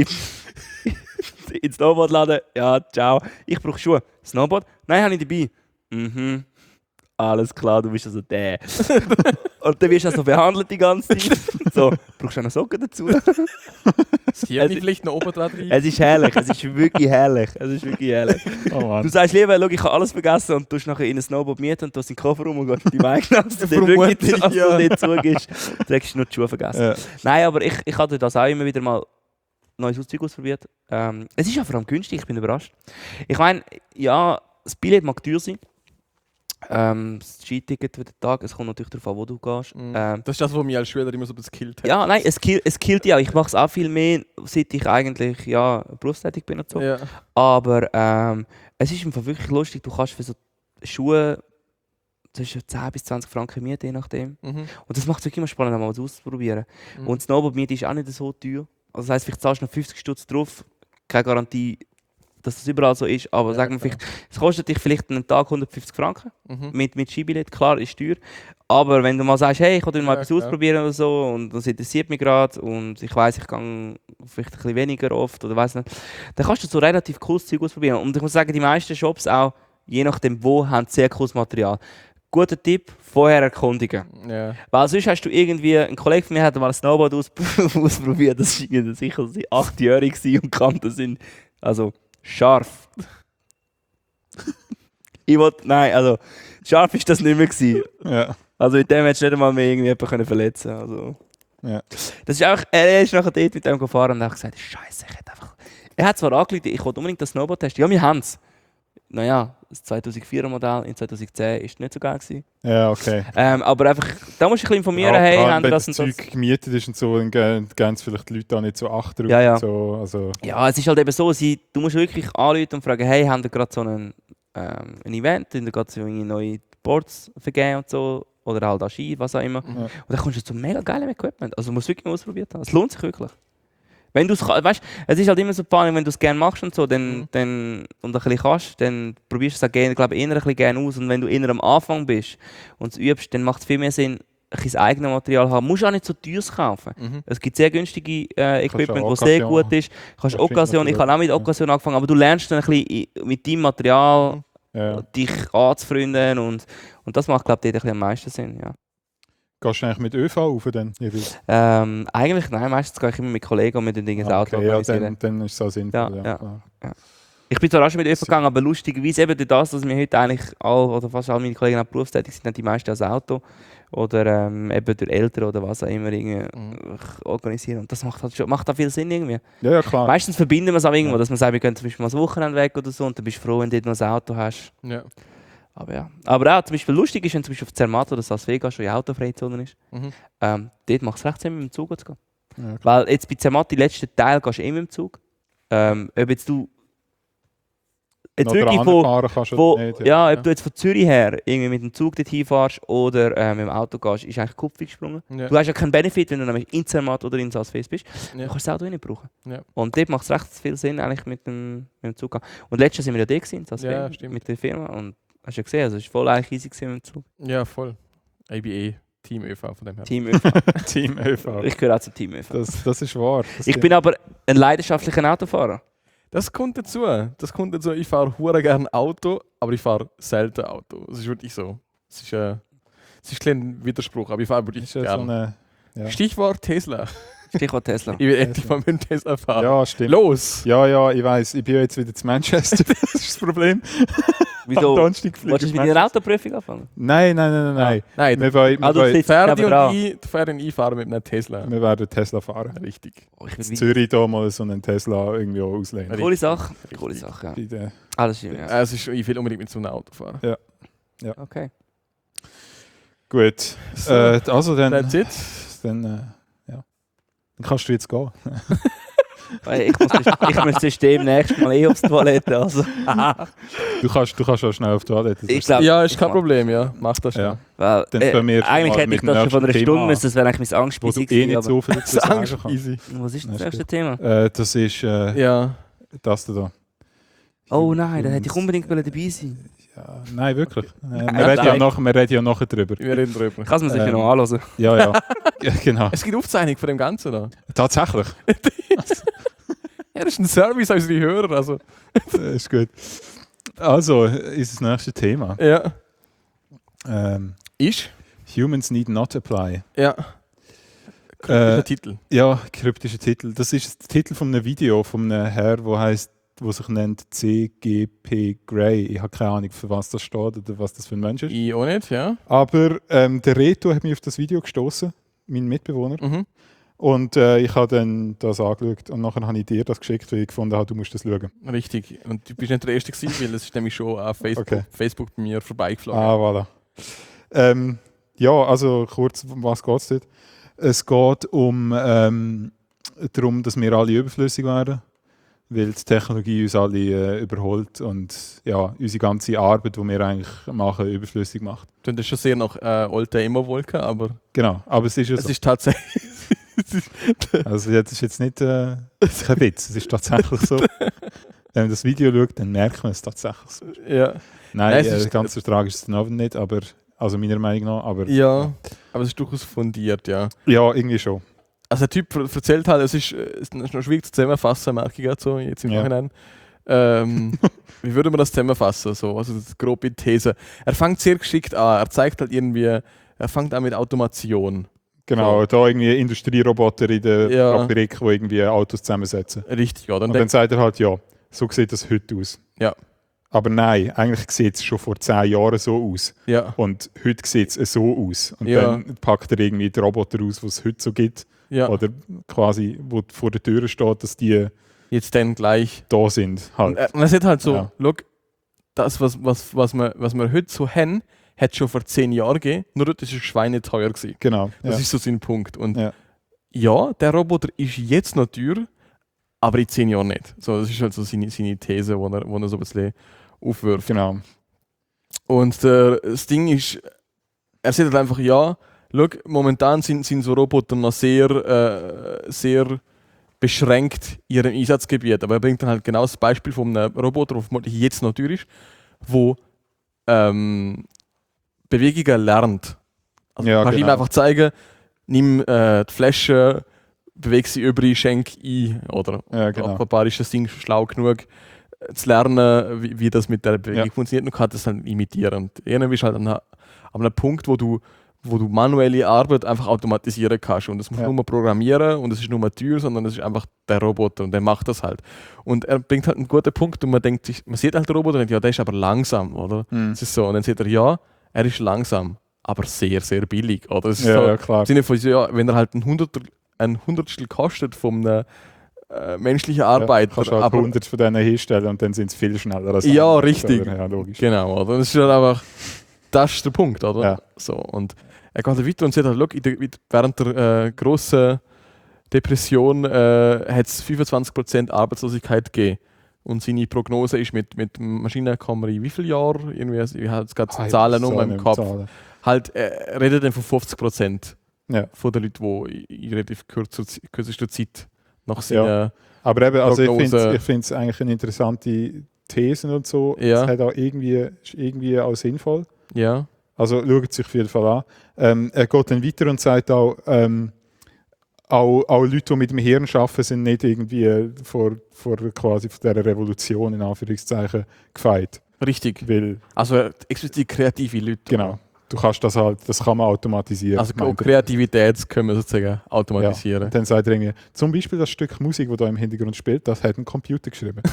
[SPEAKER 3] ins Snowboardladen, ja, ciao, ich brauche Schuhe. Snowboard? Nein, habe ich dabei. Mhm. Alles klar, du bist also der. Und dann wirst du also behandelt die ganze Zeit. So, brauchst du auch noch Socken dazu?
[SPEAKER 2] Das Hirn vielleicht noch oben dran rein.
[SPEAKER 3] Es ist herrlich, es ist wirklich herrlich. Es ist wirklich herrlich.
[SPEAKER 1] Oh Mann.
[SPEAKER 3] Du sagst lieber, schau, ich habe alles vergessen und du tust nachher in ein Snowboard mieten und du hast den Koffer rum und gehst in die Bike nach, dass du dir wirklich
[SPEAKER 2] Vermutlich, ja.
[SPEAKER 3] nicht zugibst. Du hast nur die Schuhe vergessen.
[SPEAKER 1] Ja.
[SPEAKER 3] Nein, aber ich hatte das auch immer wieder mal neues Auszeug ausprobiert. Es ist ja vor allem günstig, ich bin überrascht. Ich meine, ja, das Billett mag teuer sein. Das Skiticket für den Tag, es kommt natürlich darauf an, wo du gehst.
[SPEAKER 2] Das ist das, was mich als Schüler immer so ein bisschen gekillt hat.
[SPEAKER 3] Ja, nein, es killt ja. Ich mache es auch viel mehr, seit ich eigentlich ja, berufstätig bin und so.
[SPEAKER 2] Ja.
[SPEAKER 3] Aber es ist einfach wirklich lustig, du kannst für so Schuhe zwischen 10 bis 20 Franken mieten, je nachdem.
[SPEAKER 2] Mhm.
[SPEAKER 3] Und das macht es wirklich immer spannend, mal was auszuprobieren.
[SPEAKER 2] Mhm.
[SPEAKER 3] Und Snowboard-Miete ist auch nicht so teuer. Also das heisst, vielleicht zahlst du noch 50 Stutz drauf, keine Garantie, dass das überall so ist, aber
[SPEAKER 2] Ja,
[SPEAKER 3] sagen wir
[SPEAKER 2] klar.
[SPEAKER 3] vielleicht, es kostet dich vielleicht einen Tag 150 Franken
[SPEAKER 2] Mhm.
[SPEAKER 3] mit Skibillett, klar, ist teuer, aber wenn du mal sagst, hey, ich will mal
[SPEAKER 2] Ja,
[SPEAKER 3] etwas
[SPEAKER 2] klar.
[SPEAKER 3] ausprobieren oder so und das interessiert mich gerade und ich weiss, ich gehe vielleicht ein bisschen weniger oft oder weiss nicht, dann kannst du so relativ cooles Zeug ausprobieren und ich muss sagen, die meisten Shops auch, je nachdem wo, haben sehr cooles Material. Guter Tipp, vorher erkundigen.
[SPEAKER 2] Ja.
[SPEAKER 3] Weil sonst hast du irgendwie, ein Kollege von mir hat mal ein Snowboard ausprobiert, das war irgendwie sicher 8-jährig und die Kanten sind also scharf. Nein, also scharf ist das nicht mehr gewesen.
[SPEAKER 1] Ja.
[SPEAKER 3] Also mit dem hättest du nicht einmal mehr irgendwie jemanden verletzen können. Also.
[SPEAKER 1] Ja.
[SPEAKER 3] Das ist einfach, er ist nachher dort mit dem gefahren und hat gesagt, Scheiße, ich hätte einfach... Er hat zwar angelegt, ich wollte unbedingt das Snowboard testen. Ja, wir haben es. Naja, das 2004er Modell in 2010 war nicht so geil gewesen.
[SPEAKER 1] Ja, okay.
[SPEAKER 3] Aber einfach, da musst du dich ein bisschen informieren,
[SPEAKER 1] Ja,
[SPEAKER 3] hey,
[SPEAKER 1] vor allem,
[SPEAKER 3] haben
[SPEAKER 1] wenn
[SPEAKER 3] das
[SPEAKER 1] das
[SPEAKER 3] und das.
[SPEAKER 1] Zeug gemietet ist und so, dann geben vielleicht die Leute auch nicht so Acht drauf.
[SPEAKER 3] Ja, ja.
[SPEAKER 1] Und so, also,
[SPEAKER 3] Ja, es ist halt eben so, du musst wirklich anrufen und fragen, hey, haben wir gerade so ein Event, und da geht es irgendwie neue Boards vergeben und so, oder halt auch Ski, was auch immer.
[SPEAKER 1] Ja.
[SPEAKER 3] Und dann kommst du zu mega geilem Equipment. Also musst du wirklich mal ausprobiert haben. Es lohnt sich wirklich. Wenn du es weißt, es ist halt immer so spannend, wenn du es gerne machst und so, dann, und ein bisschen kannst, dann probierst du es auch gerne, glaube ich, eher ein bisschen gerne aus. Und wenn du eher am Anfang bist und es übst, dann macht es viel mehr Sinn, ein bisschen eigenes Material haben. Du musst auch nicht so teures kaufen.
[SPEAKER 2] Mhm.
[SPEAKER 3] Es gibt sehr günstige Equipment,
[SPEAKER 1] auch
[SPEAKER 3] das sehr
[SPEAKER 1] Occasion.
[SPEAKER 3] gut ist. Kannst
[SPEAKER 1] Das
[SPEAKER 3] Occasion, ich
[SPEAKER 1] findet man
[SPEAKER 3] habe auch mit
[SPEAKER 1] ja.
[SPEAKER 3] Occasion angefangen, aber du lernst dann ein bisschen mit deinem Material
[SPEAKER 1] ja.
[SPEAKER 3] dich anzufreunden und das macht, glaube ich, dort ein bisschen am meisten Sinn. Ja.
[SPEAKER 1] Gehst du eigentlich mit ÖV rauf dann? jeweils?
[SPEAKER 3] Eigentlich nein, meistens gehe ich immer mit Kollegen und mit den Dingen ins Auto
[SPEAKER 1] Okay, ja,
[SPEAKER 3] organisieren.
[SPEAKER 1] dann ist es auch sinnvoll.
[SPEAKER 3] Ja,
[SPEAKER 1] Ja,
[SPEAKER 3] ja.
[SPEAKER 1] klar.
[SPEAKER 3] Ich bin zwar auch schon mit ÖV gegangen, aber lustigerweise eben durch das, dass wir heute eigentlich oder fast alle meine Kollegen auch berufstätig sind, haben die meisten als Auto oder eben durch Eltern oder was auch immer irgendwie organisieren. Und das macht auch viel Sinn irgendwie.
[SPEAKER 1] Ja, klar.
[SPEAKER 3] Meistens verbinden wir es auch irgendwo,
[SPEAKER 1] Ja.
[SPEAKER 3] dass man sagt, wir gehen zum Beispiel mal das Wochenende weg oder so und dann bist du froh, wenn du dort noch ein Auto hast.
[SPEAKER 2] Ja.
[SPEAKER 3] Aber ja. Aber auch zum Beispiel lustig ist, wenn zum Beispiel auf Zermatt oder Las Vegas schon in Autofreizone ist,
[SPEAKER 2] Mhm.
[SPEAKER 3] dort macht es recht Sinn, mit dem Zug zu gehen.
[SPEAKER 1] Ja, klar.
[SPEAKER 3] Weil jetzt bei Zermatt, die letzten Teil gehst du immer im Zug. Ob jetzt du jetzt
[SPEAKER 1] Noch
[SPEAKER 3] wirklich
[SPEAKER 1] dran
[SPEAKER 3] von,
[SPEAKER 1] fahren kannst du
[SPEAKER 3] von,
[SPEAKER 1] nicht.
[SPEAKER 3] ja, ob du jetzt von Zürich her irgendwie mit dem Zug dorthin fährst oder mit dem Auto gehst, ist eigentlich Kupfer gesprungen.
[SPEAKER 2] Ja.
[SPEAKER 3] Du hast ja keinen Benefit, wenn du nämlich in Zermatt oder in Salzfest bist.
[SPEAKER 2] Ja.
[SPEAKER 3] Du kannst das Auto nicht brauchen.
[SPEAKER 2] Ja.
[SPEAKER 3] Und dort macht es recht viel Sinn, eigentlich mit dem Zug gehen. Und letztes Jahr sind wir ja da gewesen, in Salzfest,
[SPEAKER 2] Ja, stimmt.
[SPEAKER 3] mit der Firma. Und hast du ja gesehen, also es war voll eigentlich easy gewesen mit dem Zug.
[SPEAKER 2] Ja, voll. ABA, Team ÖV von dem her.
[SPEAKER 3] Team ÖV.
[SPEAKER 1] Team ÖV.
[SPEAKER 3] Ich gehöre auch zum Team ÖV.
[SPEAKER 1] Das ist wahr. Das
[SPEAKER 3] Ich bin aber ein leidenschaftlicher Autofahrer.
[SPEAKER 2] Das kommt dazu. Ich fahre hure gern Auto, aber ich fahre selten Auto. Das ist wirklich so. Es ist ein kleiner Widerspruch, aber ich fahre wirklich
[SPEAKER 1] ist ja so
[SPEAKER 2] gern.
[SPEAKER 1] eine. Ja.
[SPEAKER 2] Stichwort Tesla.
[SPEAKER 3] Stichwort Tesla.
[SPEAKER 2] Ich will endlich mal mit dem Tesla fahren.
[SPEAKER 1] Ja, stimmt.
[SPEAKER 2] Los!
[SPEAKER 1] Ja, ich weiß. Ich bin ja jetzt wieder zu Manchester. Das ist das Problem.
[SPEAKER 3] Wieso?
[SPEAKER 1] Am Donnerstag fliege
[SPEAKER 3] Wolltest
[SPEAKER 1] ich
[SPEAKER 3] du
[SPEAKER 1] nach
[SPEAKER 3] mit deiner
[SPEAKER 1] Manchester.
[SPEAKER 3] Autoprüfung anfangen?
[SPEAKER 1] Nein.
[SPEAKER 2] Nein,
[SPEAKER 1] Wir wollen,
[SPEAKER 3] Ah, du
[SPEAKER 1] wir wollen,
[SPEAKER 3] sitzt
[SPEAKER 2] Ferdi
[SPEAKER 3] nebenan.
[SPEAKER 2] und ich fahren mit einem Tesla.
[SPEAKER 1] wir werden Tesla fahren.
[SPEAKER 2] Richtig.
[SPEAKER 3] Oh, ich
[SPEAKER 1] In
[SPEAKER 3] will
[SPEAKER 1] Zürich da mal so einen Tesla irgendwie auch auslehnen.
[SPEAKER 3] Coole Sache.
[SPEAKER 2] Richtig.
[SPEAKER 3] Coole Sache, ja.
[SPEAKER 1] Bei der-
[SPEAKER 3] Alles schön, ja.
[SPEAKER 2] Es ist, ich will unbedingt mit so einem Auto fahren.
[SPEAKER 3] Okay.
[SPEAKER 1] Gut.
[SPEAKER 2] So,
[SPEAKER 1] Also dann.
[SPEAKER 2] that's it.
[SPEAKER 1] Dann, ja. Dann kannst du jetzt gehen.
[SPEAKER 3] Weil ich muss System nächstes Mal aufs Toilette. Also.
[SPEAKER 1] Du kannst auch schnell auf die Toilette.
[SPEAKER 3] Ich glaub,
[SPEAKER 2] Ja, ist
[SPEAKER 3] ich
[SPEAKER 2] kein
[SPEAKER 3] mach-
[SPEAKER 2] Problem, ja. Mach das schon.
[SPEAKER 1] Ja.
[SPEAKER 3] Weil,
[SPEAKER 1] Dann können wir
[SPEAKER 3] eigentlich
[SPEAKER 1] mal
[SPEAKER 3] hätte
[SPEAKER 1] mit
[SPEAKER 3] ich
[SPEAKER 1] dem
[SPEAKER 3] das schon von einer
[SPEAKER 1] nächsten
[SPEAKER 3] Stunde
[SPEAKER 1] Thema
[SPEAKER 3] müssen, das wäre eigentlich mein
[SPEAKER 1] Wo
[SPEAKER 3] Angstspiel
[SPEAKER 1] du eh
[SPEAKER 3] gewesen.
[SPEAKER 1] nicht
[SPEAKER 3] Aber
[SPEAKER 1] so viel dazu
[SPEAKER 2] Das ist
[SPEAKER 1] sagen
[SPEAKER 2] Angst
[SPEAKER 1] kannst.
[SPEAKER 2] easy.
[SPEAKER 3] was ist das
[SPEAKER 1] Das ist
[SPEAKER 3] nächste Thema?
[SPEAKER 1] Das ist
[SPEAKER 2] Ja.
[SPEAKER 1] das da.
[SPEAKER 3] Oh nein, da hätte ich unbedingt dabei sein.
[SPEAKER 1] Ja, nein, wirklich. Wir
[SPEAKER 3] Nein.
[SPEAKER 1] reden ja nachher drüber.
[SPEAKER 2] Wir reden drüber.
[SPEAKER 3] Ich kann es mir sicher
[SPEAKER 1] Ähm,
[SPEAKER 3] noch anhören.
[SPEAKER 1] Ja. Ja, genau.
[SPEAKER 2] Es gibt Aufzeichnung von dem Ganzen da.
[SPEAKER 1] Tatsächlich.
[SPEAKER 2] Ja, das ist ein Service als die Hörer. Also.
[SPEAKER 1] Das ist gut. Also, ist das nächste Thema.
[SPEAKER 2] Ja.
[SPEAKER 1] Ist Humans Need Not Apply.
[SPEAKER 2] Ja. Der Titel.
[SPEAKER 1] Ja, kryptischer Titel. Das ist der Titel von einem Video von einem Herr, wo sich nennt CGP Grey. Ich habe keine Ahnung, für was das steht oder was das für ein Mensch ist.
[SPEAKER 2] Ich auch nicht, ja.
[SPEAKER 1] Aber der Reto hat mich auf das Video gestoßen, mein Mitbewohner.
[SPEAKER 2] Mhm.
[SPEAKER 1] Und ich habe dann das angeschaut und nachher habe ich dir das geschickt, weil ich gefunden habe, du musst das schauen.
[SPEAKER 2] Richtig. Und du bist nicht der Erste gewesen, weil es ist nämlich schon auf
[SPEAKER 1] Okay.
[SPEAKER 2] Facebook bei mir vorbeigeflogen.
[SPEAKER 1] Ah, voilà. Ja, also kurz, um was geht es dort? Es geht darum, dass wir alle überflüssig werden, weil die Technologie uns alle überholt und ja, unsere ganze Arbeit, die wir eigentlich machen, überflüssig macht.
[SPEAKER 2] Das ist schon sehr nach alter Emo-Wolke, aber
[SPEAKER 1] Genau, aber es ist ja
[SPEAKER 2] es
[SPEAKER 1] so.
[SPEAKER 2] ist tatsächlich.
[SPEAKER 1] Also das ist jetzt nicht kein Witz, es ist tatsächlich so. wenn man das Video schaut, dann merkt man es tatsächlich so.
[SPEAKER 2] Ja.
[SPEAKER 1] Nein,
[SPEAKER 2] Nein, es ist-
[SPEAKER 1] ganz so tragisch ist es dann auch nicht, aber, also meiner Meinung nach, aber
[SPEAKER 2] Ja, aber es ist durchaus fundiert, ja.
[SPEAKER 1] ja, irgendwie schon.
[SPEAKER 2] Also der Typ erzählt halt, es ist noch schwierig zu zusammenfassen, merke ich gerade so, jetzt im
[SPEAKER 1] Ja.
[SPEAKER 2] Nachhinein. Wie würde man das zusammenfassen? So? Also das grobe These. Er fängt sehr geschickt an, er zeigt halt irgendwie, er fängt an mit Automation.
[SPEAKER 1] Genau, da irgendwie Industrieroboter in der
[SPEAKER 2] Ja.
[SPEAKER 1] Fabrik, die irgendwie Autos zusammensetzen.
[SPEAKER 2] Richtig, oder?
[SPEAKER 1] Und dann sagt er halt, ja, so sieht das heute aus.
[SPEAKER 2] Ja.
[SPEAKER 1] Aber nein, eigentlich sieht es schon vor 10 Jahren so aus.
[SPEAKER 2] Ja,
[SPEAKER 1] Und heute sieht es so aus. Und
[SPEAKER 2] Ja.
[SPEAKER 1] dann packt er irgendwie die Roboter aus, die es heute so gibt.
[SPEAKER 2] ja.
[SPEAKER 1] Oder quasi, wo vor der Tür steht, dass die
[SPEAKER 2] Jetzt dann gleich.
[SPEAKER 1] da sind. Halt.
[SPEAKER 2] Und er sagt halt so,
[SPEAKER 1] Ja.
[SPEAKER 2] schau, das, was wir heute so haben, hat es schon vor 10 Jahren gegeben, nur dort war es schweineteuer gewesen.
[SPEAKER 1] Genau.
[SPEAKER 2] Das
[SPEAKER 1] Ja.
[SPEAKER 2] ist so sein Punkt. Und
[SPEAKER 1] Ja.
[SPEAKER 2] ja, der Roboter ist jetzt noch teuer, aber in 10 Jahren nicht. So, das ist halt so seine These, wo er so ein bisschen aufwirft.
[SPEAKER 1] Genau.
[SPEAKER 2] Und das Ding ist, er sagt halt einfach, ja, schau, momentan sind so Roboter noch sehr beschränkt in ihrem Einsatzgebiet. Aber er bringt dann halt genau das Beispiel von einem Roboter, der vermutlich jetzt noch teuer ist, wo Bewegungen lernt. Also
[SPEAKER 1] Ja,
[SPEAKER 2] du kannst ihm
[SPEAKER 1] genau.
[SPEAKER 2] einfach zeigen, nimm die Flasche, beweg sie über, schenk ein. Oder
[SPEAKER 1] Ja, genau.
[SPEAKER 2] offenbar ist das Ding schlau genug, zu lernen, wie das mit der Bewegung
[SPEAKER 1] Ja.
[SPEAKER 2] funktioniert, und kann das dann imitieren. Und irgendwann bist du halt an einem Punkt, wo du manuelle Arbeit einfach automatisieren kannst. Und das musst du
[SPEAKER 1] Ja.
[SPEAKER 2] nur mal programmieren und es ist nur mal teuer, sondern es ist einfach der Roboter und der macht das halt. Und er bringt halt einen guten Punkt und man denkt sich, man sieht halt den Roboter und denkt, ja, der ist aber langsam, oder?
[SPEAKER 1] Mhm.
[SPEAKER 2] Es ist so. Und dann sieht er, ja, er ist langsam, aber sehr, sehr billig, oder? Es ist
[SPEAKER 1] Ja,
[SPEAKER 2] so,
[SPEAKER 1] ja, klar.
[SPEAKER 2] im Sinne von, ja, wenn er halt ein Hundertstel kostet von einem menschlichen Arbeiter,
[SPEAKER 1] Kannst halt
[SPEAKER 2] aber
[SPEAKER 1] 100 von denen hinstellen und dann sind es viel schneller als
[SPEAKER 2] Ja,
[SPEAKER 1] andere.
[SPEAKER 2] richtig.
[SPEAKER 1] Ja, logisch.
[SPEAKER 2] genau, oder? Das ist halt einfach, das ist der Punkt, oder?
[SPEAKER 1] Ja.
[SPEAKER 2] So, und er geht weiter und sagt halt, schau, während der grossen Depression hat es 25% Arbeitslosigkeit gegeben. Und seine Prognose ist mit Maschinenkammer in wie viele Jahren? Irgendwie, ich habe jetzt gerade
[SPEAKER 1] Ah,
[SPEAKER 2] Zahlen
[SPEAKER 1] ich
[SPEAKER 2] um
[SPEAKER 1] weiß
[SPEAKER 2] im
[SPEAKER 1] nicht
[SPEAKER 2] Kopf.
[SPEAKER 1] Zahlen.
[SPEAKER 2] Halt, er redet dann von 50%
[SPEAKER 1] Ja.
[SPEAKER 2] von den Leuten, die in relativ kürzester Zeit nach seiner...
[SPEAKER 1] Aber eben, also
[SPEAKER 2] Prognose.
[SPEAKER 1] ich finde es eigentlich eine interessante These und so.
[SPEAKER 2] Ja.
[SPEAKER 1] Es hat auch ist irgendwie auch sinnvoll.
[SPEAKER 2] Ja,
[SPEAKER 1] Also schaut es sich auf jeden Fall an. Er geht dann weiter und sagt auch Leute, die mit dem Hirn arbeiten, sind nicht irgendwie vor quasi von dieser Revolution in Anführungszeichen gefeit.
[SPEAKER 2] richtig.
[SPEAKER 1] Weil,
[SPEAKER 2] Also explizit kreative Leute.
[SPEAKER 1] genau, du kannst das kann man automatisieren.
[SPEAKER 2] Also
[SPEAKER 1] meint er.
[SPEAKER 2] Kreativität können wir sozusagen
[SPEAKER 1] Ja.
[SPEAKER 2] automatisieren.
[SPEAKER 1] Und dann sagt er irgendwie, zum Beispiel das Stück Musik, das da im Hintergrund spielt, das hat ein Computer geschrieben.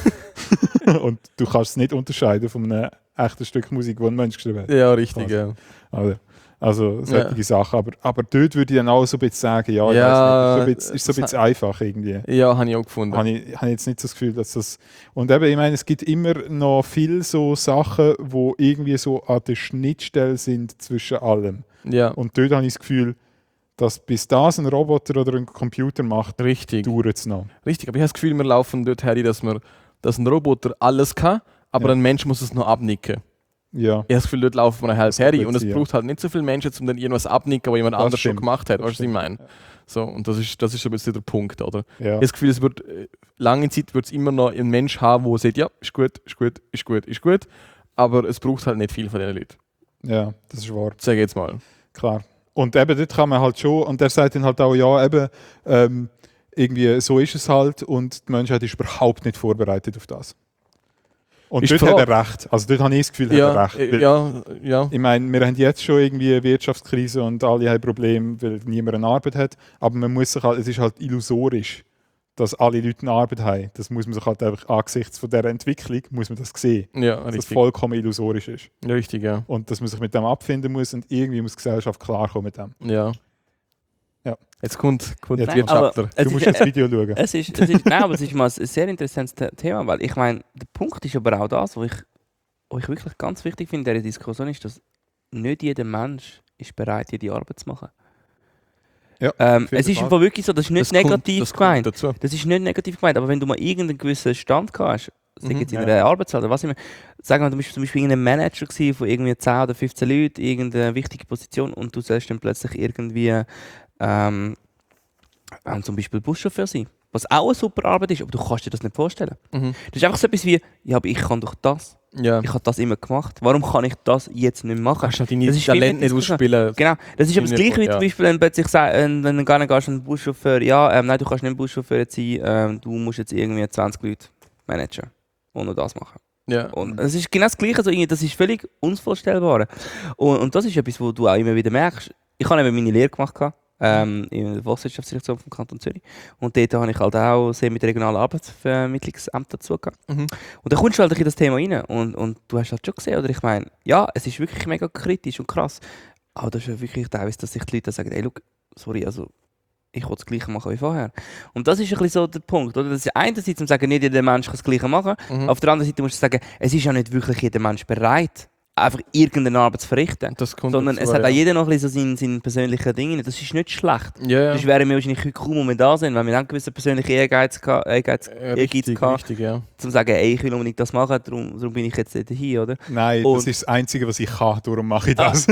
[SPEAKER 1] Und du kannst es nicht unterscheiden von einem echten Stück Musik, das ein Mensch geschrieben hat.
[SPEAKER 2] Ja, richtig,
[SPEAKER 1] Quasi.
[SPEAKER 2] ja.
[SPEAKER 1] Also solche Sachen. Aber dort würde ich dann auch so ein bisschen sagen, ja, ich
[SPEAKER 2] Ja,
[SPEAKER 1] weiss nicht, ist so ein bisschen einfach irgendwie.
[SPEAKER 2] Ja, habe ich auch gefunden.
[SPEAKER 1] Habe ich jetzt nicht so das Gefühl, dass das... Und eben, ich meine, es gibt immer noch viele so Sachen, die irgendwie so an der Schnittstelle sind zwischen allem.
[SPEAKER 2] Ja,
[SPEAKER 1] Und dort habe ich das Gefühl, dass bis das ein Roboter oder ein Computer macht,
[SPEAKER 2] richtig.
[SPEAKER 1] dauert es noch.
[SPEAKER 2] Richtig, aber ich habe das Gefühl, wir laufen dort her, dass ein Roboter alles kann, aber
[SPEAKER 1] Ja.
[SPEAKER 2] ein Mensch muss es noch abnicken.
[SPEAKER 1] Ja,
[SPEAKER 2] Ich habe das Gefühl, dort laufen wir halt
[SPEAKER 1] Das
[SPEAKER 2] her
[SPEAKER 1] kann
[SPEAKER 2] und es
[SPEAKER 1] sein, ja.
[SPEAKER 2] braucht halt nicht so viele Menschen, um dann irgendwas abnicken, was jemand
[SPEAKER 1] Das
[SPEAKER 2] anders schon
[SPEAKER 1] stimmt.
[SPEAKER 2] gemacht hat.
[SPEAKER 1] Das
[SPEAKER 2] Weißt du, was ich
[SPEAKER 1] stimmt.
[SPEAKER 2] meine? So, und das ist so ein bisschen der Punkt, oder?
[SPEAKER 1] ja.
[SPEAKER 2] Ich habe das Gefühl, es wird lange Zeit wird es immer noch einen Mensch haben, der sagt, ja, ist gut, ist gut, ist gut, ist gut, aber es braucht halt nicht viel von diesen Leuten.
[SPEAKER 1] Ja, das ist wahr.
[SPEAKER 2] Sag ich jetzt mal.
[SPEAKER 1] Klar. Und eben dort kann man halt schon, und der sagt dann halt auch, ja, eben, irgendwie so ist es halt und die Menschheit ist überhaupt nicht vorbereitet auf das. Und
[SPEAKER 2] Ist
[SPEAKER 1] dort
[SPEAKER 2] die
[SPEAKER 1] hat
[SPEAKER 2] Frage.
[SPEAKER 1] er recht. Also dort habe ich das Gefühl,
[SPEAKER 2] Ja,
[SPEAKER 1] hat er recht. Weil,
[SPEAKER 2] ja.
[SPEAKER 1] Ich meine, wir haben jetzt schon irgendwie eine Wirtschaftskrise und alle haben Probleme, weil niemand eine Arbeit hat. Aber man muss sich halt, es ist halt illusorisch, dass alle Leute eine Arbeit haben. Das muss man sich halt einfach angesichts von dieser Entwicklung, muss man das sehen.
[SPEAKER 2] Ja,
[SPEAKER 1] Dass das
[SPEAKER 2] richtig.
[SPEAKER 1] vollkommen illusorisch ist.
[SPEAKER 2] Ja, richtig, ja.
[SPEAKER 1] Und dass man sich mit dem abfinden muss und irgendwie muss die Gesellschaft klarkommen mit dem.
[SPEAKER 2] Ja.
[SPEAKER 1] Ja.
[SPEAKER 2] Jetzt kommt
[SPEAKER 1] Jetzt
[SPEAKER 2] der
[SPEAKER 3] Nein,
[SPEAKER 2] Wirtschaftler.
[SPEAKER 3] aber-
[SPEAKER 1] Du musst jetzt das Video schauen.
[SPEAKER 3] Nein, aber es ist mal ein sehr interessantes Thema, weil ich meine, der Punkt ist aber auch das, was ich wirklich ganz wichtig finde in dieser Diskussion, ist, dass nicht jeder Mensch ist bereit, jede Arbeit zu machen.
[SPEAKER 1] Ja,
[SPEAKER 3] Es
[SPEAKER 1] jeden
[SPEAKER 3] ist
[SPEAKER 1] Fall.
[SPEAKER 3] einfach wirklich so, das ist nicht negativ
[SPEAKER 2] das
[SPEAKER 3] gemeint.
[SPEAKER 2] kommt dazu.
[SPEAKER 3] Das ist nicht negativ gemeint, aber wenn du mal irgendeinen gewissen Stand hast, sei jetzt in
[SPEAKER 1] ja.
[SPEAKER 3] einer Arbeitswelt oder was immer, sagen wir, du bist zum Beispiel irgendein Manager gewesen von irgendwie 10 oder 15 Leuten, irgendeine wichtige Position und du sollst dann plötzlich irgendwie zum Beispiel Buschauffeur sein. was auch eine super Arbeit ist, aber du kannst dir das nicht vorstellen.
[SPEAKER 2] Mhm.
[SPEAKER 3] Das ist einfach so etwas wie, ja, aber ich kann doch das.
[SPEAKER 2] Ja.
[SPEAKER 3] Ich habe das immer gemacht. Warum kann ich das jetzt nicht machen?
[SPEAKER 2] Kannst du deine
[SPEAKER 3] Das ist
[SPEAKER 2] Talente
[SPEAKER 3] wie
[SPEAKER 2] nicht ausspielen.
[SPEAKER 3] Genau, das ist aber das Gleiche wie
[SPEAKER 2] Ja.
[SPEAKER 3] zum Beispiel, wenn plötzlich wenn du gar nicht gehst, ein Buschauffeur, ja, nein, du kannst nicht Buschauffeur sein, du musst jetzt irgendwie 20 Leute managen und nur das machen.
[SPEAKER 2] Ja.
[SPEAKER 3] Und es ist genau das Gleiche, so, das ist völlig unvorstellbar. Und das ist etwas, wo du auch immer wieder merkst. Ich habe eben meine Lehre gemacht, in der Volkswirtschaftsdirektion vom Kanton Zürich. Und dort habe ich halt auch sehr mit regionalen Arbeitsvermittlungsämtern zugegangen.
[SPEAKER 2] Mhm.
[SPEAKER 3] Und dann kommst du halt in das Thema rein und du hast halt schon gesehen, oder ich meine, ja, es ist wirklich mega kritisch und krass. Aber das ist ja wirklich teilweise, dass sich die Leute sagen, ey, look, sorry, also ich will das Gleiche machen wie vorher. Und das ist ein bisschen so der Punkt, oder? Das ist einerseits zu sagen, nicht jeder Mensch kann das Gleiche machen. Auf der anderen Seite musst du sagen, es ist ja nicht wirklich jeder Mensch bereit, einfach irgendeine Arbeit zu verrichten.
[SPEAKER 2] Das kommt
[SPEAKER 3] Sondern
[SPEAKER 2] dazu,
[SPEAKER 3] es hat
[SPEAKER 2] ja.
[SPEAKER 3] auch jeder noch ein bisschen so seine persönlichen Dinge. Das ist nicht schlecht.
[SPEAKER 2] Ja,
[SPEAKER 3] Das wäre mir wahrscheinlich heute kaum, wenn wir da sind, weil wir dann gewisse persönliche Ehrgeiz gehabt,
[SPEAKER 2] richtig,
[SPEAKER 3] gehabt,
[SPEAKER 2] richtig, ja.
[SPEAKER 3] um zu sagen, ey, ich will unbedingt das machen, darum bin ich jetzt hier, oder?
[SPEAKER 1] Nein,
[SPEAKER 3] Und-
[SPEAKER 1] das ist das Einzige, was ich kann, darum mache ich das.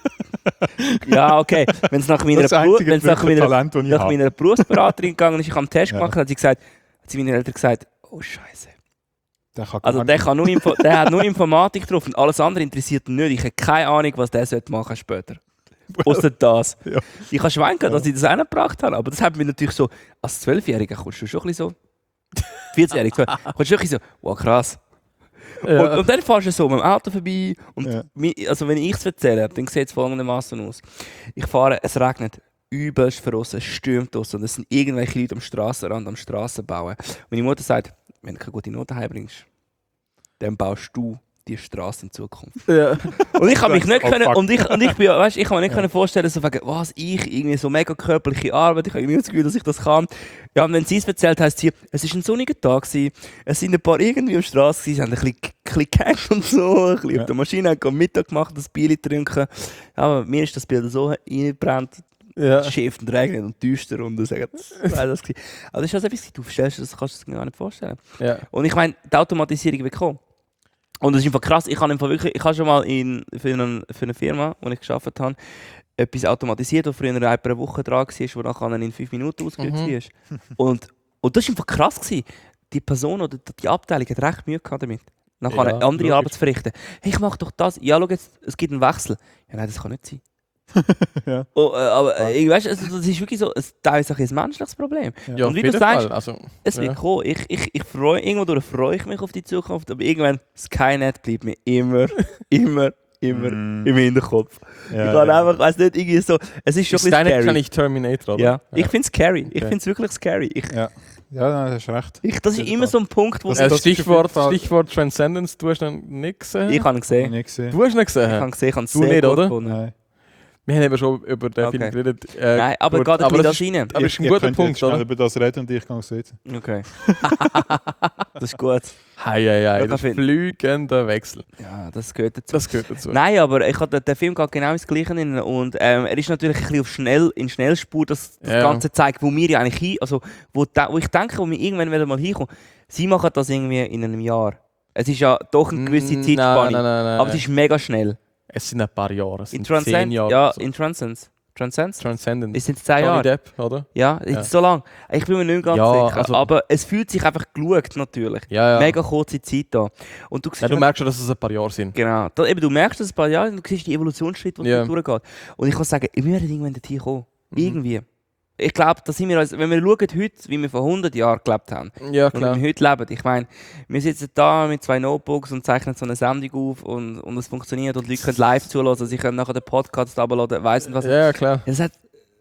[SPEAKER 3] Ja, okay. Wenn es nach meiner,
[SPEAKER 1] Das ist das
[SPEAKER 3] Beru-
[SPEAKER 1] einzige
[SPEAKER 3] wenn's nach
[SPEAKER 1] wirkliche
[SPEAKER 3] meiner,
[SPEAKER 1] Talent, das ich
[SPEAKER 3] nach
[SPEAKER 1] habe.
[SPEAKER 3] meiner Berufsberaterin gegangen ist, ich habe einen Test
[SPEAKER 1] Ja.
[SPEAKER 3] gemacht, hat sie meinen Eltern gesagt, oh Scheiße.
[SPEAKER 1] Der kann
[SPEAKER 3] Also
[SPEAKER 1] gar
[SPEAKER 3] der,
[SPEAKER 1] nicht.
[SPEAKER 3] kann nur der hat nur Informatik drauf und alles andere interessiert ihn nicht. Ich habe keine Ahnung, was der machen später. Außer das.
[SPEAKER 1] Ja.
[SPEAKER 3] Ich habe Schwein gehabt, dass ich das eingebracht habe, aber das hat mir natürlich so, als 12-Jähriger kommst du schon ein bisschen so, 14-Jähriger, kommst du wirklich so, wow krass.
[SPEAKER 2] Ja.
[SPEAKER 3] Und dann fährst du so mit dem Auto vorbei und
[SPEAKER 1] Ja.
[SPEAKER 3] also wenn ich es erzähle, dann sieht es folgendermaßen aus. Ich fahre, es regnet übelst verrossen, es stürmt aus und es sind irgendwelche Leute am Strassenrand, am Strassenbauen. Und meine Mutter sagt, wenn du keine gute Note heimbringst, dann baust du die Straße in Zukunft.
[SPEAKER 2] Ja.
[SPEAKER 3] Und ich habe mich nicht
[SPEAKER 1] Oh,
[SPEAKER 3] können,
[SPEAKER 1] fuck.
[SPEAKER 3] und ich bin, weißt, ich kann mir nicht können vorstellen, so wegen, was ich irgendwie so mega körperliche Arbeit, ich habe irgendwie das Gefühl, dass ich das kann. Ja, und wenn sie es erzählt, heisst es hier, es war ein sonniger Tag gewesen, es sind ein paar irgendwie auf der Straße gewesen, sie haben ein bisschen gehängt und so, ein bisschen
[SPEAKER 1] Ja.
[SPEAKER 3] auf der Maschine, haben Mittag gemacht, das Bier trinken. Ja, aber mir ist das Bild so eingebrannt,
[SPEAKER 2] Ja.
[SPEAKER 3] schäft und regnet und düster und du sagst, das war das gewesen. Aber das ist also etwas, du stellst dir das, kannst du dir gar nicht vorstellen.
[SPEAKER 2] Ja.
[SPEAKER 3] Und ich meine, die Automatisierung wird kommen. Und das ist einfach krass. Ich habe schon mal für eine Firma, wo ich gearbeitet habe, etwas automatisiert, das früher eine Woche dran war, wo nachher in 5 Minuten ausgeführt war. Und das war einfach krass gewesen. Die Person oder die Abteilung hat recht Mühe gehabt damit, nachher
[SPEAKER 2] Ja,
[SPEAKER 3] eine andere
[SPEAKER 2] logisch.
[SPEAKER 3] Arbeit zu verrichten. Hey, ich mache doch das. Ja, schau jetzt, es gibt einen Wechsel. Ja, nein, das kann nicht sein.
[SPEAKER 1] Ja.
[SPEAKER 3] Ich weißt, also, das ist wirklich so, teilweise ein menschliches Problem.
[SPEAKER 2] Ja,
[SPEAKER 3] Und
[SPEAKER 2] auf
[SPEAKER 3] wie du
[SPEAKER 2] jeden
[SPEAKER 3] sagst,
[SPEAKER 2] Fall. Also,
[SPEAKER 3] es wird
[SPEAKER 2] ja.
[SPEAKER 3] kommen. Irgendwo freue ich mich auf die Zukunft, aber irgendwann, Skynet bleibt mir immer
[SPEAKER 1] Mm.
[SPEAKER 3] im Hinterkopf.
[SPEAKER 1] Ja,
[SPEAKER 3] ich kann
[SPEAKER 1] ja.
[SPEAKER 3] einfach, weiß nicht, irgendwie so, es ist schon
[SPEAKER 2] Ist
[SPEAKER 3] ein bisschen
[SPEAKER 2] deine
[SPEAKER 3] scary.
[SPEAKER 2] kann ich Terminator, oder?
[SPEAKER 3] Ja. Ich finde es scary. Ich
[SPEAKER 2] Okay.
[SPEAKER 3] finde es wirklich scary.
[SPEAKER 1] Ja, nein, das ist recht.
[SPEAKER 3] Das ist immer so ein Punkt, wo
[SPEAKER 1] Also,
[SPEAKER 3] ich
[SPEAKER 1] das ist auf
[SPEAKER 2] Stichwort,
[SPEAKER 1] jeden Fall-
[SPEAKER 2] Stichwort Transcendence, du hast ihn nicht gesehen?
[SPEAKER 3] habe ihn
[SPEAKER 1] Hab ich
[SPEAKER 3] gesehen.
[SPEAKER 1] nicht gesehen.
[SPEAKER 2] Du hast ihn
[SPEAKER 3] Ich
[SPEAKER 2] gesehen?
[SPEAKER 3] habe ihn gesehen, ich habe ihn
[SPEAKER 2] Du
[SPEAKER 3] sehr
[SPEAKER 2] nicht,
[SPEAKER 3] gut
[SPEAKER 2] oder?
[SPEAKER 3] gefunden.
[SPEAKER 1] Nein.
[SPEAKER 2] Wir haben eben schon über den
[SPEAKER 3] Okay.
[SPEAKER 2] Film geredet.
[SPEAKER 3] Nein, aber
[SPEAKER 2] gut,
[SPEAKER 3] geht ein bisschen
[SPEAKER 2] das
[SPEAKER 3] das rein.
[SPEAKER 2] aber ist ein
[SPEAKER 1] Ihr
[SPEAKER 2] guter
[SPEAKER 1] könnt
[SPEAKER 2] Punkt,
[SPEAKER 1] jetzt schnell
[SPEAKER 2] oder?
[SPEAKER 1] über das reden und ich gehe sitzen.
[SPEAKER 3] Okay. Das ist gut.
[SPEAKER 2] Hei,
[SPEAKER 3] Ja,
[SPEAKER 2] das ist
[SPEAKER 3] kann
[SPEAKER 2] fliegender Wechsel.
[SPEAKER 3] Ja, das gehört dazu.
[SPEAKER 2] Das gehört dazu.
[SPEAKER 3] Nein, aber der Film geht genau ins Gleiche rein. Und er ist natürlich ein bisschen in Schnellspur, das
[SPEAKER 2] Ja.
[SPEAKER 3] Ganze zeigt, wo wir ja eigentlich wo ich denke, wo wir irgendwann wieder mal hinkommen. Sie machen das irgendwie in einem Jahr. Es ist ja doch eine gewisse Zeitspanne.
[SPEAKER 2] Nein.
[SPEAKER 3] Aber es ist mega schnell.
[SPEAKER 2] Es sind ein paar Jahre, es
[SPEAKER 3] In
[SPEAKER 2] sind 10 Jahre.
[SPEAKER 3] Ja,
[SPEAKER 2] oder so.
[SPEAKER 3] in Transcendence.
[SPEAKER 2] Transcendence.
[SPEAKER 3] Es sind 10
[SPEAKER 2] Johnny
[SPEAKER 3] Jahre.
[SPEAKER 2] Depp, oder?
[SPEAKER 3] Ja, es
[SPEAKER 2] Ja.
[SPEAKER 3] ist so lang. Ich bin mir nicht ganz
[SPEAKER 2] Ja,
[SPEAKER 3] sicher.
[SPEAKER 2] also-
[SPEAKER 3] aber es fühlt sich einfach geschaut, natürlich.
[SPEAKER 2] Ja.
[SPEAKER 3] Mega kurze Zeit da. Und du siehst
[SPEAKER 2] Ja, du
[SPEAKER 3] einfach-
[SPEAKER 2] merkst schon, dass es ein paar Jahre sind.
[SPEAKER 3] Genau. Du merkst das ein paar Jahre und du siehst die Evolutionsschritte, die
[SPEAKER 2] Ja.
[SPEAKER 3] durchgeht. Und ich kann sagen, wir werden irgendwann dorthin kommen.
[SPEAKER 2] Mhm.
[SPEAKER 3] Irgendwie. Ich glaube, wenn wir schauen heute, wie wir vor 100 Jahren gelebt haben
[SPEAKER 2] Ja,
[SPEAKER 3] und wie
[SPEAKER 2] klar.
[SPEAKER 3] wir heute leben. Ich meine, wir sitzen da mit 2 Notebooks und zeichnen so eine Sendung auf und es funktioniert und die Leute können live zuhören, sie können nachher den Podcast abladen, weiss nicht was.
[SPEAKER 2] Ja, klar.
[SPEAKER 3] Das hat,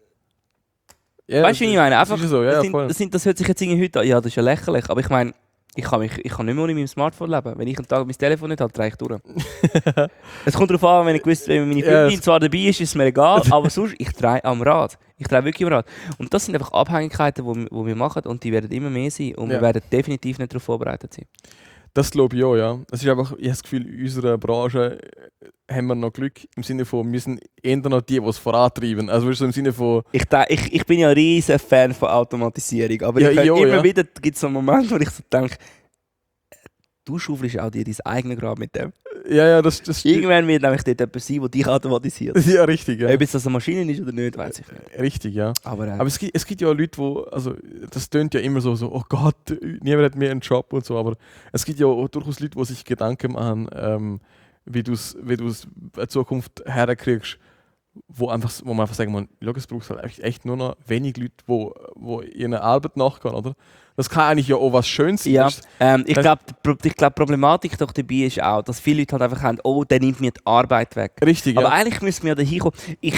[SPEAKER 2] Ja,
[SPEAKER 3] weißt du, wie ich meine? Einfach,
[SPEAKER 2] das ist so, ja, voll.
[SPEAKER 3] das hört sich jetzt irgendwie heute an, ja, das ist ja lächerlich, aber ich meine, ich kann nicht mehr ohne mein Smartphone leben. Wenn ich einen Tag mein Telefon nicht habe, drehe ich durch. Es kommt darauf an, wenn meine
[SPEAKER 2] Ja,
[SPEAKER 3] Freundin zwar dabei ist, ist es mir egal, aber sonst, ich drehe am Rad. Ich drehe wirklich am Rad. Und das sind einfach Abhängigkeiten, die wir machen und die werden immer mehr sein und wir
[SPEAKER 2] Ja.
[SPEAKER 3] werden definitiv nicht darauf vorbereitet sein.
[SPEAKER 2] Das glaube ich auch, ja. Es ist einfach, ich habe das Gefühl, in unserer Branche haben wir noch Glück im Sinne von, wir sind eher noch die es vorantreiben. Also weißt du, so im Sinne von,
[SPEAKER 3] Ich bin ja ein riesen Fan von Automatisierung, aber
[SPEAKER 2] Ja,
[SPEAKER 3] ich
[SPEAKER 2] ich auch,
[SPEAKER 3] immer
[SPEAKER 2] ja.
[SPEAKER 3] wieder gibt es so einen Moment, wo ich so denke, du schaufelst auch dir dein eigenes Grab mit dem.
[SPEAKER 2] Ja, das
[SPEAKER 3] Irgendwann wird nämlich dort etwas sein, das dich automatisiert.
[SPEAKER 2] Ja, richtig, ja.
[SPEAKER 3] Ob es das eine Maschine ist oder nicht, weiß ich nicht.
[SPEAKER 2] Richtig, ja.
[SPEAKER 3] Aber
[SPEAKER 2] Aber es gibt ja Leute, also das tönt ja immer so, oh Gott, niemand hat mehr einen Job und so, aber es gibt ja auch durchaus Leute, die sich Gedanken machen, wie du es in Zukunft herkriegst, wo man einfach sagen muss, es braucht halt echt nur noch wenig Leute, wo ihrer Arbeit nachgehen, oder? Das kann eigentlich ja auch was Schönes sein.
[SPEAKER 3] ja, ich glaube, die Problematik doch dabei ist auch, dass viele Leute halt einfach haben, oh, der nimmt mir die Arbeit weg.
[SPEAKER 2] Richtig,
[SPEAKER 3] Aber
[SPEAKER 2] ja.
[SPEAKER 3] eigentlich müssen wir da hinkommen.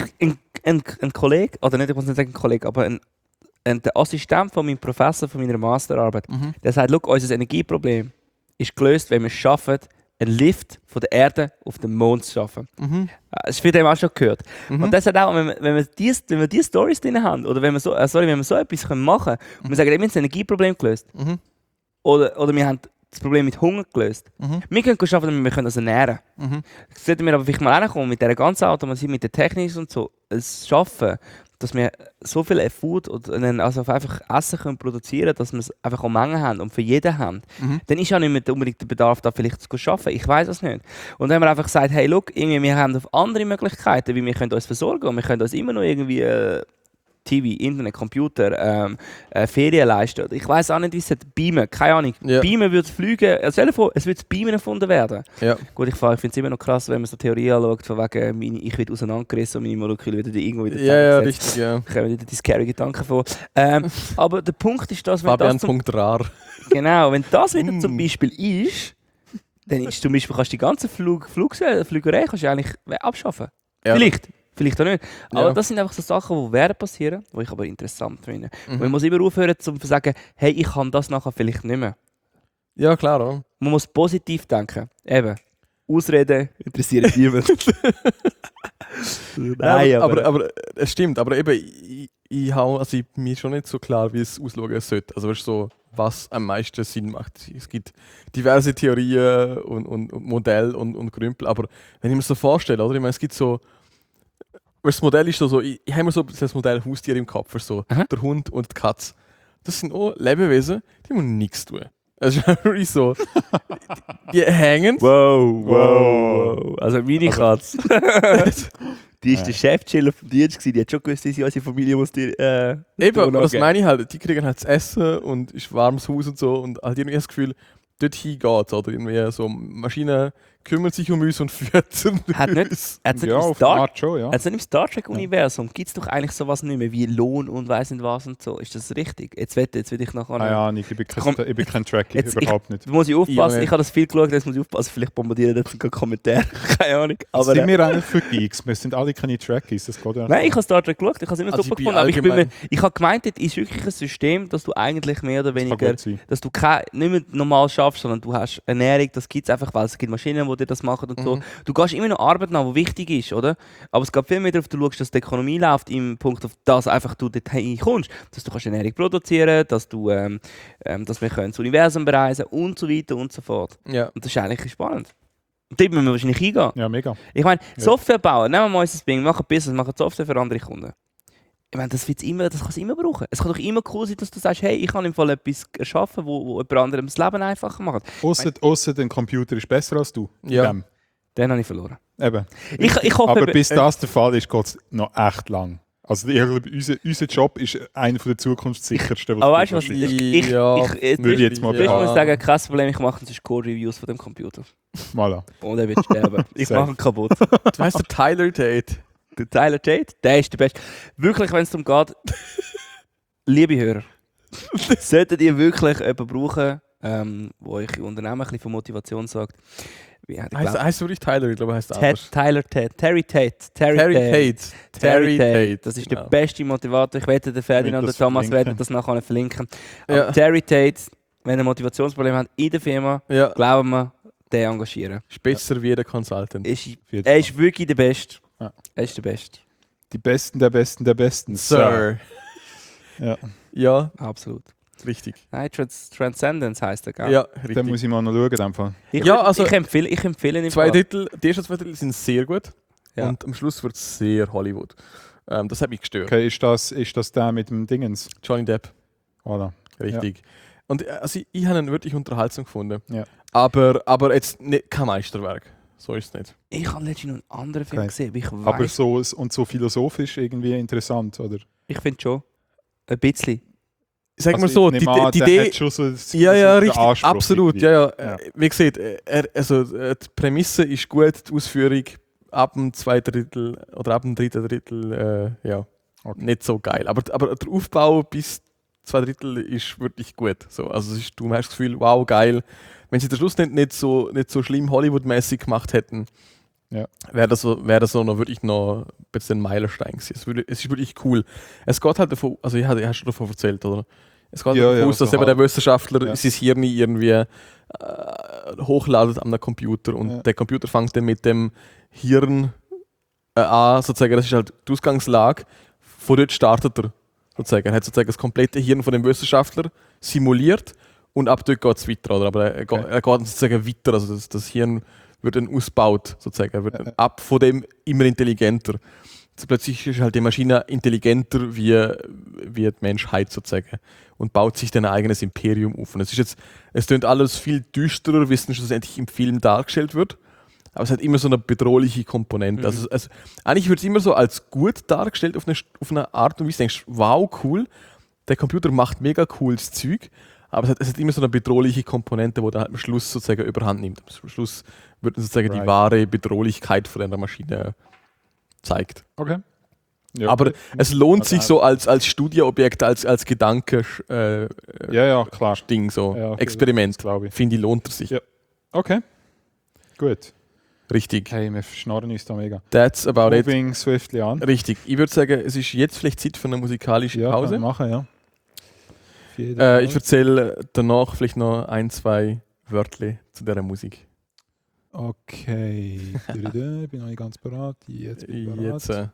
[SPEAKER 3] Ein Kollege, oder nicht, ich muss nicht sagen ein Kollege, aber der Assistent von meinem Professor von meiner Masterarbeit, der sagt, schau, unser Energieproblem ist gelöst, wenn wir es schaffen, einen Lift von der Erde auf den Mond zu schaffen. Das ist für den auch schon gehört. Und das hat auch, wenn wir diese Storys drin haben, oder wenn wir so etwas machen können, und wir sagen, wir haben das Energieproblem gelöst, oder wir haben das Problem mit Hunger gelöst. Wir können es schaffen, wir können das ernähren. Sollten wir aber vielleicht mal hinkommen mit dieser ganzen Automatisierung, mit der Technik und so, es schaffen, dass wir so viel Food also einfach Essen können produzieren, dass wir es einfach auch Mengen haben und für jeden haben, dann ist ja nicht mehr unbedingt der Bedarf da vielleicht zu arbeiten. Ich weiß es nicht. Und wenn man einfach sagt, hey, look, wir haben auf andere Möglichkeiten, wie wir können uns versorgen und wir können uns immer noch irgendwie TV, Internet, Computer, Ferien leisten. Ich weiß auch nicht, wie es ist. Beamen, keine Ahnung.
[SPEAKER 2] Ja.
[SPEAKER 3] Beamen würde fliegen, es wird Beamen erfunden werden.
[SPEAKER 2] Ja.
[SPEAKER 3] Gut, ich finde es immer noch krass, wenn man so Theorie anschaut, von wegen, ich werde auseinandergerissen und meine Moleküle wieder irgendwo wieder
[SPEAKER 2] Ja,
[SPEAKER 3] zusammengesetzt.
[SPEAKER 2] richtig, ja.
[SPEAKER 3] Kommen wieder die scary Gedanken vor. Aber der Punkt ist, dass wenn das
[SPEAKER 2] Rar.
[SPEAKER 3] genau, wenn das wieder zum Beispiel ist, dann ist zum Beispiel, kannst du die ganze Flügerei kannst du eigentlich abschaffen.
[SPEAKER 2] Ja.
[SPEAKER 3] Vielleicht auch nicht. Aber
[SPEAKER 2] Ja.
[SPEAKER 3] das sind einfach so Sachen, die werden passieren, die ich aber interessant finde. Und man muss immer aufhören, zu sagen, hey, ich kann das nachher vielleicht nicht mehr.
[SPEAKER 2] Ja, klar. Oder?
[SPEAKER 3] Man muss positiv denken. Eben, Ausreden interessieren niemand. Nein,
[SPEAKER 2] aber es stimmt. Aber eben, mir ist schon nicht so klar, wie es ausschauen sollte. Also weißt du, so, was am meisten Sinn macht. Es gibt diverse Theorien und Modelle und Grümpel. Aber wenn ich mir so vorstelle, oder? Ich meine, es gibt so. Das Modell ist so, ich habe mir so das Modell Haustier im Kopf, so der Hund und die Katze. Das sind auch Lebewesen, die müssen nichts tun. Also wirklich so, die hängen.
[SPEAKER 3] Wow. Also meine Katze, die ist der Chefchiller vom Dienst gewesen. Die hat schon gewusst, dass unsere Familie muss die
[SPEAKER 2] Eben, das meine ich halt, die kriegen halt zu essen und ist warmes Haus und so und halt irgendwie das Gefühl, dorthin geht oder irgendwie so Maschinen kümmern sich um uns und füttern uns.
[SPEAKER 1] Auf eine Art schon, ja.
[SPEAKER 3] Also im Star Trek-Universum gibt es doch eigentlich sowas nicht mehr wie Lohn und weiss nicht was und so. Ist das richtig? Jetzt will ich nachher...
[SPEAKER 1] Ja, ich bin kein Tracker, überhaupt nicht.
[SPEAKER 3] Muss ich aufpassen,
[SPEAKER 2] Ja,
[SPEAKER 3] ich habe das viel geschaut, jetzt muss ich aufpassen, vielleicht bombardieren jetzt einen Kommentar. Keine Ahnung.
[SPEAKER 1] Aber sind wir eigentlich für Geeks? Wir sind alle keine Trekkies, das geht ja.
[SPEAKER 3] Nein, ich habe Star Trek geschaut, ich habe es immer
[SPEAKER 2] Also
[SPEAKER 3] super
[SPEAKER 2] ich
[SPEAKER 3] gefunden,
[SPEAKER 2] bin
[SPEAKER 3] aber ich habe gemeint, das ist wirklich ein System, dass du eigentlich mehr oder weniger, dass du nicht mehr normal schaffst, sondern du hast Ernährung, das gibt es einfach, weil es gibt Maschinen, die dir das machen und so. Du gehst immer noch Arbeit nach, die wichtig ist, oder? Aber es geht viel mehr darauf, du schaust, dass die Ökonomie läuft im Punkt auf das einfach du dorthin kommst, dass du kannst Ernährung produzieren, dass du, dass wir das Universum bereisen und so weiter und so fort.
[SPEAKER 2] Ja.
[SPEAKER 3] Und das ist eigentlich spannend. Und dort müssen wir wahrscheinlich hingehen.
[SPEAKER 1] Ja, mega.
[SPEAKER 3] Ich meine, Software bauen, nehmen wir mal unser Bing, machen Business, machen Software für andere Kunden. Ich meine, das kann es immer brauchen. Es kann doch immer cool sein, dass du sagst, hey, ich kann im Fall etwas erschaffen, wo jemand anderem das Leben einfacher macht.
[SPEAKER 1] Ausser der Computer ist besser als du.
[SPEAKER 2] Ja.
[SPEAKER 3] Den habe ich verloren.
[SPEAKER 1] Eben.
[SPEAKER 3] Ich hoffe,
[SPEAKER 1] aber bis das der Fall ist, geht es noch echt lang. Also ich glaube, unser Job ist einer der zukunftssichersten.
[SPEAKER 3] Aber weißt du was?
[SPEAKER 1] Würde
[SPEAKER 3] Ich
[SPEAKER 1] jetzt mal
[SPEAKER 3] muss
[SPEAKER 1] behaupten.
[SPEAKER 3] sagen, kein Problem, ich mache sonst Code-Reviews von dem Computer.
[SPEAKER 1] Voilà.
[SPEAKER 3] Und er wird sterben. Ich mache ihn kaputt.
[SPEAKER 2] Du weißt, der Tyler Tate.
[SPEAKER 3] Der Tyler Tate, der ist der Beste. Wirklich, wenn es darum geht, liebe Hörer, solltet ihr wirklich jemanden brauchen, wo euch Unternehmen ein bisschen von Motivation sagt.
[SPEAKER 2] Heißt du wirklich Tyler? Ich glaube, er heißt anders.
[SPEAKER 3] Terry Tate.
[SPEAKER 2] Terry Tate.
[SPEAKER 3] Das ist der beste Motivator. Ich wette, der Ferdinand und der Thomas werden das nachher verlinken. Aber Terry Tate, wenn ihr Motivationsprobleme habt in der Firma, glauben wir, den engagieren.
[SPEAKER 2] Ist besser wie der Consultant.
[SPEAKER 3] Er ist wirklich der Beste.
[SPEAKER 1] Ja.
[SPEAKER 3] Er ist der Beste.
[SPEAKER 1] Die Besten der Besten der Besten.
[SPEAKER 2] Sir. Ja,
[SPEAKER 3] Absolut.
[SPEAKER 2] richtig.
[SPEAKER 3] Nein, Transcendence heisst er, gell?
[SPEAKER 2] Ja,
[SPEAKER 1] Da
[SPEAKER 2] richtig.
[SPEAKER 1] muss ich mal noch schauen. In dem Fall.
[SPEAKER 3] Ich empfehle ihn.
[SPEAKER 2] Die ersten zwei Drittel sind sehr gut.
[SPEAKER 3] Ja.
[SPEAKER 2] Und am Schluss wird es sehr Hollywood. Das hat mich gestört.
[SPEAKER 1] Okay, ist das der mit dem Dingens?
[SPEAKER 2] Johnny Depp.
[SPEAKER 1] Voilà.
[SPEAKER 2] Richtig. Und also ich habe ihn wirklich unterhaltsam gefunden.
[SPEAKER 1] Ja.
[SPEAKER 2] Aber jetzt nicht, kein Meisterwerk. So ist es nicht.
[SPEAKER 3] Ich habe letztens noch einen anderen Film
[SPEAKER 1] Okay.
[SPEAKER 3] gesehen, aber ich
[SPEAKER 1] Aber
[SPEAKER 3] weiß.
[SPEAKER 1] so philosophisch irgendwie interessant, oder?
[SPEAKER 3] Ich finde schon. Ein bisschen.
[SPEAKER 2] Sag mal
[SPEAKER 1] Also
[SPEAKER 2] so,
[SPEAKER 1] ich
[SPEAKER 2] die
[SPEAKER 1] nehme an, der
[SPEAKER 2] Idee.
[SPEAKER 1] hat schon so
[SPEAKER 2] Ja,
[SPEAKER 1] den
[SPEAKER 2] richtig,
[SPEAKER 1] Anspruch
[SPEAKER 2] absolut.
[SPEAKER 1] irgendwie.
[SPEAKER 2] Ja. Wie gesagt, die Prämisse ist gut, die Ausführung ab dem zweiten Drittel oder ab dem dritten Drittel
[SPEAKER 1] Okay.
[SPEAKER 2] nicht so geil. Aber der Aufbau bis zwei Drittel ist wirklich gut. So, also du hast das Gefühl, wow, geil. Wenn sie den Schluss nicht so schlimm Hollywood-mäßig gemacht hätten,
[SPEAKER 1] Ja.
[SPEAKER 2] wäre das so noch wirklich noch ein bisschen ein Meilenstein gewesen. Es ist wirklich cool. Es geht halt davon, also ich habe schon davon erzählt, oder? Es geht
[SPEAKER 1] Ja,
[SPEAKER 2] davon
[SPEAKER 1] ja,
[SPEAKER 2] aus, dass
[SPEAKER 1] so
[SPEAKER 2] eben der
[SPEAKER 1] halb.
[SPEAKER 2] Wissenschaftler
[SPEAKER 1] Ja.
[SPEAKER 2] sein Hirn irgendwie hochladet an einem Computer und
[SPEAKER 1] Ja.
[SPEAKER 2] der Computer fängt dann mit dem Hirn an, sozusagen, das ist halt die Ausgangslage, von dort startet er. Sozusagen. Er hat sozusagen das komplette Hirn von dem Wissenschaftler simuliert und ab dort geht es weiter. Oder? Aber er geht sozusagen weiter, also das Hirn wird dann ausgebaut, sozusagen. Er wird dann ab von dem immer intelligenter. Also plötzlich ist halt die Maschine intelligenter wie die Menschheit sozusagen und baut sich dann ein eigenes Imperium auf. Und es klingt alles viel düsterer, wie es dann schlussendlich im Film dargestellt wird. Aber es hat immer so eine bedrohliche Komponente.
[SPEAKER 3] Mhm.
[SPEAKER 2] Also eigentlich wird es immer so als gut dargestellt auf eine Art und Weise. Du denkst, wow, cool, der Computer macht mega cooles Zeug, aber es hat immer so eine bedrohliche Komponente, die dann halt am Schluss sozusagen überhand nimmt. Am Schluss wird dann sozusagen die wahre Bedrohlichkeit von einer Maschine gezeigt.
[SPEAKER 1] Okay. Ja,
[SPEAKER 2] Aber
[SPEAKER 1] gut.
[SPEAKER 2] es lohnt
[SPEAKER 1] Also
[SPEAKER 2] sich so als Studieobjekt, als Gedanke
[SPEAKER 1] Ja, klar.
[SPEAKER 2] Ding, so
[SPEAKER 1] Ja, okay,
[SPEAKER 2] Experiment.
[SPEAKER 1] das glaube ich.
[SPEAKER 2] Finde ich, lohnt er sich.
[SPEAKER 1] Ja. Okay. Gut.
[SPEAKER 2] Richtig.
[SPEAKER 1] Okay, wir schnorren uns da mega.
[SPEAKER 2] That's about it.
[SPEAKER 1] Moving swiftly an.
[SPEAKER 2] Richtig. Ich würde sagen, es ist jetzt vielleicht Zeit für eine musikalische
[SPEAKER 1] Ja,
[SPEAKER 2] Pause.
[SPEAKER 1] können wir machen, ja. Auf jeden Fall.
[SPEAKER 2] Ich erzähle danach vielleicht noch ein, zwei Wörter zu dieser Musik.
[SPEAKER 1] Okay. Ich bin noch nicht ganz bereit. Jetzt bin ich bereit.
[SPEAKER 2] Jetzt,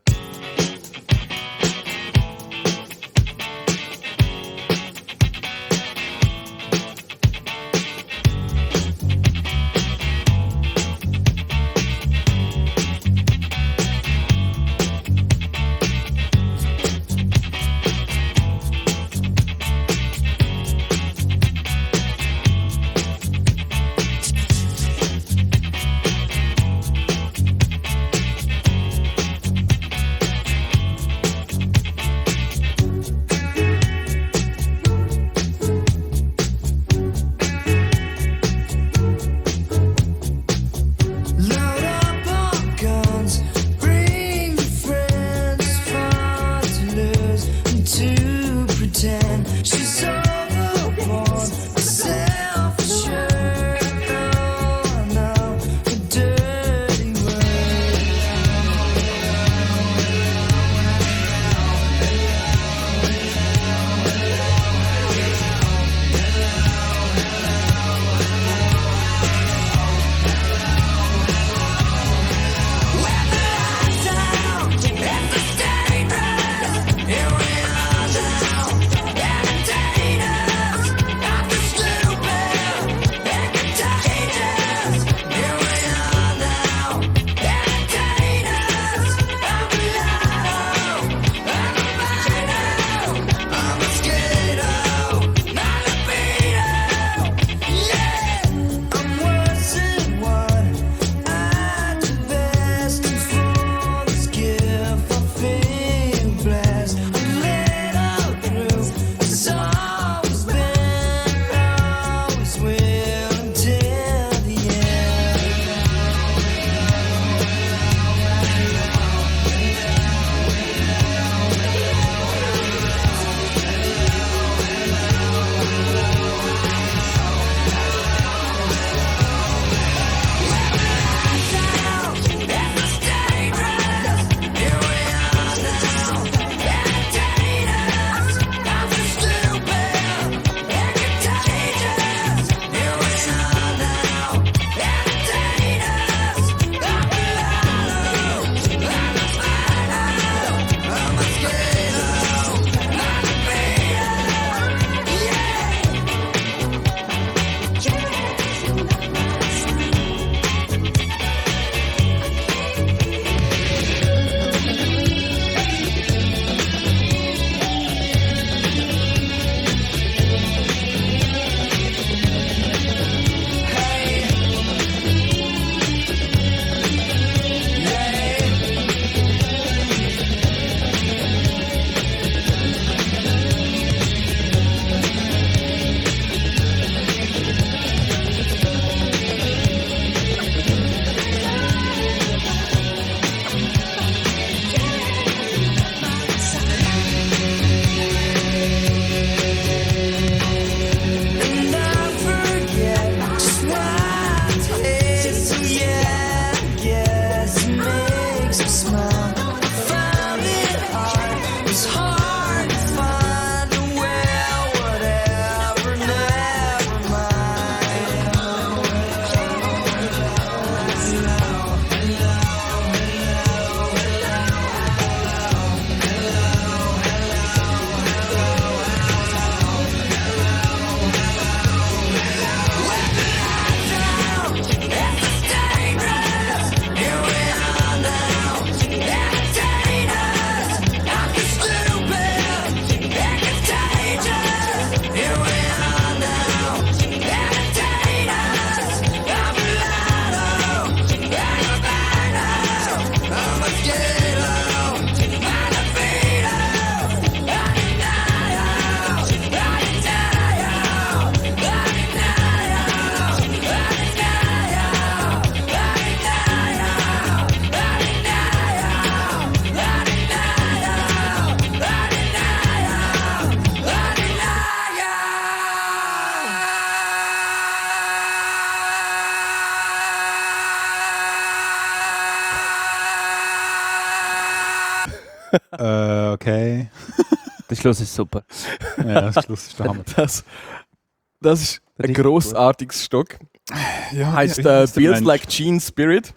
[SPEAKER 1] Okay.
[SPEAKER 3] Der Schluss ist super.
[SPEAKER 1] Ja, das Schluss ist der Hammer.
[SPEAKER 2] Das ist ein
[SPEAKER 3] Richtig
[SPEAKER 2] grossartiges Stück.
[SPEAKER 1] Ja,
[SPEAKER 2] Heißt
[SPEAKER 1] wie heißt der
[SPEAKER 2] Feels
[SPEAKER 1] Mensch?
[SPEAKER 2] Like Gene Spirit.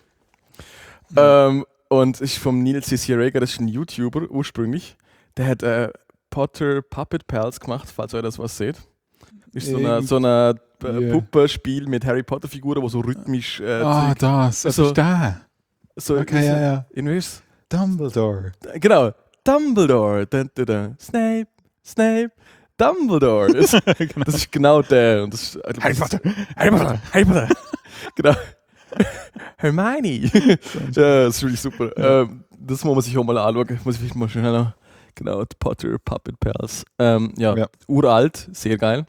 [SPEAKER 2] Und ist vom Neil C.C. Rager, das ist ein YouTuber ursprünglich. Der hat Potter Puppet Pals gemacht, falls ihr das was seht. Ist so eine
[SPEAKER 1] Ja.
[SPEAKER 2] Puppenspiel mit Harry Potter Figuren, wo so rhythmisch
[SPEAKER 1] Ah, das. Das
[SPEAKER 2] So-
[SPEAKER 1] ist der.
[SPEAKER 2] so
[SPEAKER 1] Okay, ja, ja.
[SPEAKER 2] irgendwie ist-
[SPEAKER 1] Dumbledore.
[SPEAKER 2] Genau. Dumbledore. Dun, dun, dun. Snape. Dumbledore. Das ist genau der. Und das ist,
[SPEAKER 1] Harry Potter.
[SPEAKER 2] Harry Potter. Genau. Hermione. Ja, das ist wirklich super. Das muss man sich auch mal anschauen. Muss ich vielleicht mal schneller. Genau, die Potter Puppet Pals. Ja, uralt, sehr geil.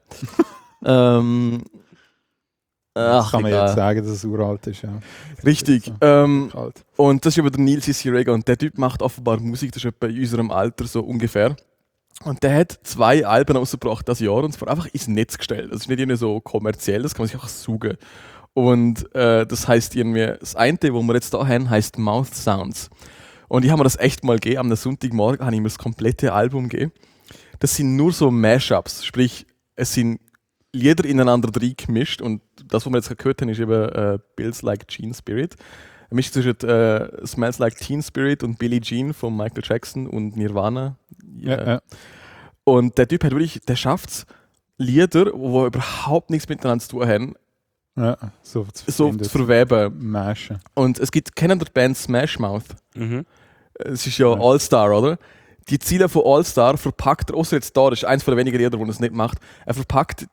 [SPEAKER 2] Ach,
[SPEAKER 1] Kann man
[SPEAKER 2] egal.
[SPEAKER 1] jetzt sagen, dass es uralt ist. Ja.
[SPEAKER 2] Richtig.
[SPEAKER 1] Alt.
[SPEAKER 2] Und das ist über den Neil C.C. Rager und der Typ macht offenbar Musik, das ist etwa in unserem Alter so ungefähr. Und der hat 2 Alben rausgebracht das Jahr und zwar einfach ins Netz gestellt. Das ist nicht irgendwie so kommerziell, das kann man sich einfach suchen. Und das heißt irgendwie, das eine, wo wir jetzt da haben, heißt Mouth Sounds. Und ich habe mir das echt mal gegeben, am Sonntagmorgen habe ich mir das komplette Album gegeben. Das sind nur so Mashups, sprich, es sind Lieder ineinander drin gemischt und das, was wir jetzt gehört haben, ist eben Feels Like Teen Spirit. Eine Mischung zwischen Smells Like Teen Spirit und Billie Jean von Michael Jackson und Nirvana.
[SPEAKER 1] Ja.
[SPEAKER 2] Und der Typ hat wirklich, der schafft es, Lieder, die überhaupt nichts miteinander zu tun haben,
[SPEAKER 1] Ja, so
[SPEAKER 2] so zu verweben.
[SPEAKER 1] Maschen.
[SPEAKER 2] Und es gibt, kennen der Band Smash Mouth?
[SPEAKER 3] Mhm.
[SPEAKER 2] Es ist ja All-Star, oder? Die Ziele von All-Star verpackt er, außer jetzt da, das ist eins von den wenigen Liedern, wo er es nicht macht, er verpackt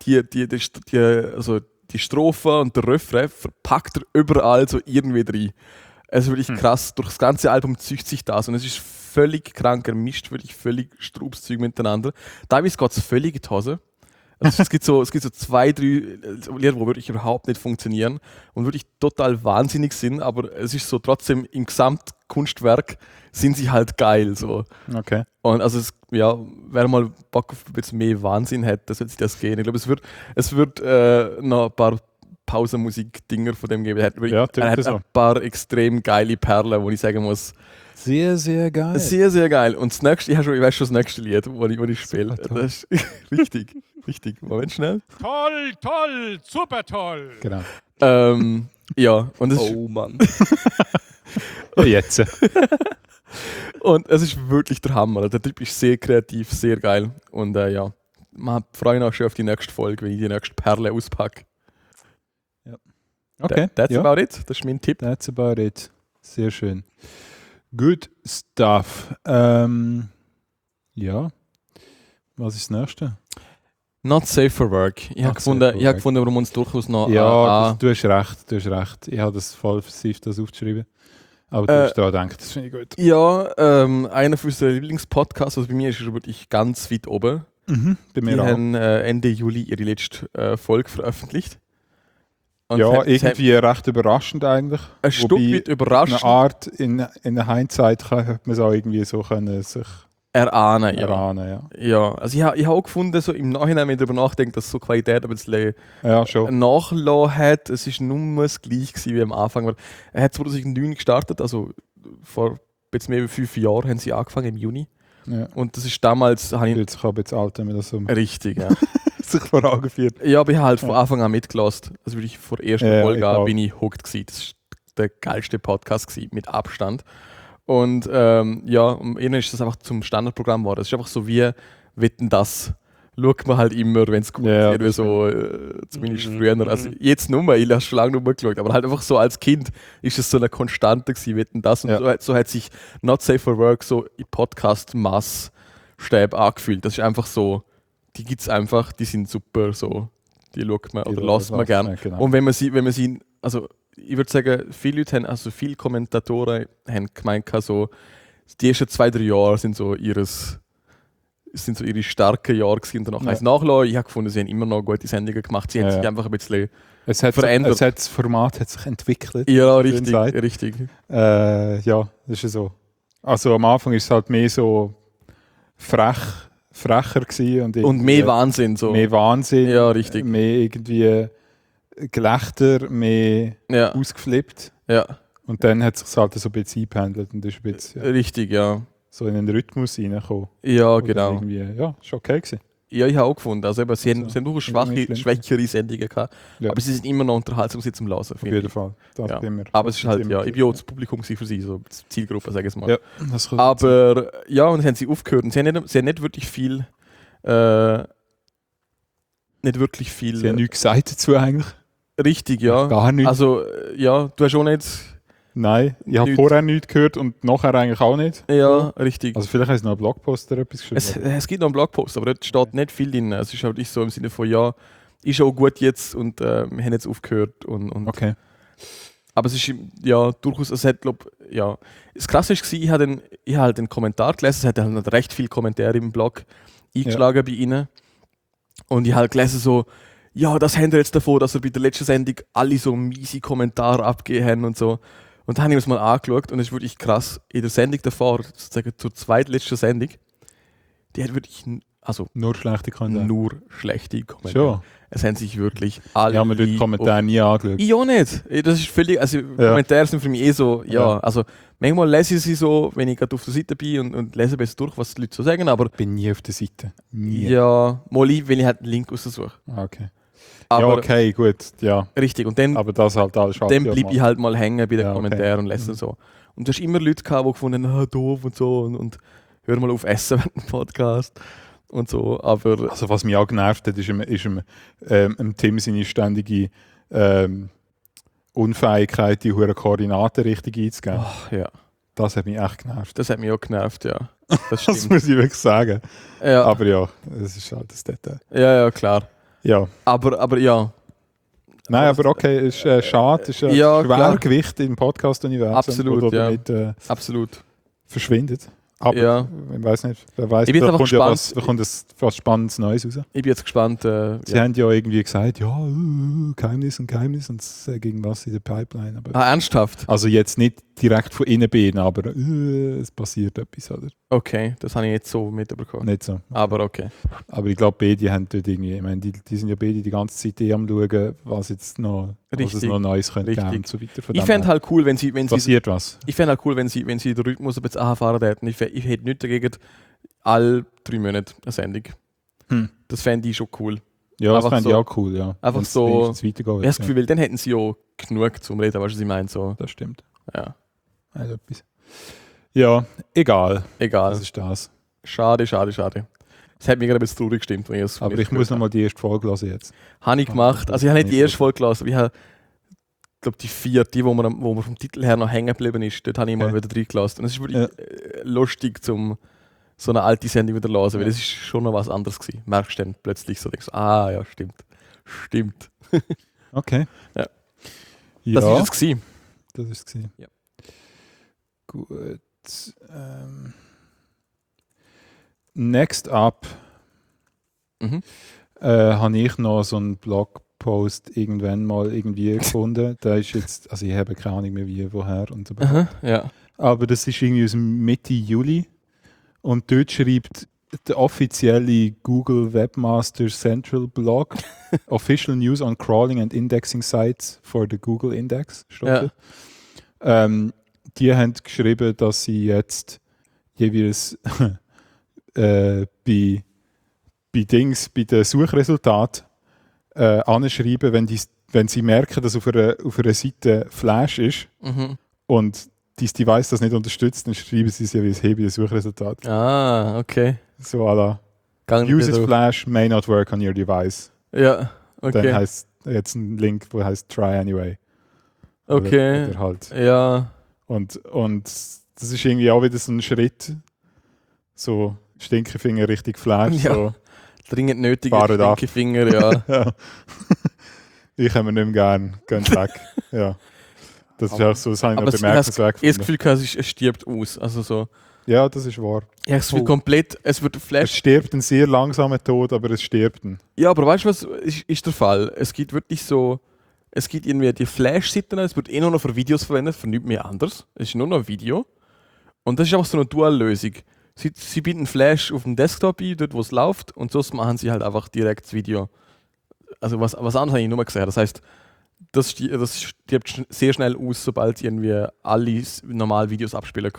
[SPEAKER 2] die Strophe und der Refrain verpackt er überall so irgendwie drin. Es ist wirklich krass, durch das ganze Album zieht sich das und es ist völlig krank, er mischt wirklich völlig Strubszeug miteinander. Teilweise geht es völlig in die Hose. Also es gibt so 2, 3 Lieder, die wirklich überhaupt nicht funktionieren und wirklich total wahnsinnig sind, aber es ist so trotzdem im Gesamtkunstwerk sind sie halt geil. So.
[SPEAKER 1] Okay.
[SPEAKER 2] Und also wer mal Bock auf ein bisschen mehr Wahnsinn hat, dann sollte sich das gehen. Ich glaube, es wird noch ein paar Pausenmusik-Dinger von dem geben. Er hat
[SPEAKER 1] so.
[SPEAKER 2] ein paar extrem geile Perlen, wo ich sagen muss,
[SPEAKER 1] Sehr, sehr geil.
[SPEAKER 2] sehr, sehr geil. Und das nächste, ich weiß schon das nächste Lied, wo ich spiele.
[SPEAKER 1] Super toll.
[SPEAKER 2] Das ist richtig. Moment schnell.
[SPEAKER 4] Toll, super toll.
[SPEAKER 1] Genau.
[SPEAKER 2] Ja, und es ist
[SPEAKER 3] Oh Mann.
[SPEAKER 1] Ja, jetzt.
[SPEAKER 2] Und es ist wirklich der Hammer. Der Typ ist sehr kreativ, sehr geil. Und ja, man freut mich auch schon auf die nächste Folge, wenn ich die nächste Perle auspacke.
[SPEAKER 1] Okay.
[SPEAKER 2] That's
[SPEAKER 1] ja.
[SPEAKER 2] about it. Das ist mein Tipp.
[SPEAKER 1] That's about it. Sehr schön. Good stuff. Ja. Was ist das nächste?
[SPEAKER 2] Not safe for work. Ich habe
[SPEAKER 1] Not safe for work.
[SPEAKER 2] gefunden, warum uns durchaus noch
[SPEAKER 1] Ja, du hast recht. Ich habe das voll versieft, das aufgeschrieben. Aber du hast daran gedacht, das finde ich gut.
[SPEAKER 2] Ja, einer von unseren Lieblingspodcasts, also bei mir ist er wirklich ganz weit oben.
[SPEAKER 1] Bei
[SPEAKER 2] Die
[SPEAKER 1] mir auch.
[SPEAKER 2] haben Ende Juli ihre letzte Folge veröffentlicht. Und
[SPEAKER 1] Ja,
[SPEAKER 2] es hat
[SPEAKER 1] irgendwie recht überraschend eigentlich.
[SPEAKER 2] ein Stück
[SPEAKER 1] Wobei,
[SPEAKER 2] weit überraschend
[SPEAKER 1] eine Art, in der Hindsight hätte man es auch irgendwie so können sich
[SPEAKER 2] erahnen. Ja.
[SPEAKER 1] erahnen. Ja,
[SPEAKER 2] Ja, also ich habe auch gefunden, so im Nachhinein, wenn ich darüber nachdenke, dass so Qualität ein bisschen
[SPEAKER 1] ja schon.
[SPEAKER 2] nachgelassen hat. Es ist nur das gleiche gewesen wie am Anfang. Weil er hat 2009 gestartet, also vor jetzt mehr als 5 Jahren haben sie angefangen, im Juni.
[SPEAKER 1] Ja.
[SPEAKER 2] Und das ist damals, habe ich
[SPEAKER 1] Jetzt kann ich jetzt alt, wenn man das so
[SPEAKER 2] richtig, ja.
[SPEAKER 1] sich vor Augen führt.
[SPEAKER 2] Ja, aber ich habe halt von Anfang an mitgelassen. Also wirklich vor der ersten
[SPEAKER 1] Ja,
[SPEAKER 2] Folge
[SPEAKER 1] ich
[SPEAKER 2] an
[SPEAKER 1] auch.
[SPEAKER 2] bin ich hooked gewesen. Das ist der geilste Podcast gewesen, mit Abstand. Und ja, und irgendwann ist das einfach zum Standardprogramm geworden. Es ist einfach so wie Wetten, das schaut man halt immer, wenn es gut
[SPEAKER 1] Ja,
[SPEAKER 2] ist. Irgendwie
[SPEAKER 1] das
[SPEAKER 2] so, zumindest früher. Also jetzt nur mehr, ich habe schon lange nicht mehr geschaut. Aber halt einfach so als Kind ist es so eine Konstante gewesen, Wetten, das. Und
[SPEAKER 1] Ja.
[SPEAKER 2] so hat sich Not Safe for Work so im Podcast-Mass-Stab angefühlt. Das ist einfach so, die gibt es einfach, die sind super, so, die schaut man oder lässt man gern.
[SPEAKER 1] Genau.
[SPEAKER 2] Und wenn man sie, also ich würde sagen, viele Leute haben, also viele Kommentatoren haben gemeint, so, die ersten 2, 3 Jahre sind so ihre starken Jahre gewesen. Und danach
[SPEAKER 1] Ja.
[SPEAKER 2] heißt nachlassen. Ich habe gefunden, sie haben immer noch gute Sendungen gemacht. Sie haben
[SPEAKER 1] Ja,
[SPEAKER 2] sich
[SPEAKER 1] ja.
[SPEAKER 2] einfach ein bisschen
[SPEAKER 1] verändert.
[SPEAKER 2] verändert.
[SPEAKER 1] Das Format hat sich entwickelt.
[SPEAKER 2] ja,
[SPEAKER 1] Schön
[SPEAKER 2] richtig,
[SPEAKER 1] gesagt.
[SPEAKER 2] richtig.
[SPEAKER 1] Ja, das ist so. Also am Anfang ist es halt mehr so frecher gewesen und
[SPEAKER 2] Und
[SPEAKER 1] irgendwie
[SPEAKER 2] mehr Wahnsinn. So.
[SPEAKER 1] mehr Wahnsinn,
[SPEAKER 2] Ja, richtig.
[SPEAKER 1] mehr irgendwie Gelächter, mehr
[SPEAKER 2] Ja,
[SPEAKER 1] ausgeflippt.
[SPEAKER 2] ja,
[SPEAKER 1] Und dann hat es sich halt so ein bisschen eingependelt und ist ein bisschen, ja.
[SPEAKER 2] richtig, ja.
[SPEAKER 1] so in einen Rhythmus reinkommen.
[SPEAKER 2] Ja,
[SPEAKER 1] Oder
[SPEAKER 2] genau.
[SPEAKER 1] irgendwie, ja, ist okay gewesen.
[SPEAKER 2] Ja, ich habe auch gefunden. Also eben, sie haben
[SPEAKER 1] Also,
[SPEAKER 2] durchaus
[SPEAKER 1] nicht schlimm.
[SPEAKER 2] schwächere Sendungen gehabt.
[SPEAKER 1] Ja.
[SPEAKER 2] Aber sie sind immer noch unterhaltsam zum Lesen.
[SPEAKER 1] Auf
[SPEAKER 2] finde
[SPEAKER 1] jeden
[SPEAKER 2] ich.
[SPEAKER 1] Fall. Das
[SPEAKER 2] Ja.
[SPEAKER 1] immer,
[SPEAKER 2] Aber es ist halt,
[SPEAKER 1] immer
[SPEAKER 2] ja, ich bin auch das Publikum gewesen für sie, so die Zielgruppe, sage ich jetzt mal.
[SPEAKER 1] Ja, das kann
[SPEAKER 2] Aber ja, und dann haben sie aufgehört. Und sie haben nicht wirklich viel. Nicht wirklich viel.
[SPEAKER 1] Sie haben nichts gesagt dazu eigentlich.
[SPEAKER 2] Richtig, ja.
[SPEAKER 1] Gar nichts.
[SPEAKER 2] Also, ja, du hast auch nicht.
[SPEAKER 1] Nein, ich habe
[SPEAKER 2] nichts.
[SPEAKER 1] vorher nichts gehört und nachher eigentlich auch nicht.
[SPEAKER 2] Ja, richtig.
[SPEAKER 1] Also vielleicht haben sie noch einen Blogpost oder etwas geschrieben.
[SPEAKER 2] Es gibt noch einen Blogpost, aber dort steht nicht viel drin. Es ist halt nicht so im Sinne von, ja, ist auch gut jetzt und wir haben jetzt aufgehört. Und
[SPEAKER 1] Okay.
[SPEAKER 2] Aber es ist ja durchaus, es hat, ja. Das Krasse war, ich habe halt den Kommentar gelesen, es hat halt noch recht viele Kommentare im Blog eingeschlagen bei ihnen. Und ich habe halt gelesen so, ja, das haben wir jetzt davon, dass wir bei der letzten Sendung alle so miese Kommentare abgegeben haben und so. Und dann habe ich mir das mal angeschaut und es ist wirklich krass. In der Sendung davor, sozusagen zur zweitletzten Sendung, die hat wirklich
[SPEAKER 1] Nur schlechte Kommentare.
[SPEAKER 2] nur schlechte Kommentare.
[SPEAKER 1] Schon.
[SPEAKER 2] Es haben sich wirklich alle.
[SPEAKER 1] Ich habe mir die Kommentare nie angeschaut.
[SPEAKER 2] Ich auch nicht. Das ist völlig. Also, Kommentare sind für mich so. Ja, also manchmal lese ich sie so, wenn ich gerade auf der Seite bin und lese besser durch, was die Leute so sagen. Aber
[SPEAKER 1] Ich bin nie auf der Seite. Nie.
[SPEAKER 2] ja, mal wenn ich halt einen Link raussuche.
[SPEAKER 1] Ah, okay.
[SPEAKER 2] Aber
[SPEAKER 1] ja, okay, gut. Ja.
[SPEAKER 2] richtig. Und dann,
[SPEAKER 1] Aber das halt alles
[SPEAKER 2] dann blieb ich halt mal hängen bei den
[SPEAKER 1] Ja, okay.
[SPEAKER 2] Kommentaren und lese so. Und du hast immer Leute gehabt, die gefunden haben, doof und so und hör mal auf Essen während dem Podcast und so. Aber
[SPEAKER 1] Also was mich auch genervt hat, ist Tim seine ständige Unfähigkeit, die hohen Koordinaten richtig einzugeben.
[SPEAKER 2] ach, ja,
[SPEAKER 1] Das hat mich echt genervt.
[SPEAKER 2] das hat mich auch genervt, ja. Das
[SPEAKER 1] Das
[SPEAKER 2] stimmt.
[SPEAKER 1] muss ich wirklich sagen.
[SPEAKER 2] Ja,
[SPEAKER 1] Aber ja, das ist halt das Detail.
[SPEAKER 2] ja, klar.
[SPEAKER 1] Ja.
[SPEAKER 2] Aber ja.
[SPEAKER 1] Nein, aber okay, ist schade, ist ein
[SPEAKER 2] Ja, klar.
[SPEAKER 1] Schwergewicht im Podcast-Universum,
[SPEAKER 2] Absolut,
[SPEAKER 1] wo
[SPEAKER 2] ja.
[SPEAKER 1] damit
[SPEAKER 2] Absolut.
[SPEAKER 1] verschwindet. Aber
[SPEAKER 2] Ja.
[SPEAKER 1] ich weiß nicht, wer weiß,
[SPEAKER 2] Ich bin
[SPEAKER 1] da
[SPEAKER 2] einfach
[SPEAKER 1] kommt ja
[SPEAKER 2] gespannt.
[SPEAKER 1] da kommt was Spannendes Neues raus.
[SPEAKER 2] Ich bin jetzt gespannt.
[SPEAKER 1] Sie haben ja irgendwie gesagt, ja, Geheimnis und es ist irgendwas in der Pipeline. Aber
[SPEAKER 2] ernsthaft?
[SPEAKER 1] also jetzt nicht direkt von innen beten, aber es passiert etwas, oder?
[SPEAKER 2] Okay, das habe ich jetzt so mitbekommen.
[SPEAKER 1] Nicht so.
[SPEAKER 2] Aber okay.
[SPEAKER 1] Aber ich glaube, beide haben dort irgendwie, ich meine, die sind ja beide die ganze Zeit am schauen, was es noch Neues könnte
[SPEAKER 2] Richtig.
[SPEAKER 1] geben und so weiter. Von
[SPEAKER 2] Ich
[SPEAKER 1] dem
[SPEAKER 2] fände
[SPEAKER 1] her
[SPEAKER 2] halt cool, wenn sie
[SPEAKER 1] passiert was.
[SPEAKER 2] ich fände halt cool, wenn sie den Rhythmus ein bisschen anfahren hätten. Ich hätte nichts dagegen, alle 3 Monate eine Sendung.
[SPEAKER 1] Hm.
[SPEAKER 2] Das fände ich schon cool.
[SPEAKER 1] Ja, das
[SPEAKER 2] einfach
[SPEAKER 1] fände ich
[SPEAKER 2] so-
[SPEAKER 1] auch cool, ja.
[SPEAKER 2] einfach
[SPEAKER 1] Wenn's
[SPEAKER 2] so-
[SPEAKER 1] wenigstens weitergeht.
[SPEAKER 2] Ich habe das Gefühl, weil dann hätten sie auch genug zum Reden, weißt du, was ich meine? So,
[SPEAKER 1] Das stimmt.
[SPEAKER 2] ja,
[SPEAKER 1] Also etwas. Ja, egal.
[SPEAKER 2] egal.
[SPEAKER 1] Das ist das.
[SPEAKER 2] Schade. Das hat mich gerade ein bisschen traurig gestimmt. Wenn ich
[SPEAKER 1] Aber ich muss nochmal die erste Folge hören jetzt.
[SPEAKER 2] Habe ich gemacht. Also ich habe nicht die erste Folge gelesen, aber ich habe, glaube die 4, wo man vom Titel her noch hängen geblieben ist, dort habe ich mal
[SPEAKER 1] Okay.
[SPEAKER 2] wieder reingelassen. Und es ist wirklich lustig, zum so eine alte Sendung wieder zu hören, weil das ist schon noch was anderes gewesen. Merkst du dann plötzlich so, denkst, ja, stimmt.
[SPEAKER 1] Okay.
[SPEAKER 2] Ja.
[SPEAKER 1] Ja,
[SPEAKER 2] Das war es gewesen.
[SPEAKER 1] das ist es.
[SPEAKER 2] Ja.
[SPEAKER 1] Gut. Next up
[SPEAKER 2] Mhm.
[SPEAKER 1] habe ich noch so einen Blogpost irgendwann mal irgendwie gefunden. Der ist jetzt, also ich habe keine Ahnung mehr wie, woher und so.
[SPEAKER 2] Aha, ja.
[SPEAKER 1] Aber das ist irgendwie aus dem Mitte Juli. Und dort schreibt der offizielle Google Webmaster Central Blog Official News on Crawling and Indexing Sites for the Google Index. Steht
[SPEAKER 2] Ja.
[SPEAKER 1] da. Die haben geschrieben, dass sie jetzt jeweils bei den Suchresultaten anschreiben, wenn sie merken, dass auf einer Seite Flash ist
[SPEAKER 2] Mhm.
[SPEAKER 1] und dieses Device das nicht unterstützt, dann schreiben sie es ja wie ein Hebe Suchresultat.
[SPEAKER 2] Ah, okay.
[SPEAKER 1] So à la
[SPEAKER 2] Gang nicht
[SPEAKER 1] Uses
[SPEAKER 2] drauf.
[SPEAKER 1] Flash may not work on your device.
[SPEAKER 2] Ja,
[SPEAKER 1] Dann
[SPEAKER 2] okay.
[SPEAKER 1] heißt jetzt ein Link, wo heißt Try Anyway. Oder-
[SPEAKER 2] Okay.
[SPEAKER 1] Oder halt.
[SPEAKER 2] Ja,
[SPEAKER 1] Und das ist irgendwie auch wieder so ein Schritt. So Stinkefinger Richtung Flash.
[SPEAKER 2] Ja.
[SPEAKER 1] So.
[SPEAKER 2] dringend nötig.
[SPEAKER 1] Fahren ab.
[SPEAKER 2] Finger, ja.
[SPEAKER 1] Ja. Ich habe mir nicht mehr gern. Geht weg. Ja. Das ist auch so, das habe ich noch
[SPEAKER 2] Aber
[SPEAKER 1] bemerkenswert
[SPEAKER 2] ich habe das
[SPEAKER 1] gefunden.
[SPEAKER 2] Gefühl, es stirbt aus. Also so.
[SPEAKER 1] Ja, das ist wahr.
[SPEAKER 2] Ich habe das Gefühl, komplett, es wird
[SPEAKER 1] Es
[SPEAKER 2] Flash.
[SPEAKER 1] stirbt einen sehr langsamen Tod, aber es stirbt ihn.
[SPEAKER 2] Ja, aber weißt du, was ist der Fall? Es gibt wirklich so, es gibt irgendwie die Flash-Seiten, es wird nur noch für Videos verwendet, für nichts mehr anderes. Es ist nur noch ein Video. Und das ist einfach so eine Dual-Lösung. Sie bieten Flash auf dem Desktop ein, dort wo es läuft, und sonst machen sie halt einfach direkt das Video. Also was anderes habe ich nur mal gesehen. Das heißt, das stirbt sehr schnell aus, sobald irgendwie alle normal Videos abspielen kann.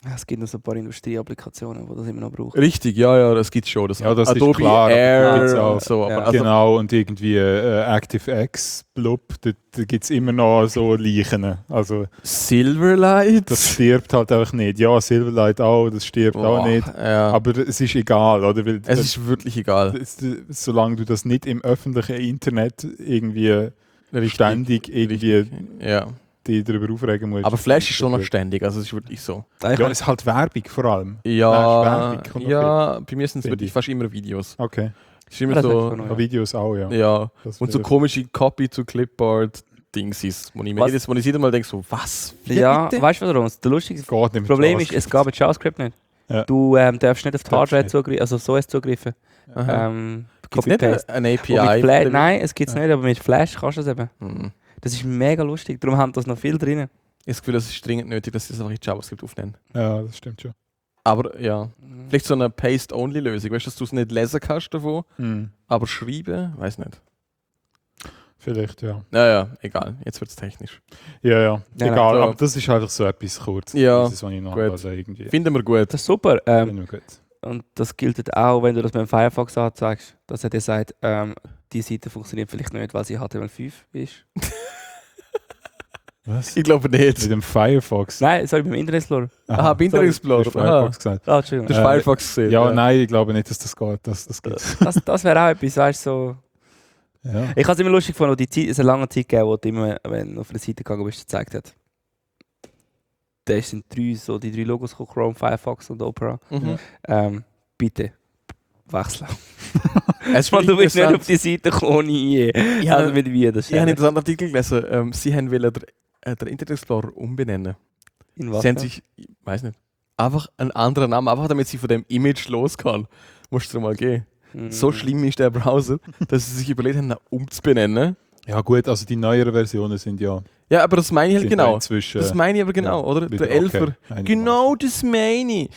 [SPEAKER 3] Es gibt noch so ein paar Industrieapplikationen, die das immer noch brauchen.
[SPEAKER 2] Richtig, ja, das gibt's schon. Das
[SPEAKER 1] Ja, das ist
[SPEAKER 2] Adobe
[SPEAKER 1] klar,
[SPEAKER 2] Air
[SPEAKER 1] gibt's auch.
[SPEAKER 2] und so.
[SPEAKER 3] Ja.
[SPEAKER 2] Aber also,
[SPEAKER 1] Genau, und irgendwie ActiveX, Blub, da gibt es immer noch so Leichen. Also
[SPEAKER 2] Silverlight?
[SPEAKER 1] das stirbt halt einfach nicht. Ja, Silverlight auch, das stirbt auch nicht.
[SPEAKER 2] Ja.
[SPEAKER 1] Aber es ist egal, oder? Weil
[SPEAKER 2] Es ist wirklich egal.
[SPEAKER 1] solange du das nicht im öffentlichen Internet irgendwie
[SPEAKER 2] Richtig,
[SPEAKER 1] ständig irgendwie
[SPEAKER 2] Ja.
[SPEAKER 1] dich darüber aufregen musst.
[SPEAKER 2] Aber Flash ist schon noch ständig, also es ist wirklich so.
[SPEAKER 1] Ja, es ist halt Werbung vor allem.
[SPEAKER 2] Ja,
[SPEAKER 1] Werbung kommt noch
[SPEAKER 2] ja, bei mir sind es
[SPEAKER 1] Finde
[SPEAKER 2] wirklich
[SPEAKER 1] ich.
[SPEAKER 2] fast immer Videos.
[SPEAKER 1] Okay.
[SPEAKER 2] Es ist immer
[SPEAKER 3] Das
[SPEAKER 2] so,
[SPEAKER 3] ist schon
[SPEAKER 1] Ja. Videos auch, ja.
[SPEAKER 2] ja.
[SPEAKER 1] Das
[SPEAKER 2] Und so
[SPEAKER 1] vielleicht.
[SPEAKER 2] komische Copy zu Clipboard-Dings ist, wo ich mir
[SPEAKER 3] Was?
[SPEAKER 2] jedes Mal denke, so, was?
[SPEAKER 3] Ja,
[SPEAKER 2] bitte?
[SPEAKER 3] weißt du warum? Das lustige
[SPEAKER 1] Geht nicht mit
[SPEAKER 3] Problem ist,
[SPEAKER 1] JavaScript.
[SPEAKER 3] es geht mit JavaScript nicht.
[SPEAKER 1] Ja.
[SPEAKER 3] Du darfst nicht auf die
[SPEAKER 1] Darfst
[SPEAKER 3] Hardware
[SPEAKER 1] nicht.
[SPEAKER 3] zugreifen, also auf OS zugreifen.
[SPEAKER 2] Aha.
[SPEAKER 3] Copy-Paste.
[SPEAKER 2] Gibt's nicht eine API?
[SPEAKER 3] Und mit Flash,
[SPEAKER 2] oder wie?
[SPEAKER 3] nein, es gibt es
[SPEAKER 1] Ja.
[SPEAKER 3] nicht, aber mit Flash kannst du das eben.
[SPEAKER 2] Hm.
[SPEAKER 3] Das ist mega lustig, darum haben das noch viel drin.
[SPEAKER 2] Ich habe das Gefühl, das ist dringend nötig, dass sie das einfach in JavaScript aufnehmen.
[SPEAKER 1] Ja, das stimmt schon.
[SPEAKER 2] Aber ja, vielleicht so eine Paste-Only-Lösung, weißt du, dass du es nicht lesen kannst davon, aber schreiben, weiß nicht.
[SPEAKER 1] Vielleicht, ja.
[SPEAKER 2] Naja, egal, jetzt wird es technisch.
[SPEAKER 1] Ja,
[SPEAKER 3] Ja,
[SPEAKER 1] egal,
[SPEAKER 2] so.
[SPEAKER 1] aber das ist einfach so etwas kurz.
[SPEAKER 2] Ja,
[SPEAKER 1] Das ist, was ich noch
[SPEAKER 2] gut.
[SPEAKER 1] also irgendwie.
[SPEAKER 2] Finden wir gut.
[SPEAKER 3] Das ist super.
[SPEAKER 1] Finden wir gut.
[SPEAKER 3] Und das gilt auch, wenn du das mit dem Firefox anzeigst, dass er dir sagt, die Seite funktioniert vielleicht nicht, weil sie HTML5 ist.
[SPEAKER 1] Was?
[SPEAKER 2] Ich glaube nicht.
[SPEAKER 1] Mit dem Firefox.
[SPEAKER 3] Nein, sorry, beim Internet Explorer.
[SPEAKER 2] Aha, bei Internet Explorer.
[SPEAKER 1] Du hast
[SPEAKER 2] Aha.
[SPEAKER 1] Firefox gesagt.
[SPEAKER 3] Ah, Entschuldigung.
[SPEAKER 2] Du hast Firefox gesehen.
[SPEAKER 1] Ja, nein, ich glaube nicht, dass das geht. Das gibt's.
[SPEAKER 3] Das wäre auch etwas, weißt du, so.
[SPEAKER 1] Ja.
[SPEAKER 3] Ich habe es immer lustig gefunden, wo die Zeit, es eine lange Zeit gegeben, wo du immer, wenn du auf eine Seite gegangen bist, gezeigt hat. Da sind die drei Logos gekommen, Chrome, Firefox und Opera.
[SPEAKER 2] Mhm.
[SPEAKER 3] Bitte wechseln.
[SPEAKER 2] Es ist
[SPEAKER 3] Weil du bist nicht
[SPEAKER 2] interessant.
[SPEAKER 3] auf die Seite gekommen ohne IE.
[SPEAKER 2] Ja,
[SPEAKER 3] Also mit wie, das
[SPEAKER 2] Ich habe einen
[SPEAKER 3] ist
[SPEAKER 2] interessanten Artikel gelesen. Sie haben wollen den Internet Explorer umbenennen.
[SPEAKER 3] in was?
[SPEAKER 2] Sie haben sich, ich weiß nicht, einfach einen anderen Namen, einfach damit sie von dem Image losgehen. Musst du dir mal gehen. So schlimm ist der Browser, dass sie sich überlegt haben, ihn umzubenennen.
[SPEAKER 1] Ja gut, also die neueren Versionen sind ja
[SPEAKER 2] Ja, aber das meine ich halt
[SPEAKER 1] sind
[SPEAKER 2] genau.
[SPEAKER 1] ja inzwischen
[SPEAKER 2] Das meine ich aber genau,
[SPEAKER 1] ja,
[SPEAKER 2] oder?
[SPEAKER 1] wieder
[SPEAKER 2] Der Elfer.
[SPEAKER 1] okay, einigermaßen.
[SPEAKER 2] Genau das meine ich.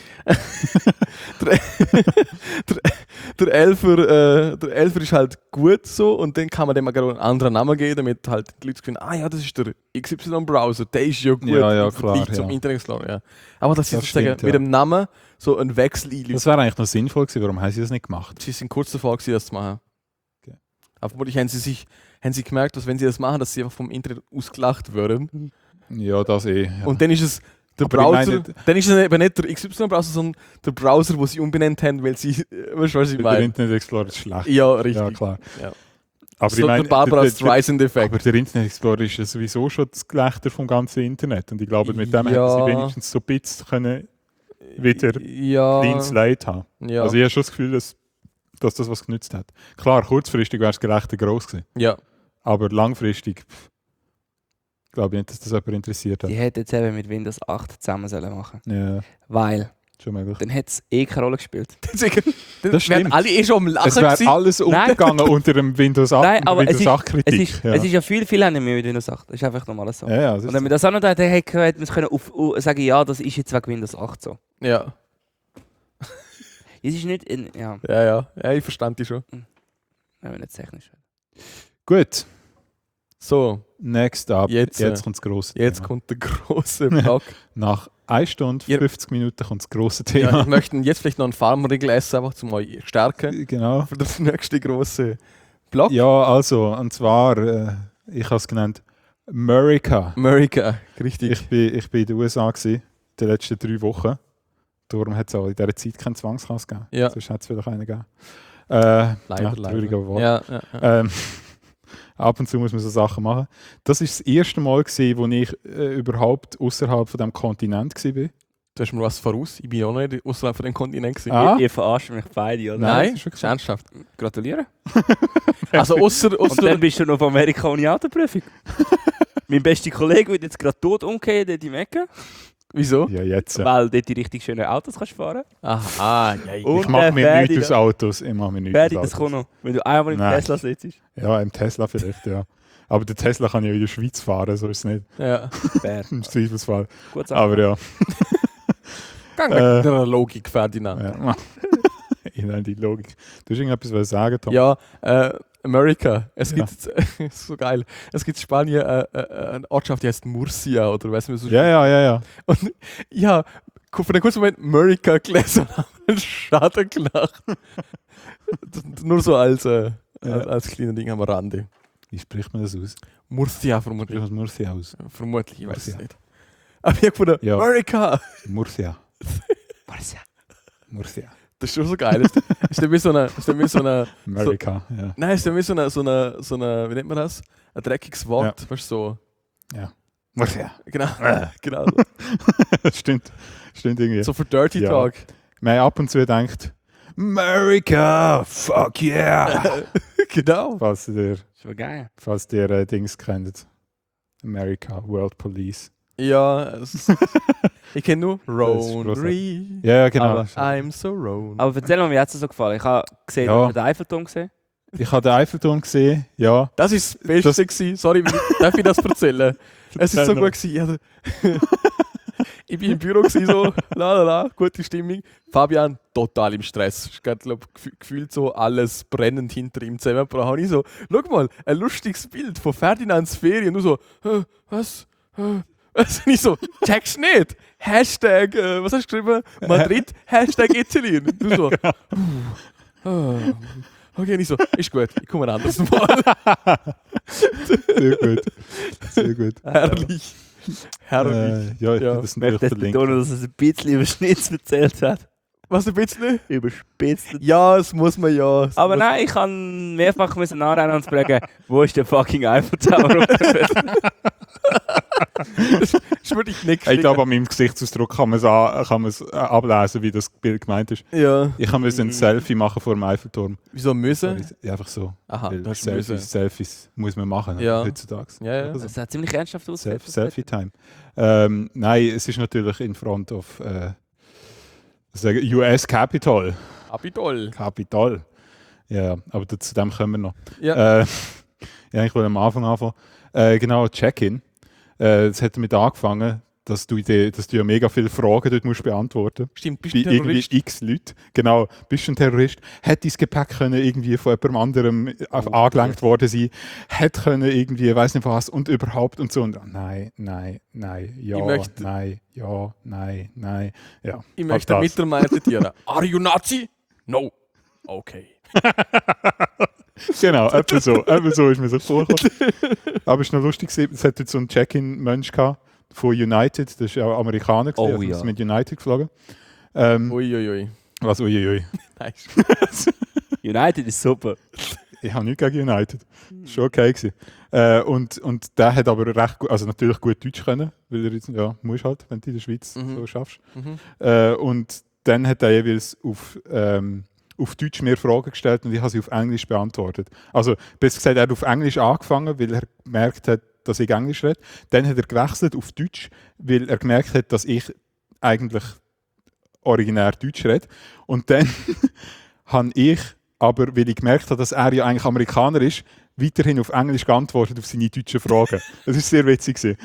[SPEAKER 2] der Elfer ist halt gut so und dann kann man dem auch gerade einen anderen Namen geben, damit halt die Leute finden, ah ja, das ist der XY-Browser, der ist ja gut
[SPEAKER 1] Ja,
[SPEAKER 2] im Vergleich
[SPEAKER 1] klar,
[SPEAKER 2] zum
[SPEAKER 1] ja.
[SPEAKER 2] Internet Explorer. Ja. Aber dass sie
[SPEAKER 1] Das
[SPEAKER 2] sozusagen
[SPEAKER 1] stimmt, ja.
[SPEAKER 2] mit dem Namen so einen Wechsel einlösen.
[SPEAKER 1] Das wäre eigentlich noch sinnvoll gewesen. Warum haben sie das nicht gemacht?
[SPEAKER 2] Sie sind kurz davor gewesen, das zu machen.
[SPEAKER 1] Okay.
[SPEAKER 2] Aber vermutlich haben sie gemerkt, dass wenn sie das machen, dass sie einfach vom Internet ausgelacht würden.
[SPEAKER 1] Ja, das eh. Ja.
[SPEAKER 2] Und dann ist es der
[SPEAKER 1] Aber ich
[SPEAKER 2] Browser,
[SPEAKER 1] meine-
[SPEAKER 2] dann ist es eben nicht der XY-Browser, sondern der Browser, den sie umbenannt haben, weil sie, weißt du, was ich
[SPEAKER 1] der
[SPEAKER 2] meine?
[SPEAKER 1] Internet Explorer ist schlecht.
[SPEAKER 2] Ja, richtig.
[SPEAKER 1] Ja, klar.
[SPEAKER 2] Ja.
[SPEAKER 1] Aber
[SPEAKER 2] so der Barbara Streisand-Effekt.
[SPEAKER 1] aber der Internet Explorer ist ja sowieso schon das Gelächter vom ganzen Internet. Und ich glaube, mit dem
[SPEAKER 2] Ja.
[SPEAKER 1] hätten sie wenigstens so ein bisschen können wieder
[SPEAKER 2] Ja,
[SPEAKER 1] clean slate haben.
[SPEAKER 2] ja,
[SPEAKER 1] Also ich habe schon das Gefühl, dass das was genützt hat. Klar, kurzfristig wäre das Gelächter gross gewesen.
[SPEAKER 2] ja.
[SPEAKER 1] Aber langfristig glaube ich nicht, dass das jemand interessiert hat.
[SPEAKER 3] Die hätte jetzt eben mit Windows 8 zusammen sollen machen.
[SPEAKER 1] Ja,
[SPEAKER 3] Weil,
[SPEAKER 1] schon möglich.
[SPEAKER 3] dann hätte es keine Rolle gespielt.
[SPEAKER 2] Deswegen,
[SPEAKER 1] Das
[SPEAKER 2] wir
[SPEAKER 1] stimmt.
[SPEAKER 2] wären alle schon am Lachen
[SPEAKER 1] Es wäre
[SPEAKER 2] gewesen.
[SPEAKER 1] alles untergegangen unter dem Windows 8,
[SPEAKER 3] Nein, aber
[SPEAKER 1] Windows
[SPEAKER 3] es
[SPEAKER 1] 8 Kritik.
[SPEAKER 3] Es ist ja viel haben wir mit Windows 8. Das ist einfach normal so.
[SPEAKER 1] ja, das
[SPEAKER 3] Und
[SPEAKER 1] ist
[SPEAKER 3] wenn wir das auch noch hätten, hätte man es können sagen, ja, das ist jetzt wegen Windows 8 so.
[SPEAKER 2] Ja.
[SPEAKER 3] Es ist nicht, ja,
[SPEAKER 2] Ja, ich verstand dich schon.
[SPEAKER 3] wenn wir nicht technisch werden.
[SPEAKER 1] gut.
[SPEAKER 2] So,
[SPEAKER 1] Next up.
[SPEAKER 2] Jetzt,
[SPEAKER 1] Jetzt kommt das grosse
[SPEAKER 2] jetzt
[SPEAKER 1] Thema.
[SPEAKER 2] kommt der große Block.
[SPEAKER 1] Nach 1 Stunde,
[SPEAKER 2] Ihr-
[SPEAKER 1] 50 Minuten kommt das grosse
[SPEAKER 2] Ja,
[SPEAKER 1] Thema.
[SPEAKER 2] ich möchte jetzt vielleicht noch einen Farmriegel essen, einfach zum euch stärken.
[SPEAKER 1] Genau.
[SPEAKER 2] Für den nächsten grossen Block.
[SPEAKER 1] Ja, also, und zwar, ich habe es genannt, America.
[SPEAKER 2] America, richtig.
[SPEAKER 1] Ich bin in den USA gewesen, die letzten 3 Wochen. Darum hat es auch in dieser Zeit keinen Zwangskass gegeben.
[SPEAKER 2] Ja.
[SPEAKER 1] Sonst hat es vielleicht einen gegeben.
[SPEAKER 2] Leider,
[SPEAKER 1] traurig, aber wahr.
[SPEAKER 2] Ja.
[SPEAKER 1] Ab und zu muss man so Sachen machen. Das war das erste Mal, gewesen, wo ich überhaupt außerhalb von diesem Kontinent war.
[SPEAKER 2] Du hast mir was voraus. Ich bin auch nicht außerhalb von dem Kontinent gewesen.
[SPEAKER 1] Ah?
[SPEAKER 3] Ihr verarscht mich beide, oder?
[SPEAKER 2] Nein,
[SPEAKER 1] das ist
[SPEAKER 2] ist
[SPEAKER 1] schon
[SPEAKER 2] ernsthaft.
[SPEAKER 3] Gratuliere.
[SPEAKER 2] Also außer
[SPEAKER 3] Und dann bist du noch auf Amerika ohne Autoprüfung. Mein bester Kollege wird jetzt gerade tot umgehen dort im Ecke,
[SPEAKER 2] Wieso?
[SPEAKER 1] Ja, jetzt.
[SPEAKER 3] weil dort die richtig schönen Autos kannst fahren.
[SPEAKER 2] Aha, ja.
[SPEAKER 3] Und
[SPEAKER 1] Ich mache mir
[SPEAKER 3] Ferdi
[SPEAKER 1] nichts aus
[SPEAKER 3] da.
[SPEAKER 1] Autos. Ich mache mir nichts
[SPEAKER 3] Ferdi,
[SPEAKER 1] aus
[SPEAKER 3] das kommt
[SPEAKER 1] Autos.
[SPEAKER 3] noch. Wenn du einmal im
[SPEAKER 1] Nein.
[SPEAKER 3] Tesla sitzt.
[SPEAKER 1] Ja, im Tesla vielleicht, ja. Aber der Tesla kann ja in der Schweiz fahren, so ist es nicht.
[SPEAKER 2] Ja.
[SPEAKER 3] Fair.
[SPEAKER 1] Im Zweifelsfall.
[SPEAKER 3] Gut
[SPEAKER 1] Aber ja.
[SPEAKER 2] Gang mit der Logik, Ferdinand.
[SPEAKER 1] ja. Ich nenne die Logik. Du hast irgendetwas sagen, Tom?
[SPEAKER 2] Ja, America. Es
[SPEAKER 1] Ja.
[SPEAKER 2] gibt, ist so geil. Es gibt in Spanien eine Ortschaft, die heißt Murcia oder weißt du, so.
[SPEAKER 1] Ja.
[SPEAKER 2] Und ja, für einen kurzen Moment America gelesen und habe einen Schaden gelacht. Nur so als kleiner Ding am Rande.
[SPEAKER 1] Wie spricht man das aus?
[SPEAKER 2] Murcia
[SPEAKER 1] Spricht
[SPEAKER 2] vermutlich.
[SPEAKER 1] man Murcia aus?
[SPEAKER 2] Vermutlich, ich weiß es
[SPEAKER 1] Murcia.
[SPEAKER 2] nicht. Aber ich habe gefunden,
[SPEAKER 1] Ja.
[SPEAKER 2] America!
[SPEAKER 1] Murcia.
[SPEAKER 3] Murcia.
[SPEAKER 1] Murcia.
[SPEAKER 2] Das ist schon so geil. Ist dann wie so eine.
[SPEAKER 1] America, ja.
[SPEAKER 2] Nein, ist dann wie so eine, wie nennt man das? Ein dreckiges Wort. Weißt du, so.
[SPEAKER 1] Murcia.
[SPEAKER 2] Genau. genau.
[SPEAKER 1] Stimmt irgendwie.
[SPEAKER 2] So für Dirty
[SPEAKER 1] Ja.
[SPEAKER 2] Talk.
[SPEAKER 1] Man ab und zu denkt, America, fuck yeah!
[SPEAKER 2] Genau.
[SPEAKER 1] falls ihr,
[SPEAKER 3] Das war geil.
[SPEAKER 1] Dings kennt. America, World Police.
[SPEAKER 2] Ja, ich kenne nur
[SPEAKER 1] Das ist
[SPEAKER 2] Ronery.
[SPEAKER 1] Ja, genau.
[SPEAKER 3] Aber-
[SPEAKER 2] I'm so Rone.
[SPEAKER 3] Aber erzähl mal, wie hat es dir so gefallen? Ich habe gesehen,
[SPEAKER 1] Ja.
[SPEAKER 3] den Eiffelturm gesehen.
[SPEAKER 1] Ich habe den Eiffelturm gesehen, ja.
[SPEAKER 2] Das ist das Beste gewesen. Sorry, darf ich das erzählen? Es ist so gut gewesen. Ja, ich bin im Büro gewesen, so, gute Stimmung. Fabian, total im Stress. Ich glaube, gefühlt so alles brennend hinter ihm zusammengebrochen. Und ich so, schau mal, ein lustiges Bild von Ferdinands Ferien. Und du so, was? Also nicht so, checkst nicht. Hashtag, was hast du geschrieben? Madrid, Hashtag Italien. Du so, okay, nicht so, ist gut, ich komme ein anderes Mal.
[SPEAKER 1] Sehr gut. Sehr gut.
[SPEAKER 2] Herrlich. Herrlich.
[SPEAKER 1] Ja, ich
[SPEAKER 2] Ja.
[SPEAKER 1] kann das
[SPEAKER 3] Ich möchte
[SPEAKER 1] natürlich
[SPEAKER 3] jetzt
[SPEAKER 1] verlinken.
[SPEAKER 3] betonen, dass es ein bisschen über Schnitz erzählt hat.
[SPEAKER 2] Was ein bisschen?
[SPEAKER 3] Überspitzt.
[SPEAKER 2] Ja, das muss man ja. Das
[SPEAKER 3] Aber
[SPEAKER 2] muss-
[SPEAKER 3] nein, ich kann mehrfach nachrennen und fragen, wo ist der fucking Eiffel Tower?
[SPEAKER 2] Das ist wirklich nicht
[SPEAKER 1] Ich glaube, an meinem Gesichtsausdruck kann man es ablesen, wie das Bild gemeint ist.
[SPEAKER 2] Ja.
[SPEAKER 1] Ich kann mir ein Selfie machen vor dem Eiffelturm.
[SPEAKER 2] Wieso müssen?
[SPEAKER 1] Ja, einfach so.
[SPEAKER 2] Aha,
[SPEAKER 1] Weil
[SPEAKER 2] du hast müssen.
[SPEAKER 1] Selfies muss man machen
[SPEAKER 2] Ja.
[SPEAKER 1] heutzutage.
[SPEAKER 2] Ja, ja.
[SPEAKER 1] Also,
[SPEAKER 3] Das hat ziemlich ernsthaft ausgesehen.
[SPEAKER 1] Selfie-Time. Nein, es ist natürlich in front of US Capitol.
[SPEAKER 2] Capitol.
[SPEAKER 1] Capitol. Ja, aber zu dem kommen wir noch.
[SPEAKER 2] Ja.
[SPEAKER 1] Ja, ich will am Anfang anfangen. Genau, Check-in. Es hat damit angefangen, dass du ja mega viele Fragen dort musst beantworten.
[SPEAKER 2] Stimmt, bist
[SPEAKER 1] Bei
[SPEAKER 2] du
[SPEAKER 1] irgendwie
[SPEAKER 2] Terrorist?
[SPEAKER 1] x Leute. Genau, bist du ein Terrorist? Hätte dein Gepäck können irgendwie von jemand anderem angelenkt worden sein? Hätte können irgendwie, weiß nicht was und überhaupt und so. Und nein, ja,
[SPEAKER 2] Ich möchte-
[SPEAKER 1] nein, ja, nein. Ja,
[SPEAKER 2] Ich
[SPEAKER 1] halt
[SPEAKER 2] möchte
[SPEAKER 1] das.
[SPEAKER 2] mit der Meinung zitieren. Are you Nazi? No. Okay.
[SPEAKER 1] Genau, etwa so ist mir so vorgekommen. Aber es war noch lustig, es hat jetzt so einen Check-in-Mensch gehabt von United, das ist ja auch Amerikaner,
[SPEAKER 3] Oh,
[SPEAKER 1] also
[SPEAKER 3] ja.
[SPEAKER 1] ist mit United geflogen.
[SPEAKER 2] Uiuiui.
[SPEAKER 1] Was, uiuiui.
[SPEAKER 2] Nice.
[SPEAKER 3] United ist super.
[SPEAKER 1] Ich habe nichts gegen United. Das war schon okay gewesen. Und der hat aber recht gut, also natürlich gut Deutsch können, weil er jetzt, ja, muss halt, wenn du in der Schweiz so schaffst. Und dann hat er jeweils auf Deutsch mehr Fragen gestellt und ich habe sie auf Englisch beantwortet. Also, besser gesagt, er hat auf Englisch angefangen, weil er gemerkt hat, dass ich Englisch rede. Dann hat er gewechselt auf Deutsch, weil er gemerkt hat, dass ich eigentlich originär Deutsch rede. Und dann habe ich, aber weil ich gemerkt habe, dass er ja eigentlich Amerikaner ist, weiterhin auf Englisch geantwortet auf seine deutschen Fragen. Das war sehr witzig gewesen.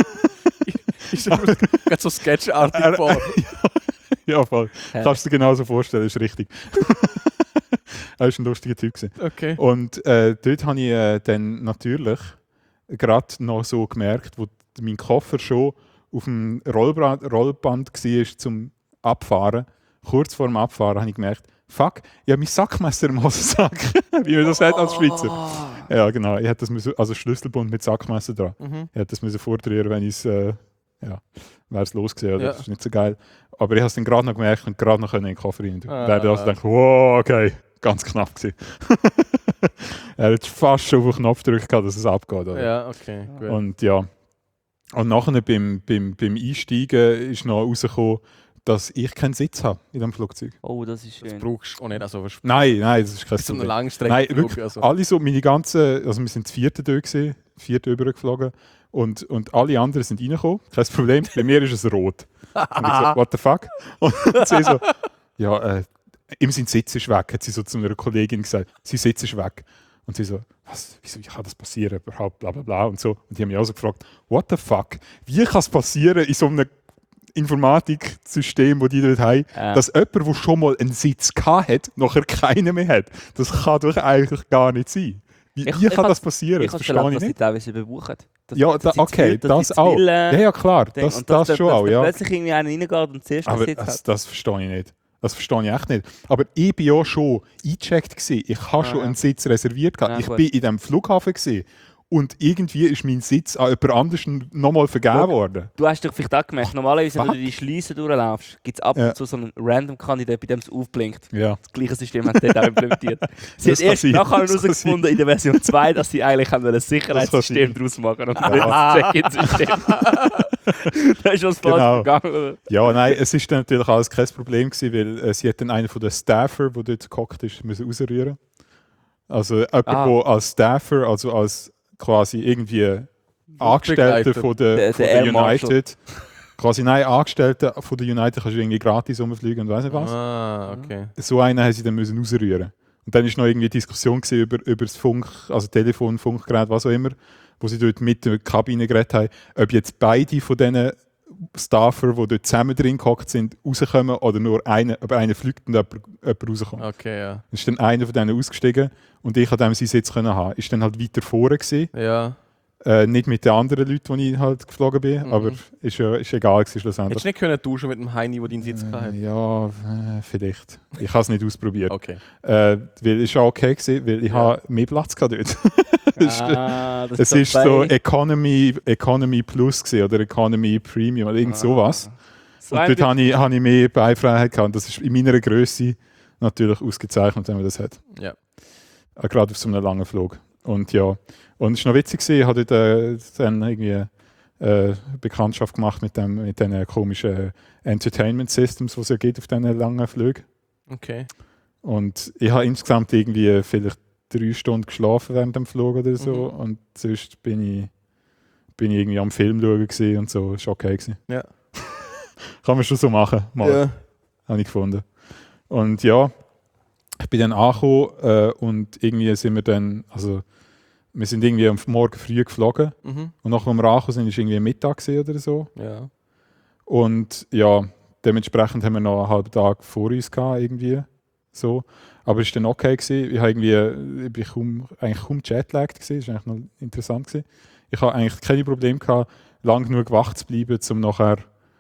[SPEAKER 2] Ich stelle mir gerade so sketchartig vor.
[SPEAKER 1] Ja, voll. Kannst du dir genauso vorstellen, ist richtig. Er war ein lustiger Typ gewesen.
[SPEAKER 2] Okay.
[SPEAKER 1] Und dort habe ich dann natürlich gerade noch so gemerkt, wo mein Koffer schon auf dem Rollband war zum Abfahren. Kurz vor dem Abfahren habe ich gemerkt, fuck, ich habe mein Sackmesser im Hosensack, wie man das sagt als Schweizer. Ja, genau. Ich hätte das müssen, also Schlüsselbund mit Sackmesser dran. Ich hätte das müssen vordrehen, wenn ich es, ja, wäre es los gewesen.
[SPEAKER 2] Ja.
[SPEAKER 1] Das ist nicht so geil. Aber ich habe es dann gerade noch gemerkt und gerade noch in den Koffer rein.
[SPEAKER 2] Ah.
[SPEAKER 1] Da also gedacht, wow, okay, ganz knapp gewesen. Er hat fast schon auf den Knopf gedrückt, dass es abgeht. Oder?
[SPEAKER 2] Ja, okay. Gut.
[SPEAKER 1] Und ja. Und nachher beim Einsteigen ist noch rausgekommen, dass ich keinen Sitz habe in dem Flugzeug.
[SPEAKER 3] Oh, das ist
[SPEAKER 2] Das
[SPEAKER 3] schön.
[SPEAKER 2] brauchst du auch nicht. Also, was
[SPEAKER 1] Nein, das ist kein
[SPEAKER 2] so eine
[SPEAKER 1] Problem.
[SPEAKER 2] Langstrecke.
[SPEAKER 1] Nein, wirklich,
[SPEAKER 2] Also.
[SPEAKER 1] alle so, meine ganzen, also wir sind das vierte dort gewesen, vierte übergeflogen und alle anderen sind reingekommen, kein Problem, bei mir ist es rot. Und ich so, what the fuck? Und sie so, ja, ihm sein Sitz ist weg, hat sie so zu einer Kollegin gesagt, sein Sitz ist weg. Und sie so, was, wieso, wie kann das passieren überhaupt, bla bla bla und so. Und die haben mich auch so gefragt, what the fuck, wie kann es passieren in so einem Informatiksystem, das die dort haben, dass jemand, der schon mal einen Sitz hatte, nachher keinen mehr hat. Das kann doch eigentlich gar nicht sein. Wie kann das passieren?
[SPEAKER 3] Ich
[SPEAKER 1] Das
[SPEAKER 3] habe
[SPEAKER 1] verstehe
[SPEAKER 3] erlebt,
[SPEAKER 1] ich
[SPEAKER 3] dass sie
[SPEAKER 1] nicht.
[SPEAKER 3] teilweise überbuchen.
[SPEAKER 1] Ja, okay, das auch. Ja, klar, das schon auch, ja.
[SPEAKER 3] Plötzlich irgendwie einer reingeht und zuerst
[SPEAKER 1] Aber
[SPEAKER 3] Sitz hat.
[SPEAKER 1] das verstehe ich nicht. Das verstehe ich echt nicht. Aber ich bin ja schon eingecheckt gewesen. Ich habe schon einen Sitz reserviert gehabt. Ich bin in diesem Flughafen gewesen. Und irgendwie ist mein Sitz an jemand anders nochmal vergeben worden.
[SPEAKER 3] Du hast dich vielleicht auch gemerkt, normalerweise, wenn du die Schleuse durchlaufst, gibt es ab und zu so einen Random-Kandidat, bei dem es aufblinkt.
[SPEAKER 1] Ja.
[SPEAKER 3] Das gleiche System hat dort auch implementiert. Sie hat erst nachher herausgefunden in der Version 2, dass sie eigentlich ein Sicherheitssystem daraus machen und nicht ein Check-in-System. Da ist was falsch gegangen.
[SPEAKER 1] Ja, nein, es ist dann natürlich alles kein Problem gewesen, weil sie hat dann einen von den Staffer, der dort gehockt ist, müssen rausrühren. Also jemand, der als Staffer, also als quasi irgendwie Angestellte von der United, quasi nein, Angestellte von der United kannst du irgendwie gratis rumfliegen und weiss nicht was.
[SPEAKER 2] Okay.
[SPEAKER 1] So einen haben sie dann müssen rausrühren. Und dann war noch irgendwie Diskussion über das Funk, also Telefon, Funkgerät, was auch immer, wo sie dort mit der Kabine geredet haben, ob jetzt beide von diesen Staffer, die dort zusammen drin gehockt sind, rauskommen oder nur einer, aber einer fliegt und jemand rauskommt.
[SPEAKER 2] Okay, ja.
[SPEAKER 1] Dann ist dann einer von denen ausgestiegen und ich konnte seinen Sitz haben. Ist dann halt weiter vorne gewesen.
[SPEAKER 2] Ja.
[SPEAKER 1] Nicht mit den anderen Leuten, die ich halt geflogen bin, aber ist egal gewesen schlussendlich.
[SPEAKER 2] Hättest du nicht können tauschen mit dem Heini, der deinen Sitz hatte?
[SPEAKER 1] Ja, vielleicht. Ich habe es nicht ausprobiert.
[SPEAKER 2] Okay.
[SPEAKER 1] Weil es war okay gewesen, weil ich habe mehr Platz dort.
[SPEAKER 3] Das
[SPEAKER 1] Es ist so Economy Plus gewesen, oder Economy Premium oder irgend sowas.
[SPEAKER 3] So
[SPEAKER 1] und dort habe ich mehr Beifreiheit gehabt. Und das ist in meiner Größe natürlich ausgezeichnet, wenn man das hat.
[SPEAKER 2] Ja.
[SPEAKER 1] Gerade auf so einem langen Flug. Und ja, und es war noch witzig gewesen, ich habe dort dann irgendwie Bekanntschaft gemacht mit diesen komischen Entertainment Systems, die es ja gibt auf diesen langen Flügen.
[SPEAKER 2] Okay.
[SPEAKER 1] Und ich habe insgesamt irgendwie vielleicht 3 Stunden geschlafen während dem Flug oder so. Und sonst bin ich irgendwie am Film schauen gewesen und so. Das war okay gewesen.
[SPEAKER 2] Ja.
[SPEAKER 1] Kann man schon so machen, mal.
[SPEAKER 2] Ja.
[SPEAKER 1] Habe ich gefunden. Und ja, ich bin dann angekommen und irgendwie sind wir dann, also wir sind irgendwie am Morgen früh geflogen und nachdem wir angekommen sind, war irgendwie Mittag oder so.
[SPEAKER 2] Ja.
[SPEAKER 1] Und ja, dementsprechend haben wir noch einen halben Tag vor uns gehabt, irgendwie so. Aber es war dann okay gewesen. Ich bin eigentlich kaum jetlagged gewesen. Das war eigentlich noch interessant gewesen. Ich habe eigentlich keine Probleme gehabt, lang genug wach zu bleiben, um nachher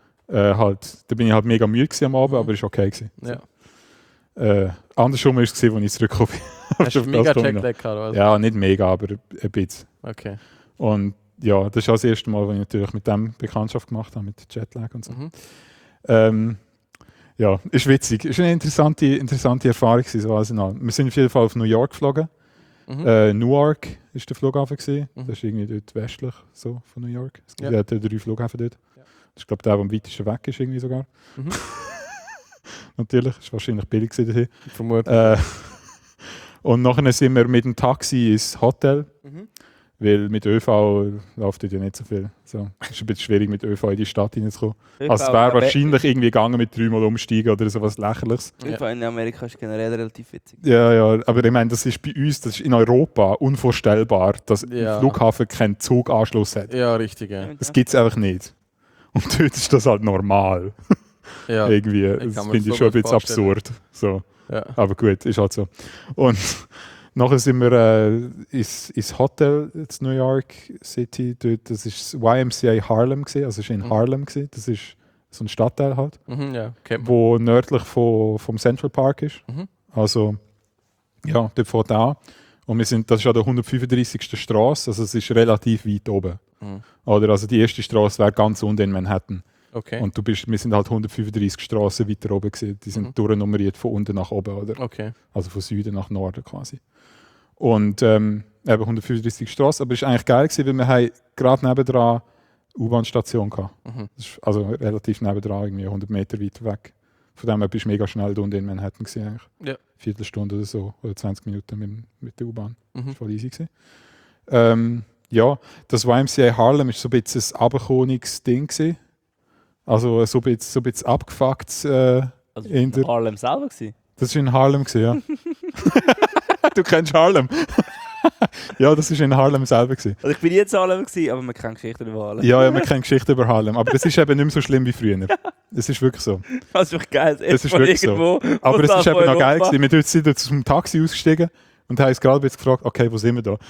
[SPEAKER 1] da bin ich halt mega müde gewesen am Abend, aber es war okay gewesen.
[SPEAKER 2] Ja.
[SPEAKER 1] Andersrum war es, als ich zurückgekommen bin.
[SPEAKER 2] Hast du mega Jetlag gehabt, oder was?
[SPEAKER 1] Ja, nicht mega, aber ein bisschen.
[SPEAKER 2] Okay.
[SPEAKER 1] Und ja, das ist auch das erste Mal, wo ich natürlich mit dem Bekanntschaft gemacht habe, mit Jetlag und so. Ja, ist witzig. Ist eine interessante Erfahrung gewesen, so alles in allem. Wir sind auf jeden Fall auf New York geflogen. Newark war der Flughafen gewesen. Das ist irgendwie dort westlich so von New York. Es gibt 3 Flughäfen dort. Das ist, glaube ich, der am weitesten weg ist irgendwie sogar. Natürlich, ist wahrscheinlich billig gewesen.
[SPEAKER 2] Vermutlich.
[SPEAKER 1] Und nachher sind wir mit dem Taxi ins Hotel, weil mit ÖV läuft dort ja nicht so viel. So, es ist ein bisschen schwierig, mit ÖV in die Stadt reinzukommen. Also es wäre wahrscheinlich irgendwie gegangen mit 3-mal umsteigen oder so was Lächerliches.
[SPEAKER 3] ÖV in Amerika ist generell relativ witzig.
[SPEAKER 1] Ja, aber ich meine, das ist bei uns, das ist in Europa unvorstellbar, dass ein Flughafen keinen Zuganschluss hat.
[SPEAKER 2] Ja, richtig. Ja.
[SPEAKER 1] Das gibt es einfach nicht. Und dort ist das halt normal.
[SPEAKER 2] Ja.
[SPEAKER 1] Irgendwie, das finde ich schon ein bisschen absurd. So.
[SPEAKER 2] Ja.
[SPEAKER 1] Aber gut, ist halt so. Und nachher sind wir ins Hotel in New York City. Dort, das ist das YMCA Harlem gewesen, also es war in Harlem gewesen. Das ist so ein Stadtteil halt, wo nördlich vom Central Park ist. Also ja, dort fährt an. Und das ist an der 135. Straße, also es ist relativ weit oben. Oder also die erste Straße wäre ganz unten in Manhattan.
[SPEAKER 2] Okay.
[SPEAKER 1] Und wir sind halt 135 Straßen weiter oben gewesen. Die sind durchnummeriert von unten nach oben, oder?
[SPEAKER 2] Okay.
[SPEAKER 1] Also von Süden nach Norden quasi. Und eben 135 Straßen, aber es war eigentlich geil gewesen, weil wir haben gerade nebendran U-Bahn-Station gehatten. Das ist also relativ nebendran, irgendwie 100 Meter weiter weg. Von dem her bist du mega schnell da unten in Manhattan gewesen, eigentlich.
[SPEAKER 2] Ja.
[SPEAKER 1] Viertelstunde oder so, oder 20 Minuten mit der U-Bahn. Das war voll easy gewesen. Ja, das YMCA Harlem war so ein bisschen ein abgekommeniges-Ding gewesen. Also so ein bisschen abgefuckt.
[SPEAKER 3] Also in Harlem selber gewesen?
[SPEAKER 1] Das war in Harlem gewesen, ja. Du kennst Harlem? Ja, das war in Harlem selber gewesen.
[SPEAKER 3] Also ich bin jetzt in Harlem gewesen, aber man kennt Geschichten über Harlem.
[SPEAKER 1] Ja, man kennt Geschichten über Harlem. Aber das ist eben nicht mehr so schlimm wie früher. Das ist wirklich so.
[SPEAKER 3] Das ist wirklich geil.
[SPEAKER 1] Das ist wirklich so. Aber es ist eben noch geil gewesen. Wir sind jetzt aus dem Taxi ausgestiegen Und haben uns gerade jetzt gefragt, okay, wo sind wir da?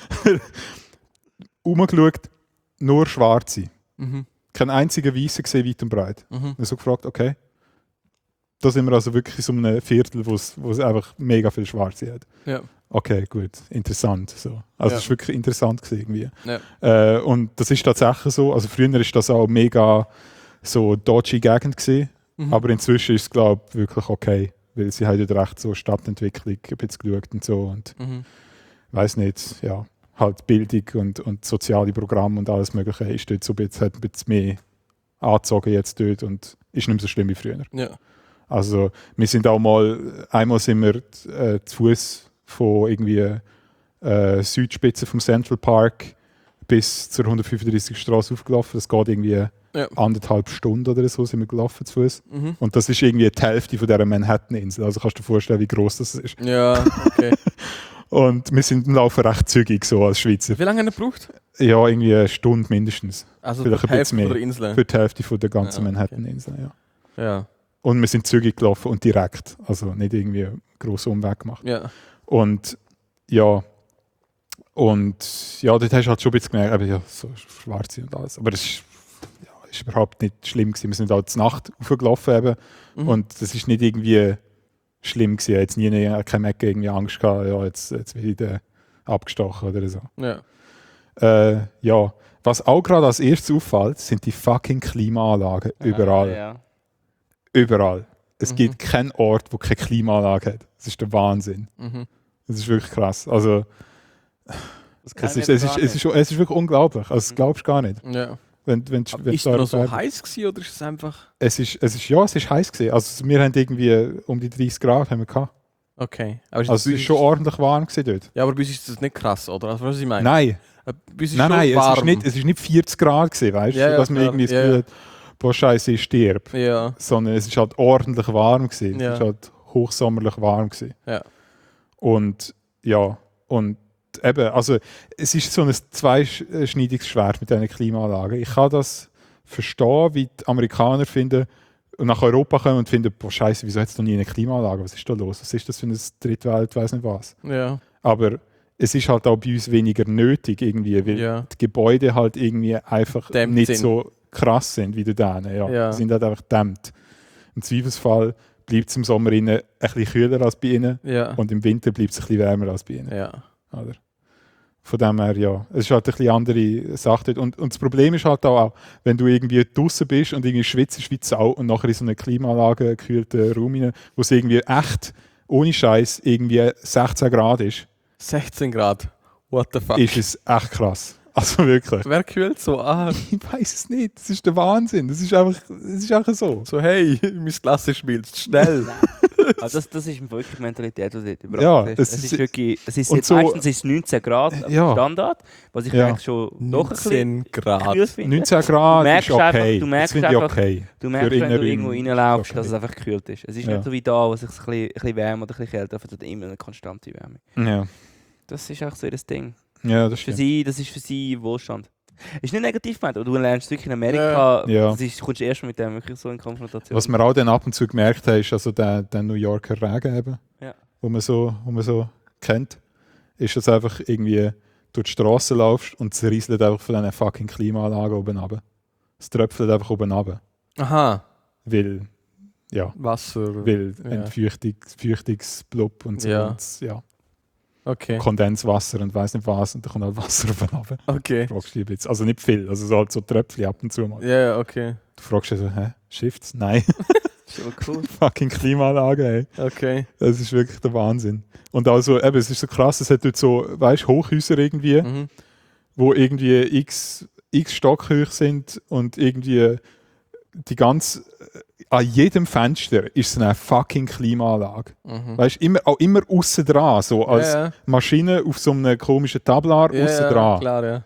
[SPEAKER 1] Umgeschaut, nur Schwarze.
[SPEAKER 2] Mhm.
[SPEAKER 1] Kein einziger Weißer gesehen, weit und breit.
[SPEAKER 2] Mhm.
[SPEAKER 1] Und so gefragt, okay. Da sind wir also wirklich in so einem Viertel, wo es einfach mega viel Schwarze hat.
[SPEAKER 2] Ja.
[SPEAKER 1] Okay, gut, interessant. So. Also
[SPEAKER 2] Ja.
[SPEAKER 1] es war wirklich interessant gewesen, irgendwie.
[SPEAKER 2] Ja.
[SPEAKER 1] Und das ist tatsächlich so. Also früher war das auch mega so dodgy Gegend gewesen,
[SPEAKER 2] Mhm.
[SPEAKER 1] aber inzwischen ist es, glaube ich, wirklich okay. Weil sie haben ja recht so Stadtentwicklung ein bisschen geschaut und so. Und
[SPEAKER 2] Mhm.
[SPEAKER 1] weiß nicht, ja, halt Bildung und soziale Programme und alles Mögliche ist dort so ein bisschen, hat ein bisschen mehr angezogen jetzt dort und ist nicht mehr so schlimm wie früher.
[SPEAKER 2] Ja.
[SPEAKER 1] Also wir sind auch einmal sind wir zu Fuß von irgendwie Südspitze vom Central Park bis zur 135. Straße aufgelaufen. Das geht irgendwie
[SPEAKER 2] Ja.
[SPEAKER 1] 1,5 Stunden oder so sind wir gelaufen zu Fuß.
[SPEAKER 2] Mhm.
[SPEAKER 1] Und das ist irgendwie die Hälfte von dieser Manhattan-Insel. Also kannst du dir vorstellen, wie groß das ist.
[SPEAKER 2] Ja, okay.
[SPEAKER 1] Und wir sind im Laufen recht zügig so als Schweizer.
[SPEAKER 2] Wie lange hat er gebraucht?
[SPEAKER 1] Ja, irgendwie eine Stunde mindestens.
[SPEAKER 2] Also
[SPEAKER 1] Vielleicht
[SPEAKER 2] für die
[SPEAKER 1] ein
[SPEAKER 2] Hälfte
[SPEAKER 1] bisschen
[SPEAKER 2] von
[SPEAKER 1] mehr.
[SPEAKER 2] der Insel.
[SPEAKER 1] Für die Hälfte von der ganzen
[SPEAKER 2] Ja, okay.
[SPEAKER 1] Manhattan-Insel, ja.
[SPEAKER 2] Ja.
[SPEAKER 1] Und wir sind zügig gelaufen und direkt. Also nicht irgendwie einen grossen Umweg gemacht.
[SPEAKER 2] Ja.
[SPEAKER 1] Und ja, dort hast du halt schon ein bisschen gemerkt, eben, ja, so schwarze und alles. Aber das ist überhaupt nicht schlimm gewesen. Wir sind halt zur Nacht hochgelaufen eben.
[SPEAKER 2] Mhm.
[SPEAKER 1] Und das ist nicht irgendwie schlimm gewesen. Ich habe jetzt nie keine Mecke irgendwie Angst gehabt, ja, jetzt wird ich abgestochen oder so.
[SPEAKER 2] Ja.
[SPEAKER 1] Ja, was auch gerade als erstes auffällt, sind die fucking Klimaanlagen überall.
[SPEAKER 3] Ja.
[SPEAKER 1] Überall. Es
[SPEAKER 2] Mhm.
[SPEAKER 1] gibt keinen Ort, wo keine Klimaanlage hat. Das ist der Wahnsinn.
[SPEAKER 2] Mhm.
[SPEAKER 1] Das ist wirklich krass. Also,
[SPEAKER 3] Das
[SPEAKER 1] es ist wirklich unglaublich. Also, das glaubst du gar nicht.
[SPEAKER 2] Ja.
[SPEAKER 1] Wenn
[SPEAKER 2] Aber ist es noch so heiß gewesen oder ist es einfach...
[SPEAKER 1] es ist heiß gewesen. Also, wir haben irgendwie um die 30 Grad haben wir gehabt.
[SPEAKER 2] Okay. Aber
[SPEAKER 1] Also, es ist schon ordentlich warm gewesen dort.
[SPEAKER 2] Ja, aber bei uns ist das nicht krass, oder? Also, was ich meine?
[SPEAKER 1] Nein,
[SPEAKER 2] Bei uns ist
[SPEAKER 1] nein,
[SPEAKER 2] schon warm.
[SPEAKER 1] es ist nicht 40 Grad gewesen, weißt du?
[SPEAKER 2] Ja, ja,
[SPEAKER 1] dass man
[SPEAKER 2] klar.
[SPEAKER 1] irgendwie das
[SPEAKER 2] Ja,
[SPEAKER 1] Gefühl
[SPEAKER 2] ja.
[SPEAKER 1] hat, boah, Scheiße, ich stirb.
[SPEAKER 2] Ja.
[SPEAKER 1] Sondern es ist halt ordentlich warm gewesen.
[SPEAKER 2] Ja.
[SPEAKER 1] Es ist halt hochsommerlich warm gewesen.
[SPEAKER 2] Ja.
[SPEAKER 1] Und ja, und eben, also es ist so ein zweischneidiges Schwert mit diesen Klimaanlagen. Ich kann das verstehen, wie die Amerikaner finden und nach Europa kommen und finden, boah, Scheiße, wieso hat es noch nie eine Klimaanlage? Was ist da los? Was ist das für eine Drittwelt, weiß nicht was.
[SPEAKER 2] Ja.
[SPEAKER 1] Aber es ist halt auch bei uns weniger nötig irgendwie, weil
[SPEAKER 2] Ja.
[SPEAKER 1] die Gebäude halt irgendwie einfach
[SPEAKER 2] Dämmt
[SPEAKER 1] nicht
[SPEAKER 2] sind.
[SPEAKER 1] so krass sind wie denen. Ja.
[SPEAKER 2] Ja.
[SPEAKER 1] Die sind halt einfach dämmt. Im Zweifelsfall bleibt es im Sommer innen ein bisschen kühler als bei ihnen
[SPEAKER 2] Ja.
[SPEAKER 1] und im Winter bleibt es ein bisschen wärmer als bei ihnen.
[SPEAKER 2] Ja.
[SPEAKER 1] Oder? Von dem her, ja. Es ist halt ein bisschen andere Sache dort. Und das Problem ist halt auch, wenn du irgendwie draußen bist und irgendwie schwitzt wie Sau und nachher in so eine Klimaanlage gekühlten Raum rein, wo es irgendwie echt, ohne Scheiß, irgendwie 16 Grad ist,
[SPEAKER 2] 16 Grad. What the fuck?
[SPEAKER 1] ist es echt krass. Also wirklich.
[SPEAKER 2] Wer kühlt so an?
[SPEAKER 1] Ich weiß es nicht. Das ist der Wahnsinn. Das ist einfach so.
[SPEAKER 2] So, hey, mein Glas schmilzt. Schnell.
[SPEAKER 3] Also das ist wirklich die Mentalität, die dort überall
[SPEAKER 1] Ja,
[SPEAKER 3] ist.
[SPEAKER 1] es
[SPEAKER 3] Es
[SPEAKER 1] ist-
[SPEAKER 3] ist wirklich, es ist
[SPEAKER 1] und
[SPEAKER 3] jetzt
[SPEAKER 1] so-
[SPEAKER 3] meistens ist es 19 Grad
[SPEAKER 1] Ja.
[SPEAKER 3] Standard, was ich
[SPEAKER 1] Ja.
[SPEAKER 3] eigentlich schon noch ein bisschen
[SPEAKER 2] 19 Grad.
[SPEAKER 3] kühl finde.
[SPEAKER 1] 19 Grad
[SPEAKER 3] merkst
[SPEAKER 1] ist okay.
[SPEAKER 3] einfach- du merkst
[SPEAKER 1] das finde ich
[SPEAKER 3] einfach-
[SPEAKER 1] okay.
[SPEAKER 3] Du merkst,
[SPEAKER 1] Für
[SPEAKER 3] wenn du
[SPEAKER 1] Innenräume
[SPEAKER 3] irgendwo
[SPEAKER 1] ist
[SPEAKER 3] reinlaufst,
[SPEAKER 1] okay.
[SPEAKER 3] dass es einfach gekühlt ist. Es ist
[SPEAKER 1] Ja.
[SPEAKER 3] nicht so wie da, wo es sich ein bisschen wärmer oder ein bisschen kälter, aber es hat immer eine konstante Wärme.
[SPEAKER 1] Ja,
[SPEAKER 3] Das ist auch so ihr Ding.
[SPEAKER 1] ja das
[SPEAKER 3] Für
[SPEAKER 1] stimmt.
[SPEAKER 3] das ist für sie Wohlstand. Ist nicht negativ gemeint, aber du lernst wirklich in Amerika,
[SPEAKER 1] Ja.
[SPEAKER 3] kommst du erst mit dem wirklich so in Konfrontation.
[SPEAKER 1] Was wir auch dann ab und zu gemerkt haben, ist also der New Yorker Regen eben,
[SPEAKER 3] Ja.
[SPEAKER 1] wo man so kennt, ist, dass du einfach irgendwie durch die Straße laufst und es rieselt einfach von diesen fucking Klimaanlagen oben runter. Es tröpfelt einfach oben runter.
[SPEAKER 2] Aha.
[SPEAKER 1] Weil, ja,
[SPEAKER 2] Wasser.
[SPEAKER 1] weil
[SPEAKER 2] Ja.
[SPEAKER 1] Feuchtungsblub und so.
[SPEAKER 2] Ja.
[SPEAKER 1] Und, ja.
[SPEAKER 2] Okay.
[SPEAKER 1] Kondenswasser und weiss nicht was und dann kommt halt Wasser oben runter.
[SPEAKER 2] Okay.
[SPEAKER 1] Fragst du dich ein bisschen. Also nicht viel, also so halt so Tröpfchen ab und zu mal.
[SPEAKER 2] Ja, ja, okay.
[SPEAKER 1] Du fragst dich so, hä? Shifts? Nein.
[SPEAKER 3] Das ist aber cool.
[SPEAKER 1] Fucking Klimaanlage, ey.
[SPEAKER 2] Okay.
[SPEAKER 1] Das ist wirklich der Wahnsinn. Und also, eben, es ist so krass, es hat dort so, weißt du, Hochhäuser irgendwie,
[SPEAKER 2] Mhm.
[SPEAKER 1] wo irgendwie x Stock hoch sind und irgendwie die ganze, an jedem Fenster ist so eine fucking Klimaanlage.
[SPEAKER 2] Mhm.
[SPEAKER 1] Weißt du, auch immer aussen dran, so als
[SPEAKER 2] ja,
[SPEAKER 1] Maschine auf so einem komischen Tablar
[SPEAKER 2] ja.
[SPEAKER 1] aussen
[SPEAKER 2] Ja,
[SPEAKER 1] dran.
[SPEAKER 2] klar, ja.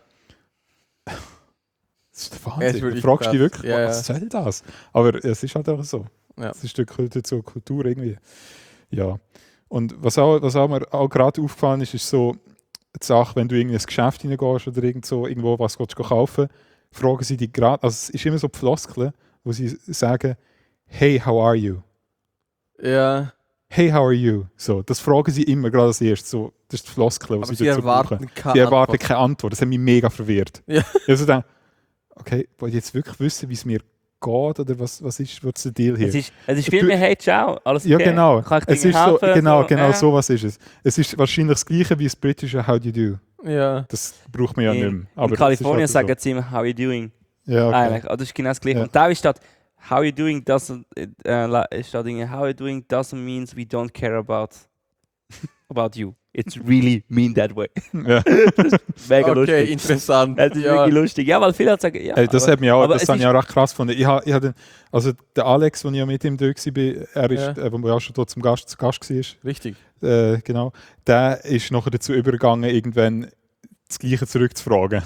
[SPEAKER 1] Das ist der
[SPEAKER 2] Ja, ist
[SPEAKER 1] Wahnsinn. Du
[SPEAKER 2] wirklich
[SPEAKER 1] fragst dich
[SPEAKER 2] krass.
[SPEAKER 1] wirklich,
[SPEAKER 2] Ja,
[SPEAKER 1] was soll das? Aber es ist halt einfach so.
[SPEAKER 2] Ja.
[SPEAKER 1] Es ist eine Kultur irgendwie. Ja. Und was mir auch gerade aufgefallen ist, ist so die Sache, wenn du in ein Geschäft hineingehst oder irgendwo was willst du kaufen, fragen sie dich gerade, also es ist immer so die Floskel, wo sie sagen, hey, how are you?
[SPEAKER 2] Ja.
[SPEAKER 1] hey, how are you? So, das fragen sie immer gerade als erstes. So, das ist die Floskel, was
[SPEAKER 2] Aber
[SPEAKER 1] sie
[SPEAKER 2] sie
[SPEAKER 1] dazu brauchen.
[SPEAKER 2] erwarten keine
[SPEAKER 1] Sie erwarten
[SPEAKER 2] Antwort.
[SPEAKER 1] keine Antwort. Das hat mich mega verwirrt.
[SPEAKER 2] Ja.
[SPEAKER 1] Also dann, okay, wollt ihr jetzt wirklich wissen, wie es mir geht? Oder was ist der Deal hier?
[SPEAKER 3] Es ist viel mehr «Hey, ciao, alles okay?»
[SPEAKER 1] Ja, genau.
[SPEAKER 3] Kann ich dir
[SPEAKER 1] Es ist so,
[SPEAKER 3] helfen?
[SPEAKER 1] genau so was ist es. Es ist wahrscheinlich das Gleiche wie das britische How do you do.
[SPEAKER 2] Ja.
[SPEAKER 1] Das braucht man ja nicht mehr.
[SPEAKER 3] In
[SPEAKER 1] Aber
[SPEAKER 3] Kalifornien
[SPEAKER 1] das ist halt
[SPEAKER 3] sagen sie immer «How you doing?»
[SPEAKER 1] Ja, okay.
[SPEAKER 3] Eigentlich. Also das ist genau das Gleiche.
[SPEAKER 1] Ja.
[SPEAKER 3] Und da ist statt «How you doing» doesn't, statt «How you doing» doesn't means we don't care about you. It's really mean that way.
[SPEAKER 1] Ja.
[SPEAKER 3] Mega
[SPEAKER 2] Okay,
[SPEAKER 3] lustig.
[SPEAKER 2] interessant.
[SPEAKER 3] Das ist wirklich lustig. Ja, weil viele halt sagen, ja.
[SPEAKER 1] Ey, das
[SPEAKER 3] aber-
[SPEAKER 1] hat mich auch,
[SPEAKER 3] aber
[SPEAKER 1] das
[SPEAKER 3] es
[SPEAKER 1] habe ich
[SPEAKER 3] ist-
[SPEAKER 1] auch recht krass gefunden. Ich habe also der Alex, als ich ja mit ihm da war, er ist,
[SPEAKER 2] Ja.
[SPEAKER 1] wo er auch schon dort zu Gast war,
[SPEAKER 2] Richtig.
[SPEAKER 1] genau, der ist nachher dazu übergegangen, irgendwann das Gleiche zurückzufragen.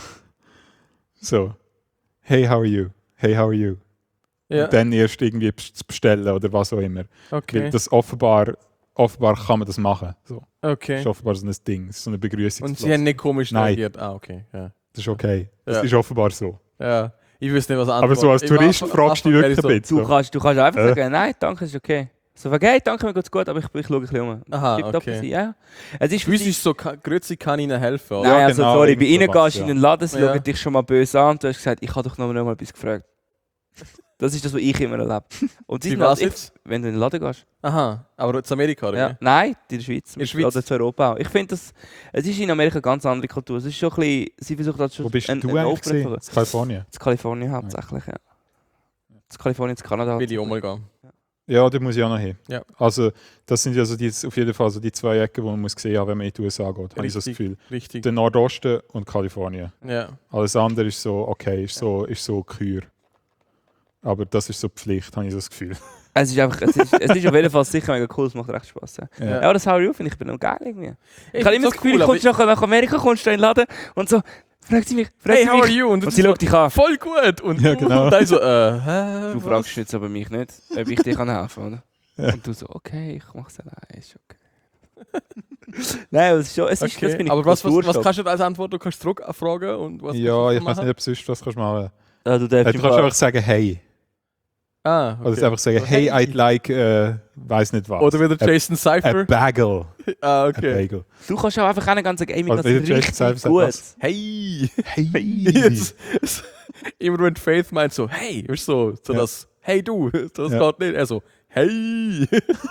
[SPEAKER 1] So, hey, how are you? Hey, how are you?
[SPEAKER 2] Ja.
[SPEAKER 1] Und dann erst irgendwie zu bestellen oder was auch immer. Weil
[SPEAKER 2] Okay.
[SPEAKER 1] das offenbar kann man das machen. So. Das
[SPEAKER 2] Okay.
[SPEAKER 1] ist offenbar so ein Ding, so eine
[SPEAKER 2] Und
[SPEAKER 1] Begrüßungsfloskel.
[SPEAKER 2] sie haben nicht komisch
[SPEAKER 1] Nein.
[SPEAKER 2] reagiert. Ah, okay. Ja.
[SPEAKER 1] Das ist okay. Das
[SPEAKER 2] Ja.
[SPEAKER 1] ist offenbar so.
[SPEAKER 2] Ja. Ich wüsste nicht, was antworten.
[SPEAKER 1] Aber so als
[SPEAKER 2] Ich war
[SPEAKER 1] Tourist
[SPEAKER 2] am
[SPEAKER 1] fragst du
[SPEAKER 2] Anfang
[SPEAKER 1] dich wirklich
[SPEAKER 2] so,
[SPEAKER 1] ein bisschen.
[SPEAKER 3] Du kannst einfach
[SPEAKER 1] Äh.
[SPEAKER 3] sagen, nein, danke, ist okay. So, hey, danke, mir geht's gut, aber ich schaue ein bisschen um.
[SPEAKER 2] Aha,
[SPEAKER 3] Tipptopp
[SPEAKER 2] okay.
[SPEAKER 3] für sie, ja. Es ist für
[SPEAKER 2] Wüsste
[SPEAKER 3] sie-
[SPEAKER 2] ich so, grüezi, kann Ihnen helfen, oder?
[SPEAKER 3] Nein,
[SPEAKER 1] Ja,
[SPEAKER 3] also
[SPEAKER 1] genau,
[SPEAKER 3] sorry, bei
[SPEAKER 1] irgend
[SPEAKER 3] ihnen
[SPEAKER 1] sowas,
[SPEAKER 3] gehst du in
[SPEAKER 1] ja.
[SPEAKER 3] den Laden, sie
[SPEAKER 2] Ja.
[SPEAKER 3] schauen dich schon mal böse an und du hast gesagt, ich habe doch noch mal etwas gefragt. Das ist das, was ich immer erlebe. Und sie
[SPEAKER 2] Wie
[SPEAKER 3] sind
[SPEAKER 2] war's
[SPEAKER 3] halt,
[SPEAKER 2] jetzt?
[SPEAKER 3] wenn du in den Laden gehst.
[SPEAKER 2] Aha, aber zu Amerika, oder?
[SPEAKER 3] Ja.
[SPEAKER 2] wie?
[SPEAKER 3] Nein, in der Schweiz.
[SPEAKER 2] In der Schweiz?
[SPEAKER 3] Oder zu Europa auch. Ich finde, es ist in Amerika eine ganz andere Kultur. Es ist schon ein bisschen, sie versucht halt schon
[SPEAKER 1] Wo bist du
[SPEAKER 3] einen
[SPEAKER 1] eigentlich?
[SPEAKER 3] Opener
[SPEAKER 1] gewesen? In Kalifornien?
[SPEAKER 3] zu Kalifornien hauptsächlich, ja. Zu Kalifornien, zu Kanada.
[SPEAKER 2] Will ich auch mal gehen.
[SPEAKER 1] Ja, da muss ich auch noch hin.
[SPEAKER 2] Ja.
[SPEAKER 1] Also, das sind ja so auf jeden Fall so die zwei Ecken, die man muss sehen, wenn man in die USA geht, habe ich so das Gefühl.
[SPEAKER 2] Richtig.
[SPEAKER 1] Der Nordosten und Kalifornien.
[SPEAKER 2] Ja.
[SPEAKER 1] Alles andere ist so, okay, ist so Kür. Aber das ist so Pflicht, habe ich so das Gefühl.
[SPEAKER 3] Es ist einfach, es ist auf jeden Fall sicher mega cool, es macht recht Spaß. Ja,
[SPEAKER 1] Ja.
[SPEAKER 3] ja aber das How are you finde ich bin noch geil irgendwie.
[SPEAKER 2] Ich
[SPEAKER 3] Ich habe immer
[SPEAKER 2] find's
[SPEAKER 3] das Gefühl,
[SPEAKER 2] cool,
[SPEAKER 3] du
[SPEAKER 2] aber
[SPEAKER 3] kommst nach Amerika, kommst du in den Laden und so, fragt sie mich,
[SPEAKER 2] Hey, how are you?
[SPEAKER 3] Und sie schaut dich an.
[SPEAKER 2] voll gut. Und
[SPEAKER 1] Ja, genau.
[SPEAKER 2] und dann so,
[SPEAKER 3] Du
[SPEAKER 2] was?
[SPEAKER 3] fragst jetzt aber mich nicht, ob ich dir kann helfen kann, oder?
[SPEAKER 1] Ja.
[SPEAKER 3] Und du so, okay, ich mach's allein, ist okay. Nein, aber es ist schon, es ist, das
[SPEAKER 2] Okay.
[SPEAKER 3] finde ich
[SPEAKER 2] Aber was
[SPEAKER 3] Kulturstock.
[SPEAKER 2] kannst du als Antwort? Du kannst zurückfragen und was
[SPEAKER 1] Ja,
[SPEAKER 2] kannst
[SPEAKER 1] ich
[SPEAKER 2] du
[SPEAKER 1] weiß
[SPEAKER 2] machen?
[SPEAKER 1] nicht, ob sonst was kannst du machen.
[SPEAKER 3] Du darfst
[SPEAKER 1] Du
[SPEAKER 3] im
[SPEAKER 1] kannst
[SPEAKER 3] Fall-
[SPEAKER 1] einfach sagen, hey.
[SPEAKER 2] Ah,
[SPEAKER 1] Oder einfach sagen, hey, I'd like, weiß nicht was.
[SPEAKER 2] Oder wieder Jason
[SPEAKER 1] A
[SPEAKER 2] Cypher.
[SPEAKER 1] Bagel.
[SPEAKER 2] Ah,
[SPEAKER 1] A
[SPEAKER 2] okay.
[SPEAKER 1] Bagel.
[SPEAKER 3] Du kannst auch einfach einen ganzen Gaming,
[SPEAKER 1] Also
[SPEAKER 3] das ist
[SPEAKER 1] wieder Jason
[SPEAKER 3] richtig
[SPEAKER 1] Cypher sagt
[SPEAKER 3] gut.
[SPEAKER 1] was.
[SPEAKER 2] Hey!
[SPEAKER 1] Hey.
[SPEAKER 2] Jetzt, immer wenn Faith meint so, hey, weißt du, so
[SPEAKER 1] Ja.
[SPEAKER 2] das, hey du, das
[SPEAKER 1] Ja.
[SPEAKER 2] geht nicht. Er so, hey!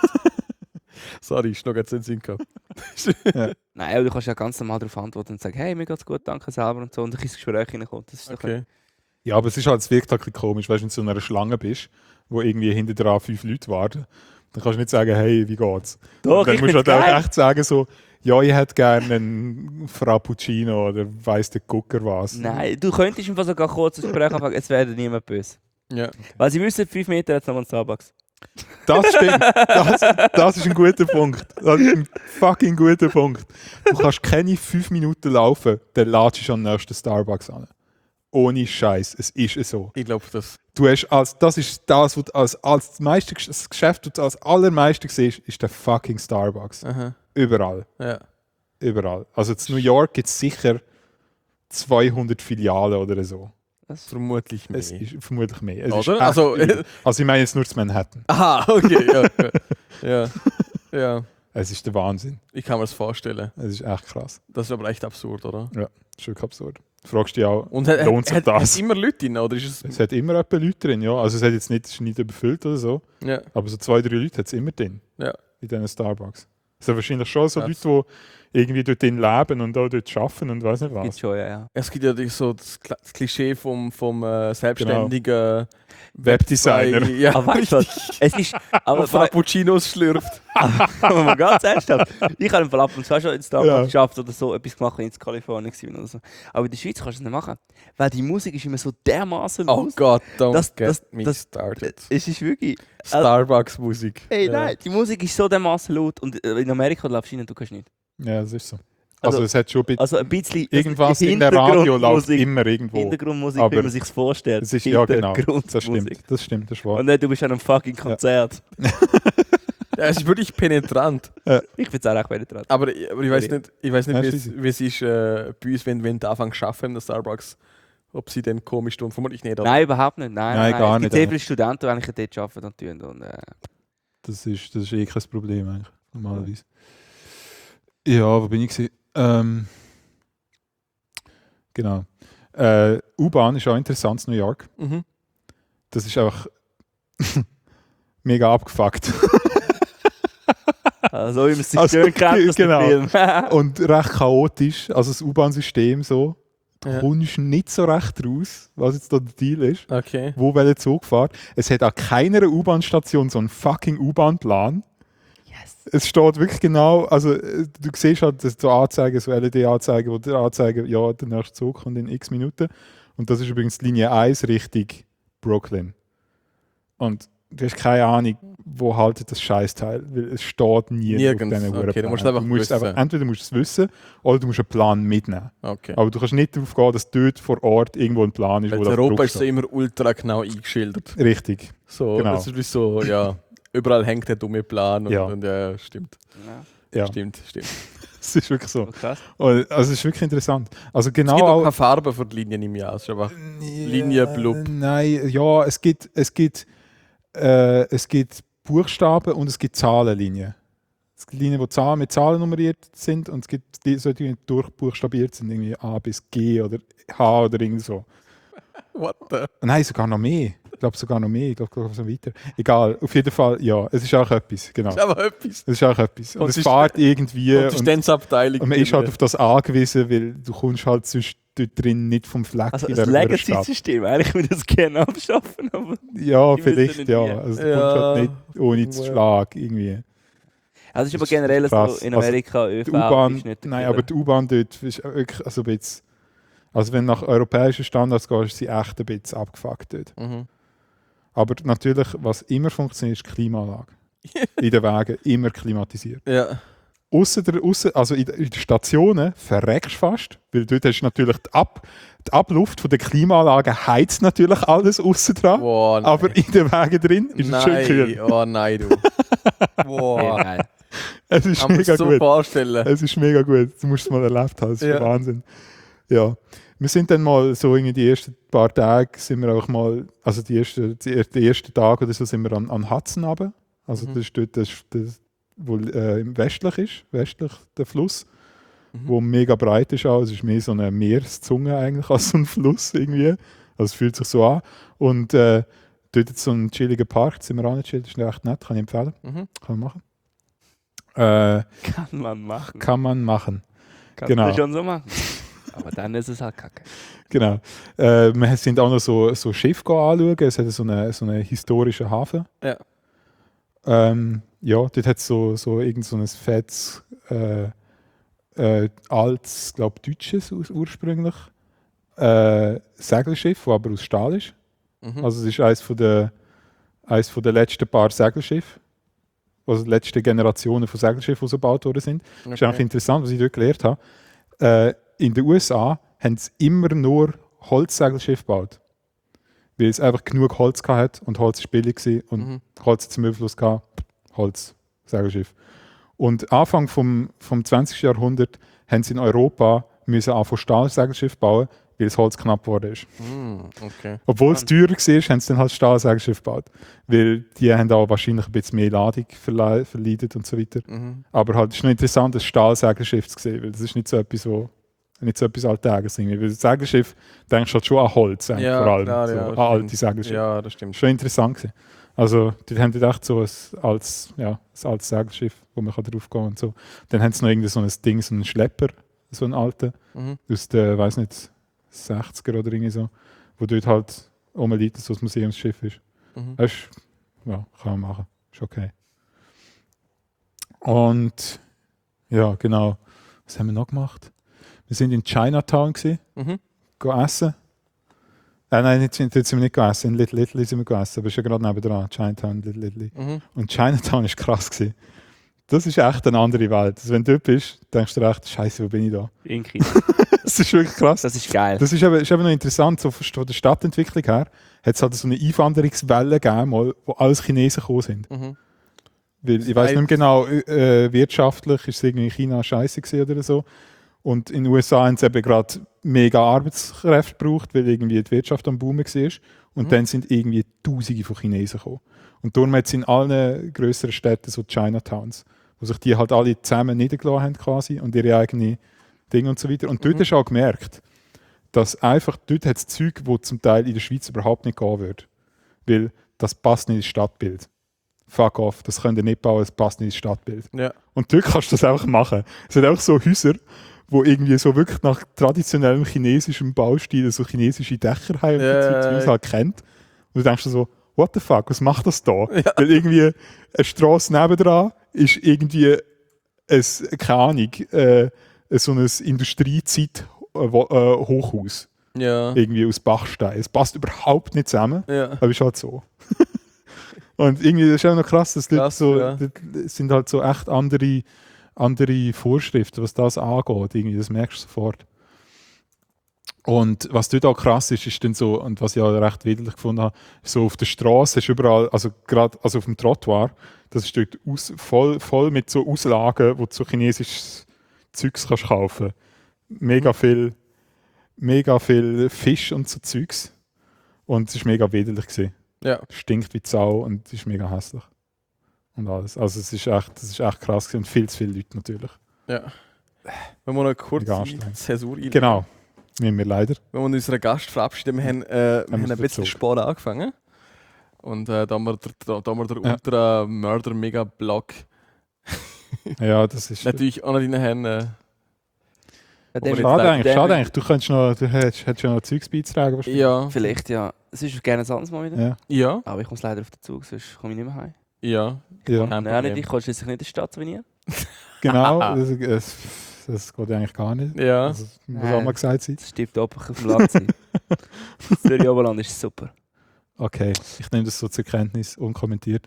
[SPEAKER 2] Sorry, ich noch ganz in den Sinn gehabt.
[SPEAKER 3] Nein, aber du kannst ja ganz normal darauf antworten und sagen, hey, mir geht's gut, danke selber und so. Und dann ins Gespräch reinkommt. Das ist doch
[SPEAKER 2] Okay.
[SPEAKER 1] Ja, aber es ist halt, es wirkt halt ein bisschen komisch, weißt du, wenn du in so einer Schlange bist, wo irgendwie hinter dran 5 Leute warten, dann kannst du nicht sagen, hey, wie geht's?
[SPEAKER 3] Doch,
[SPEAKER 1] Und dann
[SPEAKER 3] ich
[SPEAKER 1] musst du
[SPEAKER 3] find's
[SPEAKER 1] halt auch
[SPEAKER 3] geil.
[SPEAKER 1] echt sagen, so, ja, ich hätte gerne einen Frappuccino oder weiss der Gucker was.
[SPEAKER 3] Nein, du könntest einfach sogar kurz ein Gespräch anfangen, es wäre niemand böse.
[SPEAKER 2] Ja.
[SPEAKER 3] Weil sie wissen, 5 Meter hat es noch einen Starbucks.
[SPEAKER 1] Das stimmt. Das ist ein guter Punkt. Das ist ein fucking guter Punkt. Du kannst keine 5 Minuten laufen, dann ladest du schon am nächsten Starbucks an. Ohne Scheiß. Es ist so.
[SPEAKER 2] Ich glaube, das.
[SPEAKER 1] Du hast das ist das, was du als meiste, das Geschäft, das du als allermeiste siehst, ist der fucking Starbucks.
[SPEAKER 2] Aha.
[SPEAKER 1] Überall.
[SPEAKER 2] Ja.
[SPEAKER 1] Überall. Also in New York gibt es sicher 200 Filialen oder so.
[SPEAKER 3] Das
[SPEAKER 2] Vermutlich mehr.
[SPEAKER 1] Es ist vermutlich mehr. Es ist
[SPEAKER 2] Oder?
[SPEAKER 1] echt
[SPEAKER 2] Also,
[SPEAKER 1] übel. Also ich meine jetzt nur zu Manhattan.
[SPEAKER 2] aha, okay, ja. Ja. Ja.
[SPEAKER 1] Es ist der Wahnsinn.
[SPEAKER 2] Ich kann mir das vorstellen.
[SPEAKER 1] Es ist echt krass.
[SPEAKER 2] Das ist aber echt absurd, oder?
[SPEAKER 1] Das ist wirklich absurd. Du fragst dich auch,
[SPEAKER 2] Und
[SPEAKER 1] lohnt sich das?
[SPEAKER 2] hat immer Leute drin, oder ist es.
[SPEAKER 1] Es hat immer etwa Leute drin, ja. Also es hat jetzt nicht, es ist nicht überfüllt oder so,
[SPEAKER 2] Ja.
[SPEAKER 1] aber so 2, 3 Leute hat es immer drin.
[SPEAKER 2] Ja.
[SPEAKER 1] In diesen Starbucks. Es sind wahrscheinlich schon so
[SPEAKER 2] Krass.
[SPEAKER 1] Leute, die irgendwie dort drin leben und auch dort arbeiten und weiß nicht
[SPEAKER 3] gibt's
[SPEAKER 1] was.
[SPEAKER 3] schon, ja.
[SPEAKER 2] Es gibt ja so das das Klischee vom selbstständigen
[SPEAKER 1] Webdesigner.
[SPEAKER 2] Ja,
[SPEAKER 3] Aber weißt du was? Es ist. Aber
[SPEAKER 2] der Frappuccinos schlürft.
[SPEAKER 3] aber mal ganz ernsthaft. Ich habe im Fall ab und zu schon in Starbucks
[SPEAKER 1] Ja.
[SPEAKER 3] geschafft oder so etwas gemacht, wenn ich in Kalifornien war oder so. Aber in der Schweiz kannst du es nicht machen. Weil die Musik ist immer so dermaßen
[SPEAKER 2] Oh
[SPEAKER 3] laut.
[SPEAKER 2] Gott, don't
[SPEAKER 3] Das-
[SPEAKER 2] get
[SPEAKER 3] das-
[SPEAKER 2] me
[SPEAKER 3] das-
[SPEAKER 2] started.
[SPEAKER 3] Es ist wirklich.
[SPEAKER 2] Starbucks-Musik.
[SPEAKER 3] Ey,
[SPEAKER 2] Ja.
[SPEAKER 3] nein, die Musik ist so dermaßen laut. Und in Amerika läufst du rein und du kannst nicht.
[SPEAKER 1] Ja, das ist so. Also,
[SPEAKER 3] Also-
[SPEAKER 1] es hat schon ein bisschen,
[SPEAKER 3] Also ein bisschen.
[SPEAKER 1] irgendwas in der Radio läuft immer irgendwo.
[SPEAKER 3] Hintergrundmusik,
[SPEAKER 1] Aber
[SPEAKER 3] wie man sich vorstellt.
[SPEAKER 1] Das ist, ja genau, das
[SPEAKER 3] Hintergrundmusik.
[SPEAKER 1] stimmt, das ist wahr.
[SPEAKER 3] Und nicht, du bist an einem fucking Konzert.
[SPEAKER 2] Ja, es ist wirklich penetrant.
[SPEAKER 3] Ich finde es auch recht penetrant.
[SPEAKER 2] Aber ich weiß nicht,
[SPEAKER 1] Ja,
[SPEAKER 2] wie es ist bei uns, wenn die anfangen zu arbeiten in der Starbucks, ob sie dann komisch tun. Vermutlich nicht. oder?
[SPEAKER 3] Nein, überhaupt nicht. Nein,
[SPEAKER 1] Nein, gar
[SPEAKER 3] es gibt
[SPEAKER 1] nicht,
[SPEAKER 3] sehr
[SPEAKER 1] ja.
[SPEAKER 3] viele Studenten, die eigentlich dort arbeiten und tun. Und,
[SPEAKER 1] Das ist eh kein Problem eigentlich, normalerweise. Ja, wo bin ich gewesen? Genau. U-Bahn ist auch interessant in New York.
[SPEAKER 2] Mhm.
[SPEAKER 1] Das ist einfach mega abgefuckt.
[SPEAKER 3] Also, wie man es sich
[SPEAKER 1] Also,
[SPEAKER 3] schön kennt aus
[SPEAKER 1] genau.
[SPEAKER 3] dem Film.
[SPEAKER 1] Und recht chaotisch. Also das U-Bahn-System so. Du
[SPEAKER 2] Ja.
[SPEAKER 1] kommst nicht so recht raus, was jetzt da der Deal ist.
[SPEAKER 2] Okay.
[SPEAKER 1] Wo welcher Zug fährt. Es hat an keiner U-Bahn-Station so einen fucking U-Bahn-Plan.
[SPEAKER 3] Yes.
[SPEAKER 1] Es steht wirklich genau, also du siehst halt so Anzeigen, so LED-Anzeigen, wo dir anzeigen, ja, der nächste Zug kommt in x Minuten. Und das ist übrigens Linie 1 Richtung Brooklyn. Und du hast keine Ahnung, wo haltet das Scheißteil, weil es steht nie
[SPEAKER 2] Nirgends.
[SPEAKER 1] auf diesen
[SPEAKER 2] Okay, du musst es einfach wissen.
[SPEAKER 1] entweder musst du es wissen oder du musst einen Plan mitnehmen.
[SPEAKER 2] Okay.
[SPEAKER 1] Aber du kannst nicht darauf gehen, dass dort vor Ort irgendwo ein Plan ist,
[SPEAKER 2] Weil
[SPEAKER 1] wo
[SPEAKER 2] in
[SPEAKER 1] das
[SPEAKER 2] Europa
[SPEAKER 1] drauf
[SPEAKER 2] ist so
[SPEAKER 1] steht.
[SPEAKER 2] immer ultra genau eingeschildert.
[SPEAKER 1] Richtig,
[SPEAKER 2] So,
[SPEAKER 1] Genau.
[SPEAKER 2] das ist wie so, ja, überall hängt der dumme Plan und
[SPEAKER 1] Ja.
[SPEAKER 2] und ja, stimmt.
[SPEAKER 1] ja.
[SPEAKER 2] Stimmt.
[SPEAKER 1] Es ist wirklich so.
[SPEAKER 3] Krass.
[SPEAKER 1] Und, also es ist wirklich interessant. Also
[SPEAKER 2] Es
[SPEAKER 1] genau
[SPEAKER 2] gibt auch
[SPEAKER 1] auch-
[SPEAKER 2] keine Farbe für die Linien im Jahr. Es ist einfach Linie, blub.
[SPEAKER 1] Nein, ja, es gibt Buchstaben und es gibt Zahlenlinien. Es gibt Linien, die mit Zahlen nummeriert sind und es gibt die, die durchbuchstabiert sind, irgendwie A bis G oder H oder irgend so.
[SPEAKER 2] What the?
[SPEAKER 1] Nein, sogar noch mehr. Ich glaube sogar noch mehr. Ich glaube so weiter. Egal, auf jeden Fall, ja, es ist auch etwas. Genau.
[SPEAKER 2] Das ist aber etwas.
[SPEAKER 1] Es ist auch etwas. Und
[SPEAKER 2] Und
[SPEAKER 1] es
[SPEAKER 2] die
[SPEAKER 1] fährt irgendwie.
[SPEAKER 2] Und die
[SPEAKER 1] Und
[SPEAKER 2] Stenzabteilung.
[SPEAKER 1] man ist halt auf das angewiesen, weil du kommst halt sonst dort drin nicht vom Fleck
[SPEAKER 3] Also
[SPEAKER 1] in
[SPEAKER 3] das
[SPEAKER 1] der Stadt.
[SPEAKER 3] Legacy-System, eigentlich würde ich das gerne abschaffen, aber...
[SPEAKER 1] Ja,
[SPEAKER 3] Die
[SPEAKER 1] vielleicht,
[SPEAKER 3] müssen
[SPEAKER 1] ja.
[SPEAKER 3] nie.
[SPEAKER 1] Also du
[SPEAKER 2] Ja.
[SPEAKER 1] kommst halt nicht ohne zu
[SPEAKER 2] Ja.
[SPEAKER 1] Schlag irgendwie.
[SPEAKER 3] Also es ist aber
[SPEAKER 1] Das ist
[SPEAKER 3] generell
[SPEAKER 1] krass.
[SPEAKER 3] so, in
[SPEAKER 1] Also,
[SPEAKER 3] Amerika,
[SPEAKER 1] Die
[SPEAKER 3] ÖV
[SPEAKER 1] U-Bahn,
[SPEAKER 3] ist nicht der
[SPEAKER 1] nein,
[SPEAKER 3] Killer.
[SPEAKER 1] aber die U-Bahn dort ist wirklich also ein bisschen, also wenn du nach europäischen Standards gehst, ist sie echt ein bisschen abgefuckt dort.
[SPEAKER 2] Mhm.
[SPEAKER 1] Aber natürlich, was immer funktioniert, ist die Klimaanlage. In den Wegen immer klimatisiert.
[SPEAKER 2] Ja.
[SPEAKER 1] Also in den Stationen verreckst du fast, weil dort hast du natürlich die Abluft von der Klimaanlage heizt natürlich alles aussen dran,
[SPEAKER 2] Boah, nein.
[SPEAKER 1] aber in den Wegen drin ist es schön kühl.
[SPEAKER 2] Oh nein, du.
[SPEAKER 3] Sehr
[SPEAKER 2] Boah.
[SPEAKER 3] geil.
[SPEAKER 1] Es ist
[SPEAKER 2] Kann man
[SPEAKER 1] mega
[SPEAKER 2] sich so
[SPEAKER 1] gut.
[SPEAKER 2] vorstellen.
[SPEAKER 1] Es ist mega gut. Du musst es mal erlebt haben. Das ist
[SPEAKER 2] Ja.
[SPEAKER 1] Wahnsinn. Ja. Wir sind dann mal so irgendwie die ersten paar Tage sind wir auch mal, also die ersten Tage oder so sind wir an Hudson runter. Also
[SPEAKER 2] Mhm.
[SPEAKER 1] das ist dort, das wo westlich ist, westlich der Fluss,
[SPEAKER 2] Mhm.
[SPEAKER 1] wo mega breit ist auch. Es ist mehr so eine Meereszunge eigentlich als so ein Fluss irgendwie. Also es fühlt sich so an. Und dort ist so ein chilliger Park, da sind wir angechillt, das ist echt nett, kann ich empfehlen.
[SPEAKER 2] Mhm.
[SPEAKER 1] Kann man machen.
[SPEAKER 3] Kann man machen.
[SPEAKER 1] Kann man machen.
[SPEAKER 3] Kann
[SPEAKER 1] genau.
[SPEAKER 3] man schon so machen. Aber dann ist es halt kacke.
[SPEAKER 1] Genau. Wir sind auch noch so Schiffe anschauen. Es hat so einen historischen Hafen.
[SPEAKER 2] Ja.
[SPEAKER 1] Ja, dort hat es so irgend so ein fettes, altes, glaube deutsches ursprünglich Segelschiff, das aber aus Stahl ist.
[SPEAKER 2] Mhm.
[SPEAKER 1] Also es ist eines von der letzten paar Segelschiffe. Also die letzten Generationen von Segelschiffen, die so gebaut worden sind. Das ist eigentlich interessant, was ich dort gelernt habe. In den USA haben sie immer nur Holzsegelschiffe gebaut. Weil es einfach genug Holz hatte und Holz war billig gewesen und
[SPEAKER 2] Mhm.
[SPEAKER 1] Holz zum Überfluss gehabt, Holzsegelschiff. Und Anfang vom 20. Jahrhundert haben sie in Europa müssen anfangen Stahlsegelschiff bauen, weil das Holz knapp geworden ist.
[SPEAKER 2] Mhm. Okay.
[SPEAKER 1] Obwohl es teurer war, haben sie dann halt Stahlsegelschiff gebaut. Weil die haben auch wahrscheinlich ein bisschen mehr Ladung verleidet und so weiter.
[SPEAKER 2] Mhm.
[SPEAKER 1] Aber halt, es ist noch interessant, ein Stahlsegelschiff zu sehen, weil das ist nicht so etwas Alltägliches. Weil das Segelschiff denkst du halt schon an Holz, eigentlich,
[SPEAKER 2] Ja,
[SPEAKER 1] vor allem.
[SPEAKER 2] klar,
[SPEAKER 1] so,
[SPEAKER 2] ja,
[SPEAKER 1] an
[SPEAKER 2] das
[SPEAKER 1] alte
[SPEAKER 2] stimmt.
[SPEAKER 1] Segelschiffe.
[SPEAKER 2] Ja, das stimmt.
[SPEAKER 1] Schon interessant gewesen. Also, die haben gedacht, so ein altes Segelschiff, wo man drauf gehen kann und so. Dann haben sie noch irgendwie so ein Ding, so einen Schlepper, so einen alten,
[SPEAKER 2] Mhm.
[SPEAKER 1] aus den, weiß nicht, 60er oder irgendwie so, wo dort halt rumliegt, so ein Museumsschiff ist.
[SPEAKER 2] Mhm.
[SPEAKER 1] Das ist, ja, kann man machen. Ist okay. Und ja, genau. Was haben wir noch gemacht? Wir sind in Chinatown gewesen,
[SPEAKER 2] Mhm.
[SPEAKER 1] gehen essen. Nein, dort sind wir nicht gegessen. In Little Italy sind wir gegessen, aber es ist ja gerade nebenan. Chinatown, Little Italy.
[SPEAKER 2] Mhm.
[SPEAKER 1] Und Chinatown ist krass gewesen. Das ist echt eine andere Welt. Also, wenn du dort bist, denkst du dir echt, Scheiße, wo bin ich da?
[SPEAKER 3] In China.
[SPEAKER 1] Das ist wirklich krass.
[SPEAKER 3] Das ist geil.
[SPEAKER 1] Das ist aber noch interessant, so von der Stadtentwicklung her, hat es halt so eine Einwanderungswelle gegeben, mal, wo alles Chinesen gekommen sind.
[SPEAKER 2] Mhm.
[SPEAKER 1] Weil, ich weiß nicht mehr genau, wirtschaftlich ist es irgendwie in China scheiße gewesen oder so. Und in den USA haben sie eben gerade mega Arbeitskräfte gebraucht, weil irgendwie die Wirtschaft am Boomen war. Und dann sind irgendwie Tausende von Chinesen gekommen. Und darum hat es in allen grösseren Städten so Chinatowns, wo sich die halt alle zusammen niedergelassen haben quasi und ihre eigenen Dinge und so weiter. Und dort hast du auch gemerkt, dass einfach dort hat es Zeug, wo zum Teil in der Schweiz überhaupt nicht gehen würde. Weil das passt nicht ins Stadtbild. Fuck off, das könnt ihr nicht bauen, das passt nicht ins Stadtbild.
[SPEAKER 2] Ja.
[SPEAKER 1] Und dort kannst du das einfach machen. Es sind auch so Häuser, wo irgendwie so wirklich nach traditionellem chinesischem Baustil so chinesische Dächer haben, wie man es halt kennt. Und du denkst dir so, what the fuck, was macht das da? Ja. Weil irgendwie eine Strasse nebendran ist irgendwie keine Ahnung, so ein Industriezeit-Hochhaus.
[SPEAKER 2] Ja.
[SPEAKER 1] Irgendwie aus Bachstein. Es passt überhaupt nicht zusammen,
[SPEAKER 2] Ja.
[SPEAKER 1] aber ist halt so. Und irgendwie das ist auch noch krass, dass
[SPEAKER 2] Krass,
[SPEAKER 1] so,
[SPEAKER 2] ja.
[SPEAKER 1] das sind halt so echt andere Vorschriften, was das angeht. Irgendwie, das merkst du sofort. Und was dort auch krass ist, ist dann so, und was ich auch recht widerlich gefunden habe, so auf der Straße ist überall, also gerade also auf dem Trottoir, das ist dort voll mit so Auslagen, wo du so chinesisches Zeugs kannst kaufen. Mega viel Fisch und so Zeugs. Und es war mega widerlich gewesen.
[SPEAKER 2] Ja.
[SPEAKER 1] Stinkt wie Sau und ist mega hässlich. Und alles. Also das ist echt krass gewesen und viel zu viele Leute natürlich.
[SPEAKER 2] Ja. Wenn wir noch kurz
[SPEAKER 1] Mega
[SPEAKER 2] die
[SPEAKER 1] anstrengend.
[SPEAKER 2] Zäsur einlegen.
[SPEAKER 1] Genau. Nehmen wir leider.
[SPEAKER 2] Wenn wir unseren Gast verabschieden, wir haben ein bisschen
[SPEAKER 1] verzogen.
[SPEAKER 2] spät angefangen. Und da haben wir den Ultra Murder Mega Blog
[SPEAKER 1] Ja, das ist...
[SPEAKER 2] natürlich auch noch drin haben.
[SPEAKER 1] Schade eigentlich. Du hättest ja noch Zeugs beizutragen. wahrscheinlich.
[SPEAKER 2] Ja.
[SPEAKER 3] Vielleicht ja. Es ist gerne ein anderes Mal wieder.
[SPEAKER 1] Ja.
[SPEAKER 2] Ja.
[SPEAKER 3] Aber ich muss leider auf den Zug, sonst komme ich nicht mehr heim.
[SPEAKER 2] Ja.
[SPEAKER 1] Ja.
[SPEAKER 2] Kein
[SPEAKER 3] Nein, nicht,
[SPEAKER 2] Problem.
[SPEAKER 3] ich kann schließlich nicht in die Stadt wie ihr.
[SPEAKER 1] Genau. Das geht eigentlich gar nicht.
[SPEAKER 2] Ja.
[SPEAKER 1] Also, muss auch mal gesagt sein.
[SPEAKER 3] Das stimmt ab, auf dem Land sein. Das Zürich-Oberland ist super.
[SPEAKER 1] Okay, ich nehme das so zur Kenntnis, unkommentiert.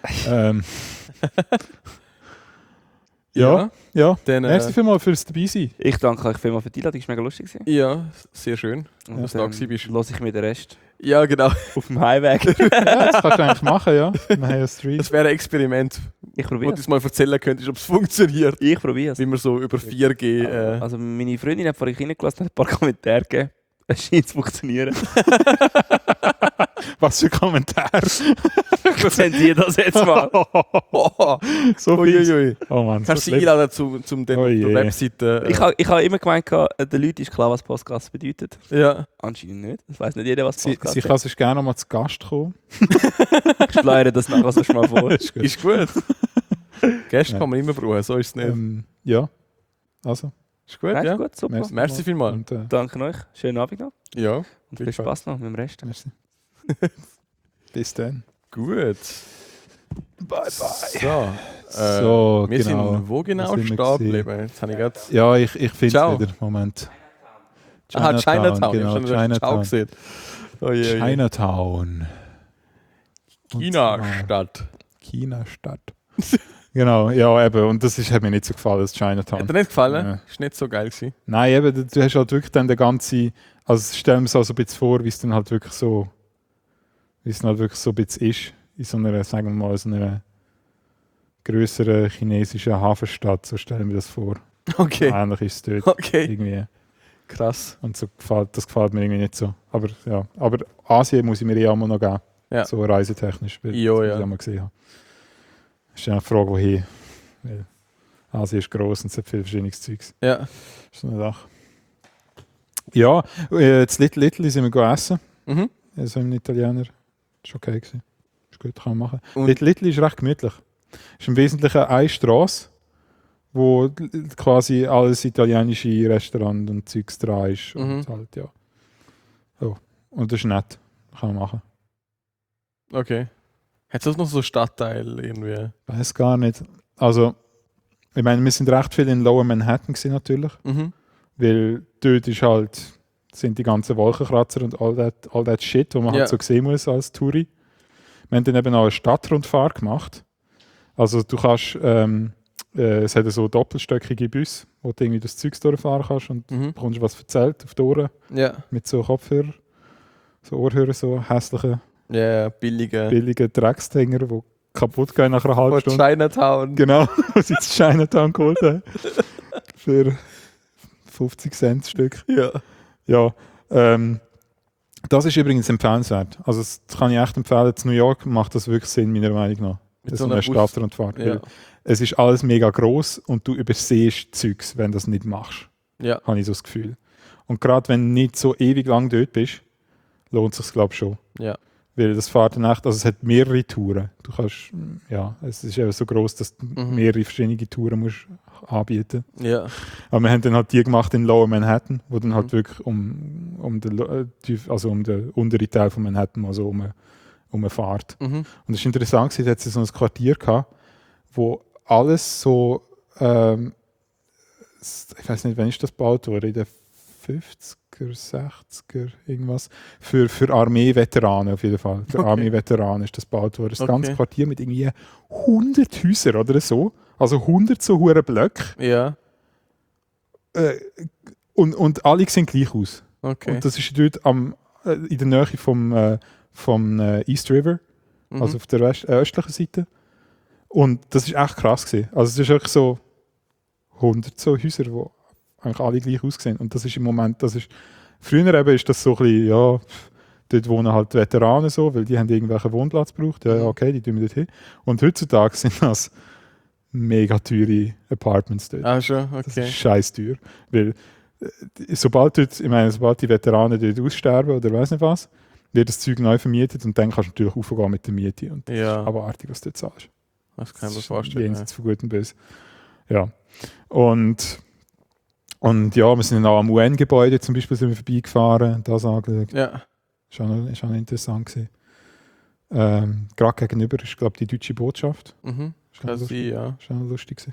[SPEAKER 1] Ja.
[SPEAKER 2] Dann,
[SPEAKER 1] Merci vielmals fürs Dabeisein.
[SPEAKER 3] Ich danke euch vielmals für die Einladung, es war mega lustig.
[SPEAKER 2] ja, sehr schön.
[SPEAKER 3] Und
[SPEAKER 2] dass du da gewesen bist.
[SPEAKER 3] lasse ich mir den Rest
[SPEAKER 2] Ja, genau.
[SPEAKER 3] auf dem Heimweg.
[SPEAKER 1] Ja, das kannst du eigentlich machen, ja. Wir haben ja Stream.
[SPEAKER 2] Das wäre ein Experiment,
[SPEAKER 3] Ich
[SPEAKER 2] wo
[SPEAKER 3] probiere
[SPEAKER 2] du uns mal erzählen könntest, ob es funktioniert.
[SPEAKER 3] Ich probiere es.
[SPEAKER 2] Wie man so über 4G.
[SPEAKER 3] Also meine Freundin hat vorhin reingelassen und hat ein paar Kommentare gegeben. Es scheint zu funktionieren.
[SPEAKER 1] Was für Kommentare.
[SPEAKER 3] Sehen Sie das jetzt mal?
[SPEAKER 1] So viel.
[SPEAKER 2] Uiuiui.
[SPEAKER 1] Oh Mann.
[SPEAKER 2] Kannst du
[SPEAKER 1] so
[SPEAKER 2] sie einladen zum
[SPEAKER 1] Oh je.
[SPEAKER 2] der Webseite?
[SPEAKER 3] Ich habe immer gemeint, den Leuten ist klar, was Podcast bedeutet.
[SPEAKER 2] Ja.
[SPEAKER 3] Anscheinend nicht. Das weiss nicht jeder, was
[SPEAKER 1] Sie
[SPEAKER 3] Podcast
[SPEAKER 1] kann sonst gerne noch mal zu Gast kommen.
[SPEAKER 3] Ich steuere das nachher so schon mal vor.
[SPEAKER 1] Ist gut.
[SPEAKER 2] Ist gut. Gäste
[SPEAKER 1] Ja.
[SPEAKER 2] kann man immer brauchen, so ist es nicht.
[SPEAKER 1] Ja. Also.
[SPEAKER 2] Ist gut,
[SPEAKER 3] Nein,
[SPEAKER 2] ja.
[SPEAKER 3] ist gut, super.
[SPEAKER 2] Merci vielmals.
[SPEAKER 1] Und,
[SPEAKER 3] Danke euch. Schönen Abend noch.
[SPEAKER 2] Ja,
[SPEAKER 3] Und viel Spaß noch mit dem Rest.
[SPEAKER 1] merci. Bis dann.
[SPEAKER 2] gut.
[SPEAKER 1] Bye, bye.
[SPEAKER 2] So,
[SPEAKER 1] So,
[SPEAKER 2] wir
[SPEAKER 1] genau.
[SPEAKER 2] sind wo genau
[SPEAKER 1] Was sind wir
[SPEAKER 2] stehen
[SPEAKER 1] gewesen?
[SPEAKER 2] geblieben? Jetzt habe ich gerade...
[SPEAKER 1] Ja, ich finde
[SPEAKER 2] Ciao.
[SPEAKER 1] es wieder. Moment.
[SPEAKER 2] Chinatown.
[SPEAKER 1] Genau,
[SPEAKER 2] Ich habe schon Ciao
[SPEAKER 1] Chinatown.
[SPEAKER 2] gesehen. Oh je, je.
[SPEAKER 1] Chinatown. Und
[SPEAKER 2] China-Stadt.
[SPEAKER 1] zwar China-Stadt. Genau, ja, eben. Und das hat mir nicht so gefallen, das Chinatown.
[SPEAKER 2] Hat dir nicht gefallen?
[SPEAKER 1] Ja.
[SPEAKER 2] Ist nicht so geil gewesen.
[SPEAKER 1] Nein, eben, du hast halt wirklich dann den ganzen, also stell mir so ein bisschen vor, wie es dann halt wirklich so, wie es dann halt wirklich so ein bisschen ist, in so einer, sagen wir mal, so einer grösseren chinesischen Hafenstadt, so stellen wir das vor.
[SPEAKER 2] Okay.
[SPEAKER 1] Ähnlich ist es dort
[SPEAKER 2] Okay.
[SPEAKER 1] irgendwie.
[SPEAKER 2] Krass.
[SPEAKER 1] Und so das gefällt mir irgendwie nicht so. Aber ja, aber Asien muss ich mir ja auch mal noch geben,
[SPEAKER 2] Ja.
[SPEAKER 1] so reisetechnisch, weil
[SPEAKER 2] Jo,
[SPEAKER 1] das
[SPEAKER 2] ja.
[SPEAKER 1] ich auch mal gesehen habe. Das ist ja eine Frage, wohin. Weil Asien ist gross und es hat viel verschiedenes Zeugs.
[SPEAKER 2] Ja.
[SPEAKER 1] Das ist so eine Sache. Ja, das Little Italy sind wir essen.
[SPEAKER 2] Mhm.
[SPEAKER 1] Also im Italiener. Das war okay. Gewesen. Ist gut, kann man machen.
[SPEAKER 2] Und-
[SPEAKER 1] Little Italy ist recht gemütlich. Es ist im Wesentlichen eine Straße, wo quasi alles italienische Restaurant und Zeugs dran ist.
[SPEAKER 2] Mhm.
[SPEAKER 1] Und halt, ja. Oh. Und das ist nett. Kann man machen.
[SPEAKER 2] Okay. Hat es noch so Stadtteil irgendwie?
[SPEAKER 1] Weiß gar nicht. Also, ich meine, wir sind recht viel in Lower Manhattan gewesen, natürlich.
[SPEAKER 2] Mhm.
[SPEAKER 1] Weil dort ist halt, sind die ganzen Wolkenkratzer und all that Shit, wo man
[SPEAKER 2] Ja.
[SPEAKER 1] halt so sehen muss als Touri. Wir haben dann eben auch eine Stadtrundfahrt gemacht. Also du kannst, es hat so doppelstöckige Busse, wo du irgendwie das Zeug durchfahren kannst und
[SPEAKER 2] Mhm.
[SPEAKER 1] bekommst was erzählt auf die Ohren
[SPEAKER 2] Ja.
[SPEAKER 1] mit so Kopfhörer, so Ohrhörer, so hässlichen,
[SPEAKER 2] Ja, billige.
[SPEAKER 1] billigen Dreckstinger, die kaputt gehen nach einer halben
[SPEAKER 2] Von
[SPEAKER 1] Stunde.
[SPEAKER 2] Chinatown.
[SPEAKER 1] Genau, was ich zu Chinatown geholt habe. Für 50 Cent Stück.
[SPEAKER 2] Ja.
[SPEAKER 1] Ja, das ist übrigens empfehlenswert. Also das kann ich echt empfehlen. In New York macht das wirklich Sinn, meiner Meinung nach.
[SPEAKER 2] Mit
[SPEAKER 1] Das
[SPEAKER 2] so
[SPEAKER 1] ist
[SPEAKER 2] einer
[SPEAKER 1] eine Stadtrundfahrt.
[SPEAKER 2] Ja.
[SPEAKER 1] Weil es ist alles mega gross und du übersehst Zeugs, wenn du das nicht machst.
[SPEAKER 2] Ja.
[SPEAKER 1] Habe ich so das Gefühl. Und gerade wenn du nicht so ewig lang dort bist, lohnt es sich, glaube ich, schon.
[SPEAKER 2] Ja.
[SPEAKER 1] Weil das fährt dann echt, also es hat mehrere Touren. Du kannst, ja, es ist eben so gross, dass du mehrere verschiedene Touren musst anbieten.
[SPEAKER 2] Ja.
[SPEAKER 1] Aber wir haben dann halt die gemacht in Lower Manhattan, wo dann halt wirklich um den unteren Teil von Manhattan mal so fährt.
[SPEAKER 2] Mhm.
[SPEAKER 1] Und das ist interessant, da hat es so ein Quartier gehabt, wo alles so, ich weiß nicht, wann ist das gebaut worden, in den 50er, 60er, irgendwas, für Armee-Veteranen auf jeden Fall. Für
[SPEAKER 2] Okay.
[SPEAKER 1] Armee-Veteranen ist das gebaut worden. Das
[SPEAKER 2] Okay.
[SPEAKER 1] ganze Quartier mit irgendwie 100 Häusern oder so. Also 100 so hohe Blöcke.
[SPEAKER 2] Ja.
[SPEAKER 1] Und alle sehen gleich aus.
[SPEAKER 2] Okay.
[SPEAKER 1] Und das ist dort in der Nähe vom East River,
[SPEAKER 2] Mhm.
[SPEAKER 1] also auf der östlichen Seite. Und das ist echt krass gewesen. Also es ist wirklich so 100 so Häuser, die eigentlich alle gleich aussehen. Und das ist im Moment, früher eben ist das so ein bisschen, ja, dort wohnen halt Veteranen so, weil die haben irgendwelchen Wohnplatz gebraucht. Ja, okay, die tun wir dort hin. Und heutzutage sind das mega teure Apartments dort.
[SPEAKER 2] Ah, schon,
[SPEAKER 1] Das
[SPEAKER 2] okay.
[SPEAKER 1] ist scheiß teuer. Weil sobald die Veteranen dort aussterben oder weiss nicht was, wird das Zeug neu vermietet und dann kannst du natürlich aufgehen mit der Miete und
[SPEAKER 2] Ja,
[SPEAKER 1] abartig, was du dort zahlst.
[SPEAKER 2] das kann ich mir
[SPEAKER 1] Das ist
[SPEAKER 2] vorstellen.
[SPEAKER 1] jenseits von Gut und Böse. Ja. Und ja, wir sind dann auch am UN-Gebäude zum Beispiel sind wir vorbeigefahren, das angeschaut.
[SPEAKER 2] Ja.
[SPEAKER 1] Ist auch noch interessant gewesen. Gerade gegenüber ist, glaube ich, die deutsche Botschaft.
[SPEAKER 2] Mhm.
[SPEAKER 1] Ist auch
[SPEAKER 2] Kann
[SPEAKER 1] lustig.
[SPEAKER 2] sein, ja.
[SPEAKER 1] Ist auch lustig gewesen.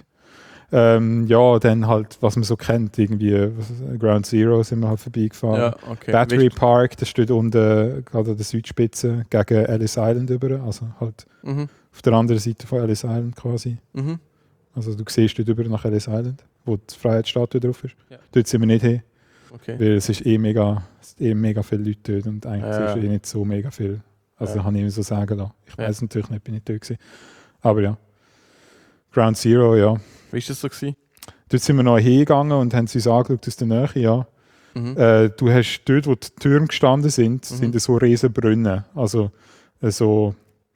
[SPEAKER 1] Ja, dann halt, was man so kennt, irgendwie Ground Zero sind wir halt vorbeigefahren.
[SPEAKER 2] Ja, okay.
[SPEAKER 1] Battery Park, das steht unten gerade an der Südspitze gegen Ellis Island über, also halt
[SPEAKER 2] Mhm.
[SPEAKER 1] auf der anderen Seite von Ellis Island quasi.
[SPEAKER 2] Mhm.
[SPEAKER 1] Also du siehst dort über nach Ellis Island, wo die Freiheitsstatue drauf ist.
[SPEAKER 2] Ja.
[SPEAKER 1] Dort sind wir nicht hin,
[SPEAKER 2] Okay.
[SPEAKER 1] weil es sind mega viele Leute dort und eigentlich
[SPEAKER 2] Ja.
[SPEAKER 1] ist nicht so mega viel. Also
[SPEAKER 2] Ja.
[SPEAKER 1] habe ich mir so sagen lassen. Ich
[SPEAKER 2] Ja.
[SPEAKER 1] weiß natürlich nicht, bin nicht dort gewesen. Aber ja. Ground Zero, ja.
[SPEAKER 2] Wie war das so gewesen?
[SPEAKER 1] Dort sind wir noch hingegangen und haben es uns angeschaut aus der Nähe, ja.
[SPEAKER 2] Mhm.
[SPEAKER 1] Du hast dort, wo die Türme gestanden sind, sind so riesen Brunnen. Also so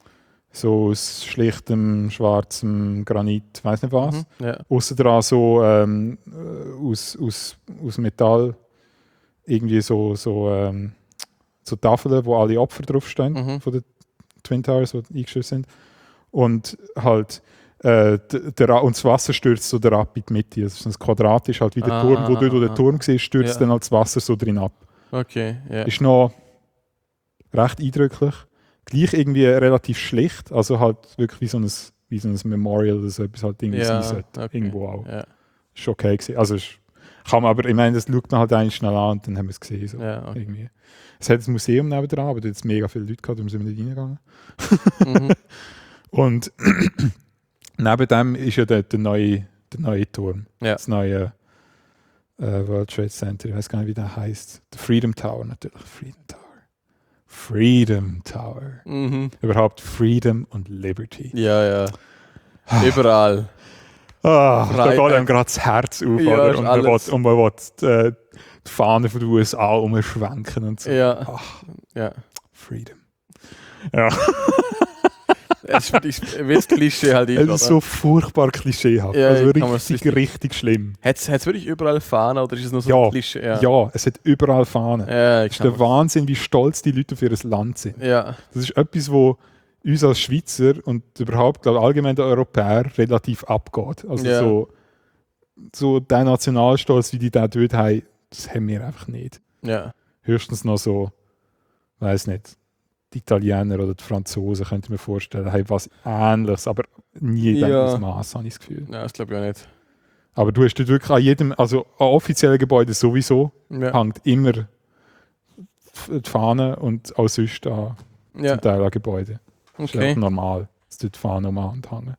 [SPEAKER 1] aus schlichtem, schwarzem Granit, weiß nicht was.
[SPEAKER 2] Mhm. Ja.
[SPEAKER 1] Aussen dran so aus Metall irgendwie so Tafeln, wo alle Opfer draufstehen
[SPEAKER 2] Mhm.
[SPEAKER 1] von den Twin Towers, die eingestellt sind. Und halt und das Wasser stürzt so der ab in die Mitte. Also ein Quadrat ist halt wie der Turm, wo dort, wo der Turm war, stürzt
[SPEAKER 2] Ja.
[SPEAKER 1] dann halt das Wasser so drin ab.
[SPEAKER 2] Okay, ja.
[SPEAKER 1] Ist noch recht eindrücklich. Gleich irgendwie relativ schlicht, also halt wirklich wie so ein Memorial oder so etwas halt irgendwie sein sollte.
[SPEAKER 2] okay.
[SPEAKER 1] Irgendwo auch.
[SPEAKER 2] Ja,
[SPEAKER 1] Ist okay gewesen. Also kann man, aber ich meine, das schaut man halt eigentlich schnell an und dann haben wir es gesehen. So.
[SPEAKER 2] ja, okay.
[SPEAKER 1] Irgendwie. Es hat ein Museum nebendran, aber dort hat es mega viele Leute gehabt, darum sind wir nicht reingegangen.
[SPEAKER 2] Mhm.
[SPEAKER 1] Und neben dem ist ja der neue Turm.
[SPEAKER 2] Ja.
[SPEAKER 1] Das neue World Trade Center. Ich weiß gar nicht, wie der heißt. Der Freedom Tower natürlich. Freedom Tower. Freedom Tower.
[SPEAKER 2] Mhm.
[SPEAKER 1] Überhaupt Freedom und Liberty.
[SPEAKER 2] Ja, ja. Überall.
[SPEAKER 1] Da
[SPEAKER 2] Freiheit.
[SPEAKER 1] geht einem gerade das Herz auf.
[SPEAKER 2] Ja,
[SPEAKER 1] oder?
[SPEAKER 2] ist
[SPEAKER 1] Und
[SPEAKER 2] alles.
[SPEAKER 1] man will die Fahne von den USA umschwenken und so.
[SPEAKER 2] Ja.
[SPEAKER 1] Ach,
[SPEAKER 2] Ja.
[SPEAKER 1] Freedom. Ja,
[SPEAKER 2] Es wird das Klischee halt
[SPEAKER 1] es
[SPEAKER 2] immer.
[SPEAKER 1] ist so furchtbar klischeehaft.
[SPEAKER 2] Ja,
[SPEAKER 1] Also
[SPEAKER 2] kann man es
[SPEAKER 1] richtig schlimm.
[SPEAKER 2] Hat es wirklich überall Fahnen oder ist es nur so
[SPEAKER 1] Ja.
[SPEAKER 2] ein Klischee?
[SPEAKER 1] Ja. Es hat überall Fahnen.
[SPEAKER 2] Ja,
[SPEAKER 1] Es ist der Wahnsinn, wie stolz die Leute auf ihr Land sind.
[SPEAKER 2] Ja,
[SPEAKER 1] Das ist etwas, wo uns als Schweizer und überhaupt glaub, allgemein den Europäer relativ abgeht. Also
[SPEAKER 2] Ja.
[SPEAKER 1] so der Nationalstolz, wie die da dort haben, das haben wir einfach nicht.
[SPEAKER 2] ja.
[SPEAKER 1] Höchstens noch so, weiß nicht, die Italiener oder die Franzosen, könnte ich mir vorstellen, haben was Ähnliches, aber nie in
[SPEAKER 2] Ja.
[SPEAKER 1] diesem Maß, habe ich das Gefühl.
[SPEAKER 2] Ja, das glaube ich auch nicht.
[SPEAKER 1] Aber du hast dort wirklich an jedem, also an offiziellen Gebäuden sowieso,
[SPEAKER 2] Ja.
[SPEAKER 1] hängt immer die Fahne und auch sonst an
[SPEAKER 2] Ja.
[SPEAKER 1] zum Teil an Gebäuden. Das ist
[SPEAKER 2] Okay.
[SPEAKER 1] einfach normal, dass dort die Fahne um die Hand hängen.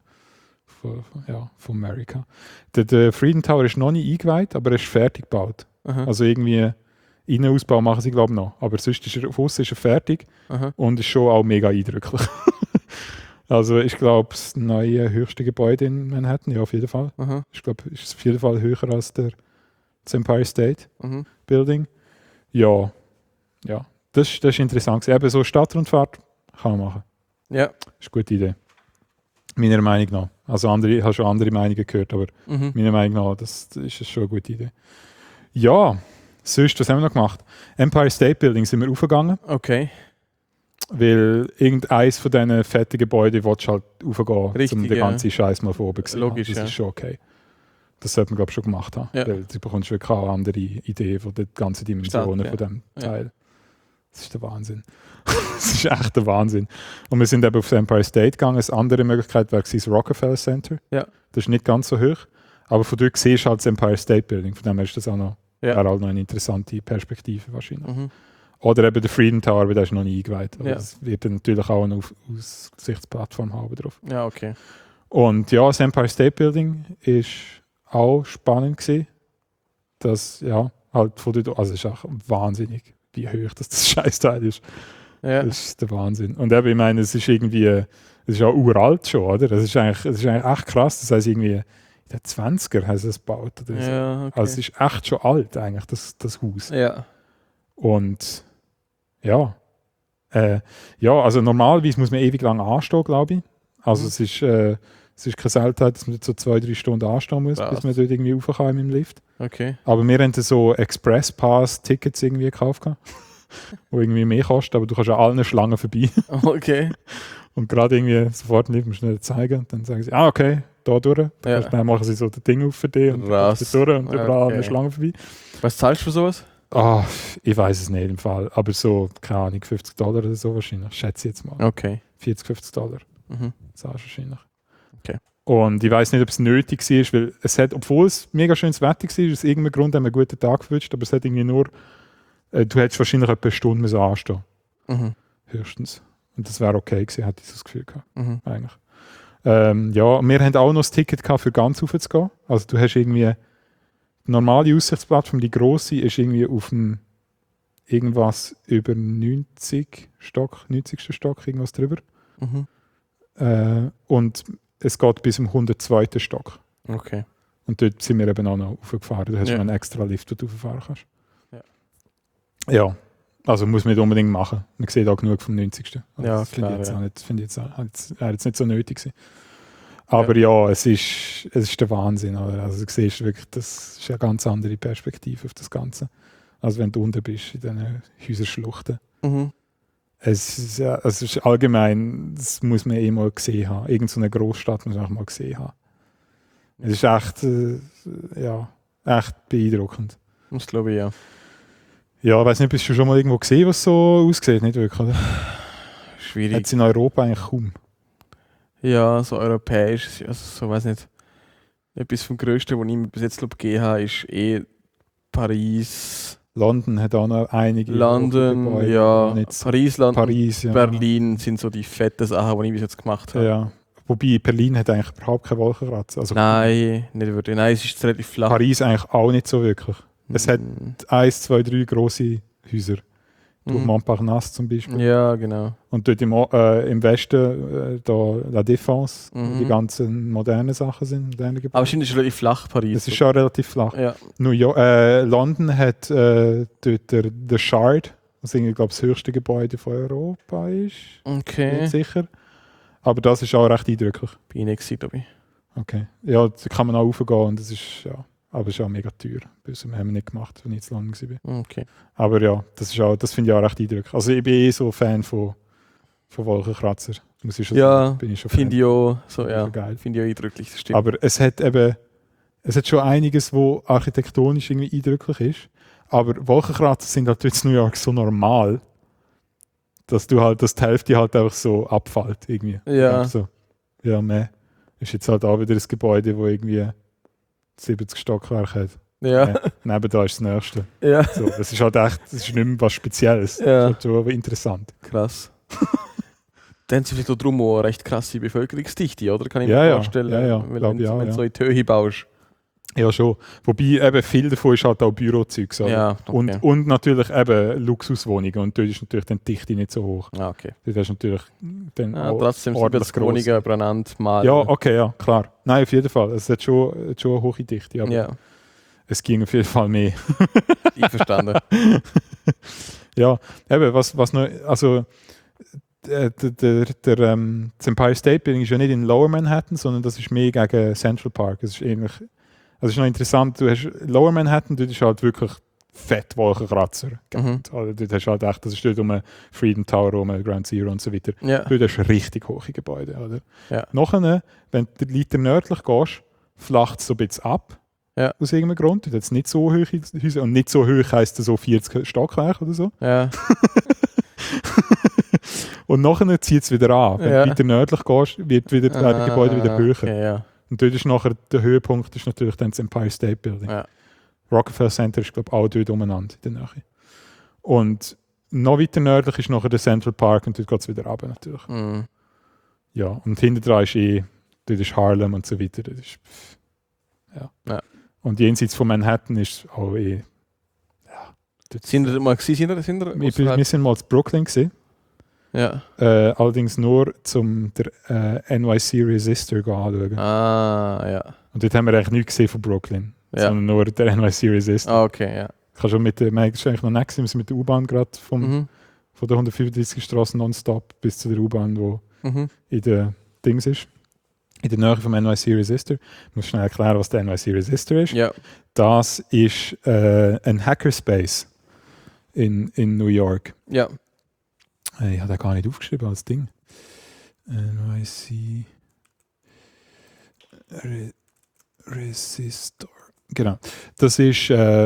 [SPEAKER 1] Von Amerika. Der Freedom Tower ist noch nicht eingeweiht, aber er ist fertig gebaut.
[SPEAKER 2] Aha.
[SPEAKER 1] Also irgendwie Innenausbau machen sie glaube ich noch. Aber sonst ist er auf aussen ist er fertig
[SPEAKER 2] Aha.
[SPEAKER 1] und ist schon auch mega eindrücklich. Also ich glaube, das neue höchste Gebäude in Manhattan, ja auf jeden Fall.
[SPEAKER 2] Aha.
[SPEAKER 1] Ich glaube, ist auf jeden Fall höher als der das Empire State
[SPEAKER 2] Mhm.
[SPEAKER 1] Building. Ja, das ist interessant. Eben so Stadtrundfahrt kann man machen.
[SPEAKER 2] Ja.
[SPEAKER 1] Das ist eine gute Idee. Meiner Meinung nach. Also ich habe schon andere Meinungen gehört, aber
[SPEAKER 2] Mhm.
[SPEAKER 1] meiner Meinung nach, das ist schon eine gute Idee. Ja, sonst, was haben wir noch gemacht? Empire State Building sind wir aufgegangen,
[SPEAKER 2] Okay.
[SPEAKER 1] weil irgendeins von diesen fetten Gebäuden willst du halt aufgehen,
[SPEAKER 2] Richtig,
[SPEAKER 1] um den
[SPEAKER 2] ja.
[SPEAKER 1] ganzen Scheiß mal von oben zu sehen.
[SPEAKER 2] Logisch,
[SPEAKER 1] Das
[SPEAKER 2] ja.
[SPEAKER 1] ist schon okay. Das sollte man, glaube ich, schon gemacht haben.
[SPEAKER 2] Ja.
[SPEAKER 1] Weil du bekommst wirklich auch eine andere Idee von den ganzen Dimensionen
[SPEAKER 2] Stadt,
[SPEAKER 1] von dem
[SPEAKER 2] Ja.
[SPEAKER 1] Teil. Das ist der Wahnsinn. Das ist echt der Wahnsinn. Und wir sind eben auf das Empire State gegangen. Eine andere Möglichkeit wäre das Rockefeller Center.
[SPEAKER 2] Ja.
[SPEAKER 1] Das ist nicht ganz so hoch. Aber von dort siehst du halt das Empire State Building. Von dem her ist das auch noch,
[SPEAKER 2] Ja.
[SPEAKER 1] wäre halt noch eine interessante Perspektive wahrscheinlich.
[SPEAKER 2] Mhm.
[SPEAKER 1] Oder eben der Freedom Tower, weil der ist noch nie eingeweiht. Aber
[SPEAKER 2] Ja.
[SPEAKER 1] das wird dann natürlich auch eine Aussichtsplattform haben drauf.
[SPEAKER 2] Ja, okay.
[SPEAKER 1] Und ja, das Empire State Building ist auch spannend gewesen. Das, ja, halt von dort, also es ist auch wahnsinnig, wie hoch das Scheißteil ist.
[SPEAKER 2] Ja.
[SPEAKER 1] Das ist der Wahnsinn. Und eben, ich meine, es ist irgendwie, es ist auch uralt schon, oder? Das ist eigentlich echt krass. Das heißt irgendwie, in den 20er haben sie es gebaut. Oder so.
[SPEAKER 2] Ja, okay.
[SPEAKER 1] Also es ist echt schon alt eigentlich, das Haus.
[SPEAKER 2] Ja.
[SPEAKER 1] Und ja, also normalerweise muss man ewig lang anstehen, glaube ich. Also es ist keine Seltenheit, dass man so 2-3 Stunden anstehen muss,
[SPEAKER 2] Krass.
[SPEAKER 1] bis man dort irgendwie rauf kann mit dem Lift.
[SPEAKER 2] Okay.
[SPEAKER 1] Aber wir haben so Express-Pass-Tickets irgendwie gekauft, die irgendwie mehr kosten, aber du kannst an allen Schlangen vorbei.
[SPEAKER 2] Okay.
[SPEAKER 1] Und gerade irgendwie sofort nicht, musst du schnell zeigen. Und dann sagen sie, okay, da durch.
[SPEAKER 2] Ja.
[SPEAKER 1] Dann machen sie so das Ding auf für dich und
[SPEAKER 2] Krass.
[SPEAKER 1] dann durch und überall
[SPEAKER 2] Okay.
[SPEAKER 1] eine Schlange vorbei.
[SPEAKER 2] Was zahlst du für sowas?
[SPEAKER 1] Ah, ich weiß es nicht im Fall. Aber so, keine Ahnung, $50 oder so wahrscheinlich. Schätze ich jetzt mal.
[SPEAKER 2] Okay.
[SPEAKER 1] $40-50
[SPEAKER 2] Mhm.
[SPEAKER 1] zahlst du wahrscheinlich.
[SPEAKER 2] Okay.
[SPEAKER 1] Und ich weiß nicht, ob es nötig war, weil es hat, obwohl es mega schönes Wetter war, aus irgendeinem Grund haben wir einen guten Tag gewünscht, aber es hat irgendwie nur, du hättest wahrscheinlich etwa eine Stunde müssen anstehen,
[SPEAKER 2] Mhm.
[SPEAKER 1] höchstens. Und das wäre okay gewesen, hätte ich so das Gefühl gehabt,
[SPEAKER 2] Mhm.
[SPEAKER 1] eigentlich. Ja, wir haben auch noch das Ticket gehabt, für ganz rauf zu gehen. Also du hast irgendwie, die normale Aussichtsplattform, die grosse, ist irgendwie auf dem irgendwas über 90. Stock, irgendwas drüber.
[SPEAKER 2] Mhm.
[SPEAKER 1] Und es geht bis zum 102. Stock.
[SPEAKER 2] Okay.
[SPEAKER 1] Und dort sind wir eben auch noch hochgefahren. Du hast
[SPEAKER 2] Ja.
[SPEAKER 1] noch einen extra Lift, den du hochfahren kannst.
[SPEAKER 2] Ja.
[SPEAKER 1] Ja, also muss man nicht unbedingt machen. Man sieht auch genug vom 90. Also
[SPEAKER 2] Ja,
[SPEAKER 1] das finde
[SPEAKER 2] klar,
[SPEAKER 1] ich jetzt
[SPEAKER 2] ja.
[SPEAKER 1] auch nicht, finde ich wäre jetzt nicht so nötig gewesen. Aber ja, es ist der Wahnsinn. Oder? Also du siehst wirklich, das ist eine ganz andere Perspektive auf das Ganze. Also wenn du unten bist in diesen Häuserschluchten.
[SPEAKER 2] Mhm.
[SPEAKER 1] Es ist allgemein, das muss man mal gesehen haben. Irgend so eine Großstadt muss man auch mal gesehen haben. Es ist echt, echt beeindruckend.
[SPEAKER 2] Das glaube ich, ja.
[SPEAKER 1] Ja, ich weiß nicht, bist du schon mal irgendwo gesehen, was so aussieht? Nicht wirklich, oder? Hat
[SPEAKER 2] Schwierig.
[SPEAKER 1] es in Europa eigentlich kaum.
[SPEAKER 2] Ja, so europäisch, also so weiß nicht. Etwas vom Größten, was ich mir bis jetzt glaub, gegeben habe, ist Paris,
[SPEAKER 1] London hat auch noch einige.
[SPEAKER 2] London,
[SPEAKER 1] Gebäude,
[SPEAKER 2] ja,
[SPEAKER 1] nicht so-
[SPEAKER 2] Paris, London,
[SPEAKER 1] Paris, ja.
[SPEAKER 2] Berlin sind so die fetten Sachen, die ich bis jetzt gemacht habe.
[SPEAKER 1] Ja. Wobei Berlin hat eigentlich überhaupt keine Wolkenkratzer. Also
[SPEAKER 2] Nein, nicht wirklich. Nein, es ist relativ flach.
[SPEAKER 1] Paris eigentlich auch nicht so wirklich. Es hat
[SPEAKER 2] Mm.
[SPEAKER 1] 1, 2, 3 grosse Häuser. Durch
[SPEAKER 2] Mhm.
[SPEAKER 1] Montparnasse zum Beispiel.
[SPEAKER 2] Ja, genau.
[SPEAKER 1] Und dort im Westen, da La Défense, wo
[SPEAKER 2] Mhm.
[SPEAKER 1] die ganzen modernen Sachen sind. Moderne Gebäude.
[SPEAKER 2] Aber wahrscheinlich ist es relativ flach, Paris.
[SPEAKER 1] Es ist schon relativ flach.
[SPEAKER 2] Ja.
[SPEAKER 1] London hat dort der Shard, was irgendwie, glaube ich, das höchste Gebäude von Europa ist.
[SPEAKER 2] Okay.
[SPEAKER 1] Nicht sicher. Aber das ist auch recht eindrücklich.
[SPEAKER 2] Bin ich nicht gewesen, glaube ich.
[SPEAKER 1] Okay. Ja, da kann man auch raufgehen und das ist, ja, aber es ist auch mega teuer. Das haben wir nicht gemacht, als ich zu London war.
[SPEAKER 2] Okay.
[SPEAKER 1] Aber ja, das finde ich auch recht eindrücklich. Also ich bin so Fan von Wolkenkratzer. Muss ich schon
[SPEAKER 2] Ja,
[SPEAKER 1] sagen. Bin ich schon Fan.
[SPEAKER 2] Finde ich auch, so,
[SPEAKER 1] Finde ich
[SPEAKER 2] ja.
[SPEAKER 1] schon geil.
[SPEAKER 2] Finde ich auch eindrücklich, das stimmt.
[SPEAKER 1] Aber es hat schon einiges, wo architektonisch irgendwie eindrücklich ist. Aber Wolkenkratzer sind halt jetzt in New York so normal, dass die Hälfte halt einfach so abfällt irgendwie.
[SPEAKER 2] Ja.
[SPEAKER 1] So, ja, meh. Ist jetzt halt auch wieder ein Gebäude, wo irgendwie 70 Stockwerke hat.
[SPEAKER 2] ja.
[SPEAKER 1] Nebenan ist das nächste.
[SPEAKER 2] Ja.
[SPEAKER 1] So, das ist halt echt, das ist nicht mehr was Spezielles.
[SPEAKER 2] Ja.
[SPEAKER 1] Das ist halt schon aber interessant.
[SPEAKER 2] Krass. Dann haben sie vielleicht auch drum auch eine recht krasse Bevölkerungsdichte, oder? Kann ich
[SPEAKER 1] Ja,
[SPEAKER 2] mir
[SPEAKER 1] ja.
[SPEAKER 2] vorstellen.
[SPEAKER 1] Ja, ja.
[SPEAKER 2] Weil
[SPEAKER 1] Glaub
[SPEAKER 2] wenn,
[SPEAKER 1] ich auch,
[SPEAKER 2] wenn du
[SPEAKER 1] ja.
[SPEAKER 2] so in die Höhe baust.
[SPEAKER 1] Ja, schon. Wobei eben viel davon ist halt auch Bürozeug. So.
[SPEAKER 2] Ja, okay.
[SPEAKER 1] Und natürlich eben Luxuswohnungen. Und dort ist natürlich dann die Dichte nicht so hoch.
[SPEAKER 2] Ah, okay.
[SPEAKER 1] Dort hast du natürlich dann
[SPEAKER 2] Ja,
[SPEAKER 1] auch
[SPEAKER 2] trotzdem
[SPEAKER 1] ordentlich
[SPEAKER 2] 70 Wohnungen übereinander mal.
[SPEAKER 1] Ja, okay, ja, klar. Nein, auf jeden Fall. Es hat schon eine hohe Dichte. Aber
[SPEAKER 2] ja.
[SPEAKER 1] es ging auf jeden Fall mehr.
[SPEAKER 2] Ich verstanden.
[SPEAKER 1] Ja, eben, was noch, also das Empire State Building ist ja nicht in Lower Manhattan, sondern das ist mehr gegen Central Park. Es ist ähnlich, also es ist noch interessant, du hast Lower Manhattan, dort ist halt wirklich fett Wolkenkratzer.
[SPEAKER 2] Mhm.
[SPEAKER 1] Also dort hast du halt echt, das ist dort um Freedom Tower, um Ground Zero und so weiter.
[SPEAKER 2] Ja.
[SPEAKER 1] Dort hast du richtig hohe Gebäude. Oder?
[SPEAKER 2] Ja.
[SPEAKER 1] Nachher, wenn du weiter nördlich gehst, flacht es so ein bisschen ab.
[SPEAKER 2] Ja.
[SPEAKER 1] Aus irgendeinem Grund. Dort hat es nicht so hohe Häuser. Und nicht so hoch heisst so 40 Stockwerke oder so.
[SPEAKER 2] Ja.
[SPEAKER 1] Und nachher zieht es wieder an. Wenn
[SPEAKER 2] Ja.
[SPEAKER 1] du weiter nördlich gehst, werden die Gebäude wieder höher.
[SPEAKER 2] Okay, ja.
[SPEAKER 1] Und dort ist nachher der Höhepunkt ist natürlich dann das Empire State Building.
[SPEAKER 2] Ja.
[SPEAKER 1] Rockefeller Center ist, glaube ich, auch dort umeinander in der Nähe. Und noch weiter nördlich ist nachher der Central Park und dort geht es wieder runter natürlich.
[SPEAKER 2] Mhm.
[SPEAKER 1] Ja, und hinter dran ist dort ist Harlem und so weiter. Das ist,
[SPEAKER 2] Ja.
[SPEAKER 1] Und jenseits von Manhattan ist auch dort
[SPEAKER 2] Sind wir mal gewesen?
[SPEAKER 1] wir sind mal in Brooklyn gewesen.
[SPEAKER 2] Ja.
[SPEAKER 1] Allerdings nur zum der NYC Resistor anschauen.
[SPEAKER 2] Ah, ja.
[SPEAKER 1] Und dort haben wir eigentlich nichts gesehen von Brooklyn,
[SPEAKER 2] Ja.
[SPEAKER 1] sondern nur der NYC Resistor.
[SPEAKER 2] Ah, okay, ja.
[SPEAKER 1] Ich habe schon mit der, wir sind eigentlich noch nicht gewesen, wir sind mit der U-Bahn gerade
[SPEAKER 2] Mhm.
[SPEAKER 1] von der 135. Straße nonstop bis zu der U-Bahn, wo
[SPEAKER 2] Mhm.
[SPEAKER 1] in der Dings ist. In der Nähe vom NYC Resistor. Ich muss schnell erklären, was der NYC Resistor ist.
[SPEAKER 2] Ja.
[SPEAKER 1] Das ist ein Hackerspace in New York.
[SPEAKER 2] Ja.
[SPEAKER 1] Ich habe da gar nicht aufgeschrieben als Ding. NYC Resistor. Genau. Das ist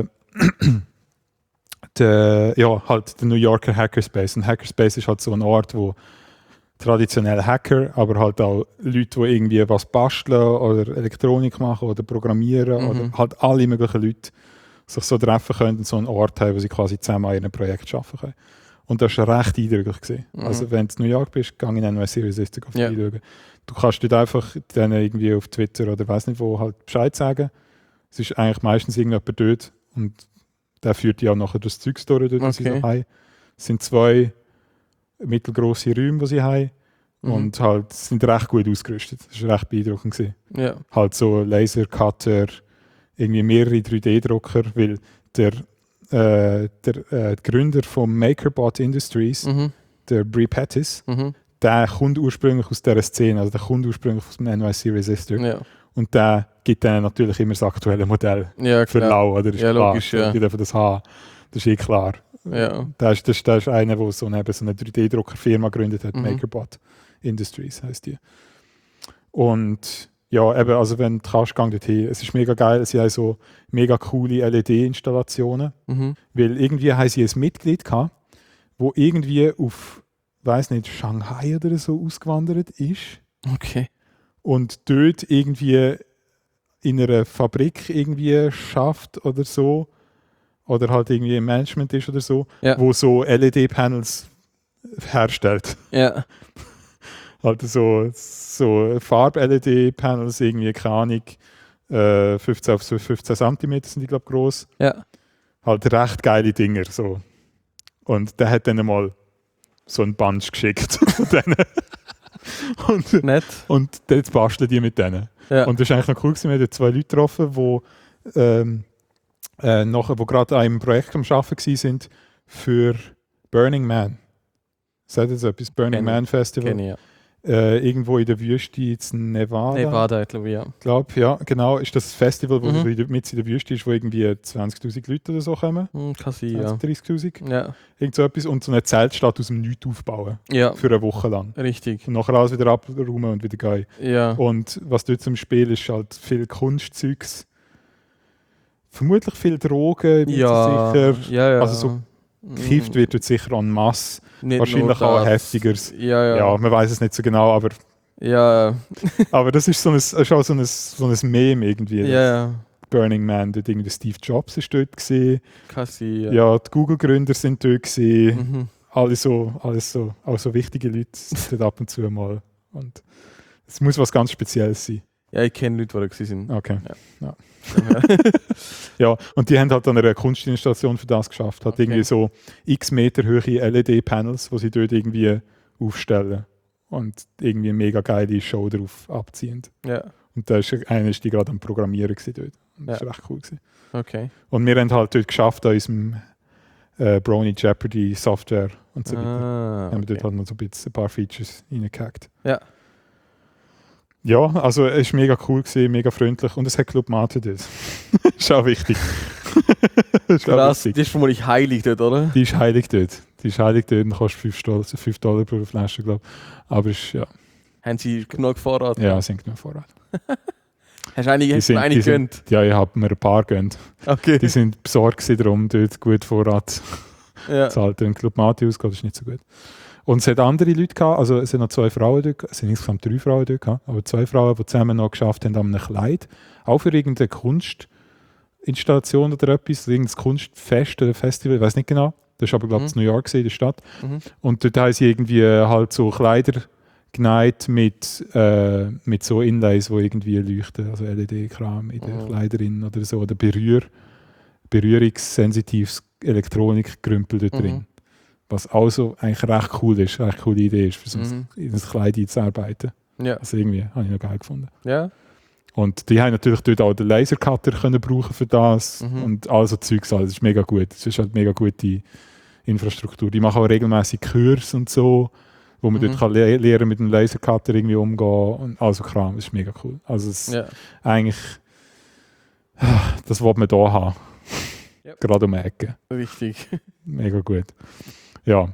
[SPEAKER 1] der New Yorker Hackerspace. Ein Hackerspace ist halt so ein Ort, wo traditionelle Hacker, aber halt auch Leute, die irgendwie was basteln oder Elektronik machen oder programmieren oder halt alle möglichen Leute sich so treffen können und so einen Ort haben, wo sie quasi zusammen an ihrem Projekt arbeiten können. Und das war recht eindrücklich gewesen. Also wenn du in New York bist, geh in NYC Resistor vorbeischauen. Du kannst dort einfach denen irgendwie auf Twitter oder weiß nicht wo halt Bescheid sagen. Es ist eigentlich meistens irgendjemand dort und der führt ja nachher das Zeug durch, dort, was sie so haben. Es sind 2 mittelgroße Räume, die sie haben und halt sind recht gut ausgerüstet. Das war recht beeindruckend gewesen.
[SPEAKER 2] Ja.
[SPEAKER 1] Halt so Lasercutter, irgendwie mehrere 3D-Drucker, weil der Gründer von MakerBot Industries, der Brie Pettis, der kommt ursprünglich aus dieser Szene, also der kommt ursprünglich aus dem NYC Resistor.
[SPEAKER 2] Ja.
[SPEAKER 1] Und der gibt dann natürlich immer das aktuelle Modell
[SPEAKER 2] Ja,
[SPEAKER 1] für
[SPEAKER 2] klar.
[SPEAKER 1] Lau, oder? Das ist
[SPEAKER 2] Ja,
[SPEAKER 1] klar.
[SPEAKER 2] logisch, ja.
[SPEAKER 1] Die dürfen das haben. Das ist eh klar.
[SPEAKER 2] Ja.
[SPEAKER 1] Das ist einer, der so eine 3D-Druckerfirma gegründet hat, MakerBot Industries heisst die. Und ja, eben, also wenn du kannst, geh dorthin. Es ist mega geil, sie haben so mega coole LED-Installationen, weil irgendwie haben sie ein Mitglied gehabt, wo irgendwie auf, weiß nicht, Shanghai oder so ausgewandert ist
[SPEAKER 2] Okay.
[SPEAKER 1] und dort irgendwie in einer Fabrik irgendwie schafft oder so oder halt irgendwie im Management ist oder so,
[SPEAKER 2] Ja.
[SPEAKER 1] wo so LED-Panels herstellt.
[SPEAKER 2] Ja.
[SPEAKER 1] Halt so Farb-LED-Panels, irgendwie, keine Ahnung, 15 auf 15 cm sind die, glaube ich, groß.
[SPEAKER 2] Ja.
[SPEAKER 1] Halt recht geile Dinger. So. Und der hat dann mal so einen Bunch geschickt von denen.
[SPEAKER 2] Nett.
[SPEAKER 1] Und jetzt basteln die mit denen.
[SPEAKER 2] Ja.
[SPEAKER 1] Und das war eigentlich noch cool gewesen. Wir haben 2 Leute getroffen, die gerade an einem Projekt am Arbeiten waren für Burning Man. Sagt ihr das etwas? Burning
[SPEAKER 2] Kenn ich.
[SPEAKER 1] Man Festival.
[SPEAKER 2] Kenn ich, ja.
[SPEAKER 1] Irgendwo in der Wüste, jetzt Nevada.
[SPEAKER 2] Nevada, glaube ich, ja.
[SPEAKER 1] Glaube ja, genau. Ist das Festival, wo mit in der Wüste ist, wo irgendwie 20'000 Leute oder so kommen?
[SPEAKER 2] Kann sein, ja.
[SPEAKER 1] 30'000?
[SPEAKER 2] Ja.
[SPEAKER 1] Irgend so etwas. Und so eine Zeltstadt aus dem Nichts aufbauen.
[SPEAKER 2] Ja.
[SPEAKER 1] Für eine Woche lang.
[SPEAKER 2] Richtig.
[SPEAKER 1] Und nachher alles wieder abräumen und wieder gehen.
[SPEAKER 2] Ja.
[SPEAKER 1] Und was dort zum Spiel ist, halt viel Kunstzeugs. Vermutlich viel Drogen, bin
[SPEAKER 2] Ja.
[SPEAKER 1] ich sicher.
[SPEAKER 2] Ja.
[SPEAKER 1] Also so gekifft wird dort sicher en masse.
[SPEAKER 2] Nicht
[SPEAKER 1] Wahrscheinlich
[SPEAKER 2] nur
[SPEAKER 1] auch
[SPEAKER 2] das.
[SPEAKER 1] heftigeres.
[SPEAKER 2] Ja.
[SPEAKER 1] Ja, man weiß es nicht so genau, aber das ist ist auch so ein Meme irgendwie.
[SPEAKER 2] Ja.
[SPEAKER 1] Burning Man, dort irgendwie Steve Jobs ist dort gesehen.
[SPEAKER 2] Kann sein,
[SPEAKER 1] Ja, die Google-Gründer sind dort gesehen.
[SPEAKER 2] Mhm.
[SPEAKER 1] Alles so, auch so wichtige Leute sind dort ab und zu mal. Und es muss was ganz Spezielles sein.
[SPEAKER 2] Ja, ich kenne Leute, die da sind.
[SPEAKER 1] Okay.
[SPEAKER 2] Ja.
[SPEAKER 1] Ja, und die haben halt dann eine Kunstinstallation für das geschafft. Hat irgendwie so x Meter hohe LED-Panels, die sie dort irgendwie aufstellen. Und irgendwie eine mega geile Show darauf abziehen.
[SPEAKER 2] Ja.
[SPEAKER 1] Und da ist einer die gerade am Programmieren gewesen dort. Und das war recht cool gewesen.
[SPEAKER 2] Okay.
[SPEAKER 1] Und wir haben halt dort geschafft an unserem Brony Jeopardy Software und so weiter. Haben wir dort halt noch so ein paar Features reingehackt.
[SPEAKER 2] Ja.
[SPEAKER 1] Ja, also es war mega cool gewesen, mega freundlich und es hat Club Mate dort. Ist auch wichtig. Ist auch
[SPEAKER 2] Krass,
[SPEAKER 1] wichtig.
[SPEAKER 2] die ist vermutlich heilig dort, oder?
[SPEAKER 1] Die ist heilig dort. Die ist heilig dort und kostet $5 pro Flasche, glaube ich. Aber ist, ja,
[SPEAKER 2] Haben sie genug Vorrat?
[SPEAKER 1] ja, sind genug Vorrat.
[SPEAKER 2] Hast du einige gegönnt?
[SPEAKER 1] Ja, ich habe mir ein paar gegönnt.
[SPEAKER 2] Okay.
[SPEAKER 1] Die sind besorgt gewesen darum, dort gut Vorrat
[SPEAKER 2] Ja.
[SPEAKER 1] zu halten. Wenn Club Mate ausgeht, ist nicht so gut. Und es hat andere Leute gehabt, also es sind noch 2 Frauen dort, es sind insgesamt 3 Frauen dort gehabt, aber 2 Frauen, die zusammen noch geschafft haben an einem Kleid, auch für irgendeine Kunstinstallation oder etwas, irgendein Kunstfest oder Festival, ich weiß nicht genau. Das war aber, glaube ich, in New York, in der Stadt.
[SPEAKER 2] Mhm.
[SPEAKER 1] Und dort haben sie irgendwie halt so Kleider genäht mit so Inlays, die irgendwie leuchten, also LED-Kram in der Kleiderin oder so, oder berührungssensitives Elektronikgrümpel dort drin. Was also eigentlich recht cool ist, eine recht coole Idee ist, für so ein Kleid einzuarbeiten.
[SPEAKER 2] Ja.
[SPEAKER 1] Also irgendwie habe ich noch geil gefunden.
[SPEAKER 2] Ja.
[SPEAKER 1] Und die haben natürlich dort auch den Lasercutter können brauchen für das und all so Zeugs. Das ist mega gut. Das ist halt mega gute Infrastruktur. Die machen auch regelmäßig Kurs und so, wo man dort kann lernen mit dem Lasercutter irgendwie umgehen und also Kram. Das ist mega cool. Also es eigentlich, das wollte man hier haben.
[SPEAKER 2] Ja.
[SPEAKER 1] Gerade um die Ecke.
[SPEAKER 2] Richtig.
[SPEAKER 1] Mega gut. Ja.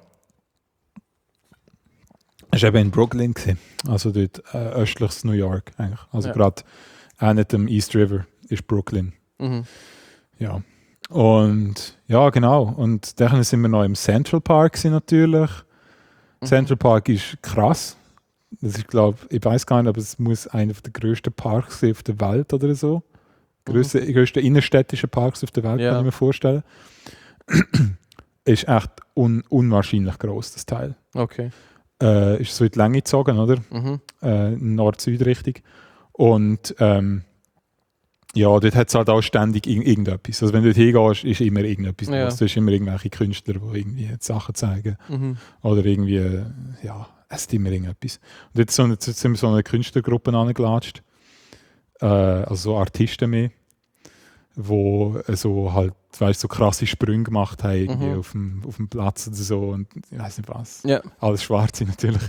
[SPEAKER 1] Es war eben in Brooklyn, also dort östliches New York eigentlich. Also gerade an dem East River ist Brooklyn.
[SPEAKER 2] Mhm.
[SPEAKER 1] Ja. Und ja, genau. Und dann sind wir noch im Central Park natürlich. Central Park ist krass. Das ist, glaube ich weiß gar nicht, aber es muss einer der grössten Parks sein auf der Welt oder so. Grösste innerstädtische Parks auf der Welt, kann ich mir vorstellen. Ist echt unwahrscheinlich gross, das Teil.
[SPEAKER 2] Okay.
[SPEAKER 1] Ist so in die Länge gezogen, oder? Nord-Süd-Richtung. Und ja, dort hat es halt auch ständig irgendetwas. Also wenn du dort hingehst, ist immer irgendetwas los. Du hast immer irgendwelche Künstler, die irgendwie Sachen zeigen. Oder irgendwie, ja, es ist immer irgendetwas. Und jetzt sind wir so eine Künstlergruppe angelatscht. Also so Artisten mehr, die so halt, weißt, so krasse Sprünge gemacht haben irgendwie auf dem Platz oder so und ich weiß nicht was.
[SPEAKER 2] Ja.
[SPEAKER 1] Alles Schwarze natürlich.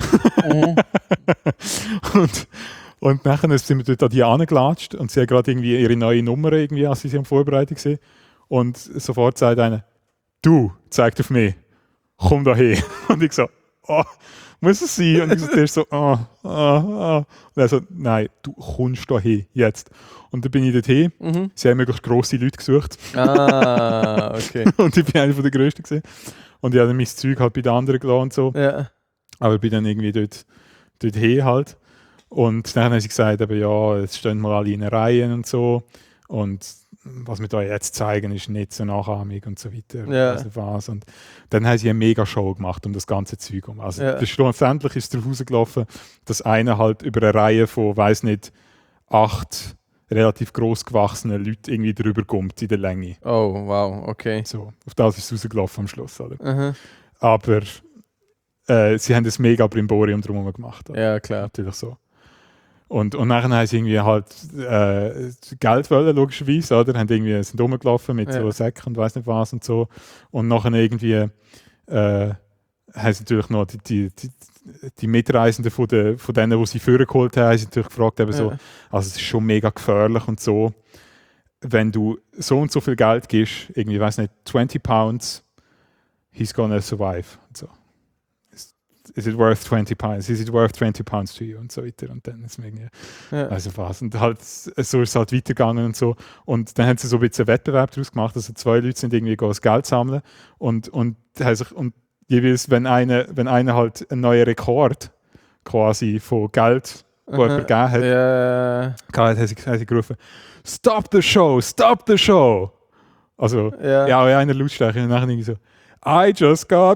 [SPEAKER 1] Und nachher sind wir dort an die angelatscht und sie haben gerade irgendwie ihre neue Nummer irgendwie, als sie am Vorbereitung waren. Und sofort sagt einer, du, zeigt auf mich, komm da hin. Und ich so, oh, muss es sein? Und ich so, der ist so, Und er so, nein, du kommst da hin, jetzt. Und dann bin ich dort hin. Sie haben möglichst grosse Leute gesucht.
[SPEAKER 2] Ah, okay.
[SPEAKER 1] Und ich bin einer der Größten gewesen. Und ich habe mein Zeug halt bei den anderen gelassen und so.
[SPEAKER 2] Ja.
[SPEAKER 1] Aber ich bin dann irgendwie dort hin halt. Und dann haben sie gesagt, eben, ja, jetzt stehen mal alle in Reihen und so. Und was wir da jetzt zeigen, ist nicht so nachahmig und so weiter.
[SPEAKER 2] Ja.
[SPEAKER 1] Also was. Und dann haben sie eine Mega-Show gemacht um das ganze Zeug um. Also schlussendlich ist es darauf rausgelaufen, dass einer halt über eine Reihe von, weiß nicht, 8 relativ gross gewachsenen Leuten irgendwie drüber kommt in der Länge.
[SPEAKER 2] Oh, wow, okay.
[SPEAKER 1] So, auf das ist es rausgelaufen am Schluss. Oder? Aber sie haben das mega Brimborium drumherum gemacht. Oder?
[SPEAKER 2] Ja, klar.
[SPEAKER 1] Natürlich so. Und nachher haben sie irgendwie halt Geld wollen, logischerweise, oder? Sind rumgelaufen mit so Säcken und weiss nicht was und so. Und nachher irgendwie haben sie natürlich noch die Mitreisenden von denen, die sie vorgeholt haben, haben sie natürlich gefragt, eben so, also es ist schon mega gefährlich und so, wenn du so und so viel Geld gibst, irgendwie, weiss nicht, 20 Pounds, he's gonna survive. Und so. Is it worth 20 pounds? Is it worth 20 pounds to you? Und so weiter. Und dann ist es irgendwie, also was. Und halt, so ist es halt weitergegangen und so. Und dann haben sie so ein bisschen einen Wettbewerb daraus gemacht. Also 2 Leute sind irgendwie das Geld sammeln. Und jeweils, wenn einer halt einen neuen Rekord quasi von Geld, wo jemand gegeben hat, haben sie gerufen, Stop the show! Stop the show! Also, einer Lautstärke. Und dann irgendwie so, I just got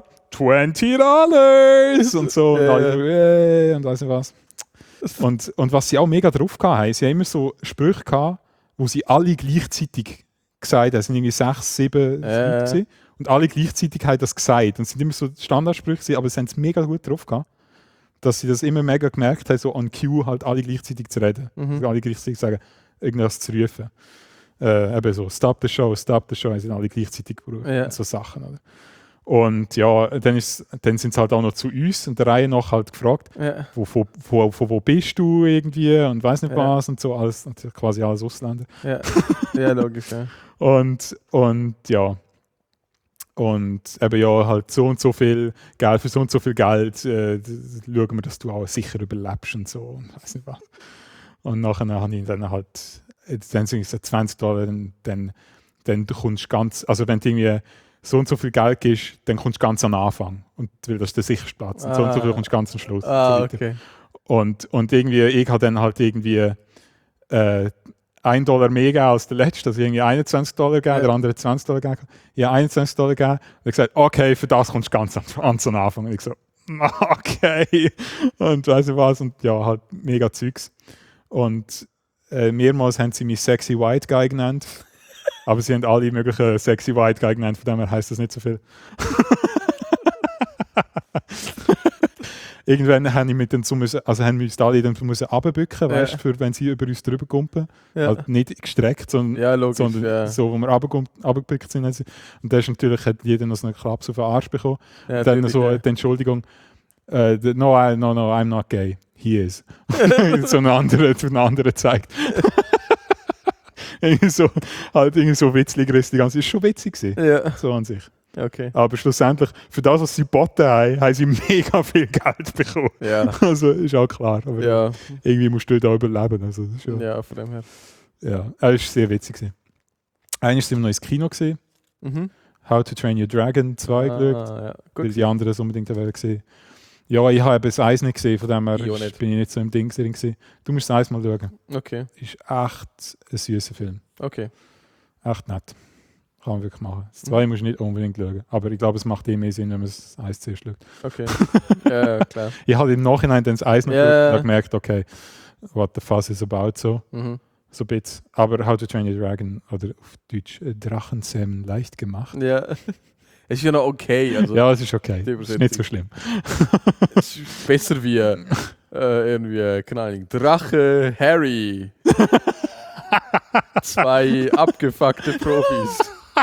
[SPEAKER 1] $20 und so. Und alle, und weiss nicht was. Und was sie auch mega drauf hatten, sie haben immer so Sprüche gehabt, wo sie alle gleichzeitig gesagt haben. Es sind irgendwie 6, 7 Leute. Und alle gleichzeitig haben das gesagt. Und es sind immer so Standardsprüche, aber sie haben es mega gut drauf gehabt. dass sie das immer mega gemerkt haben, so on cue halt alle gleichzeitig zu reden.
[SPEAKER 2] Mhm.
[SPEAKER 1] Alle gleichzeitig sagen, irgendwas zu rufen. Eben so, stop the show, sind alle gleichzeitig gerufen.
[SPEAKER 2] Ja.
[SPEAKER 1] Und so Sachen. Oder? Und ja, dann sind sie halt auch noch zu uns und der Reihe nach halt gefragt,
[SPEAKER 2] Ja.
[SPEAKER 1] von wo bist du irgendwie und weiß nicht
[SPEAKER 2] Ja.
[SPEAKER 1] was und so, alles, quasi alles Ausländer.
[SPEAKER 2] Ja. Ja, logisch, ja.
[SPEAKER 1] Und ja. Und eben ja, halt so und so viel Geld, für so und so viel Geld schauen wir, dass du auch sicher überlebst und so und weiß nicht was. Und nachher habe ich dann halt, dann sind es $20, dann du kommst ganz, also wenn du irgendwie so und so viel Geld gibst, dann kommst du ganz am Anfang. Und weil das ist der sicherste Platz. Und so und so viel kommst du ganz am Schluss. Und, so weiter.
[SPEAKER 2] Okay.
[SPEAKER 1] Und irgendwie, ich habe dann halt irgendwie $1 mehr gegeben als der letzte, also irgendwie $21 gegeben, der andere $20 gegeben. Ich habe $21 gegeben und gesagt, okay, für das kommst du ganz am Anfang. Und ich so, okay. Und weiss ich was, und ja, halt mega Zeugs. Und mehrmals haben sie mich Sexy White Guy genannt. Aber sie haben alle möglichen Sexy White Guy genannt, von dem her heisst das nicht so viel. Irgendwann haben wir uns alle dann runterbücken,
[SPEAKER 2] Ja.
[SPEAKER 1] weißt du, für wenn sie über uns drüber kumpen.
[SPEAKER 2] Ja.
[SPEAKER 1] Halt nicht gestreckt, sondern,
[SPEAKER 2] Ja, logisch.
[SPEAKER 1] sondern so, wo wir runtergebückt sind. Und da ist natürlich, hat jeder noch so einen Klaps auf den Arsch bekommen.
[SPEAKER 2] Ja,
[SPEAKER 1] Dann
[SPEAKER 2] natürlich,
[SPEAKER 1] so
[SPEAKER 2] ja.
[SPEAKER 1] die Entschuldigung, no, I'm not gay. He is. So eine andere zeigt. irgendwie so witzig, die ganze ist schon witzig gewesen,
[SPEAKER 2] Ja,
[SPEAKER 1] so an sich.
[SPEAKER 2] okay.
[SPEAKER 1] Aber schlussendlich, für das, was sie geboten haben, haben sie mega viel Geld bekommen.
[SPEAKER 2] Ja.
[SPEAKER 1] Also ist auch klar. Aber
[SPEAKER 2] Ja,
[SPEAKER 1] irgendwie musst du da überleben. Also, das ist schon,
[SPEAKER 2] ja, von dem her.
[SPEAKER 1] ja, es war sehr witzig gewesen. Eigentlich sind wir noch ins Kino gesehen.
[SPEAKER 2] Mhm.
[SPEAKER 1] How to Train Your Dragon 2 geschaut.
[SPEAKER 2] Ja.
[SPEAKER 1] Weil
[SPEAKER 2] Gut.
[SPEAKER 1] die anderen es unbedingt gesehen. Ja, ich habe das Eis nicht gesehen, von dem her
[SPEAKER 2] Ich auch nicht.
[SPEAKER 1] bin ich nicht so im Ding gewesen. Du musst das Eis mal schauen.
[SPEAKER 2] Okay,
[SPEAKER 1] Ist echt ein süßer Film.
[SPEAKER 2] okay.
[SPEAKER 1] Echt nett. Kann man wirklich machen. Das 2 musst du nicht unbedingt schauen. Aber ich glaube, es macht mehr Sinn, wenn man das Eis zuerst schaut.
[SPEAKER 2] Okay. Ja, klar.
[SPEAKER 1] Ich habe im Nachhinein dann das Eis noch
[SPEAKER 2] Ja.
[SPEAKER 1] geschaut und habe gemerkt, okay, what the fuss is about so.
[SPEAKER 2] Mhm.
[SPEAKER 1] So ein bisschen. Aber How to Train Your Dragon, oder auf Deutsch Drachenzähmen leicht gemacht.
[SPEAKER 2] Ja. Es ist ja noch okay. Also,
[SPEAKER 1] Ja, es ist okay.
[SPEAKER 2] die
[SPEAKER 1] Es ist nicht so schlimm.
[SPEAKER 2] es ist besser wie irgendwie, keine Ahnung, Drache Harry. 2 abgefuckte Profis.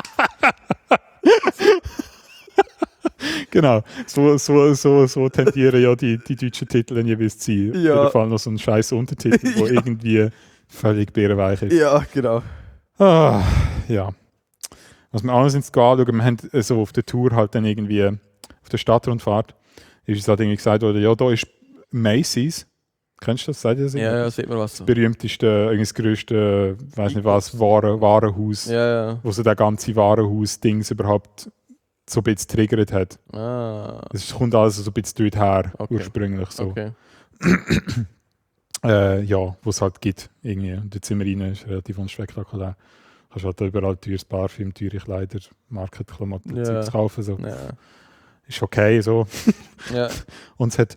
[SPEAKER 1] Genau. So tendieren ja die deutschen Titel jeweils zu sein.
[SPEAKER 2] Ja.
[SPEAKER 1] Auf jeden Fall noch so ein scheiß Untertitel, der
[SPEAKER 2] Ja.
[SPEAKER 1] irgendwie völlig bärenweich ist.
[SPEAKER 2] Ja, genau.
[SPEAKER 1] Ah, ja. Was wir alles ins anschauen, wir haben so auf der Tour halt dann irgendwie, auf der Stadtrundfahrt, ist es halt irgendwie gesagt worden, ja, da ist Macy's. Kennst du das? Seid ihr das?
[SPEAKER 2] Ja, sieht man was.
[SPEAKER 1] Das berühmteste, irgendwie das grösste, weiß nicht was, Warenhaus,
[SPEAKER 2] Ja.
[SPEAKER 1] wo so der ganze Warenhaus-Dings überhaupt so ein bisschen triggert hat.
[SPEAKER 2] Ah,
[SPEAKER 1] Es kommt also so ein bisschen dort her,
[SPEAKER 2] Okay.
[SPEAKER 1] ursprünglich so.
[SPEAKER 2] okay.
[SPEAKER 1] Ja, wo es halt gibt. Irgendwie. Und jetzt sind wir rein, ist relativ unspektakulär. Du kannst halt überall teures Parfüm, teure Kleider, Markenklamotten
[SPEAKER 2] Ja.
[SPEAKER 1] Zeugs kaufen. So.
[SPEAKER 2] Ja.
[SPEAKER 1] Ist okay so.
[SPEAKER 2] Ja.
[SPEAKER 1] Und es hat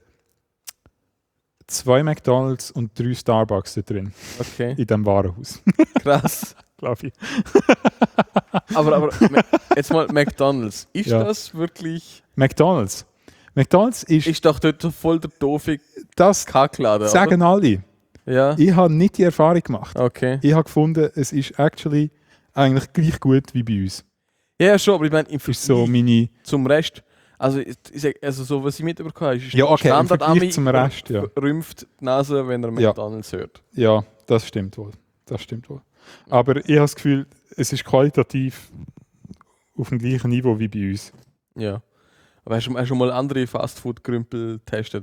[SPEAKER 1] 2 McDonalds und 3 Starbucks da drin,
[SPEAKER 2] Okay.
[SPEAKER 1] in diesem Warenhaus,
[SPEAKER 2] Krass.
[SPEAKER 1] glaube ich.
[SPEAKER 2] Aber jetzt mal McDonalds. Ist
[SPEAKER 1] Ja.
[SPEAKER 2] das wirklich.
[SPEAKER 1] McDonalds. McDonalds
[SPEAKER 2] Ist doch dort so voll der doofe
[SPEAKER 1] das
[SPEAKER 2] Kackladen.
[SPEAKER 1] sagen alle.
[SPEAKER 2] Oder? Ja.
[SPEAKER 1] Ich habe nicht die Erfahrung gemacht.
[SPEAKER 2] Okay.
[SPEAKER 1] Ich habe gefunden, es ist actually eigentlich gleich gut wie bei uns.
[SPEAKER 2] Ja, schon, aber ich meine, im
[SPEAKER 1] Das ist so
[SPEAKER 2] Vergleich
[SPEAKER 1] meine...
[SPEAKER 2] zum Rest. Also, ich sag, also so, was ich mitbekommen habe, ist
[SPEAKER 1] Ja, okay, im
[SPEAKER 2] Standard
[SPEAKER 1] Vergleich zum Rest, ja.
[SPEAKER 2] rümpft die Nase, wenn er
[SPEAKER 1] Ja.
[SPEAKER 2] McDonalds hört.
[SPEAKER 1] Ja, das stimmt wohl. Das stimmt wohl. Aber ich habe das Gefühl, es ist qualitativ auf dem gleichen Niveau wie bei uns.
[SPEAKER 2] Ja. Aber hast du schon mal andere Fastfood-Grümpel getestet?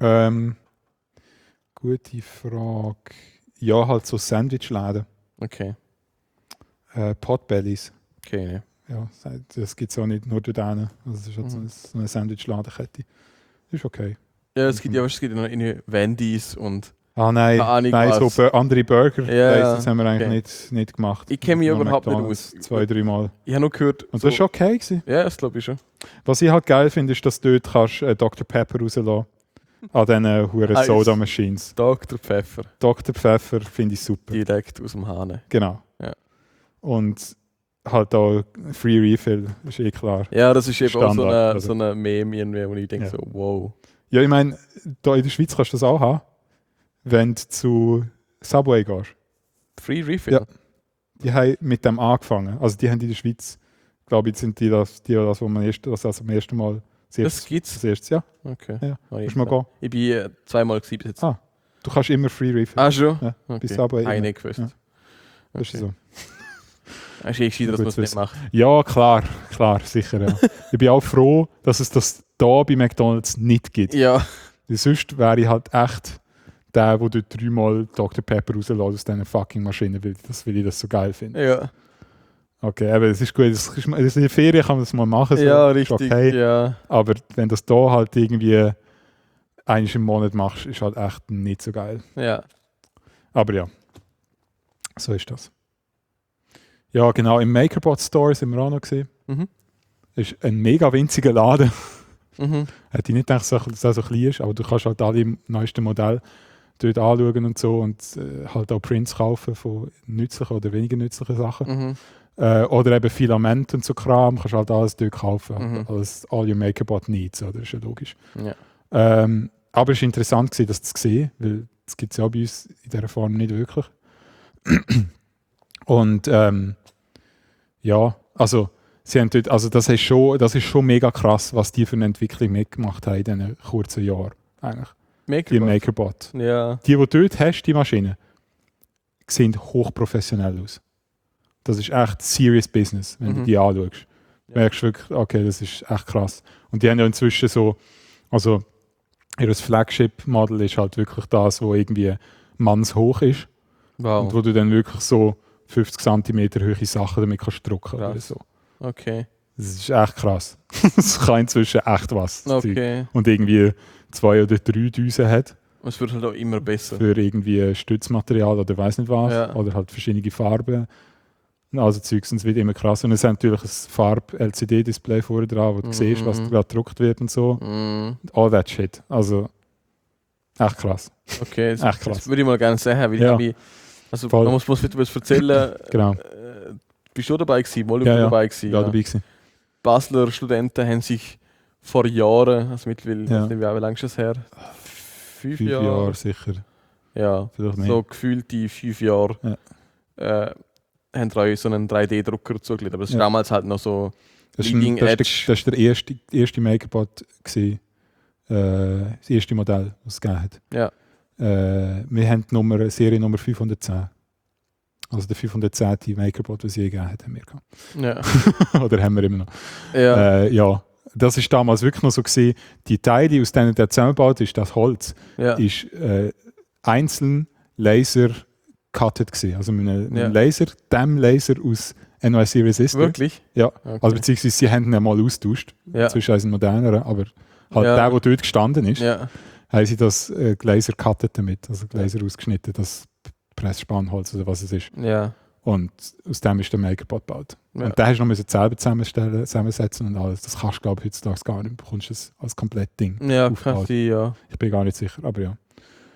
[SPEAKER 1] Gute Frage. Ja, halt so Sandwichläden.
[SPEAKER 2] Okay.
[SPEAKER 1] Potbellies.
[SPEAKER 2] Okay, ne.
[SPEAKER 1] Ja, das gibt es auch nicht nur dort hinten. Also das ist halt so eine Sandwichladenkette. Ist okay.
[SPEAKER 2] Ja, es gibt ja noch irgendwie Wendy's und.
[SPEAKER 1] Ah nein,
[SPEAKER 2] Keine Ahnung
[SPEAKER 1] nein so
[SPEAKER 2] was.
[SPEAKER 1] andere Burger.
[SPEAKER 2] Ja,
[SPEAKER 1] Das haben wir eigentlich
[SPEAKER 2] okay.
[SPEAKER 1] nicht gemacht.
[SPEAKER 2] Ich kenne mich
[SPEAKER 1] Nur
[SPEAKER 2] überhaupt nicht
[SPEAKER 1] McDonald's
[SPEAKER 2] aus.
[SPEAKER 1] 2-3 Mal.
[SPEAKER 2] Ich habe nur gehört.
[SPEAKER 1] Und das war okay gewesen.
[SPEAKER 2] Ja, das glaube ich schon.
[SPEAKER 1] Was ich halt geil finde, ist, dass du dort kannst, Dr. Pepper rauslassen an diesen huren
[SPEAKER 2] Nice.
[SPEAKER 1] Soda-Machines.
[SPEAKER 2] Dr. Pfeffer.
[SPEAKER 1] Dr. Pfeffer finde ich super.
[SPEAKER 2] Direkt aus dem Hahn.
[SPEAKER 1] Genau.
[SPEAKER 2] Ja.
[SPEAKER 1] Und halt auch Free Refill, ist eh klar.
[SPEAKER 2] Ja, das ist eben auch
[SPEAKER 1] Standard, also.
[SPEAKER 2] so eine Meme, irgendwie, wo ich denke
[SPEAKER 1] Ja.
[SPEAKER 2] so, wow.
[SPEAKER 1] Ja, ich meine, da in der Schweiz kannst du das auch haben, wenn du zu Subway gehst.
[SPEAKER 2] Free Refill?
[SPEAKER 1] Ja. Die haben mit dem angefangen. Also die haben in der Schweiz, glaube ich, sind das wo man am ersten Mal
[SPEAKER 2] Das gibt's?
[SPEAKER 1] das erste Jahr.
[SPEAKER 2] Okay.
[SPEAKER 1] Ja.
[SPEAKER 2] Oh,
[SPEAKER 1] Musst mal gehen.
[SPEAKER 2] Ich bin zweimal gewesen bis jetzt.
[SPEAKER 1] Ah, du kannst immer Free Refill.
[SPEAKER 2] Schon?
[SPEAKER 1] Ja,
[SPEAKER 2] Okay.
[SPEAKER 1] bis Subway.
[SPEAKER 2] Habe ich
[SPEAKER 1] immer.
[SPEAKER 2] nicht gewusst.
[SPEAKER 1] Ja. Das ist so.
[SPEAKER 2] Es ist eh gescheiter, dass man es nicht macht.
[SPEAKER 1] Ja, klar, sicher. Ja. Ich bin auch froh, dass es das da bei McDonalds nicht gibt.
[SPEAKER 2] Ja.
[SPEAKER 1] Weil sonst wäre ich halt echt der, der dort 3-mal Dr. Pepper rauslässt aus diesen fucking Maschinen, weil ich das so geil finde.
[SPEAKER 2] Ja.
[SPEAKER 1] Okay, aber es ist gut. In der Ferien kann man das mal machen. So.
[SPEAKER 2] Ja,
[SPEAKER 1] Ist
[SPEAKER 2] richtig.
[SPEAKER 1] okay.
[SPEAKER 2] Ja.
[SPEAKER 1] Aber wenn du das da halt irgendwie einmal im Monat machst, ist halt echt nicht so geil.
[SPEAKER 2] Ja.
[SPEAKER 1] Aber ja, so ist das. Ja, genau. Im MakerBot Store sind wir auch noch gesehen.
[SPEAKER 2] Mhm.
[SPEAKER 1] Ist ein mega winziger Laden.
[SPEAKER 2] Mhm.
[SPEAKER 1] Hätte ich nicht gedacht, dass er so klein ist, aber du kannst halt alle neuesten Modelle dort anschauen und so und halt auch Prints kaufen von nützlichen oder weniger nützlichen Sachen.
[SPEAKER 2] Mhm.
[SPEAKER 1] Oder eben Filament und so Kram, kannst halt alles dort kaufen.
[SPEAKER 2] Mhm.
[SPEAKER 1] Alles all your MakerBot needs, oder? Das ist ja logisch.
[SPEAKER 2] Ja.
[SPEAKER 1] Aber es war interessant gewesen, das zu sehen, weil das gibt es ja bei uns in dieser Form nicht wirklich. Und ja, also sie haben dort, also das ist schon mega krass, was die für eine Entwicklung mitgemacht haben in diesen kurzen Jahren. Eigentlich. Die MakerBot.
[SPEAKER 2] Ja.
[SPEAKER 1] Die dort hast, die Maschinen, sehen hochprofessionell aus. Das ist echt serious business, wenn du die anschaust.
[SPEAKER 2] Ja.
[SPEAKER 1] Merkst du wirklich, okay, das ist echt krass. Und die haben ja inzwischen so, also ihr Flagship-Model ist halt wirklich das, wo irgendwie mannshoch ist.
[SPEAKER 2] Wow.
[SPEAKER 1] Und wo du dann wirklich so 50 cm hohe Sachen damit kannst drucken oder
[SPEAKER 2] Krass.
[SPEAKER 1] so.
[SPEAKER 2] Okay.
[SPEAKER 1] Das ist echt krass. Das kann inzwischen echt was. das Zeug.
[SPEAKER 2] Okay.
[SPEAKER 1] Und irgendwie 2 oder 3 Düsen hat
[SPEAKER 2] Es wird halt auch immer besser.
[SPEAKER 1] für irgendwie Stützmaterial oder weiß nicht was.
[SPEAKER 2] Ja.
[SPEAKER 1] Oder halt verschiedene Farben. Also Zeugs, und es wird immer krasser. Und es hat natürlich ein Farb-LCD-Display vorne dran, wo du siehst, was gerade gedruckt wird und so.
[SPEAKER 2] Mhm.
[SPEAKER 1] All that shit. Also echt krass.
[SPEAKER 2] Okay,
[SPEAKER 1] Echt krass.
[SPEAKER 2] das würde ich mal gerne sehen, weil
[SPEAKER 1] Ja.
[SPEAKER 2] also
[SPEAKER 1] Voll.
[SPEAKER 2] man muss etwas erzählen.
[SPEAKER 1] Genau.
[SPEAKER 2] Bist du dabei gewesen? Mal
[SPEAKER 1] Ja, ja.
[SPEAKER 2] dabei gewesen?
[SPEAKER 1] Ja, dabei gewesen.
[SPEAKER 2] Basler Studenten haben sich vor Jahren, also mittlerweile,
[SPEAKER 1] Ja.
[SPEAKER 2] wie lange ist das her? 5
[SPEAKER 1] 5
[SPEAKER 2] Jahre?
[SPEAKER 1] Jahre sicher.
[SPEAKER 2] Ja,
[SPEAKER 1] Vielleicht mehr.
[SPEAKER 2] so gefühlte 5 Jahre. Haben euch so einen 3D-Drucker zugelegt, aber es war
[SPEAKER 1] Ja.
[SPEAKER 2] damals halt noch so
[SPEAKER 1] Das
[SPEAKER 2] Leading
[SPEAKER 1] war
[SPEAKER 2] Edge.
[SPEAKER 1] der erste MakerBot gewesen. Das erste Modell, das es gegeben hat.
[SPEAKER 2] Ja.
[SPEAKER 1] Wir haben die Seriennummer 510. Also der 510. MakerBot, den es je gegeben hat, haben wir gehabt.
[SPEAKER 2] Ja.
[SPEAKER 1] Oder haben wir immer noch.
[SPEAKER 2] Ja.
[SPEAKER 1] Ja, das ist damals wirklich noch so gewesen. Die Teile, aus denen der zusammengebaut ist, das Holz,
[SPEAKER 2] Ja.
[SPEAKER 1] ist einzeln Laser cutted gewesen. Also mit einem
[SPEAKER 2] Ja.
[SPEAKER 1] Laser, dem Laser aus NYC Resistor.
[SPEAKER 2] Wirklich?
[SPEAKER 1] Ja.
[SPEAKER 2] Okay.
[SPEAKER 1] Also beziehungsweise sie haben ihn mal austauscht.
[SPEAKER 2] Ja.
[SPEAKER 1] Zwischen einem moderneren, aber halt
[SPEAKER 2] Ja.
[SPEAKER 1] der dort gestanden ist,
[SPEAKER 2] Ja.
[SPEAKER 1] haben sie das Laser cutted damit, also Laser ausgeschnitten, das Pressspannholz oder was es ist.
[SPEAKER 2] Ja.
[SPEAKER 1] Und aus dem ist der MakerBot gebaut.
[SPEAKER 2] Ja.
[SPEAKER 1] Und den hast du noch selber zusammensetzen und alles. Das kannst du, glaube ich, heutzutage gar nicht. Du bekommst es als komplett Ding.
[SPEAKER 2] Ja,
[SPEAKER 1] aufgebaut.
[SPEAKER 2] kann sein, ja.
[SPEAKER 1] Ich bin gar nicht sicher, aber ja.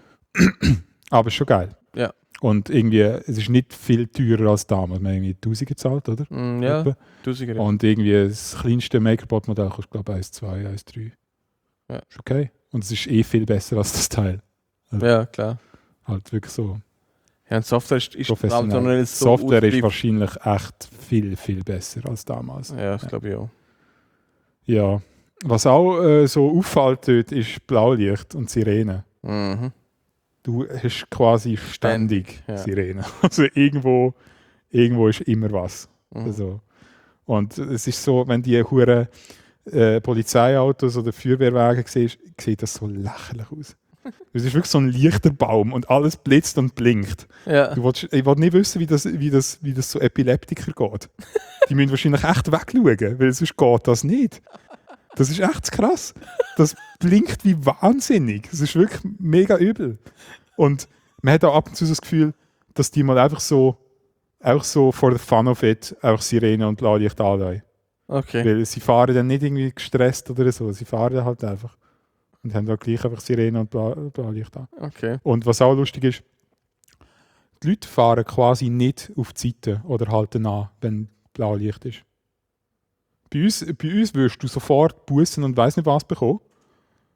[SPEAKER 1] Aber schon geil.
[SPEAKER 2] Ja.
[SPEAKER 1] Und irgendwie, es ist nicht viel teurer als damals. Wir haben irgendwie 1000 gezahlt, oder?
[SPEAKER 2] Ja,
[SPEAKER 1] Etwa.
[SPEAKER 2] 1000er.
[SPEAKER 1] Und irgendwie das kleinste MakerBot-Modell kostet, glaube ich, 1,2, 1,3.
[SPEAKER 2] Ja.
[SPEAKER 1] Ist okay. Und es ist eh viel besser als das Teil.
[SPEAKER 2] Ja, klar.
[SPEAKER 1] Halt wirklich so
[SPEAKER 2] Ja, und Software ist
[SPEAKER 1] professionell.
[SPEAKER 2] noch nicht so
[SPEAKER 1] Software ist
[SPEAKER 2] ausgereift.
[SPEAKER 1] wahrscheinlich echt viel, viel besser als damals.
[SPEAKER 2] Ja, das glaube ich auch.
[SPEAKER 1] Ja. Was auch so auffällt dort, ist Blaulicht und Sirene.
[SPEAKER 2] Mhm.
[SPEAKER 1] Du hast quasi ständig
[SPEAKER 2] ja.
[SPEAKER 1] Sirene. Also irgendwo ist immer was.
[SPEAKER 2] Mhm.
[SPEAKER 1] Also. Und es ist so, wenn die hure Polizeiautos oder Feuerwehrwagen siehst, sieht das so lächerlich aus. Es ist wirklich so ein Lichterbaum und alles blitzt und blinkt.
[SPEAKER 2] Ja.
[SPEAKER 1] Ich will nicht wissen, wie das so Epileptiker geht. Die müssen wahrscheinlich echt wegschauen, weil sonst geht das nicht. Das ist echt krass. Das blinkt wie wahnsinnig. Das ist wirklich mega übel. Und man hat auch ab und zu so das Gefühl, dass die mal einfach so for the fun of it auch Sirene und Blaulicht anlegen.
[SPEAKER 2] Okay.
[SPEAKER 1] Weil sie fahren dann nicht irgendwie gestresst oder so. Sie fahren halt einfach. Und haben da gleich einfach Sirene und Blaulicht an.
[SPEAKER 2] Okay.
[SPEAKER 1] Und was auch lustig ist, die Leute fahren quasi nicht auf die Seite oder halten an, wenn Blaulicht ist. Bei uns wirst du sofort Bussen und weiss nicht was bekommen.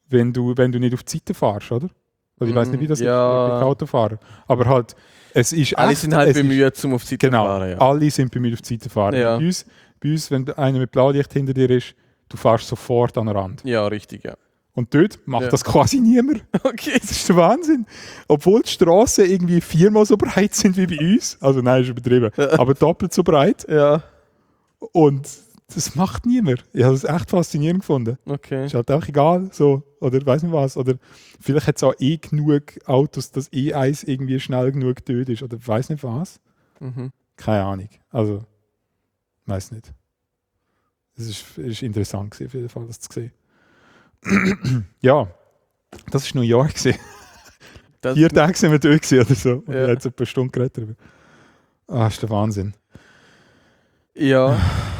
[SPEAKER 1] wenn du nicht auf die Seite fährst, oder? Also ich weiß nicht, wie das
[SPEAKER 2] Ja.
[SPEAKER 1] ist mit Autofahren. Aber halt, es ist
[SPEAKER 2] Alle
[SPEAKER 1] echt,
[SPEAKER 2] sind halt
[SPEAKER 1] es ist-
[SPEAKER 2] bemüht, um auf die Seite zu
[SPEAKER 1] Genau,
[SPEAKER 2] fahren. Ja.
[SPEAKER 1] alle sind bemüht, auf die Seite zu fahren.
[SPEAKER 2] Ja.
[SPEAKER 1] Bei uns, wenn einer mit Blaulicht hinter dir ist, du fährst sofort an den Rand.
[SPEAKER 2] Ja, richtig, ja.
[SPEAKER 1] Und dort macht
[SPEAKER 2] Ja.
[SPEAKER 1] das quasi niemand.
[SPEAKER 2] Okay.
[SPEAKER 1] Das ist der Wahnsinn. Obwohl die Straßen irgendwie 4-mal so breit sind wie bei uns. Also nein, ist übertrieben. Aber doppelt so breit.
[SPEAKER 2] Ja,
[SPEAKER 1] Und das macht niemand. Ich habe es echt faszinierend gefunden.
[SPEAKER 2] okay.
[SPEAKER 1] Ist halt auch egal. So. Oder weiß nicht was. Oder vielleicht hat es auch genug Autos, dass eins irgendwie schnell genug dort ist. Oder weiß nicht was.
[SPEAKER 2] Mhm.
[SPEAKER 1] Keine Ahnung. Also, weiß nicht. Es ist interessant gewesen, auf jeden Fall, das zu sehen. Ja, das war New York gewesen.
[SPEAKER 2] Das,
[SPEAKER 1] 4 Tage sind wir durch gewesen oder so. Und
[SPEAKER 2] Ja.
[SPEAKER 1] ich jetzt ein paar Stunden geredet darüber. Ah, ist der Wahnsinn.
[SPEAKER 2] Ja.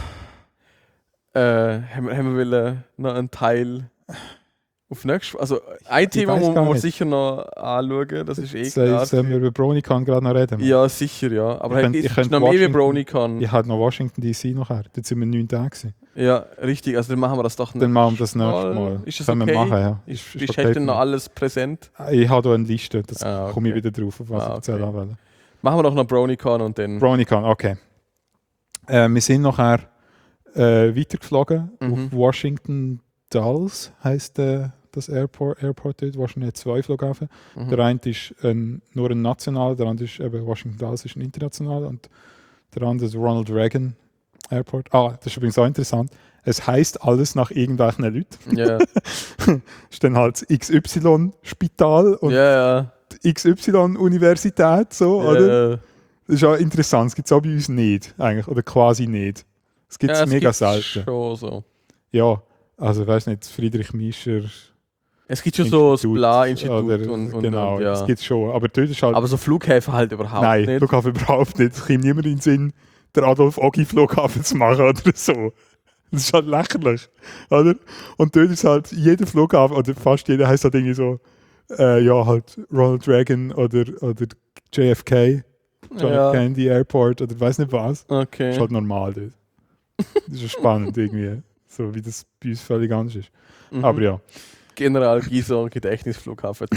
[SPEAKER 2] Haben wir wollen noch einen Teil auf nächstes. Also ein Thema,
[SPEAKER 1] weiß
[SPEAKER 2] wo
[SPEAKER 1] gar
[SPEAKER 2] wir
[SPEAKER 1] nicht.
[SPEAKER 2] sicher noch anschauen, das ist klar.
[SPEAKER 1] Sollen wir über BronyCon gerade noch reden?
[SPEAKER 2] Ja, sicher, ja. Aber
[SPEAKER 1] Ich
[SPEAKER 2] es
[SPEAKER 1] könnte
[SPEAKER 2] ist noch mehr wie
[SPEAKER 1] Washington-
[SPEAKER 2] BronyCon.
[SPEAKER 1] Ich hatte noch Washington DC nachher. Dort sind wir 9 Tage gewesen.
[SPEAKER 2] Ja, richtig. Also dann machen wir das doch
[SPEAKER 1] Dann machen wir das nächste
[SPEAKER 2] Mal.
[SPEAKER 1] Mal.
[SPEAKER 2] Ist das
[SPEAKER 1] Können
[SPEAKER 2] okay?
[SPEAKER 1] wir machen, ja.
[SPEAKER 2] Ist
[SPEAKER 1] okay
[SPEAKER 2] hast
[SPEAKER 1] für
[SPEAKER 2] du noch
[SPEAKER 1] mich.
[SPEAKER 2] alles präsent?
[SPEAKER 1] Ich habe hier eine Liste, das
[SPEAKER 2] Ah,
[SPEAKER 1] komme ich
[SPEAKER 2] okay.
[SPEAKER 1] wieder drauf, auf was
[SPEAKER 2] Ah,
[SPEAKER 1] ich erzählen
[SPEAKER 2] okay.
[SPEAKER 1] will.
[SPEAKER 2] Machen wir doch noch BronyCon und dann.
[SPEAKER 1] BronyCon, okay. Wir sind nachher weitergeflogen
[SPEAKER 2] Mhm.
[SPEAKER 1] auf Washington Dulles, heisst das Airport dort. Washington hat 2 Flughafen.
[SPEAKER 2] Mhm.
[SPEAKER 1] Der eine ist nur ein nationaler, der andere ist eben Washington Dulles ist ein internationaler und der andere ist Ronald Reagan Airport. Ah, das ist übrigens auch interessant. Es heisst alles nach irgendwelchen Leuten.
[SPEAKER 2] Ja,
[SPEAKER 1] Ist dann halt das XY-Spital und
[SPEAKER 2] ja.
[SPEAKER 1] die XY-Universität, so, oder?
[SPEAKER 2] Ja.
[SPEAKER 1] Das ist auch interessant, das gibt es auch bei uns nicht, eigentlich, oder quasi nicht. Das gibt es
[SPEAKER 2] Ja,
[SPEAKER 1] mega
[SPEAKER 2] gibt's
[SPEAKER 1] selten.
[SPEAKER 2] Schon so.
[SPEAKER 1] Ja, also ich weiß nicht, Friedrich Miescher
[SPEAKER 2] Es gibt schon so das
[SPEAKER 1] Institut
[SPEAKER 2] Bla-Institut
[SPEAKER 1] oder-
[SPEAKER 2] und
[SPEAKER 1] genau,
[SPEAKER 2] ja.
[SPEAKER 1] das gibt es schon. Aber dort ist halt,
[SPEAKER 2] Aber so Flughäfen halt überhaupt
[SPEAKER 1] nein,
[SPEAKER 2] nicht.
[SPEAKER 1] Flughafen überhaupt nicht. Es kommt niemand in den Sinn, den Adolf-Oggi-Flughafen zu machen oder so. Das ist halt lächerlich, oder? Und dort ist halt jeder Flughafen, oder fast jeder heißt halt irgendwie so, ja, halt Ronald Reagan oder JFK, John F.
[SPEAKER 2] Ja.
[SPEAKER 1] Kennedy Airport oder weiß nicht was. Das
[SPEAKER 2] Okay.
[SPEAKER 1] ist halt normal dort. Das ist ja spannend irgendwie, so wie das bei uns völlig anders ist.
[SPEAKER 2] Mhm.
[SPEAKER 1] Aber ja.
[SPEAKER 2] General Gison Gedächtnisflughafen.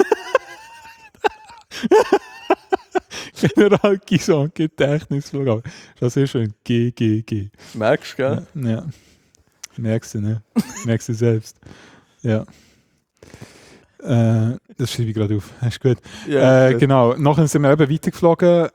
[SPEAKER 1] General Gison Gedächtnisflughafen. Das ist schön. GGG.
[SPEAKER 2] Merkst du, gell?
[SPEAKER 1] Ja. Merkst du, ne? Merkst du selbst. Ja. Das schreibe ich gerade auf. Hast du gut?
[SPEAKER 2] gut.
[SPEAKER 1] Genau. Nachher sind wir eben weitergeflogen.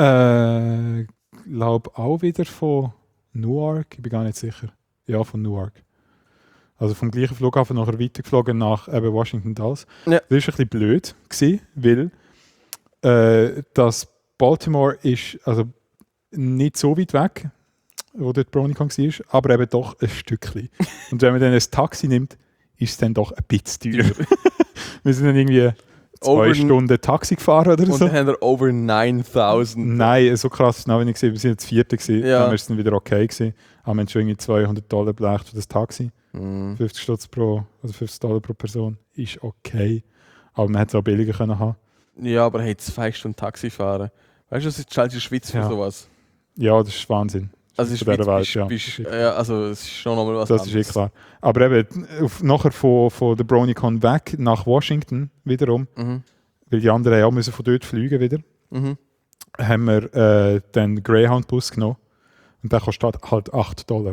[SPEAKER 1] Glaube auch wieder von Newark. Ich bin gar nicht sicher. Ja, von Newark. Also vom gleichen Flughafen nachher weitergeflogen nach eben Washington Dulles.
[SPEAKER 2] Ja.
[SPEAKER 1] Das war ein bisschen blöd, gewesen, weil das Baltimore ist also nicht so weit weg, wo dort BronyCon war, aber eben doch ein Stückchen. Und wenn man dann ein Taxi nimmt, ist es dann doch ein bisschen teurer. Wir sind dann irgendwie 2
[SPEAKER 2] Over-
[SPEAKER 1] Stunden Taxi gefahren oder
[SPEAKER 2] Und
[SPEAKER 1] so.
[SPEAKER 2] dann haben wir over 9000.
[SPEAKER 1] Nein, so krass schnell nicht gesehen. Wir sind jetzt 4. gewesen.
[SPEAKER 2] Ja.
[SPEAKER 1] Dann war es dann wieder okay gewesen. Aber wir haben schon irgendwie $200 belegt für das Taxi.
[SPEAKER 2] Mhm.
[SPEAKER 1] 50 Stutz pro, also $50 pro Person ist okay. Aber man hätte es auch billiger können haben.
[SPEAKER 2] Ja, aber hey, 2 Stunden Taxi fahren. Weißt du, das ist halt die Schweiz für
[SPEAKER 1] Ja.
[SPEAKER 2] sowas.
[SPEAKER 1] Ja, das ist Wahnsinn.
[SPEAKER 2] Also in
[SPEAKER 1] Von
[SPEAKER 2] der
[SPEAKER 1] dieser
[SPEAKER 2] Schweiz
[SPEAKER 1] Welt, ja.
[SPEAKER 2] bist, also es ist schon nochmal was
[SPEAKER 1] Das ist eh klar. Aber eben, nachher von der BronyCon weg nach Washington wiederum,
[SPEAKER 2] Mhm.
[SPEAKER 1] weil die anderen auch müssen von dort fliegen wieder,
[SPEAKER 2] Mhm.
[SPEAKER 1] haben wir den Greyhound-Bus genommen. Und der kostet halt $8.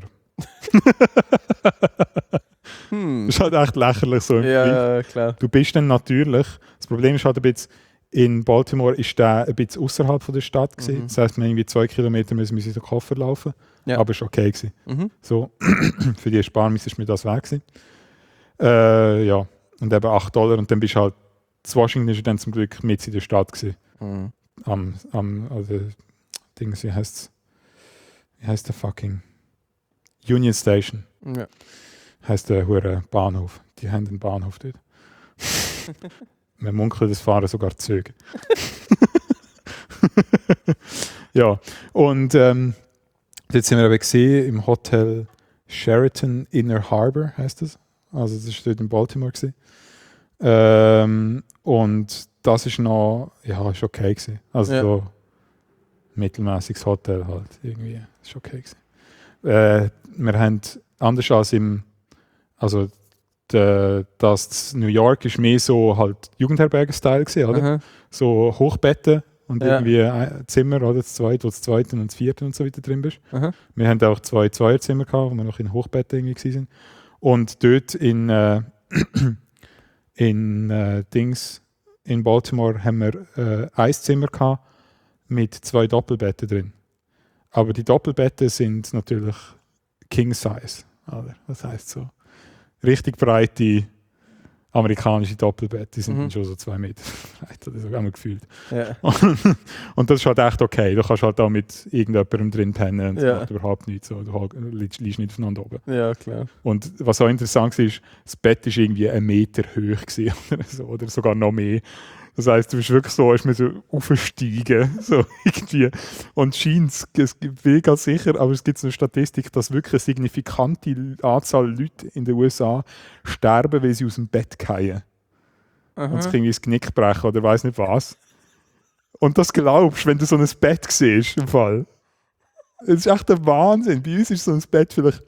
[SPEAKER 2] Hm.
[SPEAKER 1] Das ist halt echt lächerlich so im Vergleich.
[SPEAKER 2] Ja, klar.
[SPEAKER 1] Du bist dann natürlich, das Problem ist halt ein bisschen, in Baltimore ist der ein bisschen außerhalb von der Stadt gewesen.
[SPEAKER 2] Mhm.
[SPEAKER 1] Das heisst, wir irgendwie 2 Kilometer müssen wir in den Koffer laufen.
[SPEAKER 2] Ja.
[SPEAKER 1] Aber es war okay gewesen.
[SPEAKER 2] Mhm.
[SPEAKER 1] So, für die Ersparnis ist mir das weg gewesen. Ja, und eben $8 und dann bist du halt, zu Washington ist er dann zum Glück mit in der Stadt gewesen.
[SPEAKER 2] Mhm.
[SPEAKER 1] Also, Dings, wie heißt der fucking Union Station,
[SPEAKER 2] Ja.
[SPEAKER 1] heisst der hure Bahnhof. Die haben einen Bahnhof dort. Man munkelt, das Fahren sogar Züge. Ja, und dort sind wir eben gesehen im Hotel Sheraton Inner Harbor, heißt das. Also das ist dort in Baltimore gewesen. Und das ist noch, ja, ist okay gewesen. Also
[SPEAKER 2] Ja.
[SPEAKER 1] so mittelmäßiges Hotel halt irgendwie, ist okay gewesen. Wir haben anders als also das New York ist mehr so halt Jugendherbergen-Style gewesen, oder?
[SPEAKER 3] Aha.
[SPEAKER 1] So Hochbetten und
[SPEAKER 3] Ja.
[SPEAKER 1] irgendwie ein Zimmer, oder? Das zweite, wo das zweite und das vierte und so weiter drin bist.
[SPEAKER 3] Aha.
[SPEAKER 1] Wir haben auch 2 Zweierzimmer gehabt, wo wir noch in Hochbetten irgendwie gewesen sind. Und dort in Baltimore haben wir ein Zimmer gehabt mit 2 Doppelbetten drin. Aber die Doppelbetten sind natürlich King Size. Oder? Das heisst so richtig breite amerikanische Doppelbetten. Die sind dann schon so 2 Meter breit oder so, haben wir gefühlt.
[SPEAKER 3] Ja.
[SPEAKER 1] Und das ist halt echt okay. Du kannst halt auch mit irgendjemandem drin pennen und das
[SPEAKER 3] Ja.
[SPEAKER 1] macht überhaupt nichts. So. Du liegst nicht aufeinander oben.
[SPEAKER 3] Ja, klar.
[SPEAKER 1] Und was auch interessant war, ist, das Bett war irgendwie 1 Meter hoch gewesen, oder sogar noch mehr. Das heisst, du bist wirklich so, hast so aufsteigen, so irgendwie. Und scheint, es bin ganz sicher, aber es gibt so eine Statistik, dass wirklich eine signifikante Anzahl Leute in den USA sterben, weil sie aus dem Bett fallen. Und sich irgendwie das Knick brechen oder weiss nicht was. Und das glaubst du, wenn du so ein Bett siehst, im Fall. Das ist echt der Wahnsinn. Bei uns ist so ein Bett vielleicht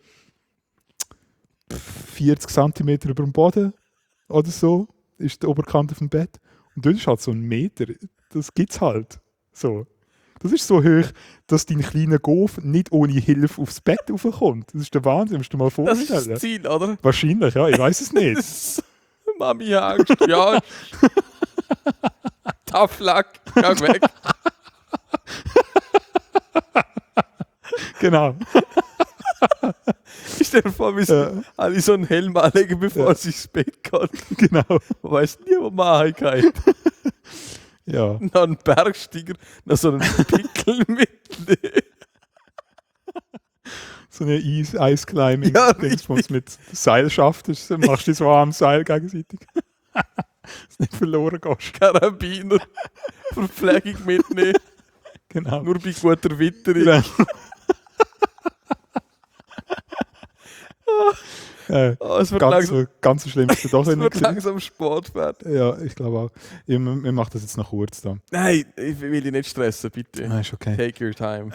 [SPEAKER 1] 40 cm über dem Boden oder so, ist die Oberkante vom Bett. Und dort ist halt so 1 Meter. Das gibt es halt. So. Das ist so hoch, dass dein kleiner Golf nicht ohne Hilfe aufs Bett raufkommt. Das ist der Wahnsinn, musst du dir mal
[SPEAKER 3] Das
[SPEAKER 1] vorstellen.
[SPEAKER 3] ist das Ziel, oder?
[SPEAKER 1] Wahrscheinlich, ja, ich weiß es nicht.
[SPEAKER 3] Mami hat Angst. Ja. Tough luck. Geh weg.
[SPEAKER 1] Genau.
[SPEAKER 3] Ich stelle mir vor, wie sie alle so einen Helm anlegen, bevor sie ins Bett gehen.
[SPEAKER 1] Genau.
[SPEAKER 3] Man weiß nie, wo man kann.
[SPEAKER 1] Ja.
[SPEAKER 3] Noch einen Bergsteiger, noch so einen Pickel mitnehmen.
[SPEAKER 1] So eine Eis-Climbing,
[SPEAKER 3] Ja,
[SPEAKER 1] Dingsbums mit Seilschaft, dann machst du so am Seil gegenseitig. Dass du nicht verloren gehst.
[SPEAKER 3] Karabiner. Verpflegung mitnehmen.
[SPEAKER 1] Genau.
[SPEAKER 3] Nur bei guter Witterung.
[SPEAKER 1] Genau.
[SPEAKER 3] Es wird
[SPEAKER 1] ganz,
[SPEAKER 3] langsam,
[SPEAKER 1] ganz das Schlimmste doch
[SPEAKER 3] es
[SPEAKER 1] nicht
[SPEAKER 3] wird
[SPEAKER 1] gewesen.
[SPEAKER 3] langsam Sport werden.
[SPEAKER 1] Ja, ich glaube auch. Wir machen das jetzt noch kurz da.
[SPEAKER 3] Nein, ich will dich nicht stressen, bitte.
[SPEAKER 1] Ah, ist okay.
[SPEAKER 3] Take your time.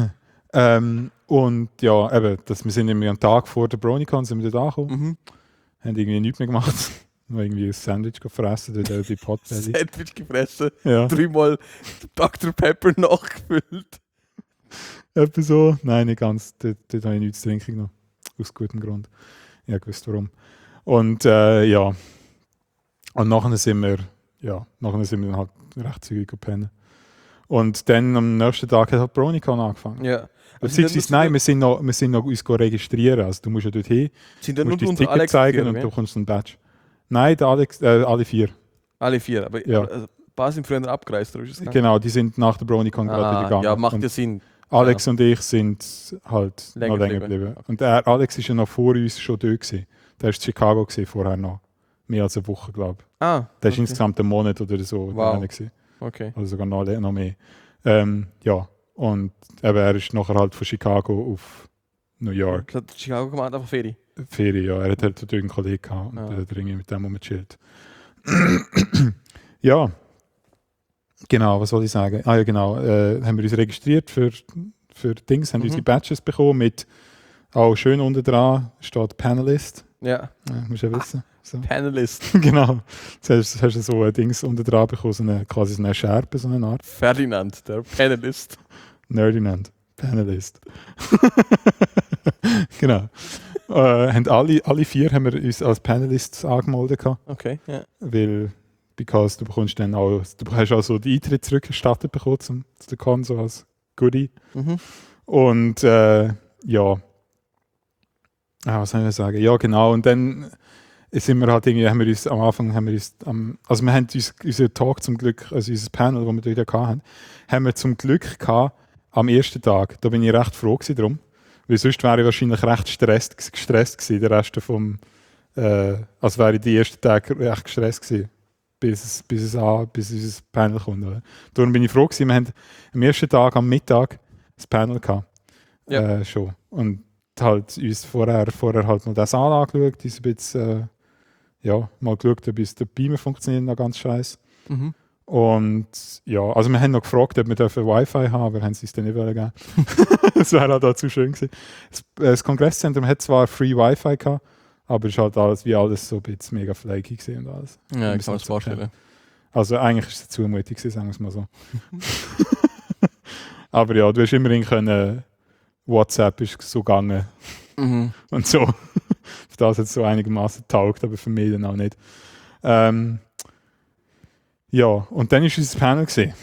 [SPEAKER 1] Und ja, eben, wir sind irgendwie am Tag vor der BronyCon sind wir dort angekommen, haben irgendwie nichts mehr gemacht. Nur irgendwie ein Sandwich gefressen, dort bei Potbelly.
[SPEAKER 3] Sandwich gefressen,
[SPEAKER 1] Ja,
[SPEAKER 3] 3-mal Dr. Pepper nachgefüllt.
[SPEAKER 1] etwa so. Nein, nicht ganz. Dort habe ich nichts zu trinken genommen. Aus gutem Grund. Ich habe gewusst, warum. Und ja. Und nachher sind wir dann halt recht zügig gepennt. Und dann am nächsten Tag hat halt BronyCon angefangen.
[SPEAKER 3] Ja.
[SPEAKER 1] Beziehungsweise, nein, wir sind noch uns registrieren. Also du musst ja dort hin,
[SPEAKER 3] Sind
[SPEAKER 1] du
[SPEAKER 3] dann
[SPEAKER 1] musst
[SPEAKER 3] nur
[SPEAKER 1] dein
[SPEAKER 3] unter
[SPEAKER 1] Ticket
[SPEAKER 3] Alex
[SPEAKER 1] zeigen
[SPEAKER 3] vier,
[SPEAKER 1] und
[SPEAKER 3] gell?
[SPEAKER 1] du bekommst einen Badge. Nein, der Alex, alle 4.
[SPEAKER 3] Alle 4, aber
[SPEAKER 1] Ja.
[SPEAKER 3] also, ein paar sind früher abgereist, oder ist es gegangen?
[SPEAKER 1] Genau, die sind nach der BronyCon gerade wieder gegangen.
[SPEAKER 3] Ja, macht
[SPEAKER 1] und
[SPEAKER 3] ja Sinn.
[SPEAKER 1] Alex und ich sind halt
[SPEAKER 3] Länger
[SPEAKER 1] noch länger
[SPEAKER 3] geblieben.
[SPEAKER 1] geblieben. Und Alex ist ja noch vor uns schon dort gewesen. Der war in Chicago gewesen, vorher noch. Mehr als eine Woche, glaube ich.
[SPEAKER 3] Ah,
[SPEAKER 1] Der ist insgesamt einen Monat oder so
[SPEAKER 3] Wow.
[SPEAKER 1] da gewesen.
[SPEAKER 3] okay.
[SPEAKER 1] Also sogar noch mehr. Ja, und eben, er ist nachher halt von Chicago auf New York.
[SPEAKER 3] Das hat Chicago gemacht, einfach Ferien.
[SPEAKER 1] Ferien, ja. Er hat halt dort einen Kollegen gehabt und
[SPEAKER 3] Ah.
[SPEAKER 1] der hat irgendwie mit dem rumgechillt. Ja. Genau, was soll ich sagen? Ah ja, genau. Haben wir uns registriert für Dings, haben unsere Badges bekommen mit auch schön unten dran steht Panelist.
[SPEAKER 3] Ja,
[SPEAKER 1] Ja, musst du ja wissen. So.
[SPEAKER 3] Panelist.
[SPEAKER 1] Genau. Jetzt hast du so ein Dings unten dran bekommen, quasi so eine Schärpe, so eine Art.
[SPEAKER 3] Ferdinand, der Panelist.
[SPEAKER 1] Nerdinand. Panelist. Genau. Haben alle 4 haben wir uns als Panelists angemeldet gehabt,
[SPEAKER 3] Okay, ja.
[SPEAKER 1] weil du bekommst dann auch, du hast auch so die Eintritt zurückgestattet bekommen zu der Con, so als Goodie.
[SPEAKER 3] Mhm.
[SPEAKER 1] Und ja. Was soll ich sagen? Ja, genau. Und dann sind wir halt irgendwie, also wir haben unseren Talk zum Glück, also unser Panel, das wir dort hatten, haben wir zum Glück gehabt am ersten Tag. Da bin ich recht froh drum. Weil sonst wäre ich wahrscheinlich recht gestresst gewesen, der Rest vom, also wäre ich die ersten Tage recht gestresst gewesen, bis unser Panel kommt. Oder? Darum bin ich froh gewesen, wir haben am ersten Tag, am Mittag, das Panel gehabt.
[SPEAKER 3] Ja.
[SPEAKER 1] Schon. Und halt uns vorher halt noch das angeschaut, uns ein bisschen, mal geschaut, ob der Beamer funktioniert noch ganz scheiße.
[SPEAKER 3] Mhm.
[SPEAKER 1] Und ja, also wir haben noch gefragt, ob wir Wi-Fi haben, aber haben sie es dann nicht geben. Das wäre halt auch zu schön gewesen. Das Kongresszentrum hat zwar Free Wi-Fi gehabt, Aber es ist halt alles, wie alles so ein bisschen mega flaky gewesen und alles.
[SPEAKER 2] Ja,
[SPEAKER 1] Wir
[SPEAKER 2] ich kann mir das vorstellen.
[SPEAKER 1] Also eigentlich ist es eine Zumutung gewesen, sagen wir es mal so. Aber ja, du hast immerhin können, WhatsApp ist so gegangen
[SPEAKER 2] Mhm.
[SPEAKER 1] und so. Für das hat es so einigermaßen getaugt, aber für mich dann auch nicht. Ja, und dann ist unser Panel gesehen.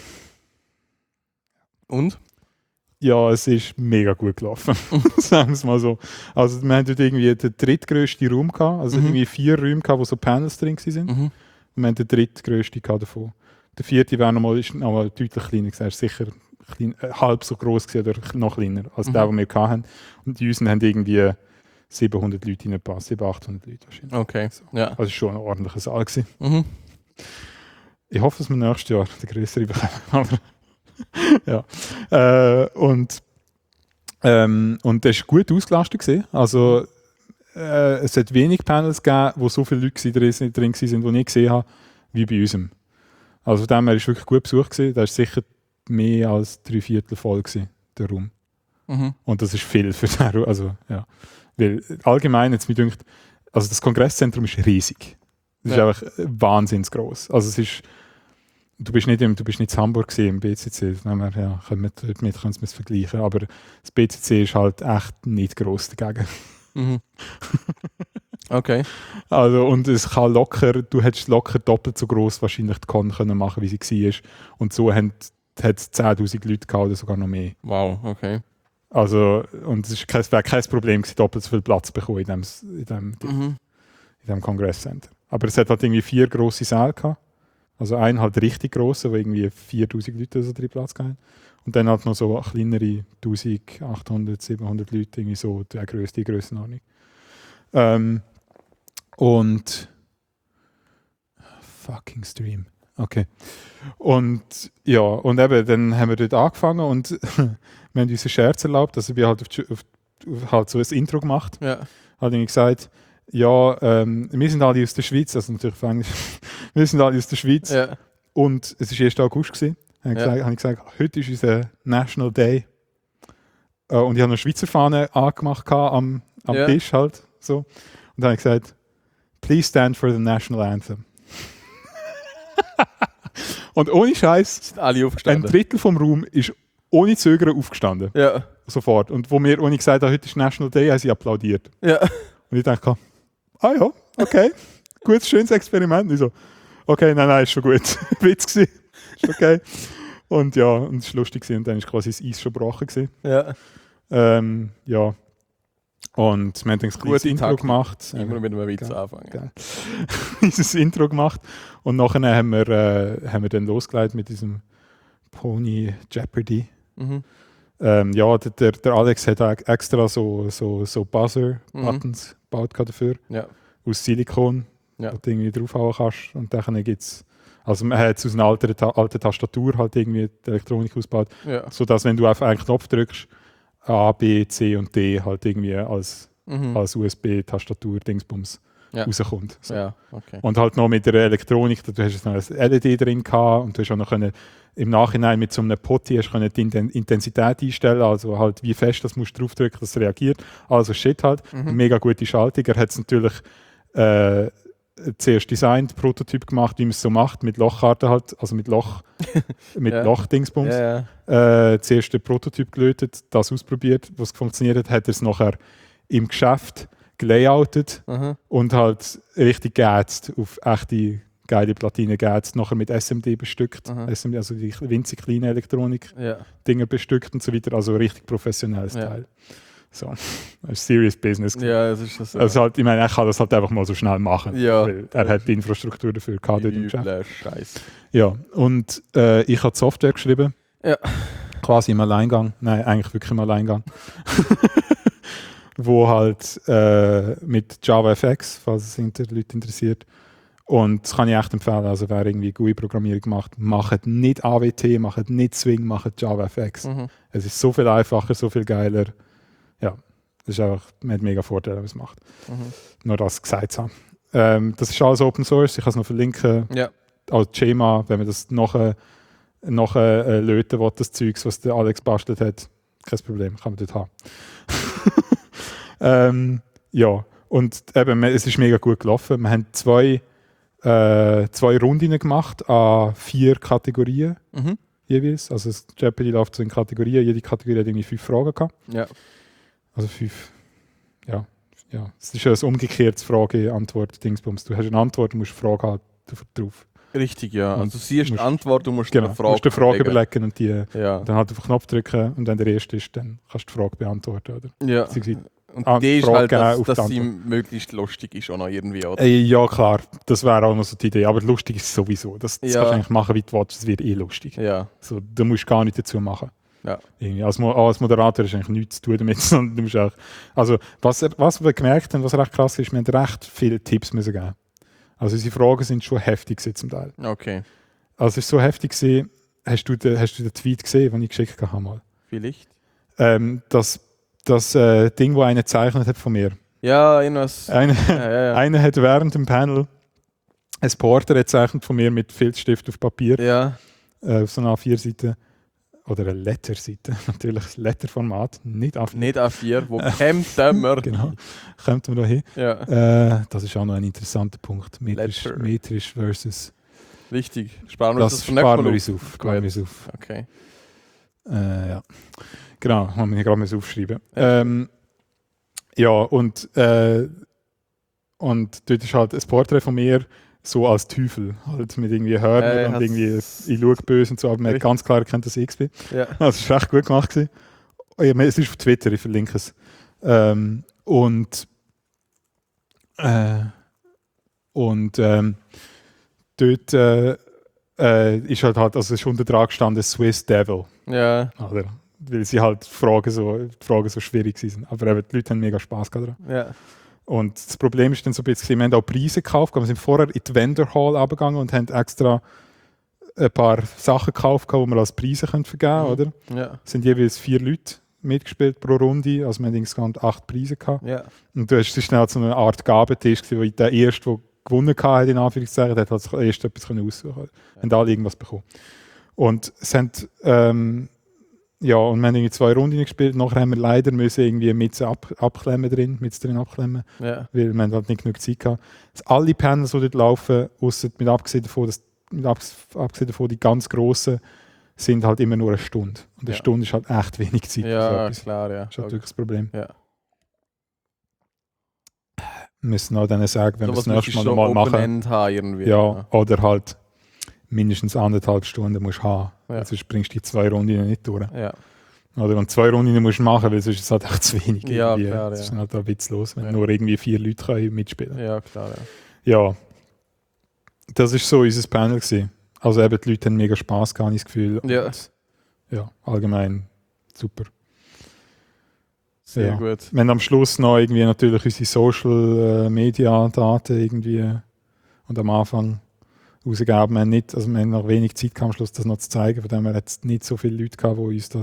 [SPEAKER 2] Und?
[SPEAKER 1] Ja, es ist mega gut gelaufen. Sagen wir es mal so. Also wir haben dort irgendwie den drittgrössten Raum gehabt. Also irgendwie 4 Räume gehabt, wo so Panels drin waren.
[SPEAKER 2] Mhm.
[SPEAKER 1] Und wir haben den drittgrössten gehabt davon. Der vierte wäre ist nochmal deutlich kleiner gewesen. Er ist sicher halb so groß gewesen oder noch kleiner als der, den wir hatten. Und die unseren haben irgendwie 700 Leute reingepasst, 700, 800 Leute wahrscheinlich.
[SPEAKER 2] Okay,
[SPEAKER 1] So.
[SPEAKER 2] ja.
[SPEAKER 1] Also es war schon ein ordentlicher Saal gewesen.
[SPEAKER 2] Mhm.
[SPEAKER 1] Ich hoffe, dass wir nächstes Jahr den größeren bekommen. Aber ja. Und das war gut ausgelastet gewesen. Also es hat wenig Panels gegeben, wo so viele Leute drin waren, die ich gesehen habe, wie bei unserem. Also von dem her war es wirklich gut besucht gewesen. Da war sicher mehr als 3/4 voll gewesen, der Raum.
[SPEAKER 2] Mhm.
[SPEAKER 1] Und das ist viel für den Raum. Also, ja. Weil allgemein jetzt mir dünkt, also das Kongresszentrum ist riesig. Das ist
[SPEAKER 2] Ja.
[SPEAKER 1] einfach wahnsinnig gross. Also es ist, du bist nicht in Hamburg gewesen, im BCC. Von dem her, ja, können wir es vergleichen. Aber das BCC ist halt echt nicht gross dagegen.
[SPEAKER 2] Mhm. Okay.
[SPEAKER 1] Also, und es kann locker, du hättest locker doppelt so gross wahrscheinlich die Con können machen, wie sie war. Und so hat es 10'000 Leute gehabt oder sogar noch mehr.
[SPEAKER 2] Wow, okay.
[SPEAKER 1] Also, und es wäre kein Problem gewesen, doppelt so viel Platz zu bekommen in dem Kongresscenter. Aber es hat halt irgendwie 4 grosse Säle gehabt. Also einen halt richtig grossen, wo irgendwie 4'000 Leute so drin Platz hatten. Und dann halt noch so kleinere 1'800, 700 Leute, irgendwie so die Grössenordnung. Und fucking Stream. Okay. Und ja, und eben, dann haben wir dort angefangen und wir haben uns einen Scherz erlaubt, also wir halt halt so ein Intro gemacht.
[SPEAKER 2] Ja.
[SPEAKER 1] Hat irgendwie gesagt, ja, wir sind alle aus der Schweiz, also natürlich auf Englisch, wir sind alle aus der Schweiz
[SPEAKER 2] Ja.
[SPEAKER 1] und es war 1. August gewesen. Habe ich gesagt, heute ist unser National Day. Und ich habe eine Schweizer Fahne angemacht am
[SPEAKER 2] Ja.
[SPEAKER 1] Tisch halt, so. Und dann habe ich gesagt, please stand for the National Anthem. Und ohne Scheiß,
[SPEAKER 2] Sind alle
[SPEAKER 1] ein
[SPEAKER 2] aufgestanden.
[SPEAKER 1] Drittel vom Raum ist ohne Zögern aufgestanden.
[SPEAKER 2] Ja.
[SPEAKER 1] Sofort. Und wo mir, ohne gesagt habe, heute ist National Day, haben sie applaudiert.
[SPEAKER 2] Ja.
[SPEAKER 1] Und ich dachte, ah ja, okay, gutes, schönes Experiment. Und ich so, okay, nein, ist schon gut. Witz gewesen. Ist okay. Und ja, und es war lustig gewesen. Und dann ist quasi das Eis schon gebrochen gewesen.
[SPEAKER 2] Ja.
[SPEAKER 1] Ja. Und wir haben dann ein kleines
[SPEAKER 2] Gute
[SPEAKER 1] Intro
[SPEAKER 2] Taktik.
[SPEAKER 1] gemacht.
[SPEAKER 2] Immer mit einem Witz
[SPEAKER 1] Geil.
[SPEAKER 2] anfangen.
[SPEAKER 1] Geil. Dieses Intro gemacht. Und nachher haben wir dann losgelegt mit diesem Pony Jeopardy.
[SPEAKER 2] Mhm.
[SPEAKER 1] Ja, der Alex hat extra so Buzzer-Buttons gebaut dafür.
[SPEAKER 2] Ja.
[SPEAKER 1] Aus Silikon,
[SPEAKER 2] Ja.
[SPEAKER 1] wo du irgendwie draufhauen kannst. Und dann gibt es, also man hat es aus einer alten Tastatur halt irgendwie die Elektronik ausgebaut,
[SPEAKER 2] Ja.
[SPEAKER 1] sodass, wenn du auf einen Knopf drückst, A, B, C und D halt irgendwie als USB-Tastatur-Dingsbums
[SPEAKER 2] Ja.
[SPEAKER 1] rauskommt. So.
[SPEAKER 2] Ja, okay.
[SPEAKER 1] Und halt noch mit der Elektronik, du hast jetzt noch ein LED drin gehabt und du hast auch noch können, im Nachhinein mit so einem Potty hast können die Intensität einstellen, also halt wie fest das musst du draufdrücken, dass es reagiert. Also Shit halt, mega gute Schaltung. Er hat es natürlich zuerst designt, Prototyp gemacht, wie man es so macht, mit Lochkarten halt, also mit
[SPEAKER 2] Ja.
[SPEAKER 1] Lochdingsbums.
[SPEAKER 2] Ja, ja.
[SPEAKER 1] Zuerst den Prototyp gelötet, das ausprobiert, was funktioniert hat, hat er es nachher im Geschäft gelayoutet
[SPEAKER 2] Aha.
[SPEAKER 1] und halt richtig geätzt, auf echte geile Platinen geätzt, nachher mit SMD bestückt,
[SPEAKER 2] Aha.
[SPEAKER 1] SMD, also die winzig kleine Elektronik-Dinger
[SPEAKER 2] Ja.
[SPEAKER 1] bestückt und so weiter, also richtig professionelles
[SPEAKER 2] Ja.
[SPEAKER 1] Teil. So, ein serious business.
[SPEAKER 2] Ja, es ist das so.
[SPEAKER 1] Also halt, ich meine, er kann das halt einfach mal so schnell machen,
[SPEAKER 2] Ja.
[SPEAKER 1] weil er hat die Infrastruktur dafür gehabt dort im Geschäft.
[SPEAKER 2] Übler Scheiß.
[SPEAKER 1] Ja, und ich habe die Software geschrieben,
[SPEAKER 2] Ja.
[SPEAKER 1] quasi im Alleingang, nein, eigentlich wirklich im Alleingang, wo halt mit JavaFX, falls es Leute interessiert. Und das kann ich echt empfehlen. Also wer irgendwie GUI-Programmierung macht, macht nicht AWT, macht nicht Swing, macht JavaFX.
[SPEAKER 2] Mhm.
[SPEAKER 1] Es ist so viel einfacher, so viel geiler. Ja, das ist einfach, man hat mega Vorteile, wenn man es macht.
[SPEAKER 2] Mhm.
[SPEAKER 1] Nur das gesagt zu haben. Das ist alles Open Source, ich kann es noch verlinken.
[SPEAKER 2] Ja.
[SPEAKER 1] Als Schema, wenn man das noch löten will, das Zeugs, was der Alex bastelt hat, kein Problem, kann man dort haben. Ja, Und eben, es ist mega gut gelaufen. Wir haben zwei Rundinnen gemacht an 4 Kategorien jeweils. Also das Jeopardy läuft so in Kategorien. Jede Kategorie hat irgendwie 5 Fragen gehabt.
[SPEAKER 2] Ja.
[SPEAKER 1] Also 5. Ja. Es ist ein umgekehrtes Frage-Antwort-Dingsbums. Du hast eine Antwort, du musst eine Frage halt drauf.
[SPEAKER 2] Richtig, ja.
[SPEAKER 1] Und
[SPEAKER 2] Also du siehst die
[SPEAKER 1] musst-
[SPEAKER 2] Antwort, du musst
[SPEAKER 1] Genau,
[SPEAKER 2] eine
[SPEAKER 1] du
[SPEAKER 2] Frage
[SPEAKER 1] musst eine Frage überlegen und die
[SPEAKER 2] Ja.
[SPEAKER 1] dann halt auf den Knopf drücken und wenn der erste ist, dann kannst du die Frage beantworten. Oder?
[SPEAKER 2] Ja.
[SPEAKER 1] Beziehungsweise-
[SPEAKER 2] Und
[SPEAKER 1] Ah,
[SPEAKER 2] die ist
[SPEAKER 1] Frage
[SPEAKER 2] halt,
[SPEAKER 1] geben
[SPEAKER 2] dass,
[SPEAKER 1] auf
[SPEAKER 2] dass
[SPEAKER 1] die
[SPEAKER 2] sie
[SPEAKER 1] Antwort.
[SPEAKER 2] möglichst lustig ist auch noch irgendwie, oder?
[SPEAKER 1] Ja, klar, das wäre auch noch so die Idee. Aber lustig ist es sowieso. Das
[SPEAKER 2] Ja.
[SPEAKER 1] kannst du eigentlich machen, wie du willst. Es wird lustig.
[SPEAKER 2] Ja.
[SPEAKER 1] So, du musst gar nichts dazu machen.
[SPEAKER 2] Ja.
[SPEAKER 1] Irgendwie. Als Moderator ist eigentlich nichts zu tun damit, sondern du musst auch, also was wir gemerkt haben, was recht krass ist, wir haben recht viele Tipps müssen geben. Also unsere Fragen sind schon heftig gewesen zum Teil.
[SPEAKER 2] Okay.
[SPEAKER 1] Also es ist so heftig gewesen, hast du den Tweet gesehen, den ich geschickt habe mal?
[SPEAKER 2] Vielleicht.
[SPEAKER 1] Das Ding, das einer gezeichnet hat von mir.
[SPEAKER 2] Ja, irgendwas.
[SPEAKER 1] Einer
[SPEAKER 2] Ja.
[SPEAKER 1] einer hat während dem Panel ein Porträt gezeichnet von mir mit Filzstift auf Papier,
[SPEAKER 2] Ja.
[SPEAKER 1] auf so einer A4-Seite. Oder eine Letterseite, natürlich das Letterformat, nicht A4.
[SPEAKER 2] Nicht A4, wo kämen wir?
[SPEAKER 1] Genau, kommt man da hin.
[SPEAKER 2] Ja.
[SPEAKER 1] Das ist auch noch ein interessanter Punkt. Metrisch versus.
[SPEAKER 2] Richtig. Sparen wir
[SPEAKER 1] Das
[SPEAKER 2] das nächste
[SPEAKER 1] sparen
[SPEAKER 2] Mal
[SPEAKER 1] wir
[SPEAKER 2] auf.
[SPEAKER 1] uns auf. Sparen wir uns auf.
[SPEAKER 2] Okay.
[SPEAKER 1] Ja. Genau, haben wir hier gerade aufschreiben.
[SPEAKER 2] Ja.
[SPEAKER 1] Ja, und dort ist halt ein Porträt von mir so als Teufel, halt mit irgendwie Hörnern und irgendwie ich schaue böse und so, aber man hat
[SPEAKER 2] Richtig.
[SPEAKER 1] ganz klar erkannt, dass ich bin.
[SPEAKER 2] Ja.
[SPEAKER 1] Das war recht gut gemacht gewesen. Es ist auf Twitter, ich verlinke es. Dort ist halt, also es ist unter dran gestanden Swiss Devil.
[SPEAKER 2] Ja.
[SPEAKER 1] Oder? Weil sie halt die Fragen so schwierig waren. Aber eben, die Leute haben mega Spass gehabt daran.
[SPEAKER 2] Ja.
[SPEAKER 1] Und das Problem ist dann so ein bisschen, wir haben auch Preise gekauft, wir sind vorher in die Vendor Hall runtergegangen und haben extra ein paar Sachen gekauft, die wir als Preise vergeben können, oder?
[SPEAKER 2] Ja.
[SPEAKER 1] Es sind jeweils 4 Leute mitgespielt pro Runde, also wir haben insgesamt 8 Preise gehabt.
[SPEAKER 2] Ja.
[SPEAKER 1] Und es war schnell so eine Art Gabentisch, wo der Erste, der gewonnen hat, in Anführungszeichen, der hat halt erst etwas aussuchen. Ja. Haben alle irgendwas bekommen. Und es haben, ja, und wir haben irgendwie 2 Runden gespielt. Nachher haben wir leider müssen irgendwie mit abklemmen drin abklemmen,
[SPEAKER 2] Ja.
[SPEAKER 1] weil wir halt nicht genug Zeit hatten. Alle Panels, die dort laufen, ausser mit abgesehen davon, die ganz grossen, sind halt immer nur eine Stunde. Und eine
[SPEAKER 2] Ja.
[SPEAKER 1] Stunde ist halt echt wenig Zeit. für so
[SPEAKER 2] Ja,
[SPEAKER 1] etwas.
[SPEAKER 2] klar, ja.
[SPEAKER 1] Das ist halt wirklich das Problem.
[SPEAKER 2] Ja.
[SPEAKER 1] Wir müssen auch dann sagen, wenn wir
[SPEAKER 2] Sowas
[SPEAKER 1] das nächste Mal
[SPEAKER 2] müsstest du
[SPEAKER 1] nochmal
[SPEAKER 2] Open
[SPEAKER 1] machen.
[SPEAKER 2] End haben irgendwie.
[SPEAKER 1] Ja, oder halt mindestens 1,5 Stunden musst du haben.
[SPEAKER 2] Ja.
[SPEAKER 1] Sonst bringst du die 2 Runden nicht durch.
[SPEAKER 2] Ja.
[SPEAKER 1] Oder wenn 2 Runden musst du machen, weil sonst ist es halt echt zu wenig.
[SPEAKER 2] Ja,
[SPEAKER 1] irgendwie.
[SPEAKER 2] klar,
[SPEAKER 1] Das
[SPEAKER 2] ja.
[SPEAKER 1] ist halt auch witzlos, wenn
[SPEAKER 2] Ja.
[SPEAKER 1] nur irgendwie 4 Leute können mitspielen können.
[SPEAKER 2] Ja, klar, ja.
[SPEAKER 1] Ja, das war so unser Panel gewesen. Also eben, die Leute haben mega Spass gehabt, habe ich das Gefühl.
[SPEAKER 2] Ja.
[SPEAKER 1] Und, ja, allgemein super.
[SPEAKER 2] Sehr
[SPEAKER 1] Ja.
[SPEAKER 2] gut.
[SPEAKER 1] Wir haben am Schluss noch irgendwie natürlich unsere Social-Media-Daten irgendwie und am Anfang rausgegeben. Wir haben nicht, also wir haben noch wenig Zeit gehabt, am Schluss das noch zu zeigen, von dem her hat es nicht so viele Leute gehabt,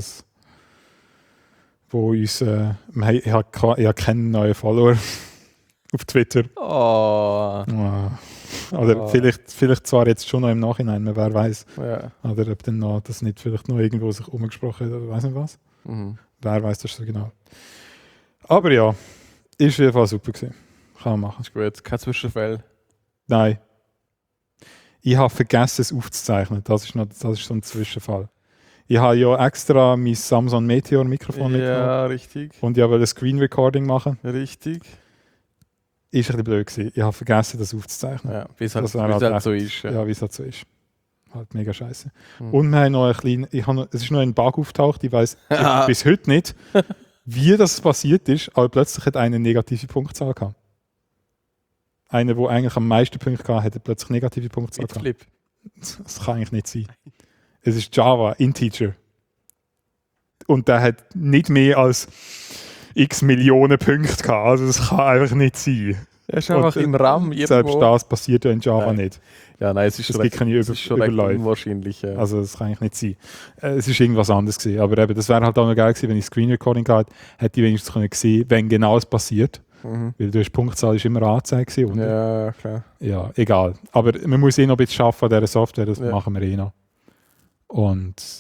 [SPEAKER 1] ich habe keinen neuen Follower auf Twitter.
[SPEAKER 2] Oh.
[SPEAKER 1] Oder
[SPEAKER 2] Oh.
[SPEAKER 1] vielleicht zwar jetzt schon noch im Nachhinein, wer weiß.
[SPEAKER 2] Ja.
[SPEAKER 1] Oder ob dann noch, das nicht vielleicht noch irgendwo sich umgesprochen hat oder weiß nicht was.
[SPEAKER 2] Mhm.
[SPEAKER 1] Wer weiß das so genau. Aber ja, ist auf jeden Fall super gewesen. Kann man machen.
[SPEAKER 2] Ist gut. Kein Zwischenfall.
[SPEAKER 1] Nein. Ich habe vergessen, es aufzuzeichnen. Das ist so ein Zwischenfall. Ich habe ja extra mein Samsung Meteor Mikrofon mitgenommen
[SPEAKER 2] Ja, richtig.
[SPEAKER 1] und ich wollte ein Screen Recording machen.
[SPEAKER 2] Richtig.
[SPEAKER 1] Ist ein bisschen blöd gewesen. Ich habe vergessen, das aufzuzeichnen.
[SPEAKER 2] Ja, wie es halt,
[SPEAKER 1] Das wäre
[SPEAKER 2] wie es
[SPEAKER 1] halt
[SPEAKER 2] halt so
[SPEAKER 1] echt-
[SPEAKER 2] ist.
[SPEAKER 1] Ja, wie es halt so ist. Halt mega scheiße.
[SPEAKER 2] Mhm.
[SPEAKER 1] Und wir haben noch es ist noch ein Bug auftaucht. Ich weiß bis heute nicht, wie das passiert ist, aber plötzlich hat einer eine negative Punktzahl gehabt. Einer, der eigentlich am meisten Punkte gehabt hat, hat plötzlich negative Punktzahl
[SPEAKER 2] Mit
[SPEAKER 1] gehabt.
[SPEAKER 2] Flip.
[SPEAKER 1] Das kann eigentlich nicht sein. Es ist Java, Integer. Und der hat nicht mehr als x Millionen Punkte gehabt. Also das kann einfach nicht sein.
[SPEAKER 2] Er ist einfach
[SPEAKER 1] Und,
[SPEAKER 2] im RAM
[SPEAKER 1] Selbst
[SPEAKER 2] irgendwo.
[SPEAKER 1] das passiert ja in Java
[SPEAKER 2] Nein.
[SPEAKER 1] nicht.
[SPEAKER 2] Ja, nein, es ist
[SPEAKER 1] Es
[SPEAKER 2] schon
[SPEAKER 1] gibt
[SPEAKER 2] recht,
[SPEAKER 1] keine
[SPEAKER 2] es ist schon recht
[SPEAKER 1] Überläufe.
[SPEAKER 2] unwahrscheinlich. Ja.
[SPEAKER 1] Also das kann eigentlich nicht sein. Es ist irgendwas anderes gewesen. Aber eben, das wäre halt auch noch geil gewesen, wenn ich Screen Recording gehabt hätte ich wenigstens können sehen, wenn genau es passiert.
[SPEAKER 2] Mhm.
[SPEAKER 1] Weil die Punktzahl ist immer angezeigt gewesen. Und
[SPEAKER 2] Ja, klar.
[SPEAKER 1] ja, egal. Aber man muss noch ein bisschen arbeiten an dieser Software, das
[SPEAKER 2] Ja.
[SPEAKER 1] machen wir eh noch. Und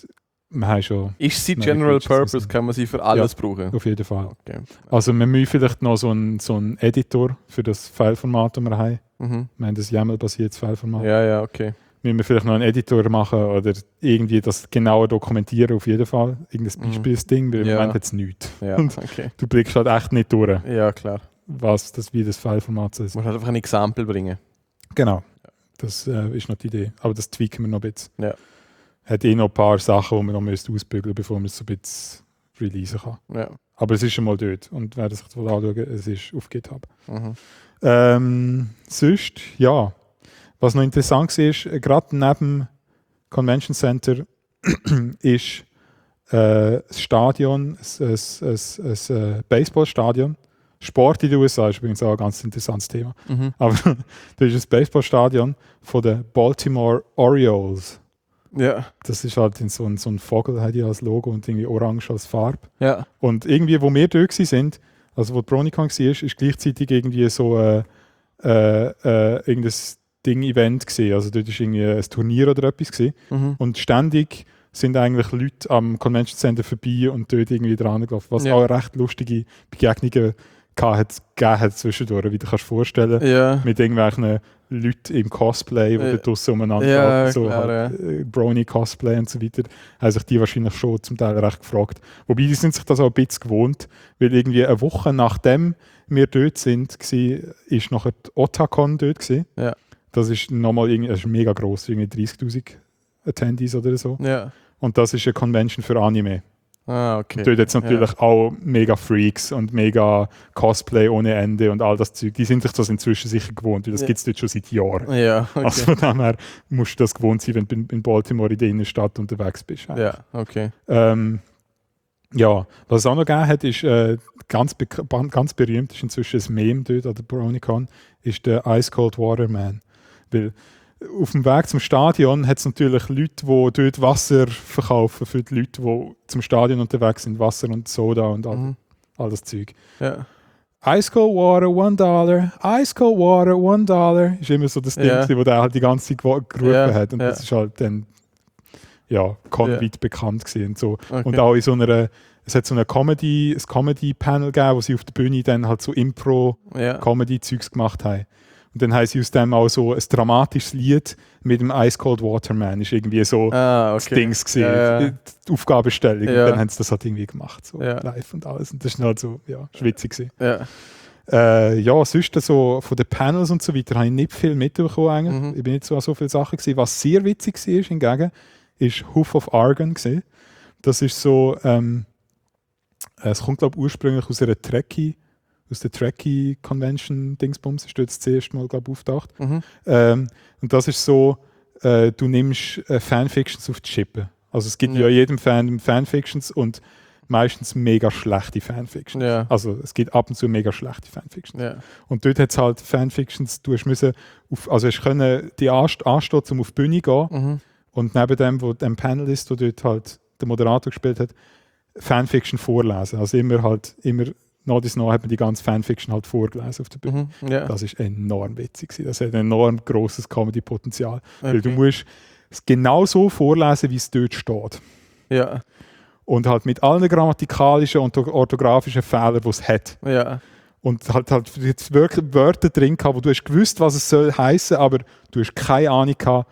[SPEAKER 1] wir haben schon
[SPEAKER 2] Ist sie
[SPEAKER 1] Nein,
[SPEAKER 2] General
[SPEAKER 1] Features
[SPEAKER 2] Purpose?
[SPEAKER 1] müssen-
[SPEAKER 2] Kann man sie für alles brauchen?
[SPEAKER 1] auf jeden Fall.
[SPEAKER 2] Okay.
[SPEAKER 1] Also wir müssen vielleicht noch so einen Editor für das Fileformat, das wir haben.
[SPEAKER 2] Mhm.
[SPEAKER 1] Wir haben das YAML-basiertes Fileformat.
[SPEAKER 2] Ja, okay.
[SPEAKER 1] Müssen wir vielleicht noch einen Editor machen oder irgendwie das genauer dokumentieren, auf jeden Fall. Irgendein Beispielsding, weil im
[SPEAKER 2] Ja.
[SPEAKER 1] Moment hat es nichts.
[SPEAKER 2] Ja,
[SPEAKER 1] Und
[SPEAKER 2] okay.
[SPEAKER 1] du blickst halt echt nicht durch,
[SPEAKER 2] Ja, klar.
[SPEAKER 1] wie das Fileformat so ist.
[SPEAKER 2] Du musst halt einfach ein Exempel bringen.
[SPEAKER 1] Genau. Das ist noch die Idee. Aber das tweaken wir noch ein bisschen.
[SPEAKER 2] Ja.
[SPEAKER 1] Hat noch ein paar Sachen, die man noch ausbügeln müssen, bevor man es so ein bisschen releasen kann.
[SPEAKER 2] Ja.
[SPEAKER 1] Aber es ist schon mal dort. Und wer das sich anschauen, es ist auf GitHub.
[SPEAKER 2] Mhm.
[SPEAKER 1] Sonst, ja. Was noch interessant war, gerade neben Convention Center ist das Stadion, ein Baseballstadion. Sport in den USA ist übrigens auch ein ganz interessantes Thema.
[SPEAKER 2] Mhm.
[SPEAKER 1] Aber das ist ein Baseballstadion von den Baltimore Orioles.
[SPEAKER 2] Ja.
[SPEAKER 1] Das ist halt so ein Vogel, hat die als Logo und irgendwie orange als Farbe.
[SPEAKER 2] Ja.
[SPEAKER 1] Und irgendwie, wo wir dort sind, also wo die BronyCon war, ist gleichzeitig irgendwie so irgendein Ding-Event gewesen. Also dort war irgendwie ein Turnier oder etwas gewesen.
[SPEAKER 2] Mhm.
[SPEAKER 1] Und ständig sind eigentlich Leute am Convention Center vorbei und dort irgendwie dran gelaufen. Was
[SPEAKER 2] Ja.
[SPEAKER 1] auch recht lustige Begegnungen gegeben hat zwischendurch, wie du kannst vorstellen.
[SPEAKER 2] Ja.
[SPEAKER 1] Mit irgendwelchen Leuten im Cosplay, die dort draussen umeinander
[SPEAKER 2] Ja,
[SPEAKER 1] laufen, so
[SPEAKER 2] klar,
[SPEAKER 1] halt, Brony-Cosplay und so weiter, haben sich die wahrscheinlich schon zum Teil recht gefragt. Wobei, die sind sich das auch ein bisschen gewohnt, weil irgendwie eine Woche nachdem wir dort sind, ist nachher die Otakon dort gewesen.
[SPEAKER 2] Ja.
[SPEAKER 1] Das ist nochmal irgendwie, das ist mega gross, irgendwie 30'000 Attendees oder so.
[SPEAKER 2] Ja.
[SPEAKER 1] Und das ist eine Convention für Anime.
[SPEAKER 2] Ah, okay.
[SPEAKER 1] Dort hat es natürlich auch mega Freaks und mega Cosplay ohne Ende und all das Zeug. Die sind sich das inzwischen sicher gewohnt, weil das gibt es dort schon seit Jahren.
[SPEAKER 2] Ja, okay.
[SPEAKER 1] Also von dem her musst du das gewohnt sein, wenn du in Baltimore in der Innenstadt unterwegs bist.
[SPEAKER 2] Ja, okay.
[SPEAKER 1] Ja, was es auch noch gegeben hat, ist ganz berühmt, ist inzwischen ein Meme dort an der BronyCon, ist der Ice Cold Water Man. Weil auf dem Weg zum Stadion hat es natürlich Leute, die dort Wasser verkaufen für die Leute, die zum Stadion unterwegs sind. Wasser und Soda und all das Zeug.
[SPEAKER 2] Ja.
[SPEAKER 1] Ice Cold Water, $1. Ice Cold Water, $1. Ist immer so das Ding,
[SPEAKER 2] Ja.
[SPEAKER 1] wo der halt die ganze Zeit gerufen
[SPEAKER 2] Ja,
[SPEAKER 1] hat. Und
[SPEAKER 2] ja.
[SPEAKER 1] das ist halt dann weit bekannt gewesen und so.
[SPEAKER 2] Okay.
[SPEAKER 1] Und auch in so einer, es hat so ein Comedy-Panel gegeben, wo sie auf der Bühne dann halt so
[SPEAKER 2] Ja.
[SPEAKER 1] Impro-Comedy-Zeugs gemacht haben. Und dann haben sie aus dem auch so ein dramatisches Lied mit dem Ice Cold Water Man. Ist irgendwie so das Dings gewesen,
[SPEAKER 2] Ja.
[SPEAKER 1] die Aufgabenstellung.
[SPEAKER 2] Ja.
[SPEAKER 1] Und dann haben sie das halt irgendwie gemacht, so
[SPEAKER 2] Ja.
[SPEAKER 1] live und alles. Und das ist halt so, schwitzig gewesen.
[SPEAKER 2] Ja.
[SPEAKER 1] Sonst so von den Panels und so weiter habe ich nicht viel mitbekommen. eigentlich.
[SPEAKER 2] Mhm.
[SPEAKER 1] Ich bin nicht so an so viele Sachen gewesen. Was sehr witzig war hingegen, ist Hoof of Argon gewesen. Das ist so, es kommt glaube ich ursprünglich aus der Trekkie Convention Dingsbums, ist dort das erste Mal glaube ich auftaucht.
[SPEAKER 2] Mhm.
[SPEAKER 1] Und das ist so, du nimmst Fanfictions auf die Schippe. Also es gibt ja jedem Fan Fanfictions und meistens mega schlechte Fanfictions.
[SPEAKER 2] Ja.
[SPEAKER 1] Also es gibt ab und zu mega schlechte Fanfictions.
[SPEAKER 2] Ja.
[SPEAKER 1] Und dort hat es halt Fanfictions, du hast müssen hast können die anstehen, um auf die Bühne zu gehen.
[SPEAKER 2] Mhm.
[SPEAKER 1] Und neben dem, wo ein Panelist, der dort halt der Moderator gespielt hat, Fanfiction vorlesen. Also immer nach dies nach hat man die ganze Fanfiction halt vorgelesen auf der Bühne.
[SPEAKER 2] Mhm. Ja.
[SPEAKER 1] Das ist enorm witzig gewesen. Das hat ein enorm grosses Comedy-Potenzial. Weil du
[SPEAKER 2] Okay.
[SPEAKER 1] musst es genau so vorlesen, wie es dort steht.
[SPEAKER 2] Ja.
[SPEAKER 1] Und halt mit allen grammatikalischen und orthografischen Fehlern, die es hat.
[SPEAKER 2] Ja.
[SPEAKER 1] Und halt jetzt wirklich Wörter drin gehabt, wo du hast gewusst, was es soll heißen, aber du hast keine Ahnung gehabt,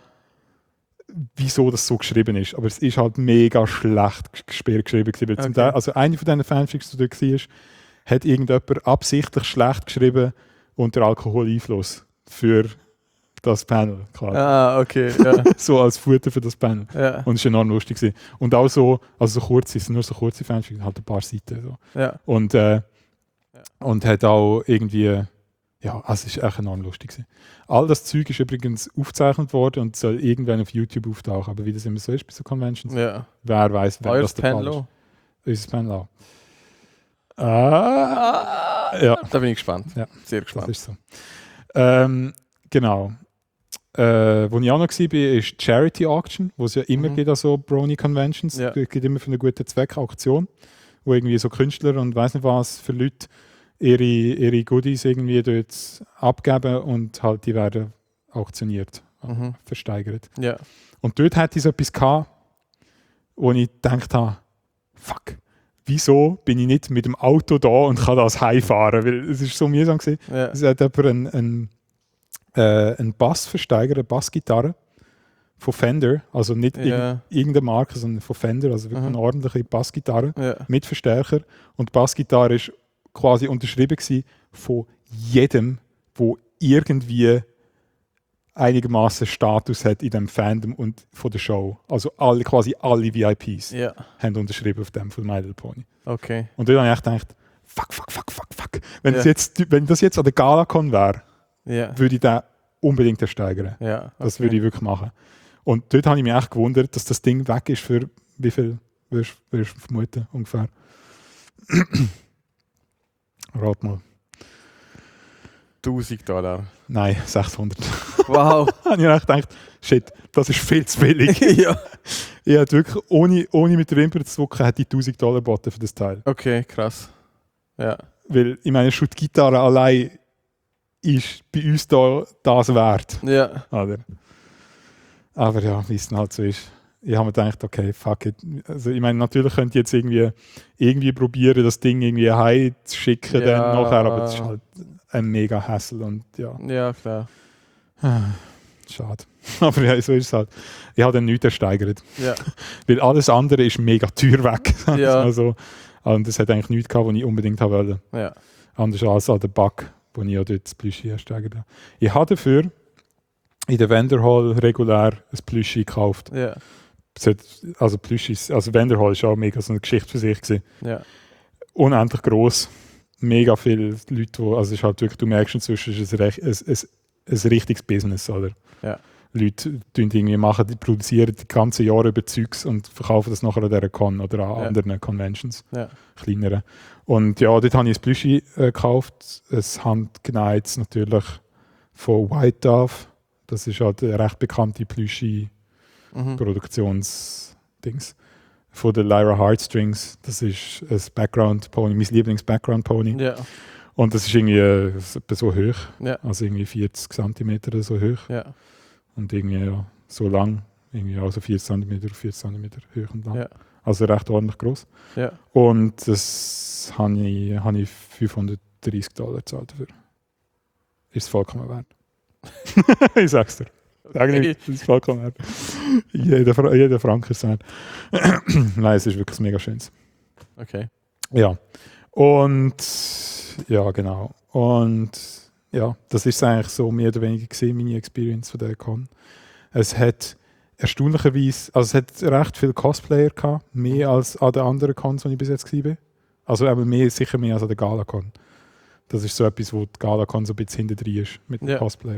[SPEAKER 1] wieso das so geschrieben ist. Aber es ist halt mega schlecht geschrieben gewesen. Weil zum
[SPEAKER 2] Okay.
[SPEAKER 1] Teil, also eine von diesen Fanfics, die dort war, hat irgendjemand absichtlich schlecht geschrieben unter Alkoholeinfluss für das Panel. Klar.
[SPEAKER 2] Ah, okay. Ja.
[SPEAKER 1] So als Futter für das Panel.
[SPEAKER 2] Ja.
[SPEAKER 1] Und es war enorm lustig gewesen. Und auch so, also so kurz, es sind nur so kurze Fanfics, halt ein paar Seiten. So.
[SPEAKER 2] Ja.
[SPEAKER 1] Und hat auch irgendwie, ja, also es ist echt enorm lustig gewesen. All das Zeug ist übrigens aufgezeichnet worden und soll irgendwann auf YouTube auftauchen. Aber wie das immer so ist bei so Conventions,
[SPEAKER 2] Ja.
[SPEAKER 1] wer weiß, wer
[SPEAKER 2] Euer
[SPEAKER 1] das der Fall
[SPEAKER 2] Panel.
[SPEAKER 1] ist. Unser Panel auch. Ja,
[SPEAKER 2] Da bin ich gespannt.
[SPEAKER 1] Ja.
[SPEAKER 2] Sehr
[SPEAKER 1] das
[SPEAKER 2] gespannt.
[SPEAKER 1] ist so. Genau. Wo ich auch noch war, ist Charity Auction, wo es ja immer gibt an so Brony Conventions.
[SPEAKER 2] Ja.
[SPEAKER 1] Es gibt immer für einen guten Zweck Auktion, wo irgendwie so Künstler und weiss nicht was für Leute ihre Goodies irgendwie dort abgeben und halt die werden auktioniert,
[SPEAKER 2] Mhm.
[SPEAKER 1] versteigert.
[SPEAKER 2] Ja.
[SPEAKER 1] Und dort hatte ich so etwas gehabt, wo ich gedacht habe, fuck, wieso bin ich nicht mit dem Auto da und kann das heimfahren? Weil es ist so mühsam gewesen.
[SPEAKER 2] Ja.
[SPEAKER 1] Es hat jemand einen Bass versteigert, eine Bassgitarre von Fender, also nicht
[SPEAKER 2] Ja.
[SPEAKER 1] irgendeine Marke, sondern von Fender, also wirklich
[SPEAKER 2] Mhm.
[SPEAKER 1] eine ordentliche Bassgitarre
[SPEAKER 2] Ja.
[SPEAKER 1] mit Verstärker. Und die Bassgitarre ist quasi unterschrieben gewesen von jedem, wo irgendwie einigermaßen Status hat in dem Fandom und von der Show. Also quasi alle VIPs
[SPEAKER 2] Ja.
[SPEAKER 1] haben unterschrieben auf dem von My Little Pony.
[SPEAKER 2] Okay.
[SPEAKER 1] Und dann habe ich echt gedacht, fuck. Wenn,
[SPEAKER 2] Ja.
[SPEAKER 1] wenn das jetzt an der Galacon wäre,
[SPEAKER 2] Ja.
[SPEAKER 1] würde ich den unbedingt ersteigern.
[SPEAKER 2] Ja.
[SPEAKER 1] Das würde ich wirklich machen. Und dort habe ich mich echt gewundert, dass das Ding weg ist für wie viel würdest du vermuten ungefähr? Rat mal.
[SPEAKER 2] $1000.
[SPEAKER 1] Nein, 600.
[SPEAKER 2] Wow.
[SPEAKER 1] habe ich echt gedacht, shit, das ist viel zu billig.
[SPEAKER 2] Ja.
[SPEAKER 1] Ich hätte wirklich, ohne mit der Wimper zu zucken, hätte ich $1000 geboten für das Teil.
[SPEAKER 2] Okay, krass. Ja.
[SPEAKER 1] Weil, ich meine, schon die Gitarre allein ist bei uns da das wert.
[SPEAKER 2] Ja.
[SPEAKER 1] Oder? Aber ja, wie es dann halt so ist. Ich habe mir gedacht, okay, fuck it. Also ich meine, natürlich könnt ihr jetzt irgendwie probieren, das Ding irgendwie heim zu schicken
[SPEAKER 2] Ja.
[SPEAKER 1] dann nachher, aber es ist halt ein mega Hassel und ja,
[SPEAKER 2] Ja, klar.
[SPEAKER 1] schade. Aber ja, so ist es halt. Ich habe dann nichts ersteigert.
[SPEAKER 2] Ja.
[SPEAKER 1] Weil alles andere ist mega teuer weg. sagen wir
[SPEAKER 2] Ja.
[SPEAKER 1] mal so. Und es hat eigentlich nichts gehabt, was ich unbedingt haben wollte.
[SPEAKER 2] Ja.
[SPEAKER 1] Anders als an der Bug, wo ich auch dort das Plüschi ersteigert habe. Ich habe dafür in der Vendor Hall regulär ein Plüschi gekauft.
[SPEAKER 2] Ja.
[SPEAKER 1] Also Plüschis, also Vendor Hall ist auch mega so eine Geschichte für sich gewesen.
[SPEAKER 2] Ja.
[SPEAKER 1] Unendlich gross. Mega viele Leute, also es ist halt wirklich, du merkst inzwischen, es ist ein richtiges Business, oder?
[SPEAKER 2] Ja.
[SPEAKER 1] Leute die produzieren die ganze Jahre über Zeugs und verkaufen das nachher an dieser Con oder an
[SPEAKER 2] Ja.
[SPEAKER 1] anderen Conventions,
[SPEAKER 2] Ja.
[SPEAKER 1] kleineren. Und ja, dort habe ich ein Plüschi gekauft, ein handgenähtes natürlich von White Dove. Das ist halt eine recht bekannte Plüschi
[SPEAKER 2] Mhm.
[SPEAKER 1] Produktionsdings. Von der Lyra Heartstrings, das ist ein Background-Pony, mein Lieblings-Background-Pony.
[SPEAKER 2] Ja.
[SPEAKER 1] Und das ist irgendwie etwa so hoch,
[SPEAKER 2] Ja.
[SPEAKER 1] also irgendwie 40 cm so hoch.
[SPEAKER 2] Ja.
[SPEAKER 1] Und irgendwie ja, so lang, irgendwie also 40 cm auf 40 cm hoch und lang.
[SPEAKER 2] Ja.
[SPEAKER 1] Also recht ordentlich groß.
[SPEAKER 2] Ja.
[SPEAKER 1] Und das habe ich $530 gezahlt dafür. Ist es vollkommen wert. Ich sag's dir. Sag nicht, das ist vollkommen wert. Jeder Franken ist es wert. Nein, es ist wirklich mega schönes.
[SPEAKER 2] Okay.
[SPEAKER 1] Ja. Und ja, genau. Und ja, das ist eigentlich so mehr oder weniger gesehen, meine Experience von der Con. Es hat erstaunlicherweise, also es hat recht viele Cosplayer gehabt, mehr als an den anderen Cons, die ich bis jetzt war. Also aber sicher mehr als an der Galacon. Das ist so etwas, wo die Galacon so ein bisschen hinter drin ist mit dem
[SPEAKER 2] Ja.
[SPEAKER 1] Cosplayer.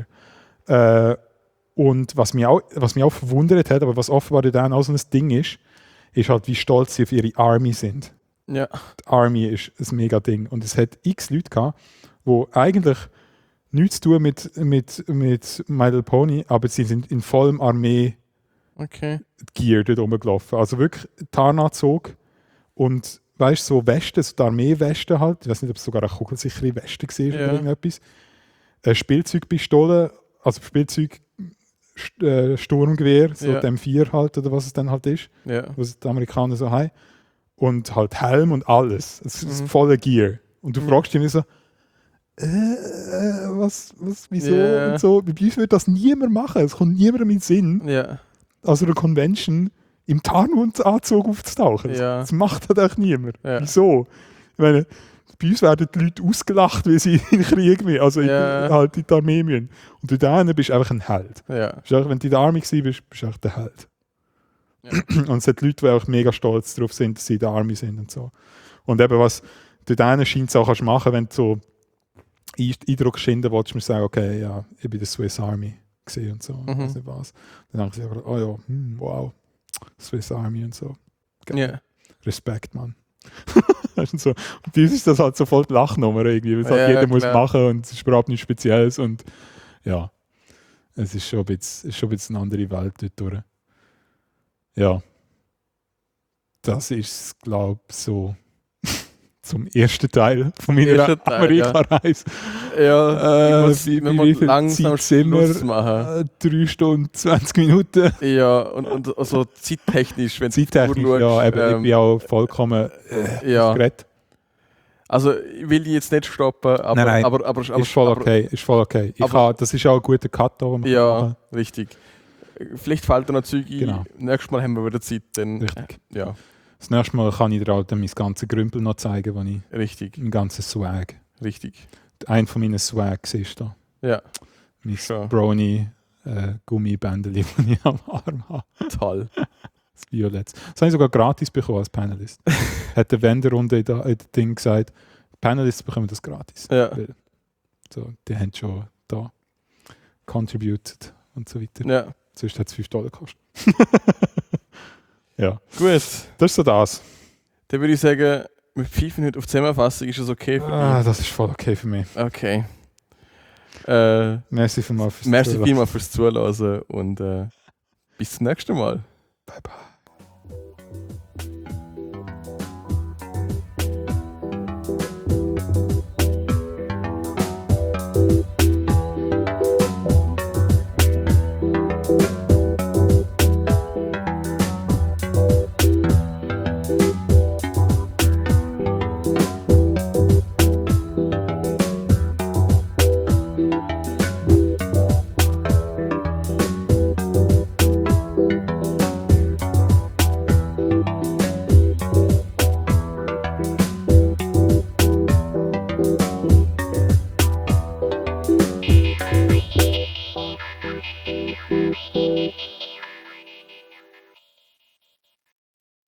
[SPEAKER 1] Und was mich auch verwundert hat, aber was offenbar dann auch so ein Ding ist halt, wie stolz sie auf ihre Army sind.
[SPEAKER 2] Ja.
[SPEAKER 1] Die Army ist ein mega Ding. Und es hat x Leute gehabt, die eigentlich nichts zu tun mit My Little Pony, aber sie sind in vollem Armee-Gear
[SPEAKER 2] Okay.
[SPEAKER 1] dort rumgelaufen. Also wirklich Tarnanzug und weißt du, so Westen, so die Armee-Westen halt. Ich weiß nicht, ob es sogar eine kugelsichere Weste war
[SPEAKER 2] Ja.
[SPEAKER 1] oder irgendetwas. Spielzeugpistole, also Sturmgewehr, so
[SPEAKER 2] Ja.
[SPEAKER 1] dem M4 halt oder was es dann halt ist,
[SPEAKER 2] Ja.
[SPEAKER 1] was die Amerikaner so haben. Und halt Helm und alles. Es ist
[SPEAKER 2] Mhm.
[SPEAKER 1] voller Gear. Und du
[SPEAKER 2] Mhm.
[SPEAKER 1] fragst dich immer so, wieso
[SPEAKER 2] Ja.
[SPEAKER 1] und so. Bei uns würde das niemand machen. Es kommt niemandem in den Sinn,
[SPEAKER 2] Ja.
[SPEAKER 1] also einer Convention im Tarnanzug aufzutauchen.
[SPEAKER 2] Ja.
[SPEAKER 1] Das macht halt echt niemand.
[SPEAKER 2] Ja.
[SPEAKER 1] Wieso? Ich meine, bei uns werden die Leute ausgelacht, weil sie in den Krieg müssen, also
[SPEAKER 2] Ja.
[SPEAKER 1] halt in die Armee müssen. Und du da bist du einfach ein Held.
[SPEAKER 2] Ja.
[SPEAKER 1] Bist einfach, wenn du in der Armee warst, bist du einfach der Held.
[SPEAKER 2] Ja.
[SPEAKER 1] Und es hat Leute, die auch mega stolz darauf sind, dass sie in der Armee sind und so. Und eben, was du dann scheint es auch kannst machen, wenn du so Eindruck schinden willst, musst du sagen, okay, ja, ich bin der Swiss Army gesehen und so, weiß nicht was. Dann denken sie einfach, oh ja, wow, Swiss Army und so. Geil.
[SPEAKER 2] Ja.
[SPEAKER 1] Respekt, Mann. Weißt du, so. Und bei uns ist das halt so voll die Lachnummer irgendwie, weil es halt
[SPEAKER 2] Ja,
[SPEAKER 1] jeder muss
[SPEAKER 2] klar.
[SPEAKER 1] machen und es ist überhaupt nichts Spezielles und ja, es ist schon ein bisschen eine andere Welt dort durch. Ja. Das ist, glaube ich, so zum ersten Teil von meiner
[SPEAKER 2] Erster Teil,
[SPEAKER 1] Amerika-Reise.
[SPEAKER 2] Ja, ich muss
[SPEAKER 1] wie viel
[SPEAKER 2] langsam
[SPEAKER 1] Zeit sind wir?
[SPEAKER 2] Schluss machen.
[SPEAKER 1] 3 Stunden, 20 Minuten.
[SPEAKER 2] Ja, und also zeittechnisch, wenn
[SPEAKER 1] Zeittechnisch,
[SPEAKER 2] du
[SPEAKER 1] ja, eben, ich bin auch vollkommen
[SPEAKER 2] ja.
[SPEAKER 1] geredet.
[SPEAKER 2] Also ich will die jetzt nicht stoppen, aber,
[SPEAKER 1] Nein,
[SPEAKER 2] aber
[SPEAKER 1] Ist voll okay, ist voll okay. Das ist auch ein guter Cut, den wir
[SPEAKER 2] Ja,
[SPEAKER 1] machen.
[SPEAKER 2] richtig. Vielleicht fällt da noch Zeug ein.
[SPEAKER 1] Genau.
[SPEAKER 2] Nächstes Mal haben wir wieder Zeit. Dann,
[SPEAKER 1] Richtig.
[SPEAKER 2] Ja,
[SPEAKER 1] Das nächste Mal kann ich dir halt dann mein ganzes Grümpel noch zeigen, wo ich
[SPEAKER 2] richtig,
[SPEAKER 1] mein ganzes Swag.
[SPEAKER 2] richtig.
[SPEAKER 1] Ein von meinen Swags ist da.
[SPEAKER 2] Ja,
[SPEAKER 1] Mein
[SPEAKER 2] Schon.
[SPEAKER 1] Brownie Gummibändeli, das ich am Arm habe.
[SPEAKER 2] toll.
[SPEAKER 1] Das Violett. Das habe ich sogar gratis bekommen als Panelist. Hat der Wenderrunde in dem Ding gesagt, Panelists bekommen das gratis.
[SPEAKER 2] Ja,
[SPEAKER 1] So, die haben schon da contributed und so weiter.
[SPEAKER 2] ja.
[SPEAKER 1] Sonst hat es $5 gekostet. Ja,
[SPEAKER 2] Gut.
[SPEAKER 1] das ist so das.
[SPEAKER 2] Dann würde ich sagen, mit 5 Minuten auf Zusammenfassung ist das okay für dich?
[SPEAKER 1] Das ist voll okay für mich.
[SPEAKER 2] Okay.
[SPEAKER 1] Merci vielmals fürs
[SPEAKER 2] Merci
[SPEAKER 1] Zuhören.
[SPEAKER 2] vielmals fürs Zuhören und bis zum nächsten Mal.